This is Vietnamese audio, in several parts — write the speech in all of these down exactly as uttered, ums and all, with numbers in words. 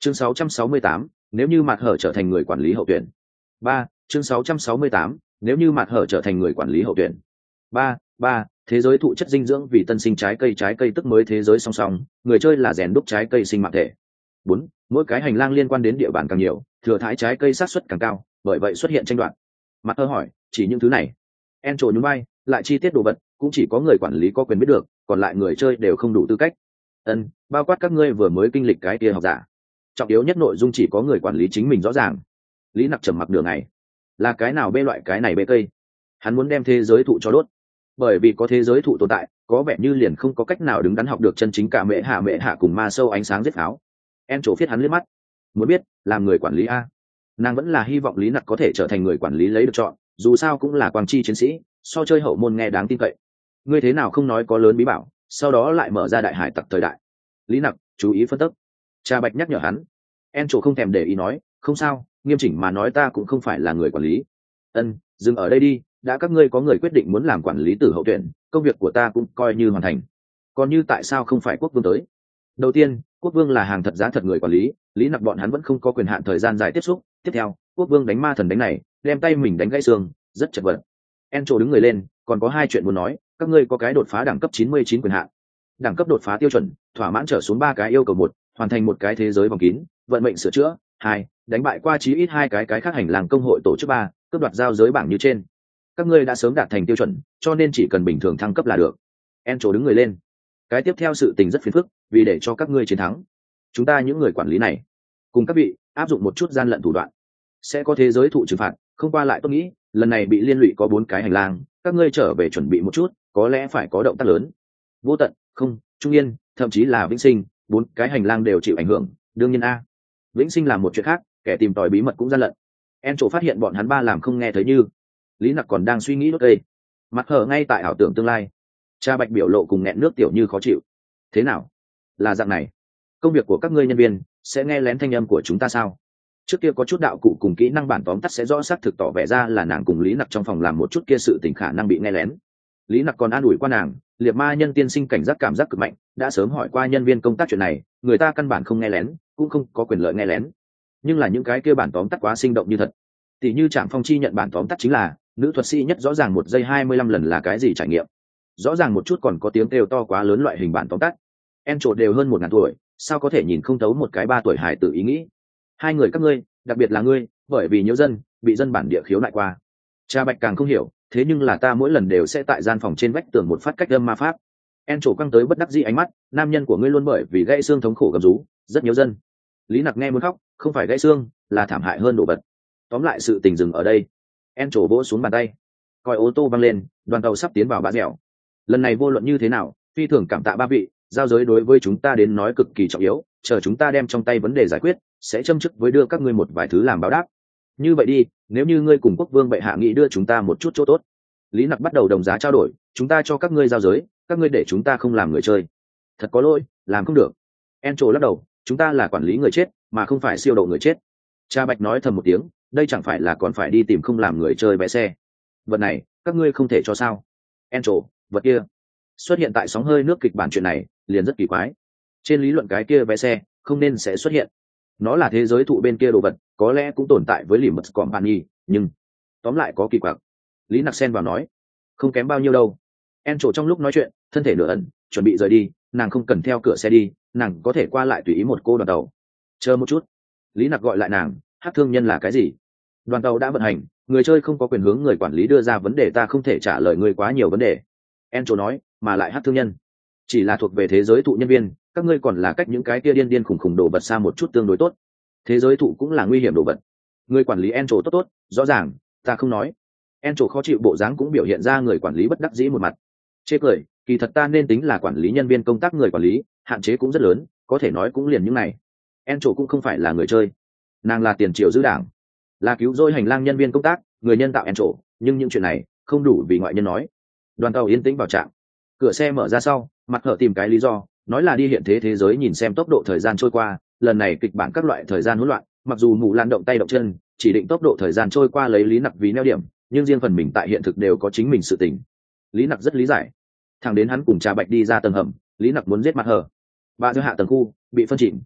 chương sáu trăm sáu mươi tám, nếu như Mạt Hở trở thành người quản lý hậu tuyển. Ba, chương sáu trăm sáu mươi tám, nếu như Mạt Hở trở thành người quản lý hậu tuyển. Ba, ba, thế giới thụ chất dinh dưỡng vì tân sinh trái cây trái cây tức mới thế giới song song, người chơi là rèn đúc trái cây sinh mạng thể. Bốn, mỗi cái hành lang liên quan đến địa bàn càng nhiều, thừa thãi trái cây xác suất càng cao, bởi vậy xuất hiện tranh đoạt. Mạt Hở hỏi, chỉ những thứ này? En trổ nhún vai, lại chi tiết đồ vật cũng chỉ có người quản lý có quyền biết được, còn lại người chơi đều không đủ tư cách. Ân, bao quát các ngươi vừa mới kinh lịch cái kia học giả. Trọng yếu nhất nội dung chỉ có người quản lý chính mình rõ ràng. Lý Nặc trầm mặc đường này, là cái nào bê loại cái này bê cây? Hắn muốn đem thế giới thụ cho đốt, bởi vì có thế giới thụ tồn tại, có vẻ như liền không có cách nào đứng đắn học được chân chính cả mẹ hạ mẹ hạ cùng ma sâu ánh sáng giết pháo. En trổ phiết hắn liếc mắt, muốn biết làm người quản lý a? Nàng vẫn là hy vọng Lý Nặc có thể trở thành người quản lý lấy được chọn, dù sao cũng là quang chi chiến sĩ, so chơi hậu môn nghe đáng tin cậy. Ngươi thế nào không nói có lớn bí bảo, sau đó lại mở ra đại hải tặc thời đại? Lý Nặc chú ý phân tích. Cha Bạch nhắc nhở hắn. En trổ không thèm để ý nói, không sao, nghiêm chỉnh mà nói ta cũng không phải là người quản lý. Ân, dừng ở đây đi, đã các ngươi có người quyết định muốn làm quản lý từ hậu tuyển, công việc của ta cũng coi như hoàn thành. Còn như tại sao không phải quốc vương tới? Đầu tiên, quốc vương là hàng thật giá thật người quản lý, Lý Nặc bọn hắn vẫn không có quyền hạn thời gian dài tiếp xúc. Tiếp theo, quốc vương đánh ma thần đánh này, đem tay mình đánh gãy xương, rất chật vật. En trổ đứng người lên, còn có hai chuyện muốn nói, các ngươi có cái đột phá đẳng cấp chín mươi chín quyền hạn. Đẳng cấp đột phá tiêu chuẩn, thỏa mãn trở xuống ba cái yêu cầu: một, hoàn thành một cái thế giới vòng kín, vận mệnh sửa chữa; hai, đánh bại qua chí ít hai cái cái khác hành lang công hội tổ chức; ba, cướp đoạt giao giới bảng như trên. Các ngươi đã sớm đạt thành tiêu chuẩn, cho nên chỉ cần bình thường thăng cấp là được. En trổ đứng người lên. Cái tiếp theo sự tình rất phiền phức, vì để cho các ngươi chiến thắng, chúng ta những người quản lý này cùng các vị áp dụng một chút gian lận thủ đoạn, sẽ có thế giới thụ trừng phạt. Không qua lại tôi nghĩ lần này bị liên lụy có bốn cái hành lang, các ngươi trở về chuẩn bị một chút, có lẽ phải có động tác lớn. Vô tận, không, trung yên, thậm chí là vĩnh sinh, bốn cái hành lang đều chịu ảnh hưởng. Đương nhiên a, vĩnh sinh làm một chuyện khác, kẻ tìm tòi bí mật cũng gian lận. En trổ phát hiện bọn hắn ba làm không nghe thấy như. Lý Nặc còn đang suy nghĩ đốt cây, Mặt Hở ngay tại ảo tưởng tương lai. Cha Bạch biểu lộ cùng nghẹn nước tiểu như khó chịu. Thế nào, là dạng này, công việc của các ngươi nhân viên sẽ nghe lén thanh âm của chúng ta sao? Trước kia có chút đạo cụ cùng kỹ năng bản tóm tắt sẽ rõ xác thực tỏ vẻ ra là nàng cùng Lý Nặc trong phòng làm một chút kia sự tình khả năng bị nghe lén. Lý Nặc còn an ủi qua nàng, liệt ma nhân tiên sinh cảnh giác cảm giác cực mạnh, đã sớm hỏi qua nhân viên công tác chuyện này, người ta căn bản không nghe lén, cũng không có quyền lợi nghe lén. Nhưng là những cái kia bản tóm tắt quá sinh động như thật. Tỷ như Trạm Phong chi nhận bản tóm tắt chính là nữ thuật sĩ nhất rõ ràng một giây hai mươi lăm lần là cái gì trải nghiệm. Rõ ràng một chút còn có tiếng kêu to quá lớn loại hình bản tóm tắt. En trộn đều hơn một ngàn tuổi, sao có thể nhìn không thấu một cái ba tuổi hài tử ý nghĩ? Hai người các ngươi, đặc biệt là ngươi, bởi vì nhiễu dân, bị dân bản địa khiếu nại qua. Cha Bạch càng không hiểu, thế nhưng là ta mỗi lần đều sẽ tại gian phòng trên vách tường một phát cách âm ma pháp. En trổ căng tới bất đắc dĩ ánh mắt, nam nhân của ngươi luôn bởi vì gãy xương thống khổ gầm rú, rất nhiễu dân. Lý Nặc nghe muốn khóc, không phải gãy xương, là thảm hại hơn đồ vật. Tóm lại sự tình dừng ở đây. En trổ vỗ xuống bàn tay, coi ô tô văng lên, đoàn tàu sắp tiến vào bãi dẻo. Lần này vô luận như thế nào, phi thường cảm tạ ba vị, giao giới đối với chúng ta đến nói cực kỳ trọng yếu, chờ chúng ta đem trong tay vấn đề giải quyết, sẽ châm chức với đưa các ngươi một vài thứ làm báo đáp. Như vậy đi, nếu như ngươi cùng quốc vương bệ hạ nghĩ đưa chúng ta một chút chỗ tốt. Lý Nặc bắt đầu đồng giá trao đổi, chúng ta cho các ngươi giao giới, các ngươi để chúng ta không làm người chơi. Thật có lỗi, làm không được. En trổ lắc đầu, chúng ta là quản lý người chết, mà không phải siêu độ người chết. Cha Bạch nói thầm một tiếng, đây chẳng phải là còn phải đi tìm không làm người chơi vé xe. Vật này, các ngươi không thể cho sao? En trổ, vật kia xuất hiện tại sóng hơi nước kịch bản chuyện này, liền rất kỳ quái. Trên lý luận cái kia vé xe không nên sẽ xuất hiện. Nó là thế giới thụ bên kia đồ vật, có lẽ cũng tồn tại với lì mật company, nhưng tóm lại có kỳ quặc. Lý Nặc xen vào nói, không kém bao nhiêu đâu. En trổ trong lúc nói chuyện, thân thể nửa ẩn, chuẩn bị rời đi, nàng không cần theo cửa xe đi, nàng có thể qua lại tùy ý một cô đoàn tàu. Chờ một chút. Lý Nặc gọi lại nàng, hát thương nhân là cái gì? Đoàn tàu đã vận hành, người chơi không có quyền hướng người quản lý đưa ra vấn đề, ta không thể trả lời người quá nhiều vấn đề. En trổ nói, mà lại hát thương nhân chỉ là thuộc về thế giới thụ nhân viên, các ngươi còn là cách những cái kia điên điên khủng khủng đồ vật xa một chút tương đối tốt. Thế giới thụ cũng là nguy hiểm đồ vật. Người quản lý En trổ tốt tốt, rõ ràng, ta không nói. En trổ khó chịu bộ dáng cũng biểu hiện ra người quản lý bất đắc dĩ một mặt. Chê cười, kỳ thật ta nên tính là quản lý nhân viên công tác người quản lý, hạn chế cũng rất lớn, có thể nói cũng liền những này. En trổ cũng không phải là người chơi, nàng là tiền triệu giữ đảng, là cứu rỗi hành lang nhân viên công tác, người nhân tạo En trổ, nhưng những chuyện này không đủ vì ngoại nhân nói. Đoàn tàu yên tĩnh vào trạm, cửa xe mở ra sau, Mặt Hở tìm cái lý do, nói là đi hiện thế thế giới nhìn xem tốc độ thời gian trôi qua, lần này kịch bản các loại thời gian hỗn loạn, mặc dù mù lan động tay động chân, chỉ định tốc độ thời gian trôi qua lấy Lý Nặc vì neo điểm, nhưng riêng phần mình tại hiện thực đều có chính mình sự tình. Lý Nặc rất lý giải. Thẳng đến hắn cùng Trà Bạch đi ra tầng hầm, Lý Nặc muốn giết Mặt Hở. Ba giữa hạ tầng khu bị phân chìm.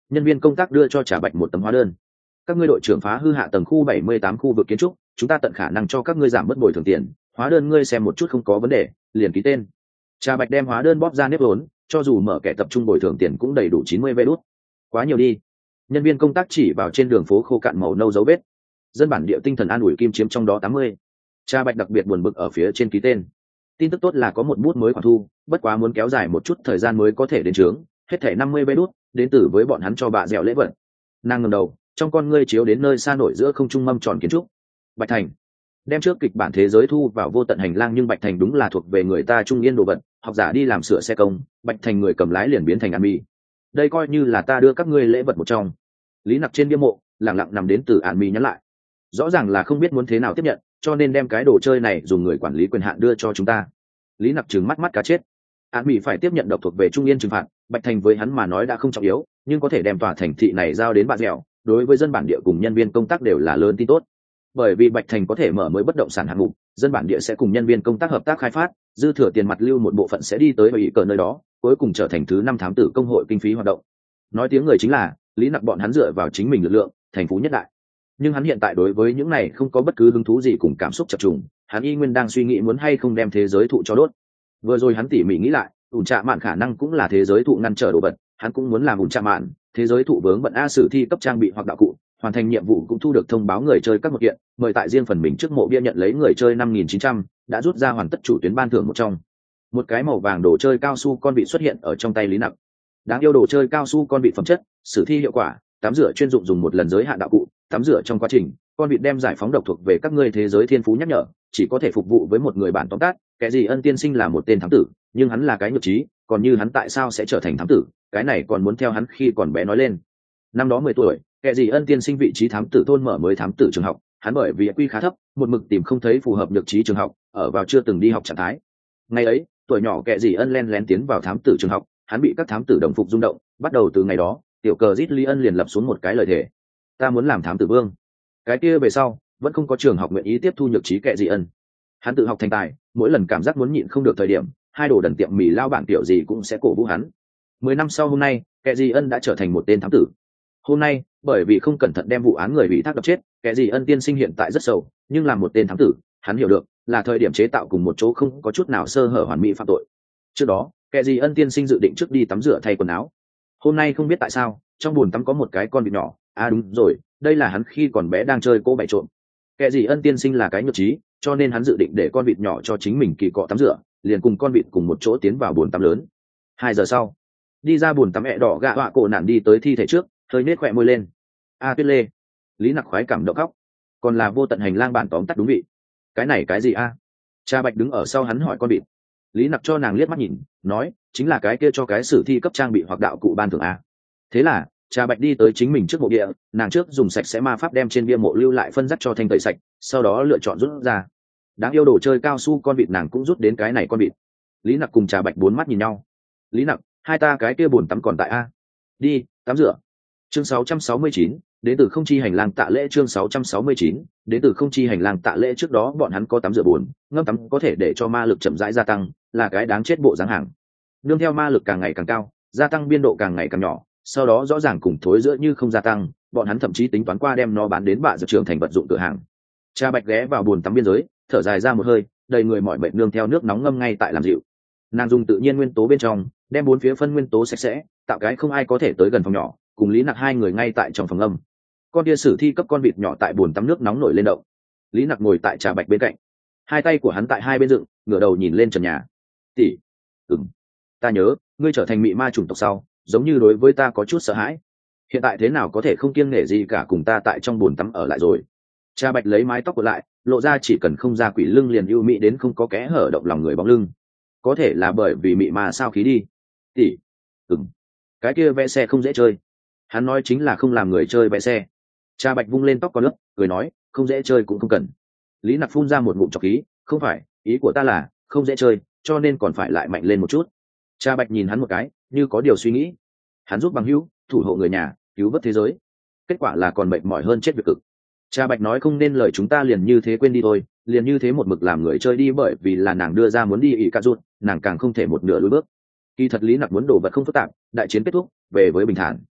nhân viên công tác đưa cho Trà Bạch một tấm hóa đơn. Các ngươi đội trưởng phá hư hạ tầng khu bảy mươi tám khu vực kiến trúc, chúng ta tận khả năng cho các ngươi giảm mất bồi thường tiền, hóa đơn ngươi xem một chút không có vấn đề, liền ký tên. Trà Bạch đem hóa đơn bóp ra nếp vốn, cho dù mở kẻ tập trung bồi thường tiền cũng đầy đủ chín mươi vé đút. Quá nhiều đi. Nhân viên công tác chỉ vào trên đường phố khô cạn màu nâu dấu vết. Dân bản địa tinh thần an ủi kim chiếm trong đó tám mươi. Trà Bạch đặc biệt buồn bực ở phía trên ký tên. Tin tức tốt là có một bút mới khoản thu, bất quá muốn kéo dài một chút thời gian mới có thể đến trướng, hết thảy năm mươi vé đút, đến từ với bọn hắn cho bà dẻo lễ vật. Nàng ngẩng đầu, trong con ngươi chiếu đến nơi xa nổi giữa không trung mâm tròn kiến trúc. Bạch Thành. Đem trước kịch bản thế giới thu vào vô tận hành lang, nhưng Bạch Thành đúng là thuộc về người ta trung yên đồ vật, học giả đi làm sửa xe công, Bạch Thành người cầm lái liền biến thành ăn mì. Đây coi như là ta đưa các ngươi lễ vật một trong. Lý Nặc trên bia mộ lẳng lặng nằm đến từ ăn mì nhắn lại. Rõ ràng là không biết muốn thế nào tiếp nhận, cho nên đem cái đồ chơi này dùng người quản lý quyền hạn đưa cho chúng ta. Lý Nặc trừng mắt mắt cá chết. Án Mỹ phải tiếp nhận độc thuộc về trung yên trừng phạt, Bạch Thành với hắn mà nói đã không trọng yếu, nhưng có thể đem tòa thành thị này giao đến bạn dẻo, đối với dân bản địa cùng nhân viên công tác đều là lớn tin tốt. Bởi vì Bạch Thành có thể mở mới bất động sản hạng mục, dân bản địa sẽ cùng nhân viên công tác hợp tác khai phát, dư thừa tiền mặt lưu một bộ phận sẽ đi tới ủy cờ nơi đó, cuối cùng trở thành thứ năm thám tử công hội kinh phí hoạt động. Nói tiếng người chính là, Lý Nặc bọn hắn dựa vào chính mình lực lượng, thành phú nhất đại. Nhưng hắn hiện tại đối với những này không có bất cứ hứng thú gì cùng cảm xúc chập trùng, hắn y nguyên đang suy nghĩ muốn hay không đem thế giới thụ cho đốt. Vừa rồi hắn tỉ mỉ nghĩ lại, ủn trạ mạn khả năng cũng là thế giới thụ ngăn trở đồ vật, hắn cũng muốn làm ủn trạ mạn, thế giới thụ vướng bận a sử thi cấp trang bị hoặc đạo cụ, hoàn thành nhiệm vụ cũng thu được thông báo người chơi các một kiện, mời tại riêng phần mình trước mộ bia nhận lấy người chơi năm nghìn chín trăm, đã rút ra hoàn tất chủ tuyến ban thưởng một trong. Một cái màu vàng đồ chơi cao su con vị xuất hiện ở trong tay Lý Nặc. Đáng yêu đồ chơi cao su con vị phẩm chất, sử thi hiệu quả, tắm rửa chuyên dụng dùng một lần giới hạn đạo cụ, tắm rửa trong quá trình, con vịt đem giải phóng độc thuộc về các ngươi thế giới thiên phú nhắc nhở, chỉ có thể phục vụ với một người bản tóm tắt, kẻ gì ân tiên sinh là một tên thám tử, nhưng hắn là cái nhược trí, còn như hắn tại sao sẽ trở thành thám tử, cái này còn muốn theo hắn khi còn bé nói lên. Năm đó mười tuổi, kẻ gì ân tiên sinh vị trí thám tử thôn mở mới thám tử trường học, hắn bởi vì quy khá thấp, một mực tìm không thấy phù hợp nhược trí trường học, ở vào chưa từng đi học trạng thái. Ngày ấy, tuổi nhỏ kẻ gì ân len lén tiến vào thám tử trường học, hắn bị các thám tử đồng phục rung động, bắt đầu từ ngày đó, tiểu cờ Zit Li ân liền lập xuống một cái lời thề: ta muốn làm thám tử vương. Cái kia về sau vẫn không có trường học nguyện ý tiếp thu nhược trí kệ gì ân. Hắn tự học thành tài, mỗi lần cảm giác muốn nhịn không được thời điểm, hai đồ đần tiệm mì lao bản tiểu gì cũng sẽ cổ vũ hắn. Mười năm sau hôm nay, kệ gì ân đã trở thành một tên thám tử. Hôm nay, bởi vì không cẩn thận đem vụ án người bị thác đập chết, kệ gì ân tiên sinh hiện tại rất sầu, nhưng làm một tên thám tử, hắn hiểu được là thời điểm chế tạo cùng một chỗ không có chút nào sơ hở hoàn mỹ phạm tội. Trước đó, kệ gì ân tiên sinh dự định trước đi tắm rửa thay quần áo. Hôm nay không biết tại sao, trong bồn tắm có một cái con vịt nhỏ. À đúng rồi, đây là hắn khi còn bé đang chơi cô bảy trộm. Kẻ gì ân tiên sinh là cái nhược trí, cho nên hắn dự định để con vịt nhỏ cho chính mình kỳ cọ tắm rửa, liền cùng con vịt cùng một chỗ tiến vào bồn tắm lớn. Hai giờ sau, đi ra bồn tắm mẹ đỏ gạ họa cổ nạn đi tới thi thể trước, hơi nết khỏe môi lên. A Tuyết Lê. Lý Nặc khoái cảm động khóc. Còn là vô tận hành lang bản tóm tắt đúng vị. Cái này cái gì a? Cha Bạch đứng ở sau hắn hỏi con vịt. Lý Nặc cho nàng liếc mắt nhìn, nói, chính là cái kia cho cái sử thi cấp trang bị hoặc đạo cụ ban thưởng a. Thế là Trà Bạch đi tới chính mình trước mộ bia, nàng trước dùng sạch sẽ ma pháp đem trên bia mộ lưu lại phân dắt cho thanh tẩy sạch, sau đó lựa chọn rút ra. Đáng yêu đồ chơi cao su con vịt nàng cũng rút đến cái này con vịt. Lý Nặc cùng Trà Bạch bốn mắt nhìn nhau. Lý Nặc, hai ta cái kia bồn tắm còn tại a. Đi, tắm rửa. Chương sáu trăm sáu mươi chín, đến từ không chi hành lang tạ lễ. Chương sáu trăm sáu mươi chín, đến từ không chi hành lang tạ lễ. Trước đó bọn hắn có tắm rửa bồn, ngâm tắm có thể để cho ma lực chậm rãi gia tăng, là cái đáng chết bộ dáng hàng. Nương theo ma lực càng ngày càng cao, gia tăng biên độ càng ngày càng nhỏ, sau đó rõ ràng cùng thối giữa như không gia tăng, bọn hắn thậm chí tính toán qua đem nó bán đến bạ dược trường thành vật dụng cửa hàng. Cha Bạch ghé vào bồn tắm biên giới, thở dài ra một hơi, đầy người mỏi mệt nương theo nước nóng ngâm ngay tại làm dịu. Nàng dùng tự nhiên nguyên tố bên trong, đem bốn phía phân nguyên tố sạch sẽ, tạo cái không ai có thể tới gần phòng nhỏ, cùng Lý Nặc hai người ngay tại trong phòng ngâm. Con kia sử thi cấp con vịt nhỏ tại bồn tắm nước nóng nổi lên động. Lý Nặc ngồi tại Trà Bạch bên cạnh, hai tay của hắn tại hai bên dựng, ngửa đầu nhìn lên trần nhà. Tỷ, ừm, ta nhớ, ngươi trở thành mị ma chủng tộc sau, giống như đối với ta có chút sợ hãi. Hiện tại thế nào có thể không kiêng nể gì cả cùng ta tại trong bồn tắm ở lại rồi. Trà Bạch lấy mái tóc của lại, lộ ra chỉ cần không ra quỷ lưng liền ưu mỹ đến không có kẽ hở động lòng người bóng lưng. Có thể là bởi vì mị ma sao khí đi. Tỷ, ừm, cái kia vẽ xe không dễ chơi. Hắn nói chính là không làm người chơi vẽ xe. Trà Bạch vung lên tóc con nước, cười nói, không dễ chơi cũng không cần. Lý Nặc phun ra một ngụm trọc khí, không phải, ý của ta là không dễ chơi, cho nên còn phải lại mạnh lên một chút. Trà Bạch nhìn hắn một cái, như có điều suy nghĩ. Hắn giúp bằng hữu, thủ hộ người nhà, cứu vớt thế giới, kết quả là còn mệt mỏi hơn chết việc cực. Trà Bạch nói không nên lời chúng ta liền như thế quên đi thôi, liền như thế một mực làm người chơi đi, bởi vì là nàng đưa ra muốn đi ỷ cà rút, nàng càng không thể một nửa lùi bước. Kỳ thật Lý Nặc muốn đổ vật không phức tạp, đại chiến kết thúc, về với bình thản.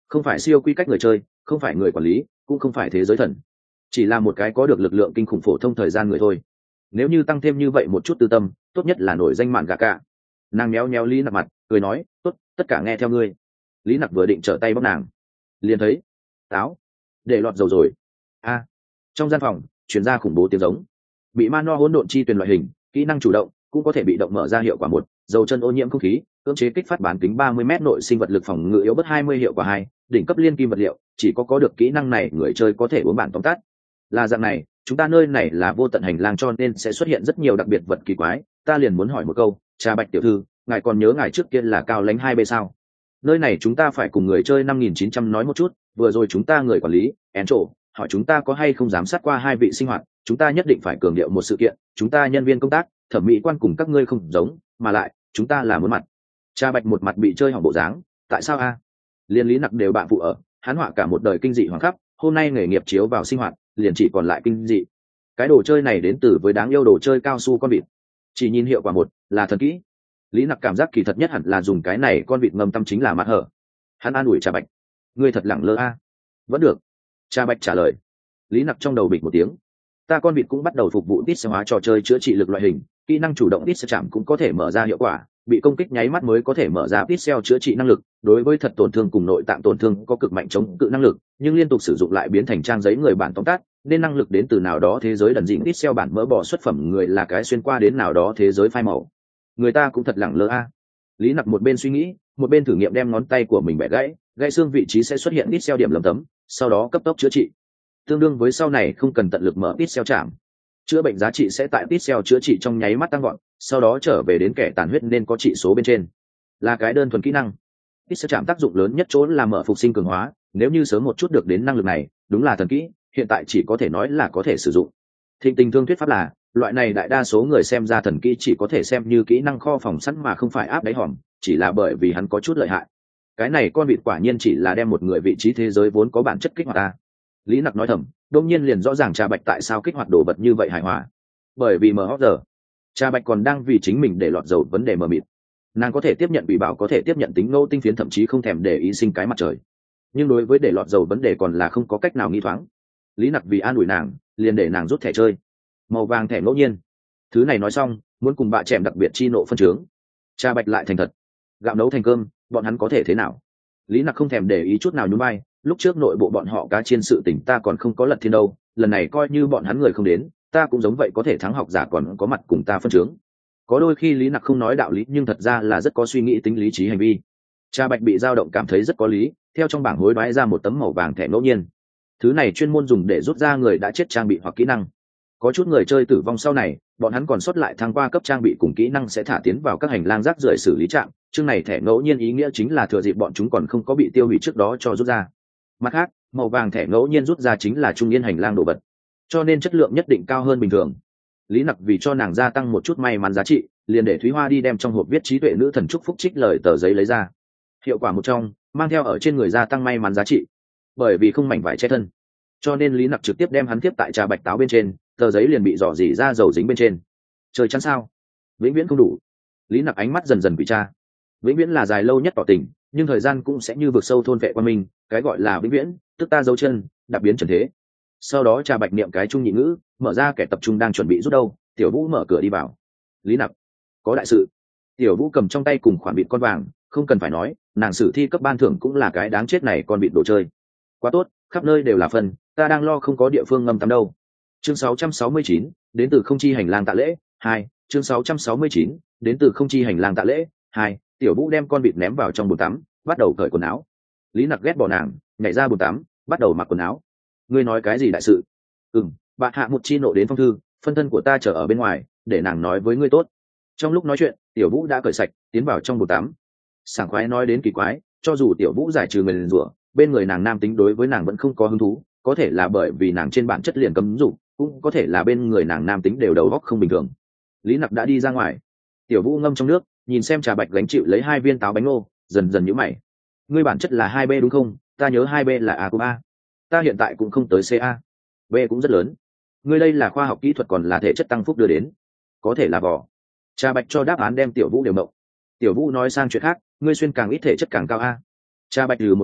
không phải siêu quy cách người chơi, không phải người quản lý, cũng không phải thế giới thần, chỉ là một cái có được lực lượng kinh khủng phổ thông thời gian người thôi. Nếu như tăng thêm như vậy một chút tư tâm, tốt nhất là nổi danh mạn gà cả. Nàng méo méo Lý Nặc mặt, cười nói, tốt, tất cả nghe theo ngươi. Lý Nặc vừa định trở tay bóc nàng, liền thấy táo để lọt dầu rồi. A. Trong gian phòng chuyển ra khủng bố tiếng giống. Bị ma no hỗn độn chi tuyển loại hình kỹ năng chủ động cũng có thể bị động mở ra hiệu quả một, dầu chân ô nhiễm không khí cưỡng chế kích phát bán kính ba mươi mét nội sinh vật lực phòng ngự yếu bất hai mươi hiệu quả hai, đỉnh cấp liên kim vật liệu chỉ có có được kỹ năng này người chơi có thể uống bản tóm tắt. Là dạng này, chúng ta nơi này là vô tận hành lang cho nên sẽ xuất hiện rất nhiều đặc biệt vật kỳ quái. Ta liền muốn hỏi một câu, Trà Bạch tiểu thư, ngài còn nhớ ngài trước kia là cao lãnh hai b sao? Nơi này chúng ta phải cùng người chơi năm nghìn chín trăm nói một chút, vừa rồi chúng ta người quản lý én trổ hỏi chúng ta có hay không giám sát qua hai vị sinh hoạt, chúng ta nhất định phải cường điệu một sự kiện, chúng ta nhân viên công tác thẩm mỹ quan cùng các ngươi không giống, mà lại chúng ta là muốn mặt. Trà Bạch một mặt bị chơi hỏng bộ dáng, tại sao a? Liên Lý Nặc đều bạn phụ ở, hắn họa cả một đời kinh dị hoàng khắp, hôm nay nghề nghiệp chiếu vào sinh hoạt liền chỉ còn lại kinh dị. Cái đồ chơi này đến từ với đáng yêu đồ chơi cao su con vịt, chỉ nhìn hiệu quả một là thần kỹ. Lý Nặc cảm giác kỳ thật nhất hẳn là dùng cái này con vịt ngâm tâm chính là mặt hở. Hắn an ủi Trà Bạch, ngươi thật lẳng lơ a. Vẫn được. Trà Bạch trả lời. Lý Nặc trong đầu bịch một tiếng, ta con vịt cũng bắt đầu phục vụ tít xe hóa trò chơi chữa trị lực loại hình, kỹ năng chủ động tít xe chạm cũng có thể mở ra hiệu quả, bị công kích nháy mắt mới có thể mở ra tít xe chữa trị năng lực, đối với thật tổn thương cùng nội tạng tổn thương có cực mạnh chống cự năng lực, nhưng liên tục sử dụng lại biến thành trang giấy người bản tóm tắt, nên năng lực đến từ nào đó thế giới đần dịnh tít xe bản mỡ bỏ xuất phẩm người là cái xuyên qua đến nào đó thế giới phai màu. Người ta cũng thật lẳng lơ a. Lý Nặc một bên suy nghĩ, một bên thử nghiệm đem ngón tay của mình bẻ gãy, gãy xương vị trí sẽ xuất hiện tít xe điểm lấm tấm, sau đó cấp tốc chữa trị. Tương đương với sau này không cần tận lực mở tít xe chạm, chữa bệnh giá trị sẽ tại tít xe chữa trị trong nháy mắt tăng gọn, sau đó trở về đến kẻ tàn huyết nên có trị số bên trên. Là cái đơn thuần kỹ năng. Tít xe chạm tác dụng lớn nhất chỗ là mở phục sinh cường hóa, nếu như sớm một chút được đến năng lực này, đúng là thần kỹ, hiện tại chỉ có thể nói là có thể sử dụng. Thịnh tình thương thuyết pháp là, loại này đại đa số người xem ra thần kỹ chỉ có thể xem như kỹ năng kho phòng sẵn mà không phải áp đáy hòm, chỉ là bởi vì hắn có chút lợi hại. Cái này con vịt quả nhiên chỉ là đem một người vị trí thế giới vốn có bản chất kích hoạt ta. Lý Nặc nói thầm, đương nhiên liền rõ ràng Trà Bạch tại sao kích hoạt đồ vật như vậy hài hòa. Bởi vì mờ hót giờ, Trà Bạch còn đang vì chính mình để lọt dầu vấn đề mờ mịt. Nàng có thể tiếp nhận bị bảo, có thể tiếp nhận tính ngẫu tinh phiến, thậm chí không thèm để ý sinh cái mặt trời. Nhưng đối với để lọt dầu vấn đề còn là không có cách nào nghĩ thoáng. Lý Nặc vì an ủi nàng, liền để nàng rút thẻ chơi. Màu vàng thẻ ngẫu nhiên. Thứ này nói xong, muốn cùng bạ chèm đặc biệt chi nộ phân chướng. Trà Bạch lại thành thật. Gạo nấu thành cơm, bọn hắn có thể thế nào? Lý Nặc không thèm để ý chút nào nhún vai, lúc trước nội bộ bọn họ cá chiên sự tình ta còn không có lật thiên đâu, lần này coi như bọn hắn người không đến, ta cũng giống vậy có thể thắng học giả còn có mặt cùng ta phân chướng. Có đôi khi Lý Nặc không nói đạo lý nhưng thật ra là rất có suy nghĩ tính lý trí hành vi. Trà Bạch bị dao động cảm thấy rất có lý, theo trong bảng hối đoái ra một tấm màu vàng thẻ ngẫu nhiên. Thứ này chuyên môn dùng để rút ra người đã chết trang bị hoặc kỹ năng. Có chút người chơi tử vong sau này, bọn hắn còn sót lại thăng qua cấp trang bị cùng kỹ năng sẽ thả tiến vào các hành lang rác rưởi xử lý trạm. Chương này thẻ ngẫu nhiên ý nghĩa chính là thừa dịp bọn chúng còn không có bị tiêu hủy trước đó cho rút ra. Mặt khác, màu vàng thẻ ngẫu nhiên rút ra chính là trung yên hành lang đồ vật, cho nên chất lượng nhất định cao hơn bình thường. Lý Nặc vì cho nàng gia tăng một chút may mắn giá trị, liền để Thúy Hoa đi đem trong hộp viết trí tuệ nữ thần chúc phúc trích lời tờ giấy lấy ra. Hiệu quả một trong, mang theo ở trên người gia tăng may mắn giá trị. Bởi vì không mảnh vải che thân, cho nên Lý Nặc trực tiếp đem hắn tiếp tại Trà Bạch táo bên trên, tờ giấy liền bị rò rỉ ra dầu dính bên trên. Trời chắn sao? Vĩnh viễn không đủ. Lý Nặc ánh mắt dần dần bị tra. Vĩnh viễn là dài lâu nhất tỏ tình, nhưng thời gian cũng sẽ như vực sâu thôn vệ qua mình, cái gọi là vĩnh viễn, tức ta dấu chân, đặc biến trần thế. Sau đó Trà Bạch niệm cái trung nhị ngữ, mở ra kẻ tập trung đang chuẩn bị rút đâu, Tiểu Vũ mở cửa đi vào. Lý Nặc, có đại sự. Tiểu Vũ cầm trong tay cùng khoản bịt con vàng, không cần phải nói, nàng sử thi cấp ban thưởng cũng là cái đáng chết này con bịt đồ chơi. Quá tốt, khắp nơi đều là phần, ta đang lo không có địa phương ngâm tắm đâu. Chương sáu trăm sáu mươi chín, đến từ không chi hành lang tạ lễ, hai, chương sáu trăm sáu mươi chín, đến từ không chi hành lang tạ lễ, hai. Tiểu Vũ đem con vịt ném vào trong bồn tắm, bắt đầu cởi quần áo. Lý Nặc ghét bỏ nàng, nhảy ra bồn tắm, bắt đầu mặc quần áo. Ngươi nói cái gì đại sự? Ừm, bạn hạ một chi nộ đến phong thư, phân thân của ta chờ ở bên ngoài, để nàng nói với ngươi tốt. Trong lúc nói chuyện, Tiểu Vũ đã cởi sạch, tiến vào trong bồn tắm. Sảng khoái nói đến kỳ quái, cho dù Tiểu Vũ giải trừ người liền rủa, bên người nàng nam tính đối với nàng vẫn không có hứng thú, có thể là bởi vì nàng trên bản chất liền cấm dục, cũng có thể là bên người nàng nam tính đều đầu óc không bình thường. Lý Nặc đã đi ra ngoài. Tiểu Vũ ngâm trong nước, nhìn xem Trà Bạch gánh chịu lấy hai viên táo bánh ngô, dần dần nhíu mày. Ngươi bản chất là hai b đúng không? Ta nhớ hai b là a của a. Ta hiện tại cũng không tới ca. B cũng rất lớn. Ngươi đây là khoa học kỹ thuật còn là thể chất tăng phúc đưa đến? Có thể là vỏ. Trà Bạch cho đáp án đem Tiểu Vũ đều mộng. Tiểu Vũ nói sang chuyện khác, ngươi xuyên càng ít thể chất càng cao a. Trà Bạch lừ một tiếng,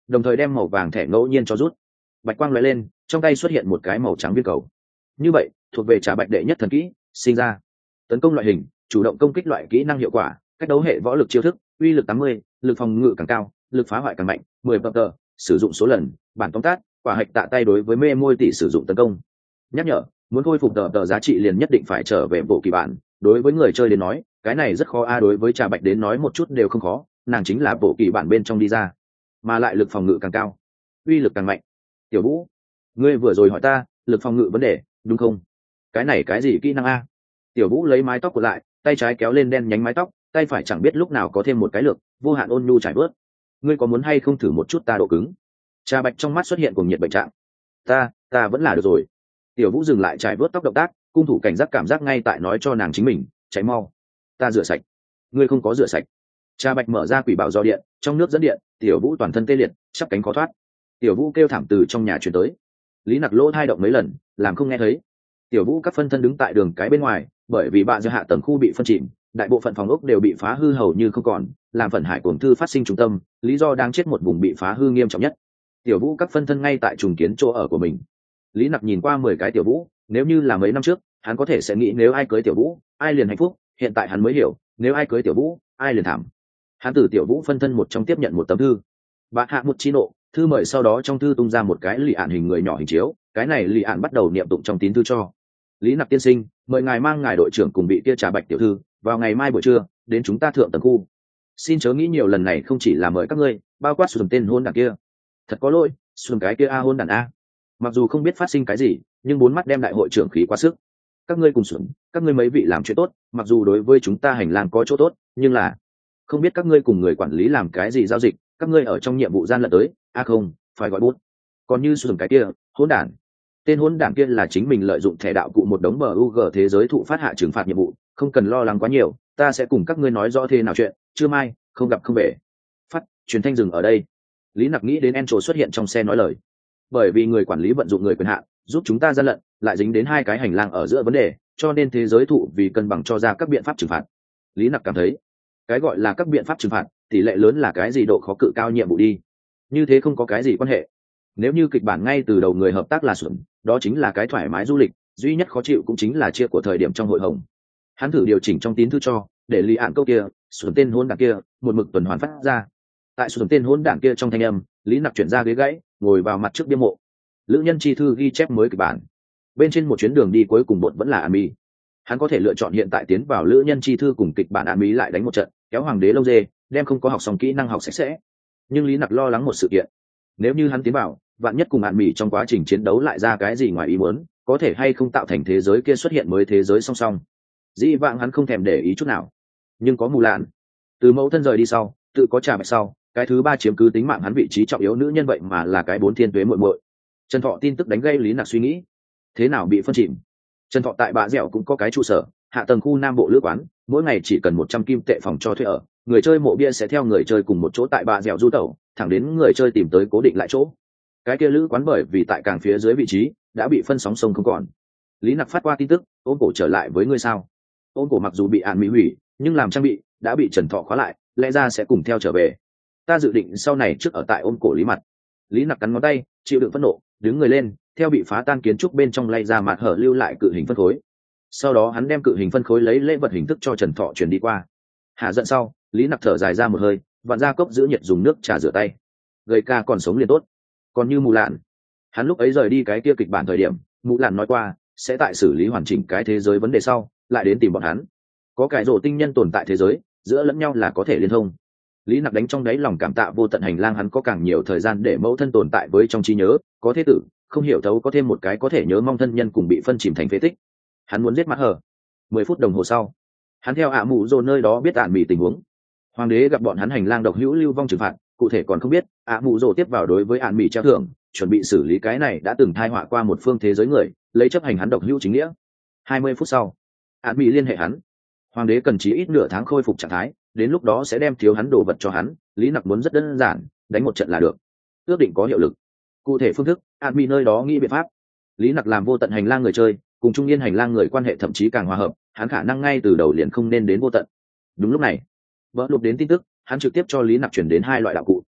đồng thời đem màu vàng thẻ ngẫu nhiên cho rút. Bạch quang lóe lên, trong tay xuất hiện một cái màu trắng viên cầu. Như vậy thuộc về Trà Bạch đệ nhất thần kỹ sinh ra. Tấn công loại hình, chủ động công kích loại kỹ năng hiệu quả, cách đấu hệ võ lực chiêu thức, uy lực tám mươi, lực phòng ngự càng cao, lực phá hoại càng mạnh, mười bậc tờ, sử dụng số lần, bản tóm tắt, quả hạch tạ tay đối với mê môi tỷ sử dụng tấn công. Nhắc nhở, muốn khôi phục tờ tờ giá trị liền nhất định phải trở về bộ kỳ bản. Đối với người chơi đến nói, cái này rất khó a, đối với Trà Bạch đến nói một chút đều không khó, nàng chính là bộ kỳ bản bên trong đi ra, mà lại lực phòng ngự càng cao, uy lực càng mạnh. Tiểu Vũ, ngươi vừa rồi hỏi ta lực phòng ngự vấn đề đúng không? Cái này cái gì kỹ năng a? Tiểu Vũ lấy mái tóc của lại, tay trái kéo lên đen nhánh mái tóc, tay phải chẳng biết lúc nào có thêm một cái lược vô hạn ôn nhu trải bớt. Ngươi có muốn hay không thử một chút ta độ cứng? Trà Bạch trong mắt xuất hiện cùng nhiệt bệnh trạng. Ta, ta vẫn là được rồi. Tiểu Vũ dừng lại trải bớt tóc động tác, cung thủ cảnh giác cảm giác ngay tại nói cho nàng chính mình, cháy mau. Ta rửa sạch. Ngươi không có rửa sạch. Trà Bạch mở ra quỷ bảo do điện, trong nước dẫn điện, Tiểu Vũ toàn thân tê liệt, chắp cánh khó thoát. Tiểu Vũ kêu thảm từ trong nhà truyền tới. Lý Nặc lỗ thai động mấy lần, làm không nghe thấy. Tiểu Vũ các phân thân đứng tại đường cái bên ngoài, bởi vì bạn giữa hạ tầng khu bị phân chìm, đại bộ phận phòng ốc đều bị phá hư hầu như không còn, làm Phần Hải cuồng thư phát sinh trung tâm, lý do đang chết một vùng bị phá hư nghiêm trọng nhất. Tiểu Vũ các phân thân ngay tại trùng kiến chỗ ở của mình. Lý Nặc nhìn qua mười cái Tiểu Vũ, nếu như là mấy năm trước, hắn có thể sẽ nghĩ nếu ai cưới Tiểu Vũ, ai liền hạnh phúc, hiện tại hắn mới hiểu, nếu ai cưới Tiểu Vũ, ai liền thảm. Hắn từ Tiểu Vũ phân thân một trong tiếp nhận một tấm thư. Bạn hạ một chi nộ, thư mời sau đó trong thư tung ra một cái lì ạn hình người nhỏ hình chiếu, cái này lì ạn bắt đầu niệm tụng trong tín thư cho. Lý Nặc tiên sinh, mời ngài mang ngài đội trưởng cùng bị kia Trà Bạch tiểu thư vào ngày mai buổi trưa đến chúng ta thượng tầng khu. Xin chớ nghĩ nhiều, lần này không chỉ là mời các ngươi, bao quát sùn tên hôn đàn kia. Thật có lỗi, sùn cái kia a hôn đàn a. Mặc dù không biết phát sinh cái gì, nhưng bốn mắt đem đại hội trưởng khí quá sức. Các ngươi cùng sùn, các ngươi mấy vị làm chuyện tốt, mặc dù đối với chúng ta hành lang có chỗ tốt, nhưng là không biết các ngươi cùng người quản lý làm cái gì giao dịch, các ngươi ở trong nhiệm vụ gian lận tới, a à không, phải gọi bút. Còn như sùn cái kia, hôn đàn. Tên hôn đảng kia là chính mình lợi dụng thẻ đạo cụ một đống bờ u g thế giới thụ phát hạ trừng phạt nhiệm vụ, không cần lo lắng quá nhiều, ta sẽ cùng các ngươi nói rõ thế nào chuyện, chưa mai không gặp không về. Phát truyền thanh dừng ở đây. Lý Nặc nghĩ đến Encho xuất hiện trong xe nói lời, bởi vì người quản lý vận dụng người quyền hạn giúp chúng ta gian lận, lại dính đến hai cái hành lang ở giữa vấn đề, cho nên thế giới thụ vì cân bằng cho ra các biện pháp trừng phạt. Lý Nặc cảm thấy cái gọi là các biện pháp trừng phạt tỷ lệ lớn là cái gì độ khó cự cao nhiệm vụ đi, như thế không có cái gì quan hệ. Nếu như kịch bản ngay từ đầu người hợp tác là xuẩn, đó chính là cái thoải mái du lịch, duy nhất khó chịu cũng chính là chia của thời điểm trong hội hồng. Hắn thử điều chỉnh trong tín thư cho, để lì ạn câu kia xuẩn tên hôn đảng kia một mực tuần hoàn phát ra. Tại xuẩn tên hôn đảng kia trong thanh âm, Lý Nặc chuyển ra ghế gãy, ngồi vào mặt trước bia mộ. Lữ Nhân chi thư ghi chép mới kịch bản, bên trên một chuyến đường đi cuối cùng bột vẫn là An Mỹ. Hắn có thể lựa chọn hiện tại tiến vào Lữ Nhân chi thư cùng kịch bản An Mỹ lại đánh một trận, kéo hoàng đế lâu dê, đem không có học xong kỹ năng học sạch sẽ. Nhưng Lý Nặc lo lắng một sự kiện, nếu như hắn tiến vào, vạn nhất cùng An Mỹ trong quá trình chiến đấu lại ra cái gì ngoài ý muốn, có thể hay không tạo thành thế giới kia xuất hiện mới thế giới song song. Dĩ vãng hắn không thèm để ý chút nào, nhưng có Mù Lạn từ mẫu thân rời đi sau, tự có Trà Bạch sau, cái thứ ba chiếm cứ tính mạng hắn vị trí trọng yếu nữ nhân vậy mà là cái bốn thiên tuế muội muội. Trần Thọ tin tức đánh gây Lý Nặc suy nghĩ, thế nào bị phân chìm. Trần Thọ tại Bạ Dẻo cũng có cái trụ sở, hạ tầng khu Nam Bộ lữ quán, mỗi ngày chỉ cần một trăm kim tệ phòng cho thuê ở, người chơi mộ bia sẽ theo người chơi cùng một chỗ tại Bạ Dẻo du tẩu, thẳng đến người chơi tìm tới cố định lại chỗ. Cái kia lữ quán bởi vì tại càng phía dưới vị trí đã bị phân sóng sông không còn. Lý Nặc phát qua tin tức, ôm cổ trở lại với ngươi sao. Ôm cổ mặc dù bị An Mỹ hủy, nhưng làm trang bị đã bị Trần Thọ khóa lại, lẽ ra sẽ cùng theo trở về. Ta dự định sau này trước ở tại ôm cổ Lý mặt. Lý Nặc cắn ngón tay, chịu đựng phẫn nộ, đứng người lên, theo bị phá tan kiến trúc bên trong lay ra mặt hở lưu lại cự hình phân khối. Sau đó hắn đem cự hình phân khối lấy lễ vật hình thức cho Trần Thọ chuyển đi qua. Hạ giận sau, Lý Nặc thở dài ra một hơi, vặn ra cốc giữ nhiệt dùng nước trà rửa tay. Gầy ca còn sống liền tốt. Còn như Mù Lạn, hắn lúc ấy rời đi cái kia kịch bản thời điểm, Mù Lạn nói qua sẽ tại xử lý hoàn chỉnh cái thế giới vấn đề sau lại đến tìm bọn hắn. Có cái rổ tinh nhân tồn tại thế giới, giữa lẫn nhau là có thể liên thông. Lý Nặc đánh trong đáy lòng cảm tạ vô tận hành lang, hắn có càng nhiều thời gian để mẫu thân tồn tại với trong trí nhớ, có thế tử không hiểu thấu có thêm một cái có thể nhớ mong thân nhân cùng bị phân chìm thành phế tích. Hắn muốn giết mắt hở. Mười phút đồng hồ sau, hắn theo ạ mụ dồn nơi đó biết Ạn Mỹ tình huống. Hoàng đế gặp bọn hắn hành lang độc hữu lưu vong trừng phạt, cụ thể còn không biết. ạ mụ dồn tiếp vào đối với Ạn Mỹ treo thưởng, chuẩn bị xử lý cái này đã từng thai họa qua một phương thế giới người, lấy chấp hành hắn độc hữu chính nghĩa. Hai mươi phút sau, Ạn Mỹ liên hệ hắn. Hoàng đế cần chí ít nửa tháng khôi phục trạng thái, đến lúc đó sẽ đem thiếu hắn đồ vật cho hắn. Lý Nặc muốn rất đơn giản, đánh một trận là được, ước định có hiệu lực. Cụ thể phương thức, An Mỹ nơi đó nghĩ biện pháp. Lý Nặc làm vô tận hành lang người chơi, cùng trung niên hành lang người quan hệ thậm chí càng hòa hợp, hắn khả năng ngay từ đầu liền không nên đến vô tận. Đúng lúc này, vỡ lục đến tin tức, hắn trực tiếp cho Lý Nặc chuyển đến hai loại đạo cụ.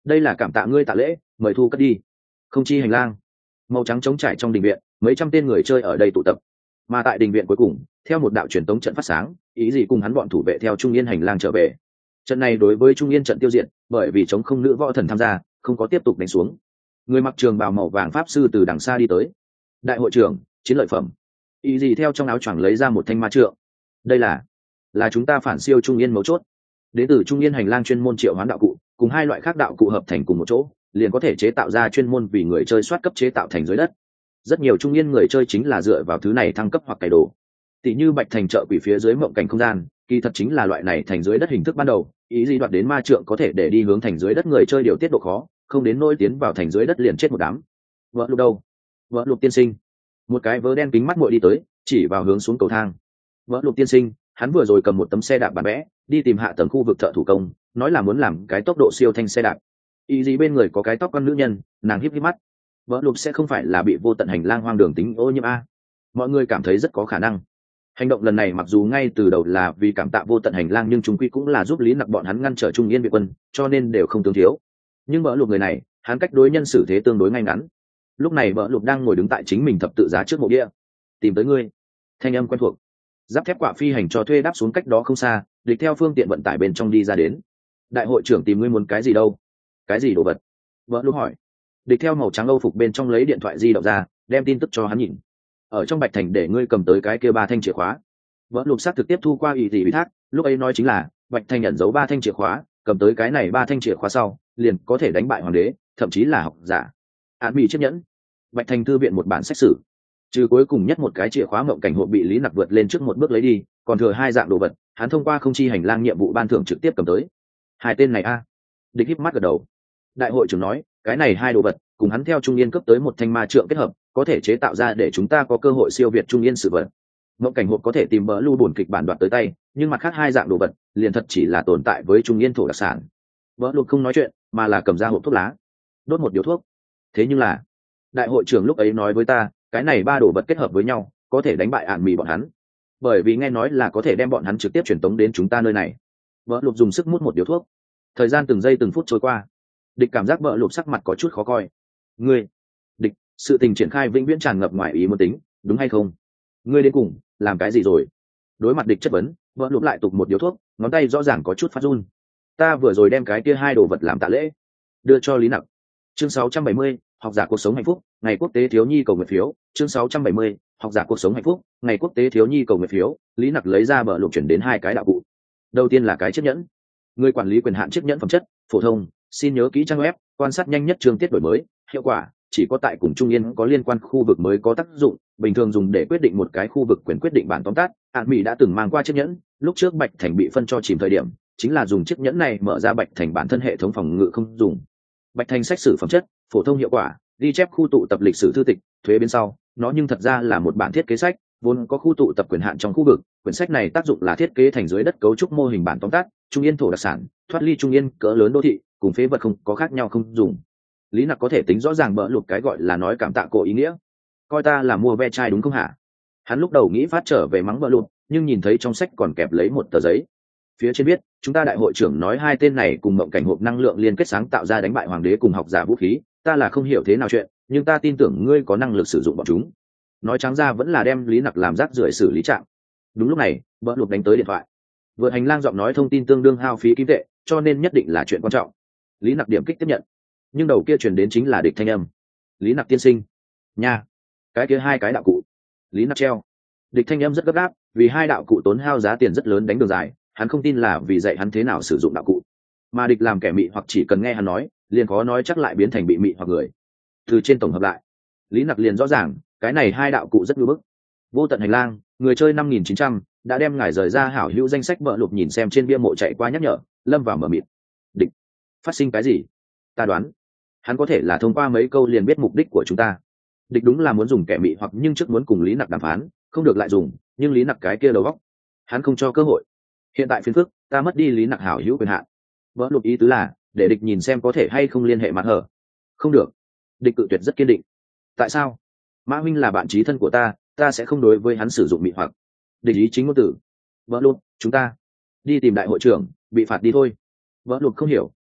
đây là cảm tạ ngươi tạ lễ, mời thu cất đi. Không chi hành lang, màu trắng trống trải trong đình viện, mấy trăm tên người chơi ở đây tụ tập. Mà tại đình viện cuối cùng, theo một đạo truyền tống trận phát sáng, ý gì cùng hắn bọn thủ vệ theo trung yên hành lang trở về. Trận này đối với trung yên trận tiêu diệt, bởi vì chống không nữ võ thần tham gia, không có tiếp tục đánh xuống. Người mặc trường bào màu vàng pháp sư từ đằng xa đi tới. Đại hội trưởng, chiến lợi phẩm. Ý gì theo trong áo choàng lấy ra một thanh ma trượng. Đây là là chúng ta phản siêu trung yên mấu chốt. Đến từ trung yên hành lang chuyên môn triệu hoán đạo cụ, cùng hai loại khác đạo cụ hợp thành cùng một chỗ, liền có thể chế tạo ra chuyên môn vì người chơi soát cấp chế tạo thành dưới đất. Rất nhiều trung yên người chơi chính là dựa vào thứ này thăng cấp hoặc cải đồ. Tỷ như Bạch Thành chợ quỷ phía dưới mộng cảnh không gian, kỳ thật chính là loại này thành dưới đất hình thức ban đầu, ý gì đoạt đến ma trượng có thể để đi hướng thành dưới đất người chơi điều tiết độ khó, không đến nỗi tiến vào thành dưới đất liền chết một đám. Vợ lục đâu? Vợ lục tiên sinh. Một cái vớ đen kính mắt muội đi tới, chỉ vào hướng xuống cầu thang. Vợ lục tiên sinh, hắn vừa rồi cầm một tấm xe đạp bản vẽ, đi tìm hạ tầng khu vực thợ thủ công, nói là muốn làm cái tốc độ siêu thanh xe đạp. Ý gì bên người có cái tóc con nữ nhân, nàng híp híp mắt. Vợ lục sẽ không phải là bị vô tận hành lang hoang đường tính ô nhiễm a? Mọi người cảm thấy rất có khả năng. Hành động lần này mặc dù ngay từ đầu là vì cảm tạ vô tận hành lang, nhưng chúng quy cũng là giúp lý nặc bọn hắn ngăn trở trung yên viện quân, cho nên đều không tương thiếu. Nhưng vợ lục người này, hắn cách đối nhân xử thế tương đối ngay ngắn. Lúc này vợ lục đang ngồi đứng tại chính mình thập tự giá trước mộ địa. Tìm tới ngươi. Thanh âm quen thuộc. Giáp thép quạ phi hành cho thuê đáp xuống cách đó không xa, địch theo phương tiện vận tải bên trong đi ra đến. Đại hội trưởng tìm ngươi muốn cái gì đâu? Cái gì đồ vật? Vợ lục hỏi. Địch theo màu trắng âu phục bên trong lấy điện thoại di động ra, đem tin tức cho hắn nhìn. Ở trong Bạch Thành để ngươi cầm tới cái kia ba thanh chìa khóa. Vợ lục xác thực tiếp thu qua ý gì ủy thác, lúc ấy nói chính là Bạch Thành nhận dấu ba thanh chìa khóa, cầm tới cái này ba thanh chìa khóa sau, liền có thể đánh bại hoàng đế, thậm chí là học giả. Án bị chiếc nhẫn. Bạch Thành thư viện một bản sách sử. Trừ cuối cùng nhất một cái chìa khóa mộng cảnh hộp bị lý nặc vượt lên trước một bước lấy đi, còn thừa hai dạng đồ vật, hắn thông qua không chi hành lang nhiệm vụ ban thưởng trực tiếp cầm tới. Hai tên này a? Địch híp mắt gật đầu. Đại hội trưởng nói, cái này hai đồ vật cùng hắn theo trung yên cấp tới một thanh ma trượng kết hợp, có thể chế tạo ra để chúng ta có cơ hội siêu việt trung yên sự vật. Mộng cảnh hộp có thể tìm bỡ lưu bổn kịch bản đoạt tới tay, nhưng mặt khác hai dạng đồ vật liền thật chỉ là tồn tại với trung yên thổ đặc sản. Bỡ lưu không nói chuyện, mà là cầm ra hộp thuốc lá, đốt một điếu thuốc. Thế nhưng là đại hội trưởng lúc ấy nói với ta, cái này ba đồ vật kết hợp với nhau có thể đánh bại ạn mì bọn hắn, bởi vì nghe nói là có thể đem bọn hắn trực tiếp truyền tống đến chúng ta nơi này. Bỡ lục dùng sức mút một điếu thuốc. Thời gian từng giây từng phút trôi qua, địch cảm giác bỡ lục sắc mặt có chút khó coi. Ngươi, địch, sự tình triển khai vĩnh viễn tràn ngập ngoài ý muốn tính, đúng hay không? Ngươi đến cùng làm cái gì rồi? Đối mặt địch chất vấn, bỡ lục lại tục một điếu thuốc, ngón tay rõ ràng có chút phát run. Ta vừa rồi đem cái kia hai đồ vật làm tạ lễ, đưa cho lý nặc. Chương sáu trăm bảy mươi, học giả cuộc sống hạnh phúc, ngày quốc tế thiếu nhi cầu nguyện phiếu. Chương sáu trăm bảy mươi, học giả cuộc sống hạnh phúc, ngày quốc tế thiếu nhi cầu nguyện phiếu. Lý nặc lấy ra bờ lục chuyển đến hai cái đạo cụ. Đầu tiên là cái chiếc nhẫn. Người quản lý quyền hạn chiếc nhẫn phẩm chất phổ thông, xin nhớ kỹ trang web, quan sát nhanh nhất chương tiết đổi mới, hiệu quả chỉ có tại cùng trung yên có liên quan khu vực mới có tác dụng, bình thường dùng để quyết định một cái khu vực quyền quyết định bản tóm tắt. Hạn Mỹ đã từng mang qua chiếc nhẫn, lúc trước Bạch Thành bị phân cho chìm thời điểm, chính là dùng chiếc nhẫn này mở ra Bạch Thành bản thân hệ thống phòng ngự không dùng. Bạch Thành sách sử phẩm chất phổ thông, hiệu quả ghi chép khu tụ tập lịch sử thư tịch, thuế biến sau, nó nhưng thật ra là một bản thiết kế sách, vốn có khu tụ tập quyền hạn trong khu vực. Quyển sách này tác dụng là thiết kế thành dưới đất cấu trúc mô hình bản tóm tắt, trung yên thổ đặc sản, thoát ly trung yên cỡ lớn đô thị, cùng phế vật không có khác nhau không dùng. Lý nặc có thể tính rõ ràng bỡ lục cái gọi là nói cảm tạ cổ ý nghĩa. Coi ta là mua ve chai đúng không hả? Hắn lúc đầu nghĩ phát trở về mắng bỡ lục, nhưng nhìn thấy trong sách còn kẹp lấy một tờ giấy, phía trên viết chúng ta đại hội trưởng nói hai tên này cùng mộng cảnh hộp năng lượng liên kết sáng tạo ra đánh bại hoàng đế cùng học giả vũ khí, ta là không hiểu thế nào chuyện, nhưng ta tin tưởng ngươi có năng lực sử dụng bọn chúng. Nói trắng ra vẫn là đem lý nặc làm rác rưởi xử lý trạng. Đúng lúc này bỡ lục đánh tới điện thoại. Vượt hành lang giọng nói thông tin tương đương hao phí kim tệ, cho nên nhất định là chuyện quan trọng. Lý nặc điểm kích tiếp nhận, nhưng đầu kia truyền đến chính là địch thanh âm. Lý nặc tiên sinh nha, cái kia hai cái đạo cụ. Lý nặc treo. Địch thanh âm rất gấp gáp, vì hai đạo cụ tốn hao giá tiền rất lớn đánh đường dài, hắn không tin là vì dạy hắn thế nào sử dụng đạo cụ, mà địch làm kẻ mị hoặc chỉ cần nghe hắn nói liền khó nói chắc lại biến thành bị mị hoặc người. Từ trên tổng hợp lại, lý nặc liền rõ ràng cái này hai đạo cụ rất ngưỡng bức. Vô tận hành lang, người chơi năm nghìn chín trăm đã đem ngài rời ra hảo hữu danh sách. Vợ lục nhìn xem trên bia mộ chạy qua nhắc nhở, lâm vào mở mịt. Địch phát sinh cái gì? Ta đoán hắn có thể là thông qua mấy câu liền biết mục đích của chúng ta. Địch đúng là muốn dùng kẻ mị hoặc, nhưng trước muốn cùng lý nặc đàm phán, không được lại dùng, nhưng lý nặc cái kia đầu góc, hắn không cho cơ hội. Hiện tại phiền phức, ta mất đi lý nặc hảo hữu quyền hạn. Vỡ lục ý tứ là để địch nhìn xem có thể hay không liên hệ mặt hở. Không được. Địch cự tuyệt rất kiên định. Tại sao? Mã huynh là bạn trí thân của ta, ta sẽ không đối với hắn sử dụng mị hoặc. Địch ý chính ngôn tử. Vỡ lục, chúng ta đi tìm đại hội trưởng, bị phạt đi thôi. Vỡ lục không hiểu,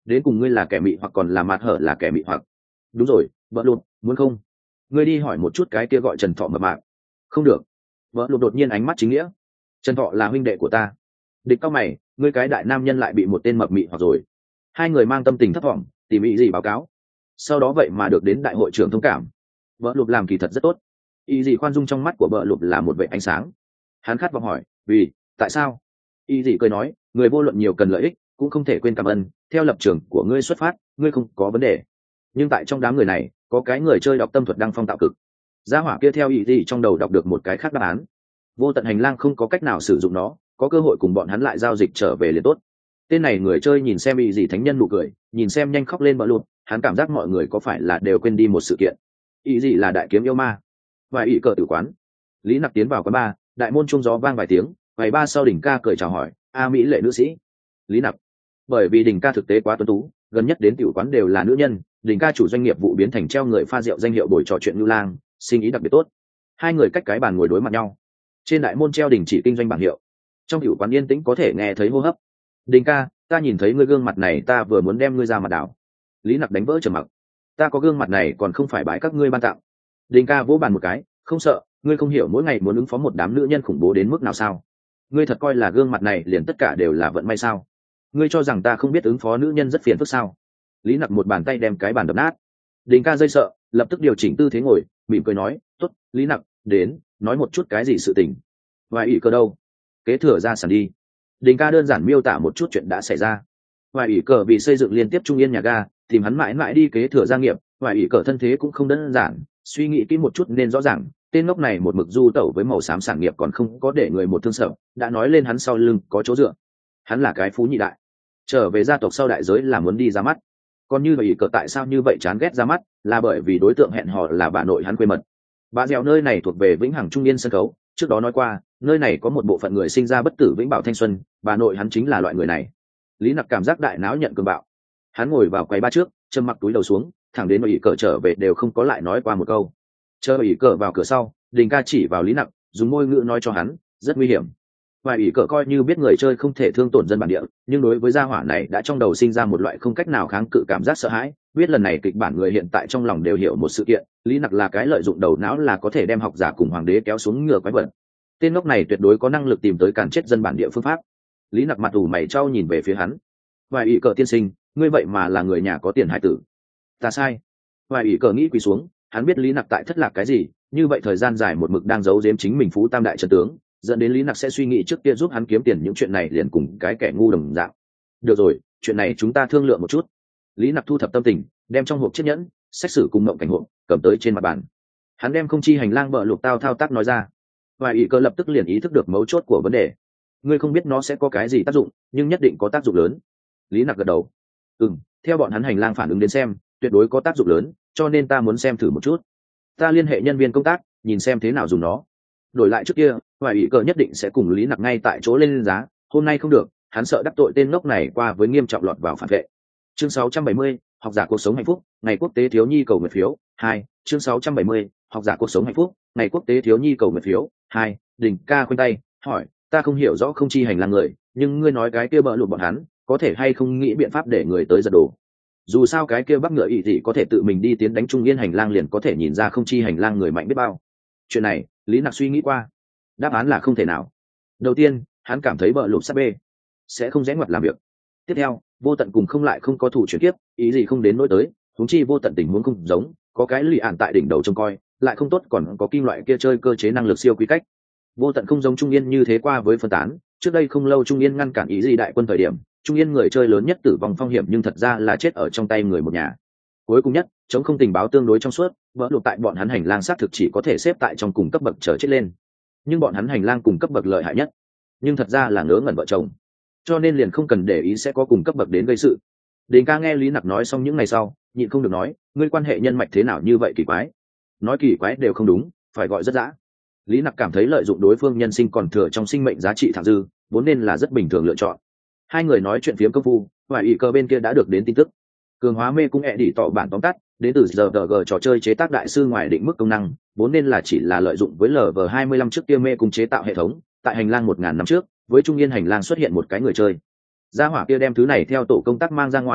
đến cùng ngươi là kẻ mị hoặc còn là mặt hở là kẻ mị hoặc. Đúng rồi, vợ lụt, muốn không ngươi đi hỏi một chút cái kia gọi Trần Thọ mập mạp. Không được. Vợ lụt đột nhiên ánh mắt chính nghĩa. Trần Thọ là huynh đệ của ta. Địch cao mày, ngươi cái đại nam nhân lại bị một tên mập mị hoặc rồi. Hai người mang tâm tình thất vọng, tìm ý gì báo cáo. Sau đó vậy mà được đến đại hội trưởng thông cảm. Vợ lụt làm kỳ thật rất tốt. Ý gì khoan dung trong mắt của vợ lụt là một vệ ánh sáng. Hắn khát vọng hỏi, vì tại sao? Ý gì cười nói, người vô luận nhiều cần lợi ích cũng không thể quên cảm ơn. Theo lập trường của ngươi xuất phát, ngươi không có vấn đề, nhưng tại trong đám người này có cái người chơi đọc tâm thuật đăng phong tạo cực. Gia hỏa kia theo ý gì trong đầu đọc được một cái khác đáp án. Vô tận hành lang không có cách nào sử dụng nó, có cơ hội cùng bọn hắn lại giao dịch trở về liền tốt. Tên này người chơi nhìn xem ý gì thánh nhân nụ cười, nhìn xem nhanh khóc lên bỡ luôn, hắn cảm giác mọi người có phải là đều quên đi một sự kiện. Ý gì là đại kiếm yêu ma và ý cờ tử quán. Lý Nặc tiến vào quán bar, đại môn chuông gió vang vài tiếng, vài ba sau đỉnh ca cười chào hỏi, a mỹ lệ nữ sĩ. Lý Nặc. Bởi vì đỉnh ca thực tế quá tuấn tú, gần nhất đến tiểu quán đều là nữ nhân, đỉnh ca chủ doanh nghiệp vụ biến thành treo người pha rượu danh hiệu buổi trò chuyện lưu lang, sinh ý đặc biệt tốt. Hai người cách cái bàn ngồi đối mặt nhau. Trên đại môn treo đình chỉ kinh doanh bảng hiệu. Trong tiểu quán yên tĩnh có thể nghe thấy hô hấp. Đỉnh ca, ta nhìn thấy ngươi gương mặt này, ta vừa muốn đem ngươi ra mặt đảo. Lý Nặc đánh vỡ trầm mặc. Ta có gương mặt này còn không phải bái các ngươi ban tặng. Đỉnh ca vỗ bàn một cái, không sợ, ngươi không hiểu mỗi ngày muốn ứng phó một đám nữ nhân khủng bố đến mức nào sao? Ngươi thật coi là gương mặt này liền tất cả đều là vận may sao? Ngươi cho rằng ta không biết ứng phó nữ nhân rất phiền phức sao? Lý Nặc một bàn tay đem cái bàn đập nát. Đỉnh ca dây sợ, lập tức điều chỉnh tư thế ngồi, mỉm cười nói, tốt, Lý Nặc, đến nói một chút cái gì sự tình. Vài ủy cờ đâu? Kế thừa gia sản đi. Đỉnh ca đơn giản miêu tả một chút chuyện đã xảy ra. Vài ủy cờ vì xây dựng liên tiếp trung yên nhà ga, tìm hắn mãi mãi đi kế thừa gia nghiệp. Vài ủy cờ thân thế cũng không đơn giản, suy nghĩ kỹ một chút nên rõ ràng, tên ngốc này một mực du tẩu với màu xám sản nghiệp còn không có để người một thương sợ, đã nói lên hắn sau lưng có chỗ dựa. Hắn là cái phú nhị đại, trở về gia tộc sau đại giới là muốn đi ra mắt. Còn như vậy cờ tại sao như vậy chán ghét ra mắt, là bởi vì đối tượng hẹn hò là bà nội hắn quê mật. Bà dẻo nơi này thuộc về vĩnh hằng trung niên sân khấu, trước đó nói qua, nơi này có một bộ phận người sinh ra bất tử vĩnh bảo thanh xuân, bà nội hắn chính là loại người này. Lý Nặc cảm giác đại náo nhận cường bạo. Hắn ngồi vào quầy ba trước, châm mặc túi đầu xuống, thẳng đến ủy cờ trở về đều không có lại nói qua một câu. Chờ ủy cờ vào cửa sau, Đình ca chỉ vào Lý Nặc, dùng môi ngữ nói cho hắn, rất nguy hiểm. Vài ủy cờ coi như biết người chơi không thể thương tổn dân bản địa, nhưng đối với gia hỏa này đã trong đầu sinh ra một loại không cách nào kháng cự cảm giác sợ hãi. Biết lần này kịch bản người hiện tại trong lòng đều hiểu một sự kiện, Lý Nặc là cái lợi dụng đầu não là có thể đem học giả cùng hoàng đế kéo xuống ngựa quái vật. Tên ngốc này tuyệt đối có năng lực tìm tới càn chết dân bản địa phương pháp. Lý Nặc mặt ủ mày trao nhìn về phía hắn. Vài ủy cờ tiên sinh, ngươi vậy mà là người nhà có tiền hải tử. Ta sai. Vài ủy cờ nghĩ quỳ xuống, hắn biết Lý Nặc tại thất lạc cái gì, như vậy thời gian dài một mực đang giấu giếm chính mình phú tam đại trận tướng, dẫn đến Lý Nặc sẽ suy nghĩ trước kia giúp hắn kiếm tiền những chuyện này liền cùng cái kẻ ngu đồng dạng. Được rồi, chuyện này chúng ta thương lượng một chút. Lý Nặc thu thập tâm tình, đem trong hộp chiếc nhẫn, xét xử cùng mộng cảnh hộp, cầm tới trên mặt bàn. Hắn đem không chi hành lang bợ lục tao thao tác nói ra. Vài ý cơ lập tức liền ý thức được mấu chốt của vấn đề. Ngươi không biết nó sẽ có cái gì tác dụng, nhưng nhất định có tác dụng lớn. Lý Nặc gật đầu. Ừm, theo bọn hắn hành lang phản ứng đến xem, tuyệt đối có tác dụng lớn, cho nên ta muốn xem thử một chút. Ta liên hệ nhân viên công tác, nhìn xem thế nào dùng nó. Đổi lại trước kia, Hoài ủy cờ nhất định sẽ cùng Lý Nặc ngay tại chỗ lên giá, hôm nay không được, hắn sợ đắc tội tên ngốc này qua với nghiêm trọng lọt vào phản vệ. Chương sáu trăm bảy mươi, học giả cuộc sống hạnh phúc, ngày quốc tế thiếu nhi cầu nguyện phiếu, hai. Chương sáu trăm bảy mươi, học giả cuộc sống hạnh phúc, ngày quốc tế thiếu nhi cầu nguyện phiếu, hai. Đình ca khoanh tay, hỏi, ta không hiểu rõ không chi hành lang người, nhưng ngươi nói cái kia bỡ lụt bọn hắn, có thể hay không nghĩ biện pháp để người tới giật đồ. Dù sao cái kia bắc ngựa ý thì có thể tự mình đi tiến đánh trung yên hành lang liền có thể nhìn ra không chi hành lang người mạnh biết bao. Chuyện này, Lý Nặc suy nghĩ qua, đáp án là không thể nào. Đầu tiên, hắn cảm thấy bỡ lụt sắp bê sẽ không rẽ ngoặt làm việc. Tiếp theo, vô tận cùng không lại không có thủ chuyển kiếp, ý gì không đến nỗi tới, huống chi vô tận tình huống không giống, có cái lì ản tại đỉnh đầu trông coi, lại không tốt còn có kim loại kia chơi cơ chế năng lực siêu quy cách. Vô tận không giống Trung Yên như thế qua với phân tán, trước đây không lâu Trung Yên ngăn cản ý gì đại quân thời điểm, Trung Yên người chơi lớn nhất tử vong phong hiểm nhưng thật ra là chết ở trong tay người một nhà. Cuối cùng nhất, chống không tình báo tương đối trong suốt, vỡ lụt tại bọn hắn hành lang xác thực chỉ có thể xếp tại trong cùng cấp bậc chờ chết lên. Nhưng bọn hắn hành lang cùng cấp bậc lợi hại nhất, nhưng thật ra là ngớ ngẩn vợ chồng, cho nên liền không cần để ý sẽ có cùng cấp bậc đến gây sự. Đình ca nghe Lý Nặc nói xong những ngày sau, nhịn không được nói, ngươi quan hệ nhân mạch thế nào như vậy kỳ quái? Nói kỳ quái đều không đúng, phải gọi rất dã. Lý Nặc cảm thấy lợi dụng đối phương nhân sinh còn thừa trong sinh mệnh giá trị thẳng dư, vốn nên là rất bình thường lựa chọn. Hai người nói chuyện phiếm công phu, Hoài ủy cơ bên kia đã được đến tin tức. Cường hóa mê cung ẹ đỉ tọ bản tóm tắt, đến từ giờ tờ gờ trò chơi chế tác đại sư ngoài định mức công năng, vốn nên là chỉ là lợi dụng với L V hai mươi lăm trước kia mê cung chế tạo hệ thống, tại hành lang một ngàn năm trước, với Trung Yên hành lang xuất hiện một cái người chơi. Gia hỏa kia đem thứ này theo tổ công tác mang ra ngoài,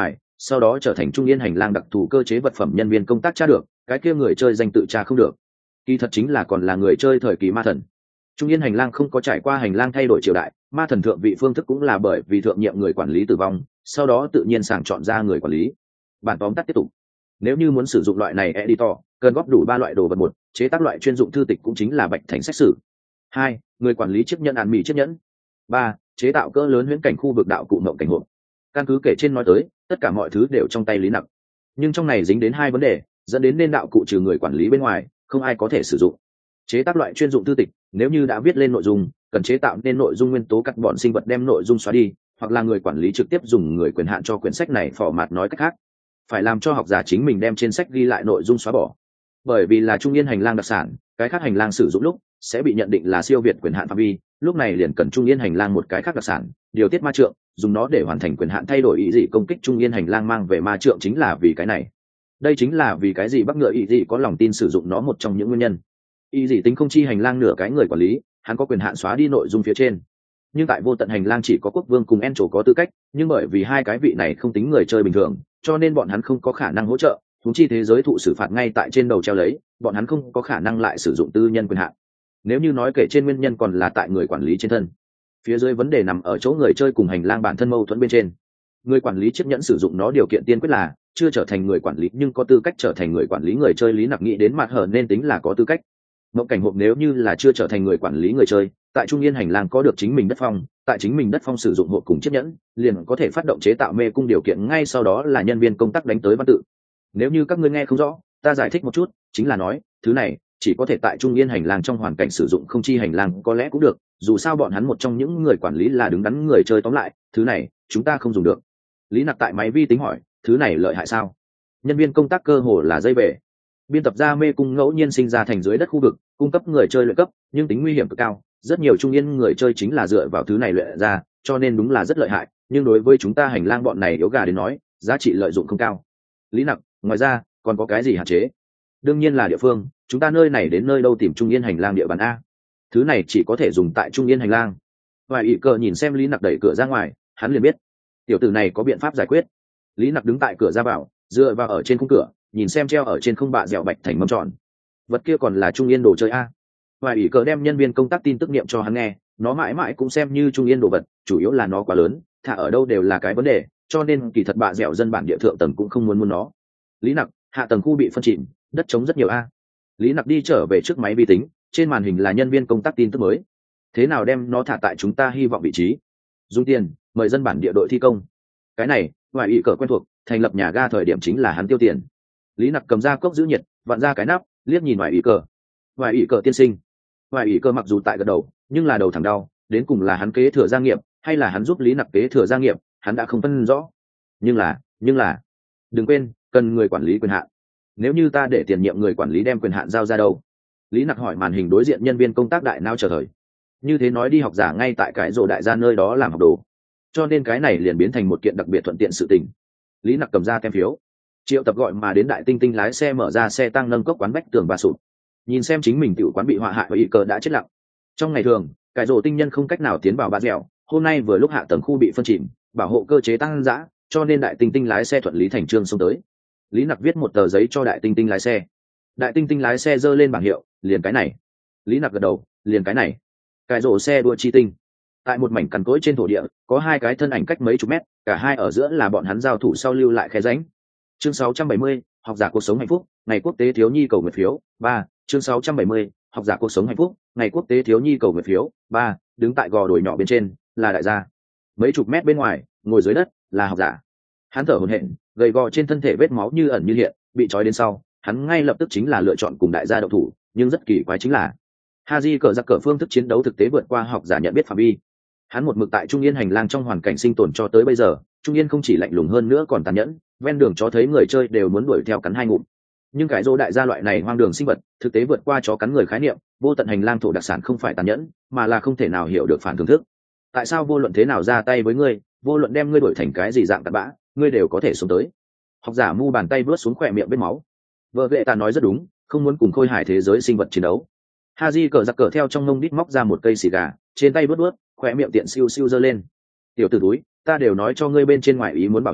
sau đó trở thành trung yên hành lang đặc thù cơ chế vật phẩm nhân viên công tác tra được, cái kia người chơi danh tự tra không được. Kỳ thật chính là còn là người chơi thời kỳ ma thần. Trung yên hành lang không có trải qua hành lang thay đổi triều đại, ma thần thượng vị phương thức cũng là bởi vì thượng nhiệm người quản lý tử vong, sau đó tự nhiên sàng chọn ra người quản lý. Bản tóm tắt tiếp tục. Nếu như muốn sử dụng loại này editor, cần góp đủ ba loại đồ vật. Một, chế tác loại chuyên dụng thư tịch cũng chính là bạch thành xét xử. Hai, người quản lý chiếc nhẫn ạn mì chiếc nhẫn. Ba, chế tạo cỡ lớn huyễn cảnh khu vực đạo cụ mộng cảnh hộp. Căn cứ kể trên nói tới, tất cả mọi thứ đều trong tay Lý Nặc. Nhưng trong này dính đến hai vấn đề, dẫn đến nên đạo cụ trừ người quản lý bên ngoài, không ai có thể sử dụng. Chế tác loại chuyên dụng thư tịch, nếu như đã viết lên nội dung, cần chế tạo nên nội dung nguyên tố cắt bọn sinh vật đem nội dung xóa đi, hoặc là người quản lý trực tiếp dùng người quyền hạn cho quyển sách này phỏ mạt, nói cách khác, phải làm cho học giả chính mình đem trên sách ghi lại nội dung xóa bỏ. Bởi vì là trung yên hành lang đặc sản, cái khác hành lang sử dụng lúc sẽ bị nhận định là siêu việt quyền hạn phạm vi, lúc này liền cần trung yên hành lang một cái khác đặc sản, điều tiết ma trượng, dùng nó để hoàn thành quyền hạn thay đổi ý dị công kích trung yên hành lang mang về ma trượng, chính là vì cái này. Đây chính là vì cái gì Bắc Ngựa ý dị có lòng tin sử dụng nó một trong những nguyên nhân. Ý dị tính không chi hành lang nửa cái người quản lý, hắn có quyền hạn xóa đi nội dung phía trên. Nhưng tại vô tận hành lang chỉ có quốc vương cùng Encho có tư cách, nhưng bởi vì hai cái vị này không tính người chơi bình thường, cho nên bọn hắn không có khả năng hỗ trợ, thú chi thế giới thụ xử phạt ngay tại trên đầu treo lấy, bọn hắn không có khả năng lại sử dụng tư nhân quyền hạn. Nếu như nói kể trên nguyên nhân còn là tại người quản lý trên thân, phía dưới vấn đề nằm ở chỗ người chơi cùng hành lang bản thân mâu thuẫn bên trên. Người quản lý chấp nhận sử dụng nó điều kiện tiên quyết là chưa trở thành người quản lý nhưng có tư cách trở thành người quản lý người chơi. Lý Nặc nghĩ đến mặt hở nên tính là có tư cách. Mộng cảnh hộp nếu như là chưa trở thành người quản lý người chơi, tại trung yên hành lang có được chính mình đất phong, tại chính mình đất phong sử dụng hộp cùng chiếc nhẫn, liền có thể phát động chế tạo mê cung điều kiện, ngay sau đó là nhân viên công tác đánh tới văn tự. Nếu như các ngươi nghe không rõ, ta giải thích một chút, chính là nói, thứ này chỉ có thể tại trung yên hành lang trong hoàn cảnh sử dụng, không chi hành lang có lẽ cũng được, dù sao bọn hắn một trong những người quản lý là đứng đắn người chơi. Tóm lại, thứ này chúng ta không dùng được. Lý Nặc tại máy vi tính hỏi, thứ này lợi hại sao? Nhân viên công tác cơ hồ là dây bể. Biên tập ra mê cung ngẫu nhiên sinh ra thành dưới đất khu vực, cung cấp người chơi luyện cấp, nhưng tính nguy hiểm cực cao, rất nhiều trung yên người chơi chính là dựa vào thứ này luyện ra, cho nên đúng là rất lợi hại, nhưng đối với chúng ta hành lang bọn này yếu gà đến nói, giá trị lợi dụng không cao. Lý Nặc, ngoài ra còn có cái gì hạn chế? Đương nhiên là địa phương, chúng ta nơi này đến nơi đâu tìm trung yên hành lang địa bàn a? Thứ này chỉ có thể dùng tại trung yên hành lang. Vài ỷ cờ nhìn xem Lý Nặc đẩy cửa ra ngoài, hắn liền biết tiểu tử này có biện pháp giải quyết. Lý Nặc đứng tại cửa ra vào, dựa vào ở trên khung cửa, nhìn xem treo ở trên không bạ dẻo bạch thành mâm tròn. Vật kia còn là trung yên đồ chơi a? Vài ỷ cờ đem nhân viên công tác tin tức niệm cho hắn nghe, nó mãi mãi cũng xem như trung yên đồ vật, chủ yếu là nó quá lớn, thả ở đâu đều là cái vấn đề, cho nên kỳ thật bạ dẻo dân bản địa thượng tầng cũng không muốn muốn nó. Lý Nặc, hạ tầng khu bị phân chìm, đất trống rất nhiều a. Lý Nặc đi trở về trước máy vi tính, trên màn hình là nhân viên công tác tin tức mới. Thế nào đem nó thả tại chúng ta hy vọng vị trí? Dùng tiền mời dân bản địa đội thi công. Cái này ngoài ý cờ quen thuộc, thành lập nhà ga thời điểm chính là hắn tiêu tiền. Lý Nặc cầm ra cốc giữ nhiệt, vặn ra cái nắp, liếc nhìn ngoài ý cờ. Ngoài ý cờ tiên sinh. Ngoài ý cờ mặc dù tại gật đầu, nhưng là đầu thẳng đau, đến cùng là hắn kế thừa gia nghiệp hay là hắn giúp Lý Nặc kế thừa gia nghiệp, hắn đã không phân rõ. Nhưng là, nhưng là, đừng quên, cần người quản lý quyền hạn. Nếu như ta để tiền nhiệm người quản lý đem quyền hạn giao ra đâu? Lý Nặc hỏi màn hình đối diện nhân viên công tác đại nao chờ thời. Như thế nói đi, học giả ngay tại cái rổ đại gia nơi đó làm học đồ, cho nên cái này liền biến thành một kiện đặc biệt thuận tiện sự tình. Lý Nặc cầm ra tem phiếu, triệu tập gọi mà đến đại tinh tinh lái xe mở ra xe tăng nâng cốc quán bách tường và sụp, nhìn xem chính mình tiểu quán bị họa hại và y cờ đã chết lặng. Trong ngày thường cái rổ tinh nhân không cách nào tiến vào bát dẻo, hôm nay vừa lúc hạ tầng khu bị phân chìm, bảo hộ cơ chế tăng dã, cho nên đại tinh tinh lái xe thuận lý thành trương xông tới. Lý Nặc viết một tờ giấy cho đại tinh tinh lái xe. Đại tinh tinh lái xe giơ lên bảng hiệu, liền cái này. Lý Nặc gật đầu, liền cái này. Cái rổ xe đua chi tinh. Tại một mảnh cằn cỗi trên thổ địa, có hai cái thân ảnh cách mấy chục mét, cả hai ở giữa là bọn hắn giao thủ sau lưu lại khe rãnh. Chương sáu trăm bảy mươi, học giả cuộc sống hạnh phúc, ngày quốc tế thiếu nhi cầu nguyện phiếu, ba. Chương sáu trăm bảy mươi, học giả cuộc sống hạnh phúc, ngày quốc tế thiếu nhi cầu nguyện phiếu, ba. Đứng tại gò đồi nhỏ bên trên là đại gia. Mấy chục mét bên ngoài, ngồi dưới đất là học giả. Hắn thở hổn hển, gầy gò trên thân thể vết máu như ẩn như hiện, bị trói đến sau, hắn ngay lập tức chính là lựa chọn cùng đại gia động thủ, nhưng rất kỳ quái chính là Haji cờ giặc cờ phương thức chiến đấu thực tế vượt qua học giả nhận biết phạm vi. Hắn một mực tại trung yên hành lang trong hoàn cảnh sinh tồn cho tới bây giờ, trung yên không chỉ lạnh lùng hơn nữa còn tàn nhẫn, ven đường cho thấy người chơi đều muốn đuổi theo cắn hai ngụm. Nhưng cái rô đại gia loại này hoang đường sinh vật, thực tế vượt qua chó cắn người khái niệm, vô tận hành lang thổ đặc sản không phải tàn nhẫn, mà là không thể nào hiểu được phản thưởng thức. Tại sao vô luận thế nào ra tay với ngươi, vô luận đem ngươi đổi thành cái gì dạng tạt bã, ngươi đều có thể xuống tới. Học giả mu bàn tay vớt xuống khỏe miệng vết máu. Vợ vệ ta nói rất đúng, không muốn cùng khôi hài thế giới sinh vật chiến đấu. Haji cờ giặc cờ theo trong mông đít móc ra một cây xì gà, trên tay vớt vớt, khỏe miệng tiện siêu siêu giơ lên. Tiểu tử túi, ta đều nói cho ngươi bên trên ngoài ý muốn bảo hiểm,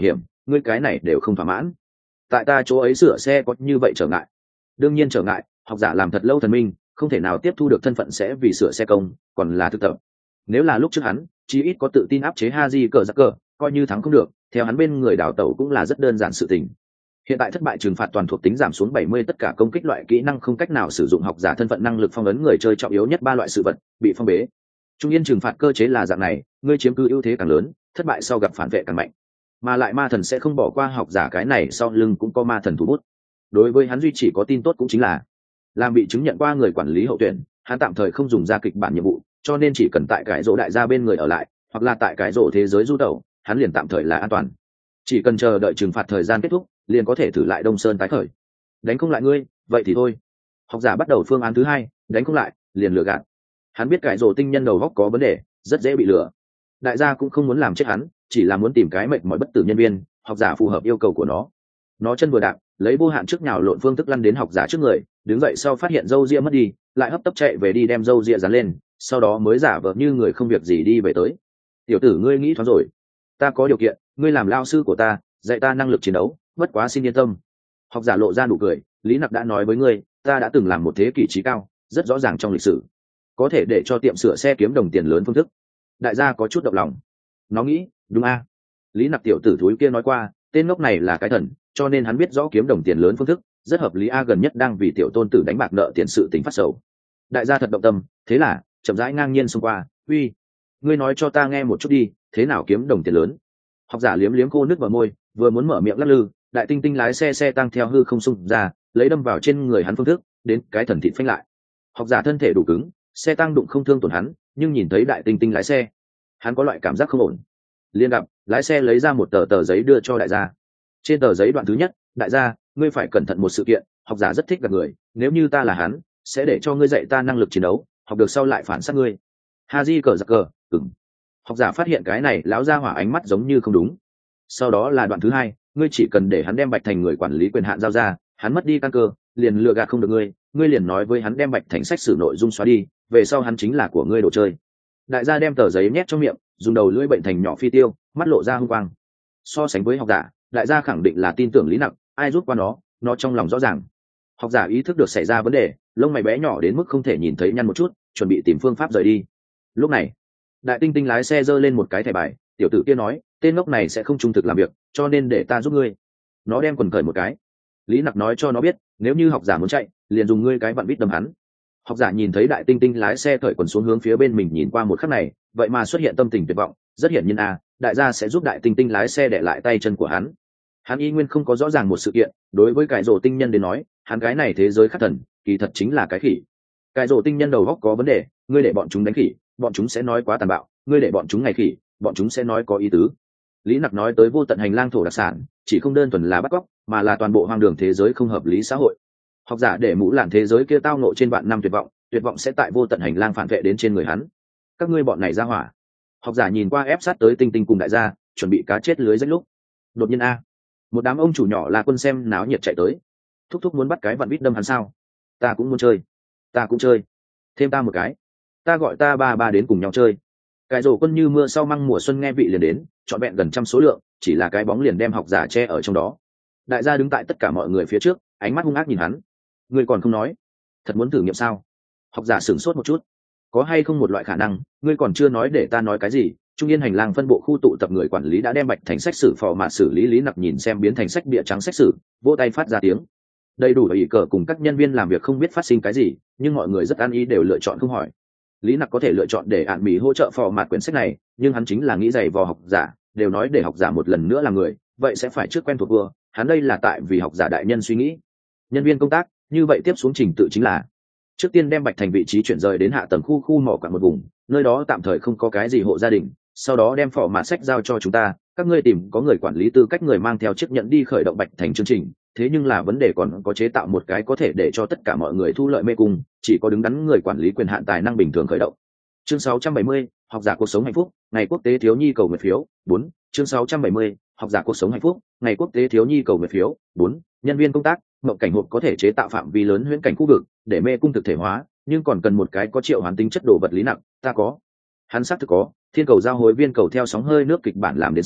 ngươi cái này đều không thỏa mãn. Tại ta chỗ ấy sửa xe có như vậy trở ngại? Đương nhiên trở ngại, học giả làm thật lâu thần minh, không thể nào tiếp thu được thân phận sẽ vì sửa xe công, còn là thực tập. Nếu là lúc trước hắn, chí ít có tự tin áp chế Haji cờ giặc cờ, coi như thắng không được, theo hắn bên người đào tẩu cũng là rất đơn giản sự tình. Hiện tại thất bại trừng phạt toàn thuộc tính giảm xuống bảy mươi, tất cả công kích loại kỹ năng không cách nào sử dụng, học giả thân phận năng lực phong ấn người chơi trọng yếu nhất ba loại sự vật bị phong bế. Trung yên trừng phạt cơ chế là dạng này, ngươi chiếm cứ ưu thế càng lớn, thất bại sau gặp phản vệ càng mạnh. Mà lại ma thần sẽ không bỏ qua học giả cái này, sau lưng cũng có ma thần thủ bút. Đối với hắn duy chỉ có tin tốt cũng chính là làm bị chứng nhận qua người quản lý hậu tuyển, hắn tạm thời không dùng ra kịch bản nhiệm vụ, cho nên chỉ cần tại cái rỗ đại gia bên người ở lại, hoặc là tại cái rỗ thế giới du tẩu, hắn liền tạm thời là an toàn. Chỉ cần chờ đợi trừng phạt thời gian kết thúc, liền có thể thử lại Đông Sơn tái khởi. Đánh không lại ngươi, vậy thì thôi. Học giả bắt đầu phương án thứ hai, đánh không lại, liền lừa gạt. Hắn biết cái rỗ tinh nhân đầu góc có vấn đề, rất dễ bị lừa. Đại gia cũng không muốn làm chết hắn, chỉ là muốn tìm cái mệnh mọi bất tử nhân viên, học giả phù hợp yêu cầu của nó. Nó chân vừa đạp, lấy vô hạn trước nhào lộn phương thức lăn đến học giả trước người, đứng dậy sau phát hiện râu ria mất đi, lại hấp tấp chạy về đi đem râu ria dán lên, sau đó mới giả vờ như người không việc gì đi về tới. Tiểu tử, ngươi nghĩ thoáng rồi, ta có điều kiện, ngươi làm lao sư của ta, dạy ta năng lực chiến đấu, bất quá xin yên tâm. Học giả lộ ra nụ cười, Lý Nặc đã nói với ngươi, ta đã từng làm một thế kỷ trí cao, rất rõ ràng trong lịch sử, có thể để cho tiệm sửa xe kiếm đồng tiền lớn phương thức. Đại gia có chút động lòng. Nó nghĩ, đúng a? Lý Nặc tiểu tử thúi kia nói qua, tên ngốc này là cái thần, cho nên hắn biết rõ kiếm đồng tiền lớn phương thức, rất hợp lý a, gần nhất đang vì tiểu tôn tử đánh bạc nợ tiền sự tính phát sầu. Đại gia thật động tâm, thế là chậm rãi ngang nhiên xông qua, uy, ngươi nói cho ta nghe một chút đi, thế nào kiếm đồng tiền lớn? Học giả liếm liếm khô nước vào môi, vừa muốn mở miệng lắc lư, đại tinh tinh lái xe xe tăng theo hư không xung ra, lấy đâm vào trên người hắn phương thức, đến cái thần thịt phanh lại. Học giả thân thể đủ cứng, xe tăng đụng không thương tổn hắn, nhưng nhìn thấy đại tinh tinh lái xe, hắn có loại cảm giác không ổn. Liên gặp lái xe lấy ra một tờ tờ giấy đưa cho đại gia. Trên tờ giấy đoạn thứ nhất, đại gia, ngươi phải cẩn thận một sự kiện, học giả rất thích gặp người, nếu như ta là hắn, sẽ để cho ngươi dạy ta năng lực chiến đấu, học được sau lại phản sát ngươi. Haji cờ giặc cờ, ừm. Học giả phát hiện cái này lão gia hỏa ánh mắt giống như không đúng. Sau đó là đoạn thứ hai, ngươi chỉ cần để hắn đem Bạch Thành người quản lý quyền hạn giao ra, hắn mất đi căn cơ, liền lừa gạt không được ngươi, ngươi liền nói với hắn đem Bạch Thành sách sử nội dung xóa đi, về sau hắn chính là của ngươi đồ chơi. Đại gia đem tờ giấy nhét trong miệng, dùng đầu lưỡi bệnh thành nhỏ phi tiêu, mắt lộ ra hung quang. So sánh với học giả, đại gia khẳng định là tin tưởng Lý Nặc, ai rút qua nó, nó trong lòng rõ ràng. Học giả ý thức được xảy ra vấn đề, lông mày bé nhỏ đến mức không thể nhìn thấy nhăn một chút, chuẩn bị tìm phương pháp rời đi. Lúc này, đại tinh tinh lái xe giơ lên một cái thẻ bài, tiểu tử kia nói, tên ngốc này sẽ không trung thực làm việc, cho nên để ta giúp ngươi. Nó đem quần cởi một cái. Lý Nặc nói cho nó biết, nếu như học giả muốn chạy, liền dùng ngươi cái vặn vít đâm hắn. Học giả nhìn thấy đại tinh tinh lái xe cởi quần xuống hướng phía bên mình nhìn qua một khắc này, vậy mà xuất hiện tâm tình tuyệt vọng, rất hiển nhiên a, đại gia sẽ giúp đại tinh tinh lái xe để lại tay chân của hắn. Hắn y nguyên không có rõ ràng một sự kiện, đối với cái rổ tinh nhân đến nói, hắn cái này thế giới khắc thần, kỳ thật chính là cái khỉ. Cái rổ tinh nhân đầu góc có vấn đề, ngươi để bọn chúng đánh khỉ, bọn chúng sẽ nói quá tàn bạo, ngươi để bọn chúng ngày khỉ, bọn chúng sẽ nói có ý tứ. Lý Nặc nói tới vô tận hành lang thổ đặc sản, chỉ không đơn thuần là bắt cóc, mà là toàn bộ hoang đường thế giới không hợp lý xã hội. Học giả để mũ lạn thế giới kia tao nộ trên vạn năm tuyệt vọng, tuyệt vọng sẽ tại vô tận hành lang phản vệ đến trên người hắn. Các ngươi bọn này ra hỏa. Học giả nhìn qua ép sát tới tinh tinh cùng đại gia, chuẩn bị cá chết lưới rách lúc. Đột nhiên a, một đám ông chủ nhỏ là quân xem náo nhiệt chạy tới. Thúc thúc muốn bắt cái vặn vít đâm hắn sao? Ta cũng muốn chơi. Ta cũng chơi. Thêm ta một cái. Ta gọi ta ba ba đến cùng nhau chơi. Cái rổ quân như mưa sau măng mùa xuân nghe vị liền đến, trọn vẹn gần trăm số lượng, chỉ là cái bóng liền đem học giả che ở trong đó. Đại gia đứng tại tất cả mọi người phía trước, ánh mắt hung ác nhìn hắn. Ngươi còn không nói, thật muốn thử nghiệm sao? Học giả sửng sốt một chút. Có hay không một loại khả năng, ngươi còn chưa nói để ta nói cái gì? Trung yên hành lang phân bộ khu tụ tập người quản lý đã đem Bạch Thành sách sử phò mạ xử lý. Lý Nặc nhìn xem biến thành sách bìa trắng sách sử, vỗ tay phát ra tiếng. Đầy đủ ý cờ cùng các nhân viên làm việc không biết phát sinh cái gì, nhưng mọi người rất an ý đều lựa chọn không hỏi. Lý Nặc có thể lựa chọn để ạn mỹ hỗ trợ phò mạt quyển sách này, nhưng hắn chính là nghĩ giày vò học giả, đều nói để học giả một lần nữa là người, vậy sẽ phải trước quen thuộc vừa, hắn đây là tại vì học giả đại nhân suy nghĩ. Nhân viên công tác, như vậy tiếp xuống trình tự chính là trước tiên đem Bạch Thành vị trí chuyển rời đến hạ tầng khu khu mỏ quặng một vùng, nơi đó tạm thời không có cái gì hộ gia đình, sau đó đem phò mạt sách giao cho chúng ta, các ngươi tìm có người quản lý tư cách người mang theo chiếc nhẫn đi khởi động Bạch Thành chương trình. Thế nhưng là vấn đề còn có chế tạo một cái có thể để cho tất cả mọi người thu lợi mê cung, chỉ có đứng đắn người quản lý quyền hạn tài năng bình thường khởi động. Chương sáu trăm bảy mươi, học giả cuộc sống hạnh phúc, ngày quốc tế thiếu nhi cầu nguyện phiếu, bốn. Chương sáu trăm bảy mươi, học giả cuộc sống hạnh phúc, ngày quốc tế thiếu nhi cầu nguyện phiếu, bốn. Nhân viên công tác, mộng cảnh hộp có thể chế tạo phạm vi lớn huyễn cảnh khu vực, để mê cung thực thể hóa, nhưng còn cần một cái có triệu hoán tính chất đồ vật lý nặng, ta có. Hắn xác thực có, thiên cầu giao hối viên cầu theo sóng hơi nước kịch bản làm đến sau,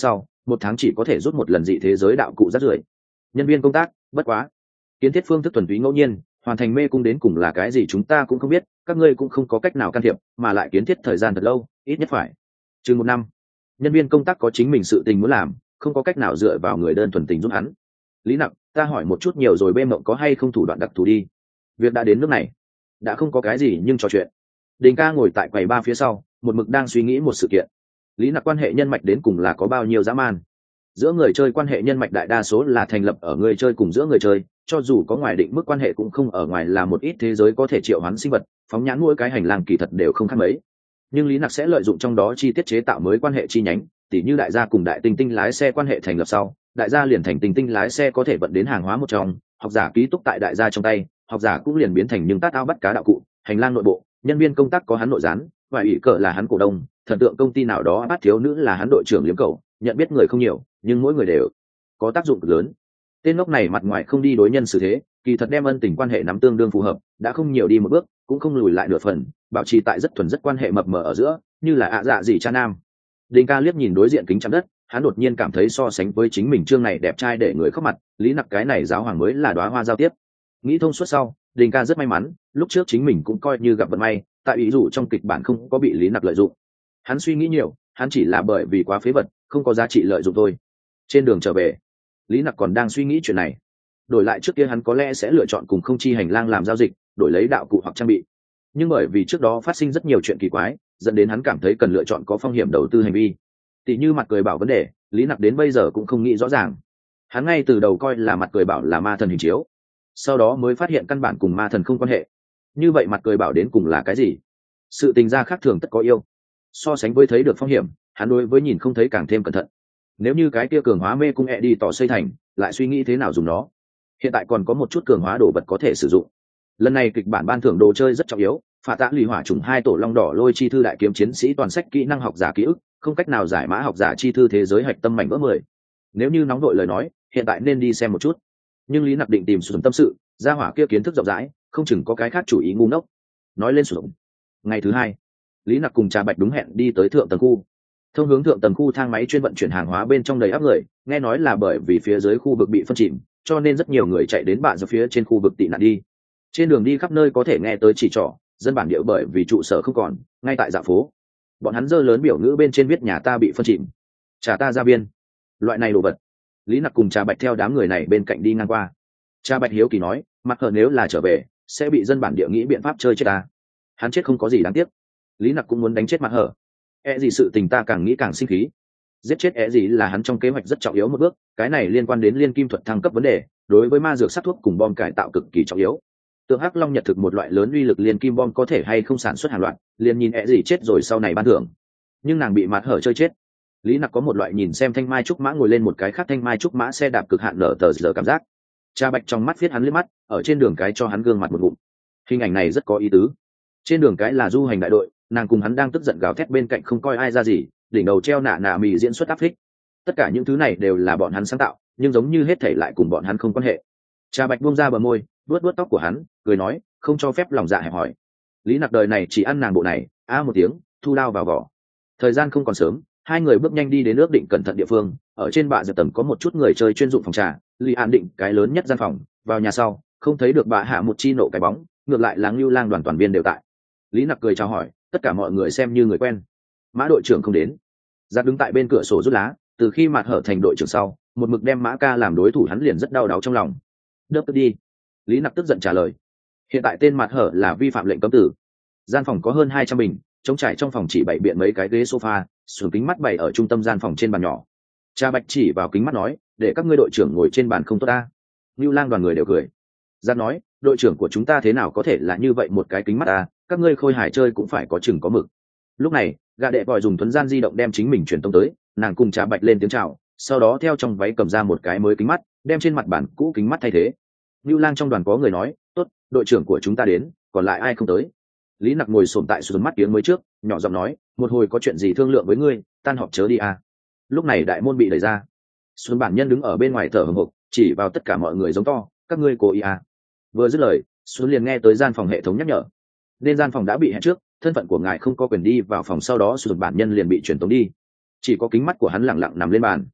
một tháng chỉ có thể rút một lần dị thế giới đạo cụ rất rưởi. Nhân viên công tác, bất quá kiến thiết phương thức thuần túy ngẫu nhiên, hoàn thành mê cung đến cùng là cái gì chúng ta cũng không biết, các ngươi cũng không có cách nào can thiệp, mà lại kiến thiết thời gian thật lâu, ít nhất phải chừng một năm. Nhân viên công tác có chính mình sự tình muốn làm, không có cách nào dựa vào người đơn thuần tình giúp hắn. Lý Nặc, ta hỏi một chút nhiều rồi, bê mộng có hay không thủ đoạn đặc thù đi. Việc đã đến nước này, đã không có cái gì nhưng trò chuyện. Đình ca ngồi tại quầy ba phía sau, một mực đang suy nghĩ một sự kiện. Lý Nặc quan hệ nhân mạch đến cùng là có bao nhiêu dã man? Giữa người chơi quan hệ nhân mạch đại đa số là thành lập ở người chơi cùng giữa người chơi, cho dù có ngoài định mức quan hệ cũng không ở ngoài là một ít thế giới có thể triệu hoán sinh vật, phóng nhãn mỗi cái hành lang kỳ thật đều không khác mấy. Nhưng Lý Nặc sẽ lợi dụng trong đó chi tiết chế tạo mới quan hệ chi nhánh, tỉ như đại gia cùng đại tinh tinh lái xe quan hệ thành lập sau, đại gia liền thành tinh tinh lái xe có thể vận đến hàng hóa một trong, học giả ký túc tại đại gia trong tay, học giả cũng liền biến thành những tát ao bắt cá đạo cụ, hành lang nội bộ, nhân viên công tác có hắn nội gián, và ủy cờ là hắn cổ đông, thần tượng công ty nào đó bắt thiếu nữ là hắn đội trưởng liếm cầu, nhận biết người không nhiều, nhưng mỗi người đều có tác dụng cực lớn. Tên ngốc này mặt ngoài không đi đối nhân xử thế, kỳ thật đem ân tình quan hệ nắm tương đương phù hợp, đã không nhiều đi một bước, cũng không lùi lại nửa phần, bảo trì tại rất thuần rất quan hệ mập mờ ở giữa, như là ạ dạ gì cha nam. Đinh ca liếc nhìn đối diện kính chắn đất, hắn đột nhiên cảm thấy so sánh với chính mình trương này đẹp trai để người khóc mặt, Lý Nặc cái này giáo hoàng mới là đóa hoa giao tiếp. Nghĩ thông suốt sau, Đinh ca rất may mắn, lúc trước chính mình cũng coi như gặp vận may, tại ý dụ trong kịch bản không có bị Lý Nặc lợi dụng. Hắn suy nghĩ nhiều, hắn chỉ là bởi vì quá phế vật, không có giá trị lợi dụng thôi. Trên đường trở về, Lý Nặc còn đang suy nghĩ chuyện này. Đổi lại trước kia hắn có lẽ sẽ lựa chọn cùng không chi hành lang làm giao dịch, đổi lấy đạo cụ hoặc trang bị. Nhưng bởi vì trước đó phát sinh rất nhiều chuyện kỳ quái, dẫn đến hắn cảm thấy cần lựa chọn có phong hiểm đầu tư hành vi. Tỷ như mặt cười bảo vấn đề, Lý Nặc đến bây giờ cũng không nghĩ rõ ràng. Hắn ngay từ đầu coi là mặt cười bảo là ma thần hình chiếu, sau đó mới phát hiện căn bản cùng ma thần không quan hệ. Như vậy mặt cười bảo đến cùng là cái gì? Sự tình gia khác thường tất có yêu. So sánh với thấy được phong hiểm, hắn đối với nhìn không thấy càng thêm cẩn thận. Nếu như cái kia cường hóa mê cung ẹ đi tỏ xây thành, lại suy nghĩ thế nào dùng nó. Hiện tại còn có một chút cường hóa đồ vật có thể sử dụng. Lần này kịch bản ban thưởng đồ chơi rất trọng yếu, phá tạ lì hỏa trùng hai tổ long đỏ lôi chi thư đại kiếm chiến sĩ toàn sách kỹ năng học giả ký ức, không cách nào giải mã học giả chi thư thế giới hạch tâm mảnh vỡ mười. Nếu như nóng đội lời nói, hiện tại nên đi xem một chút. Nhưng Lý Nặc định tìm sử dụng tâm sự, gia hỏa kia kiến thức rộng rãi, không chừng có cái khác chủ ý ngu ngốc. Nói lên sử dụng. Ngày thứ hai, Lý Nặc cùng Trà Bạch đúng hẹn đi tới thượng tầng khu. Thông hướng thượng tầng khu thang máy chuyên vận chuyển hàng hóa bên trong đầy áp người, nghe nói là bởi vì phía dưới khu vực bị phân chìm, cho nên rất nhiều người chạy đến bạn ra phía trên khu vực tị nạn đi. Trên đường đi khắp nơi có thể nghe tới chỉ trỏ, dân bản địa bởi vì trụ sở không còn, ngay tại dạ phố. Bọn hắn dơ lớn biểu ngữ bên trên viết nhà ta bị phân chìm, trả ta ra biên. Loại này đồ vật. Lý Nặc cùng Trà Bạch theo đám người này bên cạnh đi ngang qua. Trà Bạch hiếu kỳ nói, mặt hờ nếu là trở về, sẽ bị dân bản địa nghĩ biện pháp chơi chết ta. Hắn chết không có gì đáng tiếc. Lý Nặc cũng muốn đánh chết mặt hờ. E gì sự tình ta càng nghĩ càng sinh khí. Giết chết E gì là hắn trong kế hoạch rất trọng yếu một bước, cái này liên quan đến liên kim thuật thăng cấp vấn đề, đối với ma dược sát thuốc cùng bom cải tạo cực kỳ trọng yếu. Tượng Hắc Long nhật thực một loại lớn uy lực liên kim bom có thể hay không sản xuất hàng loạt, liền nhìn E gì chết rồi sau này ban thưởng. Nhưng nàng bị mặt hở chơi chết. Lý Nặc có một loại nhìn xem thanh mai trúc mã ngồi lên một cái khác thanh mai trúc mã xe đạp cực hạn nở tờ giờ cảm giác. Cha Bạch trong mắt viết hắn liếc mắt, ở trên đường cái cho hắn gương mặt một ngụm. Hình ảnh này rất có ý tứ. Trên đường cái là du hành đại đội, nàng cùng hắn đang tức giận gào thét bên cạnh không coi ai ra gì, đỉnh đầu treo nạ nạ mì diễn xuất áp phích. Tất cả những thứ này đều là bọn hắn sáng tạo, nhưng giống như hết thảy lại cùng bọn hắn không quan hệ. Cha Bạch buông ra bờ môi, vuốt vuốt tóc của hắn, cười nói, không cho phép lòng dạ hẹp hỏi. Lý Nặc đời này chỉ ăn nàng bộ này, a một tiếng, thu đao vào vỏ. Thời gian không còn sớm, hai người bước nhanh đi đến ước định cẩn thận địa phương. Ở trên bạ dược tầng có một chút người chơi chuyên dụng phòng trà, Lý An định cái lớn nhất gian phòng. Vào nhà sau, không thấy được bà hạ một chi nộ cái bóng, ngược lại là Ngưu Lang đoàn toàn viên đều tại. Lý Nặc cười chào hỏi, tất cả mọi người xem như người quen. Mã đội trưởng không đến. Giáp đứng tại bên cửa sổ rút lá, từ khi Mạt Hở thành đội trưởng sau, một mực đem Mã Ca làm đối thủ hắn liền rất đau đáu trong lòng. Đớp tức đi. Lý Nặc tức giận trả lời. Hiện tại tên Mạt Hở là vi phạm lệnh cấm tử. Gian phòng có hơn hai trăm bình, trống trải trong phòng chỉ bày biện mấy cái ghế sofa, sườn kính mắt bày ở trung tâm gian phòng trên bàn nhỏ. Cha Bạch chỉ vào kính mắt nói, để các ngươi đội trưởng ngồi trên bàn không tốt ta. Nưu Lang đoàn người đều cười. Giáp nói, đội trưởng của chúng ta thế nào có thể là như vậy một cái kính mắt ta, các ngươi khôi hài chơi cũng phải có chừng có mực. Lúc này, gã đệ vòi dùng thuấn gian di động đem chính mình truyền tông tới, nàng cùng Trà Bạch lên tiếng chào, sau đó theo trong váy cầm ra một cái mới kính mắt, đem trên mặt bản cũ kính mắt thay thế. Nưu Lang trong đoàn có người nói, tốt, đội trưởng của chúng ta đến, còn lại ai không tới. Lý Nặc ngồi xổm tại xuống mắt tiếng mới trước, nhỏ giọng nói, một hồi có chuyện gì thương lượng với ngươi, tan họp chớ đi à. Lúc này đại môn bị đẩy ra, Xuân bản nhân đứng ở bên ngoài thở hổn hộc, chỉ vào tất cả mọi người giống to, các ngươi cố ý à. Vừa dứt lời, Xuân liền nghe tới gian phòng hệ thống nhắc nhở, nên gian phòng đã bị hẹn trước, thân phận của ngài không có quyền đi vào phòng, sau đó Xuân bản nhân liền bị chuyển tống đi. Chỉ có kính mắt của hắn lặng lặng nằm lên bàn.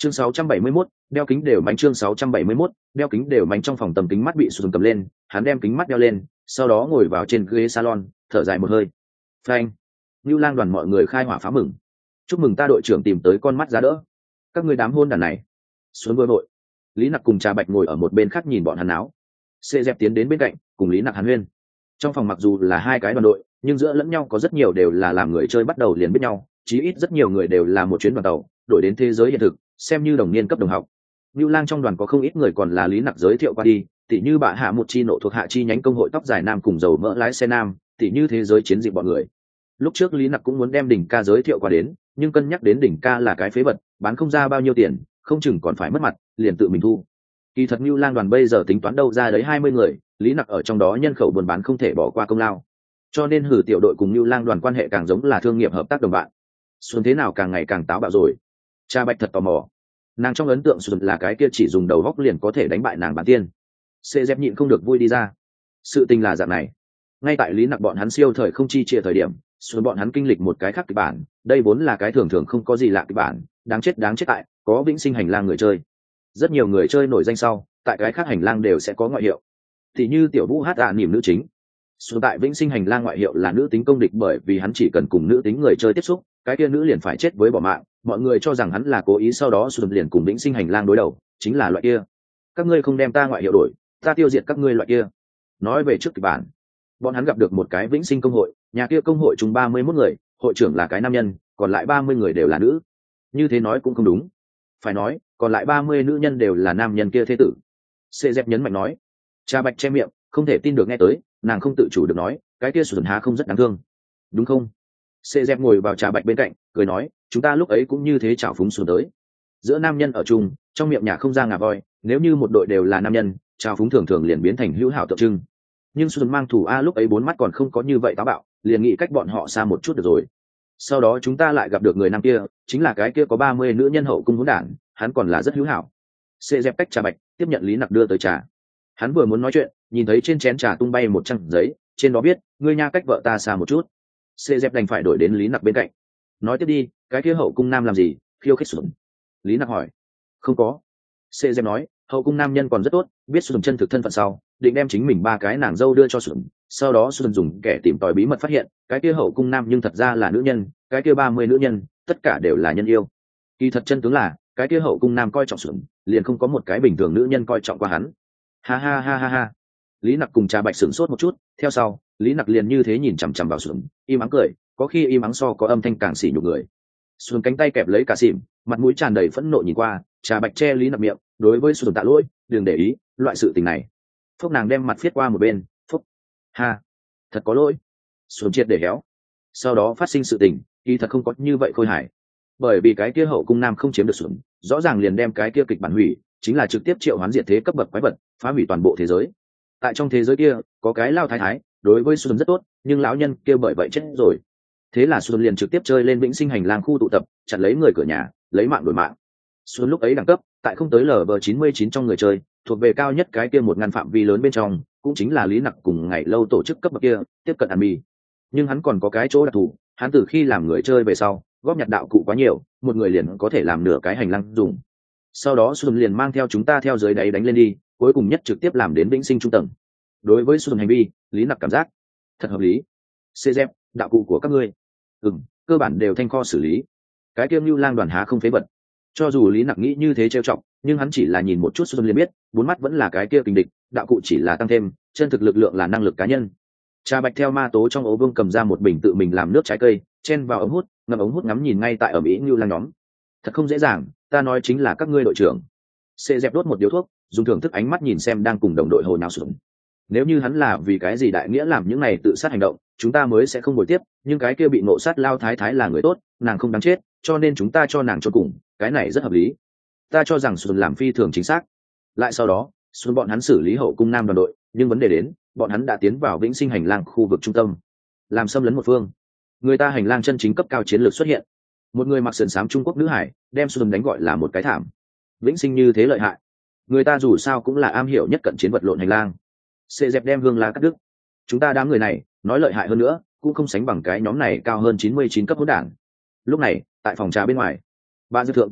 chương sáu trăm bảy mươi mốt, đeo kính đều mánh chương sáu trăm bảy mươi mốt, đeo kính đều mánh trong phòng tầm kính mắt bị sụn cầm lên, hắn đem kính mắt đeo lên, sau đó ngồi vào trên ghế salon, thở dài một hơi. Phanh. Nưu Lang đoàn mọi người khai hỏa phá mừng. Chúc mừng ta đội trưởng tìm tới con mắt giá đỡ. Các ngươi đám hôn đàn này. Xuống vừa vội. Lý Nặc cùng Trà Bạch ngồi ở một bên khác nhìn bọn hắn náo. Xê Dẹp tiến đến bên cạnh, cùng Lý Nặc hàn huyên. Trong phòng mặc dù là hai cái đoàn đội, nhưng giữa lẫn nhau có rất nhiều đều là làm người chơi bắt đầu liền biết nhau, chí ít rất nhiều người đều là một chuyến đoàn tàu, đổi đến thế giới hiện thực, xem như đồng niên cấp đồng học. Nưu Lang trong đoàn có không ít người còn là Lý Nặc giới thiệu qua đi, tỷ như bà Hạ một chi nộ thuộc hạ chi nhánh công hội tóc dài nam cùng dầu mỡ lái xe nam, tỷ như thế giới chiến dịch bọn người. Lúc trước Lý Nặc cũng muốn đem đỉnh ca giới thiệu qua đến, nhưng cân nhắc đến đỉnh ca là cái phế vật, bán không ra bao nhiêu tiền, không chừng còn phải mất mặt, liền tự mình thu. Kỳ thật Nưu Lang đoàn bây giờ tính toán đâu ra đấy hai mươi người, Lý Nặc ở trong đó nhân khẩu buôn bán không thể bỏ qua công lao. Cho nên Hử tiểu đội cùng Nưu Lang đoàn quan hệ càng giống là thương nghiệp hợp tác đồng bạn. Xuân thế nào càng ngày càng táo bạo rồi. Cha Bạch thật tò mò. Nàng trong ấn tượng Xuân là cái kia chỉ dùng đầu góc liền có thể đánh bại nàng bản tiên. Xê Dép nhịn không được vui đi ra. Sự tình là dạng này. Ngay tại Lý Nặc bọn hắn siêu thời không chi chia thời điểm, Xuân bọn hắn kinh lịch một cái khác kịch bản, đây vốn là cái thường thường không có gì lạ kịch bản, đáng chết đáng chết tại, có vĩnh sinh hành lang người chơi. Rất nhiều người chơi nổi danh sau, tại cái khác hành lang đều sẽ có ngoại hiệu. Thì như Tiểu Vũ hát ạ niềm nữ chính. Xuân tại vĩnh sinh hành lang ngoại hiệu là nữ tính công địch, bởi vì hắn chỉ cần cùng nữ tính người chơi tiếp xúc, cái kia nữ liền phải chết với bỏ mạng, mọi người cho rằng hắn là cố ý, sau đó Xuân liền cùng vĩnh sinh hành lang đối đầu, chính là loại kia. Các ngươi không đem ta ngoại hiệu đổi, ta tiêu diệt các ngươi loại kia. Nói về trước kịch bản, bọn hắn gặp được một cái vĩnh sinh công hội, nhà kia công hội chung ba mươi mốt người, hội trưởng là cái nam nhân, còn lại ba mươi người đều là nữ. Như thế nói cũng không đúng, phải nói còn lại ba mươi nữ nhân đều là nam nhân kia thế tử. Xê Dép nhấn mạnh nói. Cha Bạch che miệng, không thể tin được nghe tới, nàng không tự chủ được nói, cái kia Xuân há không rất đáng thương, đúng không? Xê Dép ngồi vào Trà Bạch bên cạnh, cười nói, chúng ta lúc ấy cũng như thế chảo phúng xuống tới. Giữa nam nhân ở chung, trong miệng nhà không ra ngà voi, nếu như một đội đều là nam nhân, chảo phúng thường thường liền biến thành hữu hảo tượng trưng. Nhưng Xuân mang thủ a lúc ấy bốn mắt còn không có như vậy táo bạo, liền nghĩ cách bọn họ xa một chút được rồi. Sau đó chúng ta lại gặp được người nam kia, chính là cái kia có ba mươi nữ nhân hậu cung hỗn đản, hắn còn là rất hữu hảo. Xê Dép cách Trà Bạch, tiếp nhận Lý Nặc đưa tới trà. Hắn vừa muốn nói chuyện, nhìn thấy trên chén trà tung bay một trang giấy, trên đó viết, ngươi nha cách vợ ta xa một chút. Xê Dép đành phải đổi đến Lý Nặc bên cạnh. Nói tiếp đi, cái kia hậu cung nam làm gì, khiêu khích Xuân? Lý Nặc hỏi. Không có. Xê Dép nói, hậu cung nam nhân còn rất tốt, biết Xuân chân thực thân phận sau, định đem chính mình ba cái nàng dâu đưa cho Xuân, sau đó Xuân dùng kẻ tìm tòi bí mật phát hiện, cái kia hậu cung nam nhưng thật ra là nữ nhân, cái kia ba mươi nữ nhân, tất cả đều là nhân yêu. Kỳ thật chân tướng là, cái kia hậu cung nam coi trọng Xuân, liền không có một cái bình thường nữ nhân coi trọng qua hắn. Ha ha ha ha ha. Lý Nặc cùng Trà Bạch sửng sốt một chút, theo sau, Lý Nặc liền như thế nhìn chằm chằm vào Xuân, im ắng cười, có khi im ắng so có âm thanh càng xỉ nhục người. Xuân cánh tay kẹp lấy cả xỉm, mặt mũi tràn đầy phẫn nộ nhìn qua, Trà Bạch che Lý Nặc miệng, đối với Xuân tạ lỗi, đừng để ý, loại sự tình này. Phúc nàng đem mặt viết qua một bên, phúc. Ha, thật có lỗi. Xuân triệt để héo. Sau đó phát sinh sự tình, kỳ thật không có như vậy khôi hài. Bởi vì cái kia hậu cung nam không chiếm được Xuân, rõ ràng liền đem cái kia kịch bản hủy, chính là trực tiếp triệu hoán diệt thế cấp bậc quái vật, phá hủy toàn bộ thế giới. Tại trong thế giới kia, có cái lao thái thái, đối với Xuân rất tốt, nhưng lão nhân kia bởi vậy chết rồi. Thế là Xuân liền trực tiếp chơi lên vĩnh sinh hành lang khu tụ tập, chặn lấy người cửa nhà, lấy mạng đổi mạng. Xuân lúc ấy đẳng cấp, tại không tới lv chín mươi chín trong người chơi, thuộc về cao nhất cái kia một ngàn phạm vi lớn bên trong, cũng chính là Lý Nặc cùng ngày lâu tổ chức cấp bậc kia, tiếp cận ăn mì. Nhưng hắn còn có cái chỗ đặc thù, hắn từ khi làm người chơi về sau, góp nhặt đạo cụ quá nhiều, một người liền có thể làm nửa cái hành lang dùng. Sau đó Xuân liền mang theo chúng ta theo dưới đáy đánh lên đi, cuối cùng nhất trực tiếp làm đến vĩnh sinh trung tầng. Đối với Xuân hành vi, Lý Nặc cảm giác thật hợp lý. Xê Dép, đạo cụ của các ngươi, ừm, cơ bản đều thanh kho xử lý. Cái kia Nưu Lang đoàn há không phế vật. Cho dù Lý Nặc nghĩ như thế trêu chọc, nhưng hắn chỉ là nhìn một chút Xuân liền biết, bốn mắt vẫn là cái kia kình địch, đạo cụ chỉ là tăng thêm, chân thực lực lượng là năng lực cá nhân. Trà Bạch theo ma tố trong ố vương cầm ra một bình tự mình làm nước trái cây, chen vào ống hút, ngậm ống hút ngắm nhìn ngay tại ở Mỹ Nưu Lang nhóm. Thật không dễ dàng, ta nói chính là các ngươi đội trưởng. Xê Dép đốt một điếu thuốc, dùng thưởng thức ánh mắt nhìn xem đang cùng đồng đội hồ nào xuống. Nếu như hắn là vì cái gì đại nghĩa làm những này tự sát hành động, chúng ta mới sẽ không bồi tiếp, nhưng cái kia bị ngộ sát lao thái thái là người tốt, nàng không đáng chết, cho nên chúng ta cho nàng cho cùng, cái này rất hợp lý. Ta cho rằng Xuân làm phi thường chính xác. Lại sau đó, Xuân bọn hắn xử lý hậu cung nam đoàn đội, nhưng vấn đề đến, bọn hắn đã tiến vào vĩnh sinh hành lang khu vực trung tâm, làm xâm lấn một phương. Người ta hành lang chân chính cấp cao chiến lược xuất hiện. Một người mặc sườn xám Trung Quốc nữ hải, đem Xuân đánh gọi là một cái thảm. Vĩnh sinh như thế lợi hại. Người ta dù sao cũng là am hiểu nhất cận chiến vật lộn hành lang. Xê Dép đem hương lá cắt đứt. Chúng ta đám người này, nói lợi hại hơn nữa, cũng không sánh bằng cái nhóm này cao hơn chín mươi chín cấp hỗn đản. Lúc này, tại phòng trà bên ngoài, ba dư thượng tầng khu,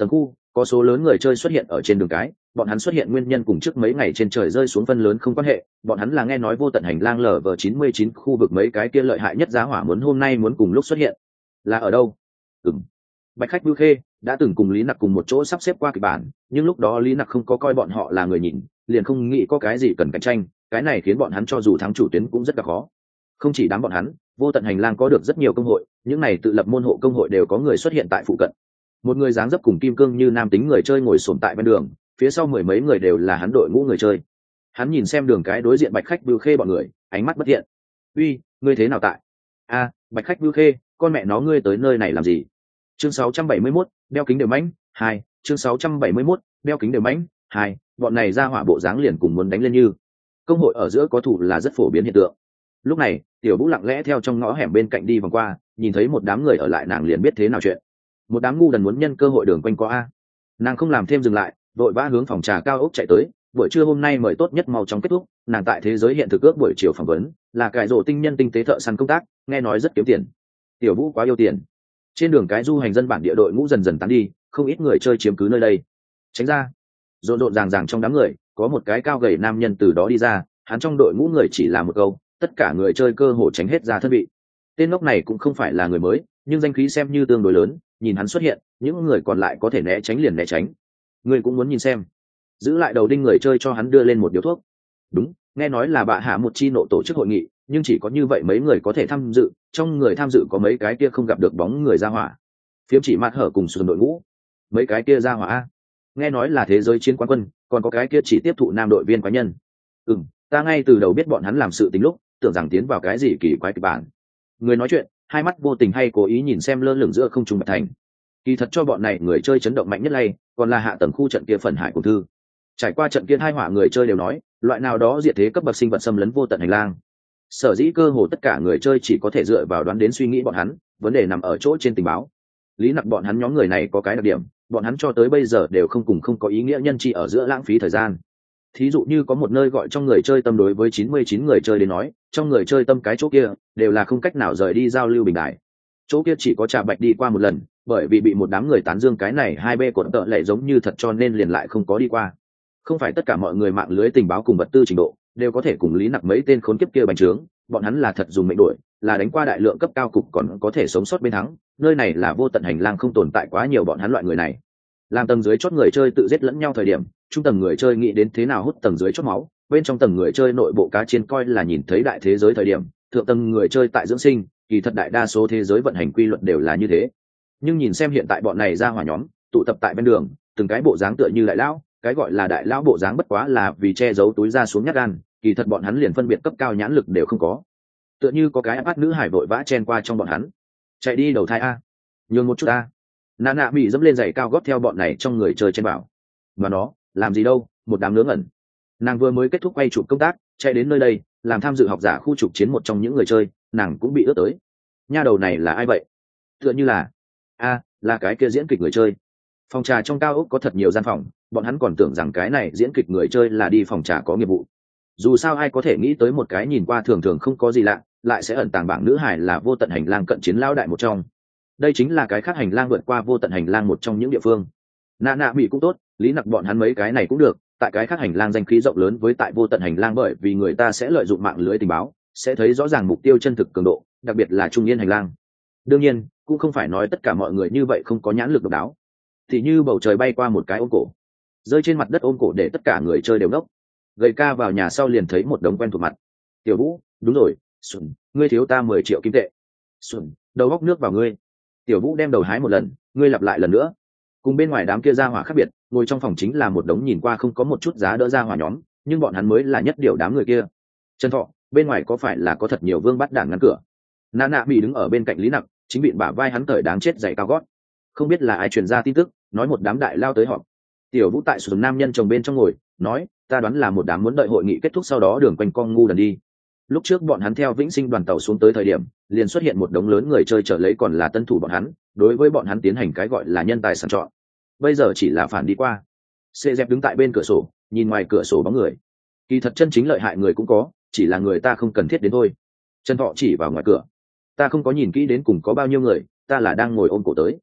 có số lớn người chơi xuất hiện ở trên đường cái, bọn hắn xuất hiện nguyên nhân cùng trước mấy ngày trên trời rơi xuống phân lớn không quan hệ, bọn hắn là nghe nói vô tận hành lang lở vờ chín mươi chín khu vực mấy cái kia lợi hại nhất giá hỏa muốn hôm nay muốn cùng lúc xuất hiện. Là ở đâu? Ừm. Bạch Khách Bưu Khê đã từng cùng Lý Nặc cùng một chỗ sắp xếp qua kịch bản, nhưng lúc đó Lý Nặc không có coi bọn họ là người nhìn, liền không nghĩ có cái gì cần cạnh tranh, cái này khiến bọn hắn cho dù thắng chủ tuyến cũng rất là khó. Không chỉ đám bọn hắn, vô tận hành lang có được rất nhiều công hội, những này tự lập môn hộ công hội đều có người xuất hiện tại phụ cận. Một người dáng dấp cùng kim cương như nam tính người chơi ngồi xổm tại bên đường, phía sau mười mấy người đều là hắn đội ngũ người chơi. Hắn nhìn xem đường cái đối diện Bạch Khách Bưu Khê bọn người, ánh mắt bất thiện. "Uy, ngươi thế nào tại?" "A, Bạch Khách Bưu Khê, con mẹ nó ngươi tới nơi này làm gì?" Chương sáu trăm bảy mươi mốt, đeo kính đều mãnh, hai, chương sáu trăm bảy mươi mốt, đeo kính đều mãnh, hai, bọn này ra hỏa bộ dáng liền cùng muốn đánh lên như. Công hội ở giữa có thủ là rất phổ biến hiện tượng. Lúc này, Tiểu Vũ lặng lẽ theo trong ngõ hẻm bên cạnh đi vòng qua, nhìn thấy một đám người ở lại nàng liền biết thế nào chuyện. Một đám ngu đần muốn nhân cơ hội đường quanh co a. Nàng không làm thêm dừng lại, vội vã hướng phòng trà cao ốc chạy tới, buổi trưa hôm nay mời tốt nhất mau chóng kết thúc, nàng tại thế giới hiện thực ước buổi chiều phỏng vấn, là cải rộ tinh nhân tinh tế thợ săn công tác, nghe nói rất kiếm tiền. Tiểu Vũ quá yêu tiền. Trên đường cái du hành dân bản địa đội ngũ dần dần tán đi, không ít người chơi chiếm cứ nơi đây. Tránh ra. Rộn rộn ràng ràng trong đám người, có một cái cao gầy nam nhân từ đó đi ra, hắn trong đội ngũ người chỉ là một câu, tất cả người chơi cơ hồ tránh hết ra thân vị. Tên ngốc này cũng không phải là người mới, nhưng danh khí xem như tương đối lớn, nhìn hắn xuất hiện, những người còn lại có thể né tránh liền né tránh. Người cũng muốn nhìn xem. Giữ lại đầu đinh người chơi cho hắn đưa lên một điếu thuốc. Đúng, nghe nói là bạ hạ một chi nộ tổ chức hội nghị, nhưng chỉ có như vậy mấy người có thể tham dự, trong người tham dự có mấy cái kia không gặp được bóng người ra hỏa. Phiếm chỉ mặt hở cùng xuân đội ngũ. Mấy cái kia ra hỏa a. Nghe nói là thế giới chiến quán quân, còn có cái kia chỉ tiếp thụ nam đội viên quái nhân. Ừm, ta ngay từ đầu biết bọn hắn làm sự tính lúc, tưởng rằng tiến vào cái gì kỳ quái kịch bản. Người nói chuyện, hai mắt vô tình hay cố ý nhìn xem lơ lửng giữa không trung Bạch Thành. Kỳ thật cho bọn này người chơi chấn động mạnh nhất lay, còn là hạ tầng khu trận kia phần hải của thư. Trải qua trận kia hai hỏa người chơi đều nói, loại nào đó diệt thế cấp bậc sinh vật xâm lấn vô tận hành lang. Sở dĩ cơ hồ tất cả người chơi chỉ có thể dựa vào đoán đến suy nghĩ bọn hắn, vấn đề nằm ở chỗ trên tình báo. Lý Nặc bọn hắn nhóm người này có cái đặc điểm, bọn hắn cho tới bây giờ đều không cùng không có ý nghĩa nhân chi ở giữa lãng phí thời gian. Thí dụ như có một nơi gọi trong người chơi tâm đối với chín mươi chín người chơi đến nói, trong người chơi tâm cái chỗ kia đều là không cách nào rời đi giao lưu bình đại. Chỗ kia chỉ có Trà Bạch đi qua một lần, bởi vì bị một đám người tán dương cái này hai bê cột tợ lệ giống như thật cho nên liền lại không có đi qua. Không phải tất cả mọi người mạng lưới tình báo cùng vật tư trình độ đều có thể cùng Lý Nặc mấy tên khốn kiếp kia bành trướng, bọn hắn là thật dùng mệnh đổi, là đánh qua đại lượng cấp cao cục còn có thể sống sót bên thắng, nơi này là vô tận hành lang không tồn tại quá nhiều bọn hắn loại người này. Làm tầng dưới chót người chơi tự giết lẫn nhau thời điểm, trung tầng người chơi nghĩ đến thế nào hút tầng dưới chót máu, bên trong tầng người chơi nội bộ cá chiên coi là nhìn thấy đại thế giới thời điểm, thượng tầng người chơi tại dưỡng sinh, kỳ thật đại đa số thế giới vận hành quy luật đều là như thế. Nhưng nhìn xem hiện tại bọn này ra hỏa nhóm, tụ tập tại bên đường, từng cái bộ dáng tựa như đại lão, cái gọi là đại lão bộ dáng bất quá là vì che giấu túi ra xuống nhát gan, kỳ thật bọn hắn liền phân biệt cấp cao nhãn lực đều không có. Tựa như có cái bắt nữ hải vội vã chen qua trong bọn hắn. Chạy đi đầu thai a, nhường một chút a. Nà nạ bị dẫm lên giày cao gót theo bọn này trong người chơi trên bảo. Mà nó, làm gì đâu, một đám nướng ẩn. Nàng vừa mới kết thúc quay chụp công tác, chạy đến nơi đây, làm tham dự học giả khu trục chiến một trong những người chơi, nàng cũng bị ướt tới. Nha đầu này là ai vậy? Tựa như là, a, là cái kia diễn kịch người chơi. Phòng trà trong cao ốc có thật nhiều gian phòng, bọn hắn còn tưởng rằng cái này diễn kịch người chơi là đi phòng trà có nghiệp vụ. Dù sao ai có thể nghĩ tới một cái nhìn qua thường thường không có gì lạ, lại sẽ ẩn tàng bảng nữ hải là vô tận hành lang cận chiến lao đại một trong. Đây chính là cái khác hành lang vượt qua vô tận hành lang một trong những địa phương. Nạ nạ bị cũng tốt, Lý Nặc bọn hắn mấy cái này cũng được, tại cái khác hành lang danh khí rộng lớn với tại vô tận hành lang, bởi vì người ta sẽ lợi dụng mạng lưới tình báo, sẽ thấy rõ ràng mục tiêu chân thực cường độ, đặc biệt là trung niên hành lang. Đương nhiên, cũng không phải nói tất cả mọi người như vậy không có nhãn lực độc đáo. Thì như bầu trời bay qua một cái ôm cổ, rơi trên mặt đất ôm cổ để tất cả người chơi đều ngốc. Gầy ca vào nhà sau liền thấy một đống quen thuộc mặt. Tiểu Vũ, đúng rồi, Xuân, ngươi thiếu ta mười triệu kim tệ. Xuân, đầu góc nước vào ngươi. Tiểu Vũ đem đầu hái một lần, ngươi lặp lại lần nữa. Cùng bên ngoài đám kia ra hỏa khác biệt, ngồi trong phòng chính là một đống nhìn qua không có một chút giá đỡ ra hỏa nhóm, nhưng bọn hắn mới là nhất điều đám người kia. Trần Thọ, bên ngoài có phải là có thật nhiều vương bắt đảng ngăn cửa? Nà nạ bị đứng ở bên cạnh Lý Nặc, chính bị bả vai hắn cởi đáng chết giày cao gót. Không biết là ai truyền ra tin tức, nói một đám đại lao tới họp. Tiểu Vũ tại sườn nam nhân chồng bên trong ngồi, nói, ta đoán là một đám muốn đợi hội nghị kết thúc sau đó đường quanh con ngu đần đi. Lúc trước bọn hắn theo Vĩnh Sinh đoàn tàu xuống tới thời điểm, liền xuất hiện một đống lớn người chơi trở lấy còn là tân thủ bọn hắn, đối với bọn hắn tiến hành cái gọi là nhân tài sàng chọn. Bây giờ chỉ là phản đi qua. Xê dẹp đứng tại bên cửa sổ, nhìn ngoài cửa sổ bóng người. Kỳ thật chân chính lợi hại người cũng có, chỉ là người ta không cần thiết đến thôi. Trần Thọ chỉ vào ngoài cửa. Ta không có nhìn kỹ đến cùng có bao nhiêu người, ta là đang ngồi ôm cổ tới.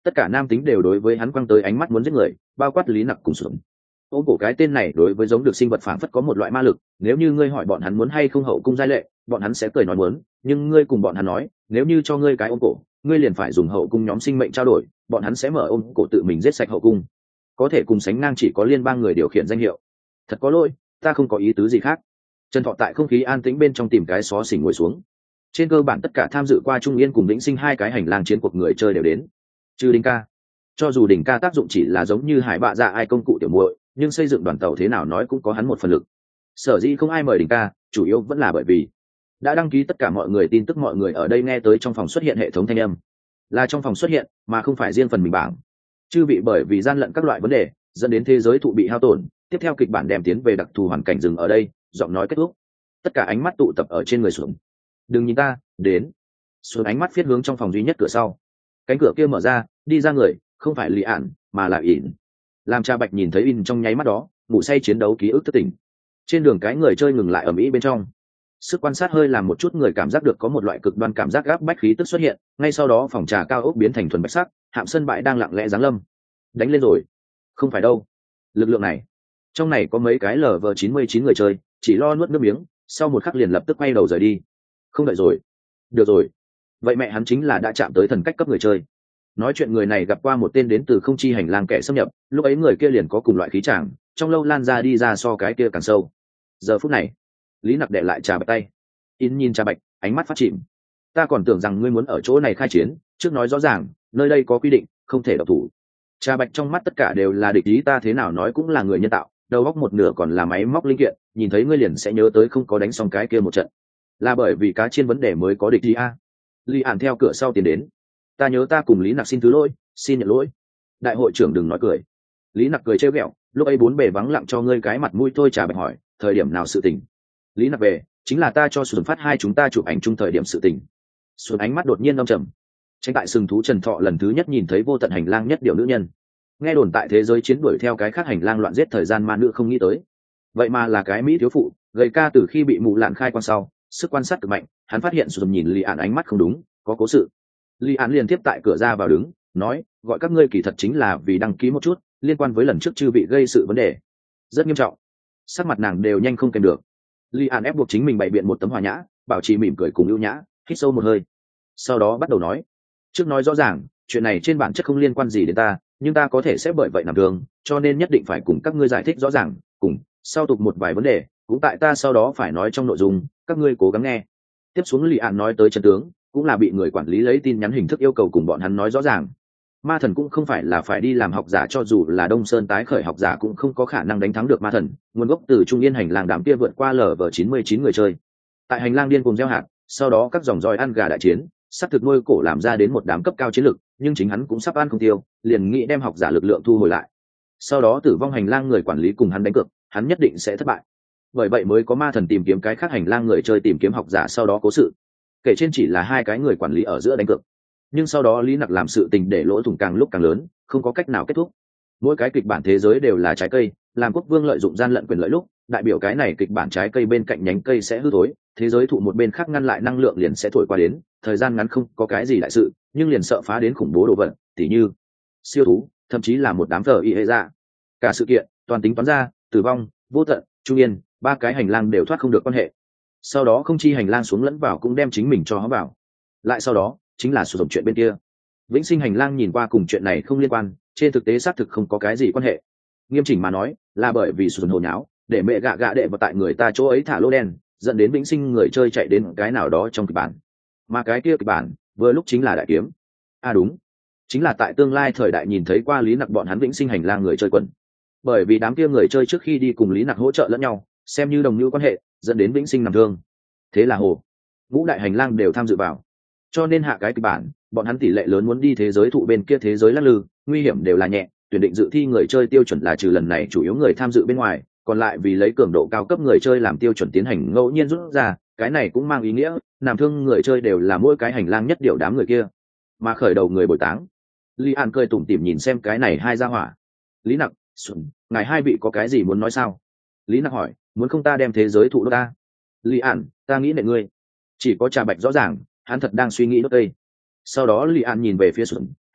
tất cả nam tính đều đối với hắn quăng tới ánh mắt muốn giết người, bao quát Lý Nặc cùng Sùn. Ôm cổ cái tên này đối với giống được sinh vật phảng phất có một loại ma lực, nếu như ngươi hỏi bọn hắn muốn hay không hậu cung giai lệ, bọn hắn sẽ cười nói muốn, nhưng ngươi cùng bọn hắn nói, nếu như cho ngươi cái ôm cổ, ngươi liền phải dùng hậu cung nhóm sinh mệnh trao đổi, bọn hắn sẽ mở ôm cổ tự mình giết sạch hậu cung. Có thể cùng sánh ngang chỉ có liên bang người điều khiển danh hiệu. Thật có lỗi, ta không có ý tứ gì khác. Trần Thọ tại không khí an tĩnh bên trong tìm cái xó xỉnh ngồi xuống. Trên cơ bản tất cả tham dự qua Trung Yên cùng Vĩnh Sinh hai cái hành lang chiến cuộc người chơi đều đến, trừ Đỉnh Ca. Cho dù Đỉnh Ca tác dụng chỉ là giống như hải bạ dạ ai công cụ tiểu muội, nhưng xây dựng đoàn tàu thế nào nói cũng có hắn một phần lực. Sở dĩ không ai mời Đỉnh Ca, chủ yếu vẫn là bởi vì đã đăng ký tất cả mọi người tin tức mọi người ở đây nghe tới trong phòng xuất hiện hệ thống thanh âm, là trong phòng xuất hiện mà không phải riêng phần mình bảng. Chư vị bởi vì gian lận các loại vấn đề dẫn đến thế giới thụ bị hao tổn, tiếp theo kịch bản đem tiến về đặc thù hoàn cảnh dừng ở đây, giọng nói kết thúc. Tất cả ánh mắt tụ tập ở trên người Xuống. Đừng nhìn ta, đến. Xuống ánh mắt phiết hướng trong phòng duy nhất cửa sau. Cánh cửa kia mở ra, đi ra người, không phải Lý Ản, mà là In. Làm Cha Bạch nhìn thấy In trong nháy mắt đó, ngủ say chiến đấu ký ức thất tỉnh. Trên đường cái người chơi ngừng lại ở mỹ bên trong. Sức quan sát hơi làm một chút người cảm giác được có một loại cực đoan cảm giác gáp bách khí tức xuất hiện, ngay sau đó phòng trà cao ốc biến thành thuần bạch sắc, hạm sân bãi đang lặng lẽ giáng lâm. Đánh lên rồi. Không phải đâu. Lực lượng này. Trong này có mấy cái lv chín mươi chín người chơi, chỉ lo nuốt nước miếng, sau một khắc liền lập tức quay đầu rời đi. Không đợi rồi. Được rồi. Vậy mẹ hắn chính là đã chạm tới thần cách cấp người chơi. Nói chuyện người này gặp qua một tên đến từ không chi hành lang kẻ xâm nhập, lúc ấy người kia liền có cùng loại khí tràng, trong lâu lan ra đi ra so cái kia càng sâu. Giờ phút này, Lý Nặc đệ lại Trà Bạch tay. In nhìn Trà Bạch, ánh mắt phát chìm. Ta còn tưởng rằng ngươi muốn ở chỗ này khai chiến, trước nói rõ ràng, nơi đây có quy định, không thể độc thủ. Trà Bạch trong mắt tất cả đều là địch ý, ta thế nào nói cũng là người nhân tạo, đầu óc một nửa còn là máy móc linh kiện, nhìn thấy ngươi liền sẽ nhớ tới không có đánh xong cái kia một trận. Là bởi vì cá chiên vấn đề mới có địch ý a. À. Lý Ản theo cửa sau tiến đến. Ta nhớ ta cùng Lý Nặc xin thứ lỗi, xin nhận lỗi. Đại hội trưởng đừng nói cười. Lý Nặc cười trêu ghẹo, lúc ấy bốn bề vắng lặng cho ngươi cái mặt mũi thôi. Trà Bạch hỏi, thời điểm nào sự tình? Lý Nặc về, chính là ta cho Xuân phát hai chúng ta chụp ảnh chung thời điểm sự tình. Xuân ánh mắt đột nhiên âm trầm. Tranh tại sừng thú Trần Thọ lần thứ nhất nhìn thấy vô tận hành lang nhất điều nữ nhân. Nghe đồn tại thế giới chiến đuổi theo cái khác hành lang loạn giết thời gian ma nữ không nghĩ tới. Vậy mà là cái mỹ thiếu phụ, gầy ca từ khi bị mù lạn khai quan sau, sức quan sát cực mạnh, hắn phát hiện Xuân nhìn Lý Ản ánh mắt không đúng, có cố sự. Lý Ản liên tiếp tại cửa ra vào đứng, nói, gọi các ngươi kỳ thật chính là vì đăng ký một chút, liên quan với lần trước chư bị gây sự vấn đề. Rất nghiêm trọng. Sắc mặt nàng đều nhanh không kèm được. Lý Ản ép buộc chính mình bày biện một tấm hòa nhã, bảo trì mỉm cười cùng ưu nhã, hít sâu một hơi. Sau đó bắt đầu nói, trước nói rõ ràng, chuyện này trên bản chất không liên quan gì đến ta, nhưng ta có thể sẽ bởi vậy làm thường, cho nên nhất định phải cùng các ngươi giải thích rõ ràng, cùng sau tục một vài vấn đề, cũng tại ta sau đó phải nói trong nội dung, các ngươi cố gắng nghe. Tiếp xuống Lý Ản nói tới chân tướng, cũng là bị người quản lý lấy tin nhắn hình thức yêu cầu cùng bọn hắn nói rõ ràng. Ma thần cũng không phải là phải đi làm học giả, cho dù là Đông Sơn tái khởi học giả cũng không có khả năng đánh thắng được ma thần, nguồn gốc từ Trung Yên hành lang đám kia vượt qua lv chín mươi chín người chơi. Tại hành lang điên cuồng gieo hạt, sau đó các dòng dõi ăn gà đại chiến, sắp thực nuôi cổ làm ra đến một đám cấp cao chiến lực, nhưng chính hắn cũng sắp ăn không tiêu, liền nghĩ đem học giả lực lượng thu hồi lại. Sau đó tử vong hành lang người quản lý cùng hắn đánh cược, hắn nhất định sẽ thất bại. Bởi vậy mới có ma thần tìm kiếm cái khác hành lang người chơi tìm kiếm học giả sau đó cố sự. Kể trên chỉ là hai cái người quản lý ở giữa đánh cược, nhưng sau đó Lý Nặc làm sự tình để lỗ thủng càng lúc càng lớn, không có cách nào kết thúc. Mỗi cái kịch bản thế giới đều là trái cây, làm quốc vương lợi dụng gian lận quyền lợi lúc, đại biểu cái này kịch bản trái cây bên cạnh nhánh cây sẽ hư thối, thế giới thụ một bên khác ngăn lại năng lượng liền sẽ thổi qua đến, thời gian ngắn không có cái gì đại sự, nhưng liền sợ phá đến khủng bố đồ vật, tỉ như siêu thú, thậm chí là một đám thờ y hệ ra. Cả sự kiện, toàn tính toán ra, tử vong, vô tận, Trung Yên, ba cái hành lang đều thoát không được quan hệ. Sau đó không chi hành lang xuống lẫn vào cũng đem chính mình cho hó vào. Lại sau đó, chính là sử dụng chuyện bên kia. Vĩnh Sinh hành lang nhìn qua cùng chuyện này không liên quan, trên thực tế xác thực không có cái gì quan hệ. Nghiêm chỉnh mà nói, là bởi vì sử dụng hồ nháo, để mẹ gạ gạ đệ vào tại người ta chỗ ấy thả lô đen, dẫn đến Vĩnh Sinh người chơi chạy đến cái nào đó trong kịch bản. Mà cái kia kịch bản, vừa lúc chính là đại kiếm. À đúng, chính là tại tương lai thời đại nhìn thấy qua Lý Nặc bọn hắn Vĩnh Sinh hành lang người chơi quần. Bởi vì đám kia người chơi trước khi đi cùng Lý Nặc hỗ trợ lẫn nhau, xem như đồng như quan hệ, dẫn đến Vĩnh Sinh nằm thương. Thế là hồ ngũ đại hành lang đều tham dự vào, cho nên hạ cái kịch bản, bọn hắn tỷ lệ lớn muốn đi thế giới thụ bên kia thế giới lắc lư, nguy hiểm đều là nhẹ, tuyển định dự thi người chơi tiêu chuẩn là trừ lần này chủ yếu người tham dự bên ngoài, còn lại vì lấy cường độ cao cấp người chơi làm tiêu chuẩn tiến hành ngẫu nhiên rút ra, cái này cũng mang ý nghĩa làm thương người chơi đều là mỗi cái hành lang nhất điều đám người kia, mà khởi đầu người bồi táng. Lý An cười tủm tỉm nhìn xem cái này hai gia hỏa. Lý Nặc, Xuân, ngài hai vị có cái gì muốn nói sao? Lý Nặc hỏi, muốn không ta đem thế giới thụ đốt ta? Lý An, ta nghĩ nệ ngươi. Chỉ có Trà Bạch rõ ràng, hắn thật đang suy nghĩ đốt cây. Sau đó Lý An nhìn về phía Xuân, hỏi,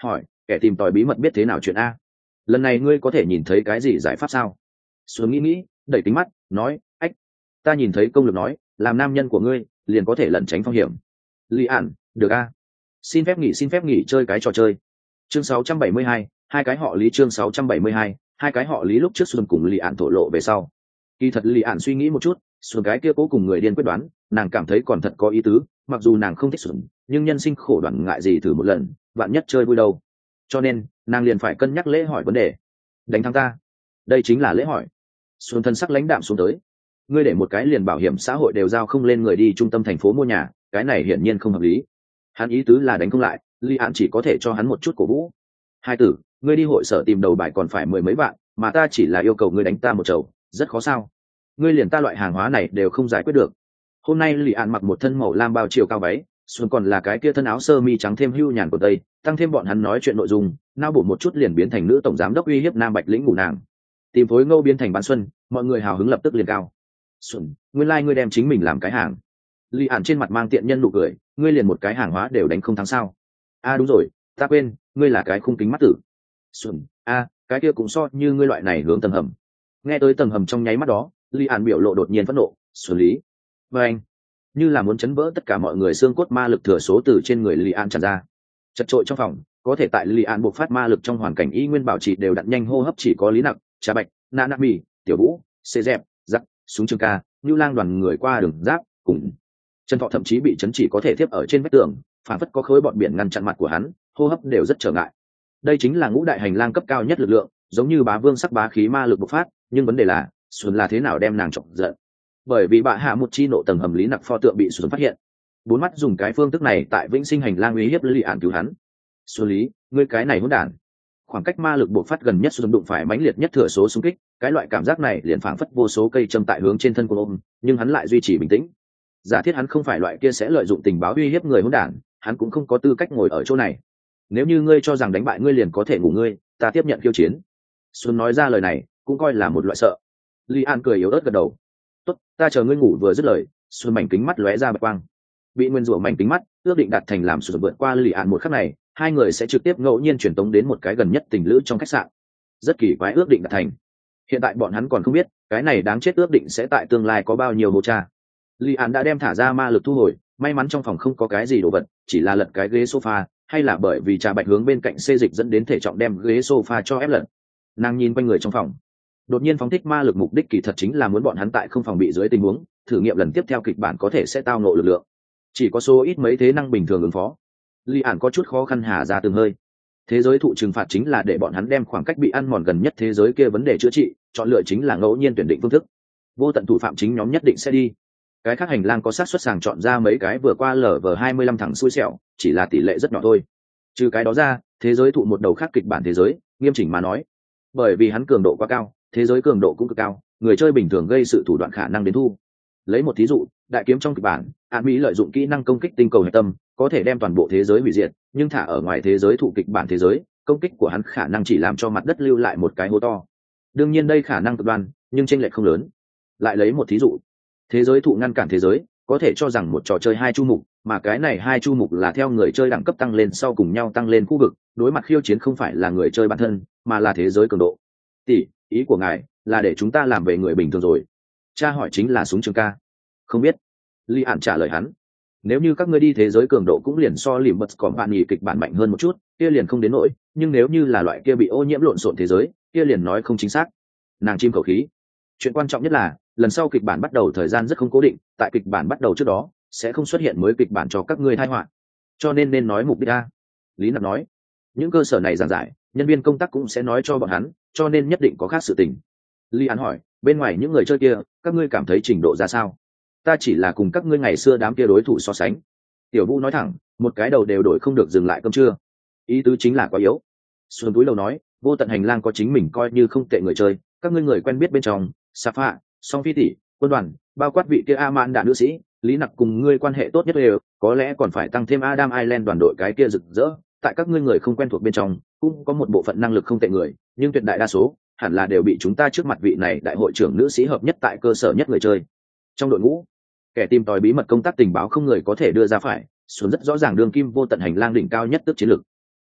kẻ tìm tòi bí mật biết thế nào chuyện a. Lần này ngươi có thể nhìn thấy cái gì giải pháp sao? Xuống nghĩ nghĩ, đẩy tính mắt, nói, ách, ta nhìn thấy công lực nói, làm nam nhân của ngươi, liền có thể lẩn tránh phong hiểm. Lý ản, được a. Xin phép nghỉ xin phép nghỉ chơi cái trò chơi. Chương sáu trăm bảy mươi hai, hai cái họ Lý chương sáu trăm bảy mươi hai, hai cái họ Lý lúc trước Xuân cùng Lý ản thổ lộ về sau. Kỳ thật Lý ản suy nghĩ một chút, Xuân cái kia cố cùng người điên quyết đoán, nàng cảm thấy còn thật có ý tứ, mặc dù nàng không thích Xuân, nhưng nhân sinh khổ đoạn ngại gì thử một lần, vạn nhất chơi vui đâu. Cho nên, nàng liền phải cân nhắc lễ hỏi vấn đề. Đánh thắng ta. Đây chính là lễ hỏi. Xuân thân sắc lãnh đạm xuống tới. Ngươi để một cái liền bảo hiểm xã hội đều giao không lên người đi trung tâm thành phố mua nhà, cái này hiển nhiên không hợp lý. Hắn ý tứ là đánh không lại, Lý Án chỉ có thể cho hắn một chút cổ vũ. Hai tử, ngươi đi hội sở tìm đầu bài còn phải mười mấy vạn, mà ta chỉ là yêu cầu ngươi đánh ta một chầu, rất khó sao? Ngươi liền ta loại hàng hóa này đều không giải quyết được. Hôm nay Lý Án mặc một thân màu lam bao chiều cao váy, Xuân còn là cái kia thân áo sơ mi trắng thêm hưu nhàn của tây, tăng thêm bọn hắn nói chuyện nội dung, nao bổ một chút liền biến thành nữ tổng giám đốc uy hiếp nam bạch lĩnh ngủ nàng. Tìm phối ngô biến thành bán xuân, mọi người hào hứng lập tức liền cao. Xuân, nguyên lai like ngươi đem chính mình làm cái hàng. Lý Án trên mặt mang tiện nhân nụ cười, ngươi liền một cái hàng hóa đều đánh không thắng sao? A à, đúng rồi, ta quên, ngươi là cái khung kính mắt tử. Xuân, a, à, cái kia cũng so như ngươi loại này hướng tầng hầm. Nghe tới tầng hầm trong nháy mắt đó, Lý Án biểu lộ đột nhiên phẫn nộ, xử lý. Và anh, như là muốn chấn vỡ tất cả mọi người, xương cốt ma lực thừa số từ trên người Lý Án tràn ra. Chật trội trong phòng, có thể tại Lý Án buộc phát ma lực trong hoàn cảnh y nguyên bảo trì đều đặn nhanh hô hấp chỉ có Lý Nặc, Trà Bạch, Na Na Mì, Tiểu Vũ, Xê Dẹp, Giặc, Súng Trường Ca, Nưu Lang đoàn người qua đường giáp, cùng Trần Thọ thậm chí bị chấn chỉ có thể tiếp ở trên vách tường, phản phất có khối bọt biển ngăn chặn mặt của hắn, hô hấp đều rất trở ngại. Đây chính là ngũ đại hành lang cấp cao nhất lực lượng, giống như bá vương sắc bá khí ma lực bộc phát, nhưng vấn đề là, Xuân là thế nào đem nàng chọc giận? Bởi vì bạ hạ một chi nộ tầng hầm Lý Nặc pho tượng bị Xuân phát hiện. Bốn mắt dùng cái phương thức này tại vĩnh sinh hành lang uy hiếp Lý Án cứu hắn. Xuân Lý, ngươi cái này hỗn đản. Khoảng cách ma lực bộc phát gần nhất Xuân đụng phải mãnh liệt nhất thừa số xung kích, cái loại cảm giác này liền phảng phất vô số cây châm tại hướng trên thân của ôm, nhưng hắn lại duy trì bình tĩnh. Giả thiết hắn không phải loại kia sẽ lợi dụng tình báo uy hiếp người hỗn đản, hắn cũng không có tư cách ngồi ở chỗ này. Nếu như ngươi cho rằng đánh bại ngươi liền có thể ngủ ngươi, ta tiếp nhận khiêu chiến. Xuân nói ra lời này, cũng coi là một loại sợ. Lý An cười yếu ớt gật đầu. Tốt, ta chờ ngươi ngủ vừa dứt lời, Xuân mảnh kính mắt lóe ra bạch quang. Bị nguyên rủa mảnh kính mắt, ước định đạt thành làm Xuân vượt qua Lý An một khắc này, hai người sẽ trực tiếp ngẫu nhiên truyền tống đến một cái gần nhất tình lữ trong khách sạn. Rất kỳ quái ước định đạt thành. Hiện tại bọn hắn còn không biết, cái này đáng chết ước định sẽ tại tương lai có bao nhiêu hô cha. Lý Án đã đem thả ra ma lực thu hồi, may mắn trong phòng không có cái gì đồ vật, chỉ là lật cái ghế sofa, hay là bởi vì Trà Bạch hướng bên cạnh xê dịch dẫn đến thể trọng đem ghế sofa cho ép lật. Nàng nhìn quanh người trong phòng, đột nhiên phóng thích ma lực mục đích kỳ thật chính là muốn bọn hắn tại không phòng bị dưới tình huống, thử nghiệm lần tiếp theo kịch bản có thể sẽ tao ngộ lực lượng. Chỉ có số ít mấy thế năng bình thường ứng phó. Lý Án có chút khó khăn hà ra từng hơi. Thế giới thụ trừng phạt chính là để bọn hắn đem khoảng cách bị ăn mòn gần nhất thế giới kia vấn đề chữa trị, chọn lựa chính là ngẫu nhiên tuyển định phương thức. Vô tận thủ phạm chính nhóm nhất định sẽ đi. Cái khác hành lang có xác suất sàng chọn ra mấy cái vừa qua lở vờ hai mươi lăm thằng xui xẻo, chỉ là tỷ lệ rất nhỏ thôi. Trừ cái đó ra, thế giới thụ một đầu khác kịch bản thế giới, nghiêm chỉnh mà nói, bởi vì hắn cường độ quá cao, thế giới cường độ cũng cực cao, người chơi bình thường gây sự thủ đoạn khả năng đến thu. Lấy một thí dụ, đại kiếm trong kịch bản, An Mỹ lợi dụng kỹ năng công kích tinh cầu hệ tâm, có thể đem toàn bộ thế giới hủy diệt, nhưng thả ở ngoài thế giới thụ kịch bản thế giới, công kích của hắn khả năng chỉ làm cho mặt đất lưu lại một cái hố to. Đương nhiên đây khả năng cực đoan, nhưng chênh lệch không lớn. Lại lấy một thí dụ, thế giới thụ ngăn cản thế giới, có thể cho rằng một trò chơi hai chu mục, mà cái này hai chu mục là theo người chơi đẳng cấp tăng lên sau cùng nhau tăng lên khu vực, đối mặt khiêu chiến không phải là người chơi bản thân, mà là thế giới cường độ. Tỷ, ý của ngài là để chúng ta làm về người bình thường rồi? Cha hỏi chính là Súng Trường Ca. Không biết. Lý Án trả lời hắn. Nếu như các ngươi đi thế giới cường độ cũng liền so liềm bật còn bạn nhì kịch bản mạnh hơn một chút, kia liền không đến nỗi, nhưng nếu như là loại kia bị ô nhiễm lộn xộn thế giới, kia liền nói không chính xác. Nàng chim khẩu khí. Chuyện quan trọng nhất là, lần sau kịch bản bắt đầu thời gian rất không cố định, tại kịch bản bắt đầu trước đó, sẽ không xuất hiện mới kịch bản cho các ngươi thai họa. Cho nên nên nói mục đích a. Lý Nặc nói. Những cơ sở này giảng giải, nhân viên công tác cũng sẽ nói cho bọn hắn, cho nên nhất định có khác sự tình. Lý Án hỏi, bên ngoài những người chơi kia, các ngươi cảm thấy trình độ ra sao? Ta chỉ là cùng các ngươi ngày xưa đám kia đối thủ so sánh. Tiểu Vũ nói thẳng, một cái đầu đều đổi không được dừng lại cơm trưa. Ý tứ chính là quá yếu. Xuân túi đầu nói, vô tận hành lang có chính mình coi như không tệ người chơi, các ngươi người quen biết bên trong, Safa, Song Phi tỷ, quân đoàn, bao quát vị kia Aman đạn nữ sĩ, Lý Nặc cùng ngươi quan hệ tốt nhất đều, có lẽ còn phải tăng thêm Adam Island đoàn đội cái kia rực rỡ. Tại các ngươi người không quen thuộc bên trong, cũng có một bộ phận năng lực không tệ người, nhưng tuyệt đại đa số hẳn là đều bị chúng ta trước mặt vị này đại hội trưởng nữ sĩ hợp nhất tại cơ sở nhất người chơi. Trong đội ngũ, kẻ tìm tòi bí mật công tác tình báo không người có thể đưa ra phải, xuống rất rõ ràng đường kim vô tận hành lang đỉnh cao nhất tức chiến lược.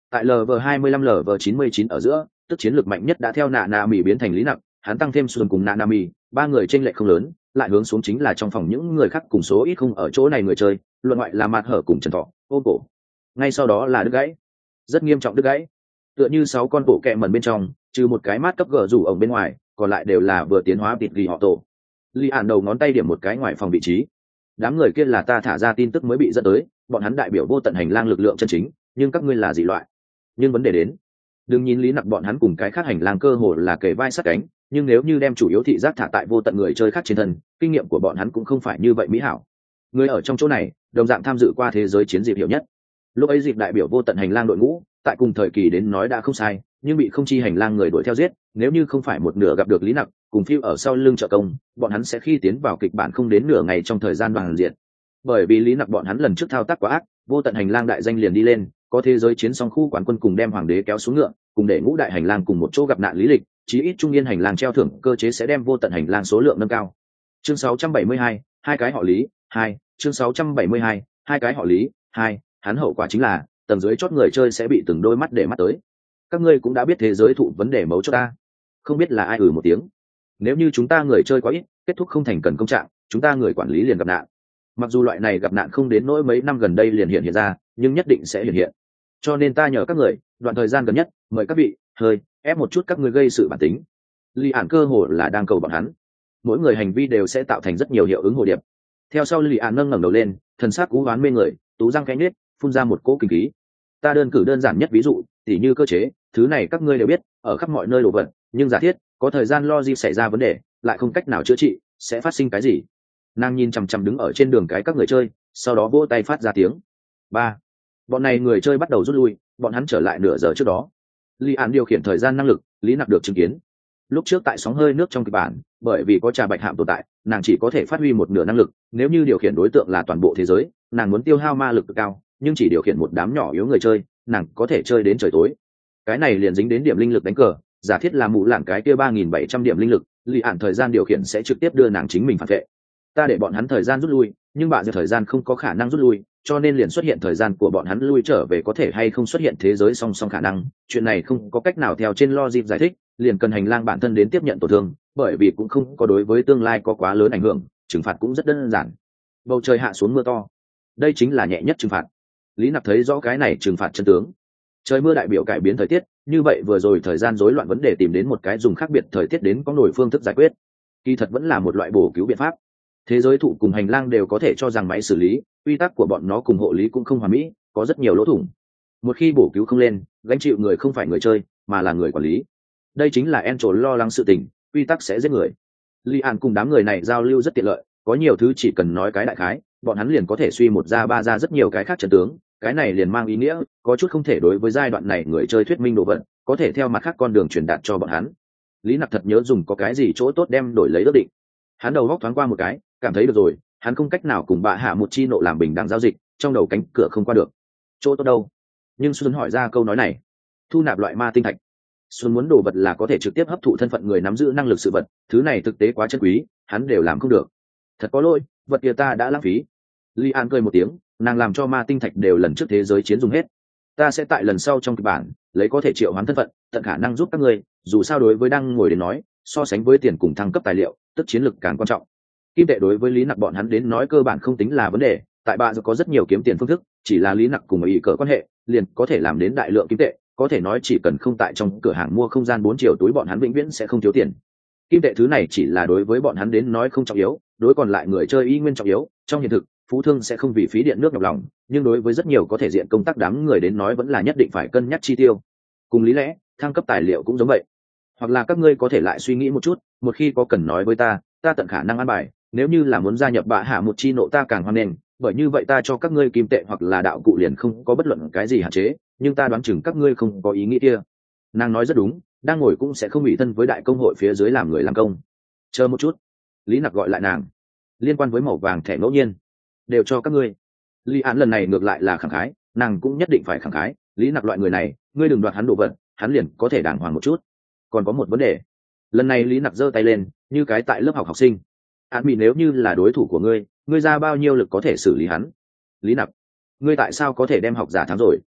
Tại lv hai mươi lăm lv chín mươi chín ở giữa, tức chiến lược mạnh nhất đã theo nạ nạ mỹ biến thành lý nặc, hắn tăng thêm xuân cùng nạ nạ mỹ, ba người tranh lệch không lớn, lại hướng xuống chính là trong phòng những người khác cùng số ít không ở chỗ này người chơi, luận ngoại là mặt hở cùng Trần Thọ, ôm cổ. Ngay sau đó là đứt gãy, rất nghiêm trọng đứt gãy. Tựa như sáu con bộ kẹ mẩn bên trong, trừ một cái mát cấp gờ rủ ở bên ngoài, còn lại đều là vừa tiến hóa vịt ghi họ tổ. Lý Ản đầu ngón tay điểm một cái ngoài phòng vị trí. Đám người kia là ta thả ra tin tức mới bị dẫn tới, bọn hắn đại biểu vô tận hành lang lực lượng chân chính, nhưng các ngươi là dị loại. Nhưng vấn đề đến, đừng nhìn Lý Nặc bọn hắn cùng cái khác hành lang cơ hồ là kề vai sát cánh, nhưng nếu như đem chủ yếu thị giác thả tại vô tận người chơi khác trên thân, kinh nghiệm của bọn hắn cũng không phải như vậy mỹ hảo. Người ở trong chỗ này, đồng dạng tham dự qua thế giới chiến dịp hiểu nhất. Lúc ấy dịp đại biểu vô tận hành lang đội ngũ, tại cùng thời kỳ đến nói đã không sai, nhưng bị không chi hành lang người đuổi theo giết, nếu như không phải một nửa gặp được Lý Nặc, cùng phiêu ở sau lưng trợ công, bọn hắn sẽ khi tiến vào kịch bản không đến nửa ngày trong thời gian bằng diện. Bởi vì Lý Nặc bọn hắn lần trước thao tác quá ác, vô tận hành lang đại danh liền đi lên, có thế giới chiến song khu quán quân cùng đem hoàng đế kéo xuống ngựa, cùng để ngũ đại hành lang cùng một chỗ gặp nạn lý lịch, chí ít trung yên hành lang treo thưởng cơ chế sẽ đem vô tận hành lang số lượng nâng cao. Chương sáu trăm bảy mươi hai, hai cái họ Lý, hai, chương sáu trăm bảy mươi hai, hai cái họ Lý, hai, hắn hậu quả chính là tầng dưới chót người chơi sẽ bị từng đôi mắt để mắt tới. Các ngươi cũng đã biết thế giới thụ vấn đề mấu chốt ta, không biết là ai ừ một tiếng. Nếu như chúng ta người chơi quá ít, kết thúc không thành cần công trạng, chúng ta người quản lý liền gặp nạn. Mặc dù loại này gặp nạn không đến nỗi mấy năm gần đây liền hiện hiện ra, nhưng nhất định sẽ hiện hiện. Cho nên ta nhờ các người, đoạn thời gian gần nhất, mời các vị, hơi ép một chút các người gây sự bản tính. Lý Ản cơ hồ là đang cầu bọn hắn. Mỗi người hành vi đều sẽ tạo thành rất nhiều hiệu ứng hồ điệp. Theo sau Lý Ản nâng ngẩng đầu lên, thần sắc cú oán mê người, tú răng khẽ nhếch, phun ra một cỗ kinh khí. Ta đơn cử đơn giản nhất ví dụ, tỉ như cơ chế, thứ này các ngươi đều biết, ở khắp mọi nơi đồ vật, nhưng giả thiết, có thời gian logic xảy ra vấn đề, lại không cách nào chữa trị, sẽ phát sinh cái gì? Nàng nhìn chằm chằm đứng ở trên đường cái các người chơi, sau đó vỗ tay phát ra tiếng. Ba. Bọn này người chơi bắt đầu rút lui, bọn hắn trở lại nửa giờ trước đó. Lý Án điều khiển thời gian năng lực, Lý Nặc được chứng kiến. Lúc trước tại sóng hơi nước trong kịch bản, bởi vì có trà bạch hạm tồn tại, nàng chỉ có thể phát huy một nửa năng lực, nếu như điều khiển đối tượng là toàn bộ thế giới, nàng muốn tiêu hao ma lực cực cao, nhưng chỉ điều khiển một đám nhỏ yếu người chơi, nàng có thể chơi đến trời tối. Cái này liền dính đến điểm linh lực đánh cờ, giả thiết là mù lảng cái kia ba nghìn bảy trăm điểm linh lực, Lý Án thời gian điều khiển sẽ trực tiếp đưa nàng chính mình phản vệ. Ta để bọn hắn thời gian rút lui, nhưng bạn giờ thời gian không có khả năng rút lui, cho nên liền xuất hiện thời gian của bọn hắn lui trở về có thể hay không xuất hiện thế giới song song khả năng. Chuyện này không có cách nào theo trên logic giải thích, liền cần hành lang bản thân đến tiếp nhận tổn thương, bởi vì cũng không có đối với tương lai có quá lớn ảnh hưởng, trừng phạt cũng rất đơn giản. Bầu trời hạ xuống mưa to, đây chính là nhẹ nhất trừng phạt. Lý Nặc thấy rõ cái này trừng phạt chân tướng. Trời mưa đại biểu cải biến thời tiết, như vậy vừa rồi thời gian rối loạn vấn đề tìm đến một cái dùng khác biệt thời tiết đến có nổi phương thức giải quyết. Kỳ thật vẫn là một loại bổ cứu biện pháp. Thế giới thụ cùng hành lang đều có thể cho rằng máy xử lý, quy tắc của bọn nó cùng hộ lý cũng không hoàn mỹ, có rất nhiều lỗ thủng. Một khi bổ cứu không lên, gánh chịu người không phải người chơi, mà là người quản lý. Đây chính là en trốn lo lắng sự tình, quy tắc sẽ giết người. Lý An cùng đám người này giao lưu rất tiện lợi, có nhiều thứ chỉ cần nói cái đại khái, bọn hắn liền có thể suy một ra ba ra rất nhiều cái khác trận tướng. Cái này liền mang ý nghĩa, có chút không thể đối với giai đoạn này người chơi thuyết minh đồ vật, có thể theo mặt khác con đường truyền đạt cho bọn hắn. Lý Nặc thật nhớ dùng có cái gì chỗ tốt đem đổi lấy ước định. Hắn đầu góc thoáng qua một cái, cảm thấy được rồi, hắn không cách nào cùng bạ hạ một chi nộ làm bình đẳng giao dịch, trong đầu cánh cửa không qua được. Chỗ tốt đâu? Nhưng Xuân hỏi ra câu nói này. Thu nạp loại ma tinh thạch. Xuân muốn đồ vật là có thể trực tiếp hấp thụ thân phận người nắm giữ năng lực sự vật, thứ này thực tế quá chân quý, hắn đều làm không được. Thật có lỗi, vật kia ta đã lãng phí. Li An cười một tiếng, nàng làm cho ma tinh thạch đều lần trước thế giới chiến dùng hết. Ta sẽ tại lần sau trong kịch bản lấy có thể triệu hoán thân phận, tận khả năng giúp các ngươi, dù sao đối với đang ngồi đến nói, so sánh với tiền cùng thăng cấp tài liệu, tức chiến lực càng quan trọng. Kim tệ đối với Lý Nặc bọn hắn đến nói cơ bản không tính là vấn đề, tại bạ giờ có rất nhiều kiếm tiền phương thức, chỉ là Lý Nặc cùng ý cỡ quan hệ, liền có thể làm đến đại lượng kim tệ, có thể nói chỉ cần không tại trong cửa hàng mua không gian bốn triệu túi bọn hắn vĩnh viễn sẽ không thiếu tiền. Kim tệ thứ này chỉ là đối với bọn hắn đến nói không trọng yếu, đối còn lại người chơi y nguyên trọng yếu, trong hiện thực, phú thương sẽ không vì phí điện nước nhọc lòng, nhưng đối với rất nhiều có thể diện công tác đám người đến nói vẫn là nhất định phải cân nhắc chi tiêu. Cùng lý lẽ, thăng cấp tài liệu cũng giống vậy. Hoặc là các ngươi có thể lại suy nghĩ một chút, một khi có cần nói với ta, ta tận khả năng ăn bài, nếu như là muốn gia nhập bạ hạ một chi nộ ta càng hoan nghênh, bởi như vậy ta cho các ngươi kim tệ hoặc là đạo cụ liền không có bất luận cái gì hạn chế, nhưng ta đoán chừng các ngươi không có ý nghĩ kia. Nàng nói rất đúng, đang ngồi cũng sẽ không bị thân với đại công hội phía dưới làm người làm công. Chờ một chút. Lý Nặc gọi lại nàng. Liên quan với màu vàng thẻ ngẫu nhiên, đều cho các ngươi. Lý Án lần này ngược lại là khẳng khái, nàng cũng nhất định phải khẳng khái, Lý Nặc loại người này, ngươi đừng đoạt hắn đồ vật, hắn liền có thể đàng hoàng một chút. Còn có một vấn đề. Lần này Lý Nặc giơ tay lên, như cái tại lớp học học sinh. Án bị nếu như là đối thủ của ngươi, ngươi ra bao nhiêu lực có thể xử lý hắn? Lý Nặc, ngươi tại sao có thể đem học giả thắng rồi?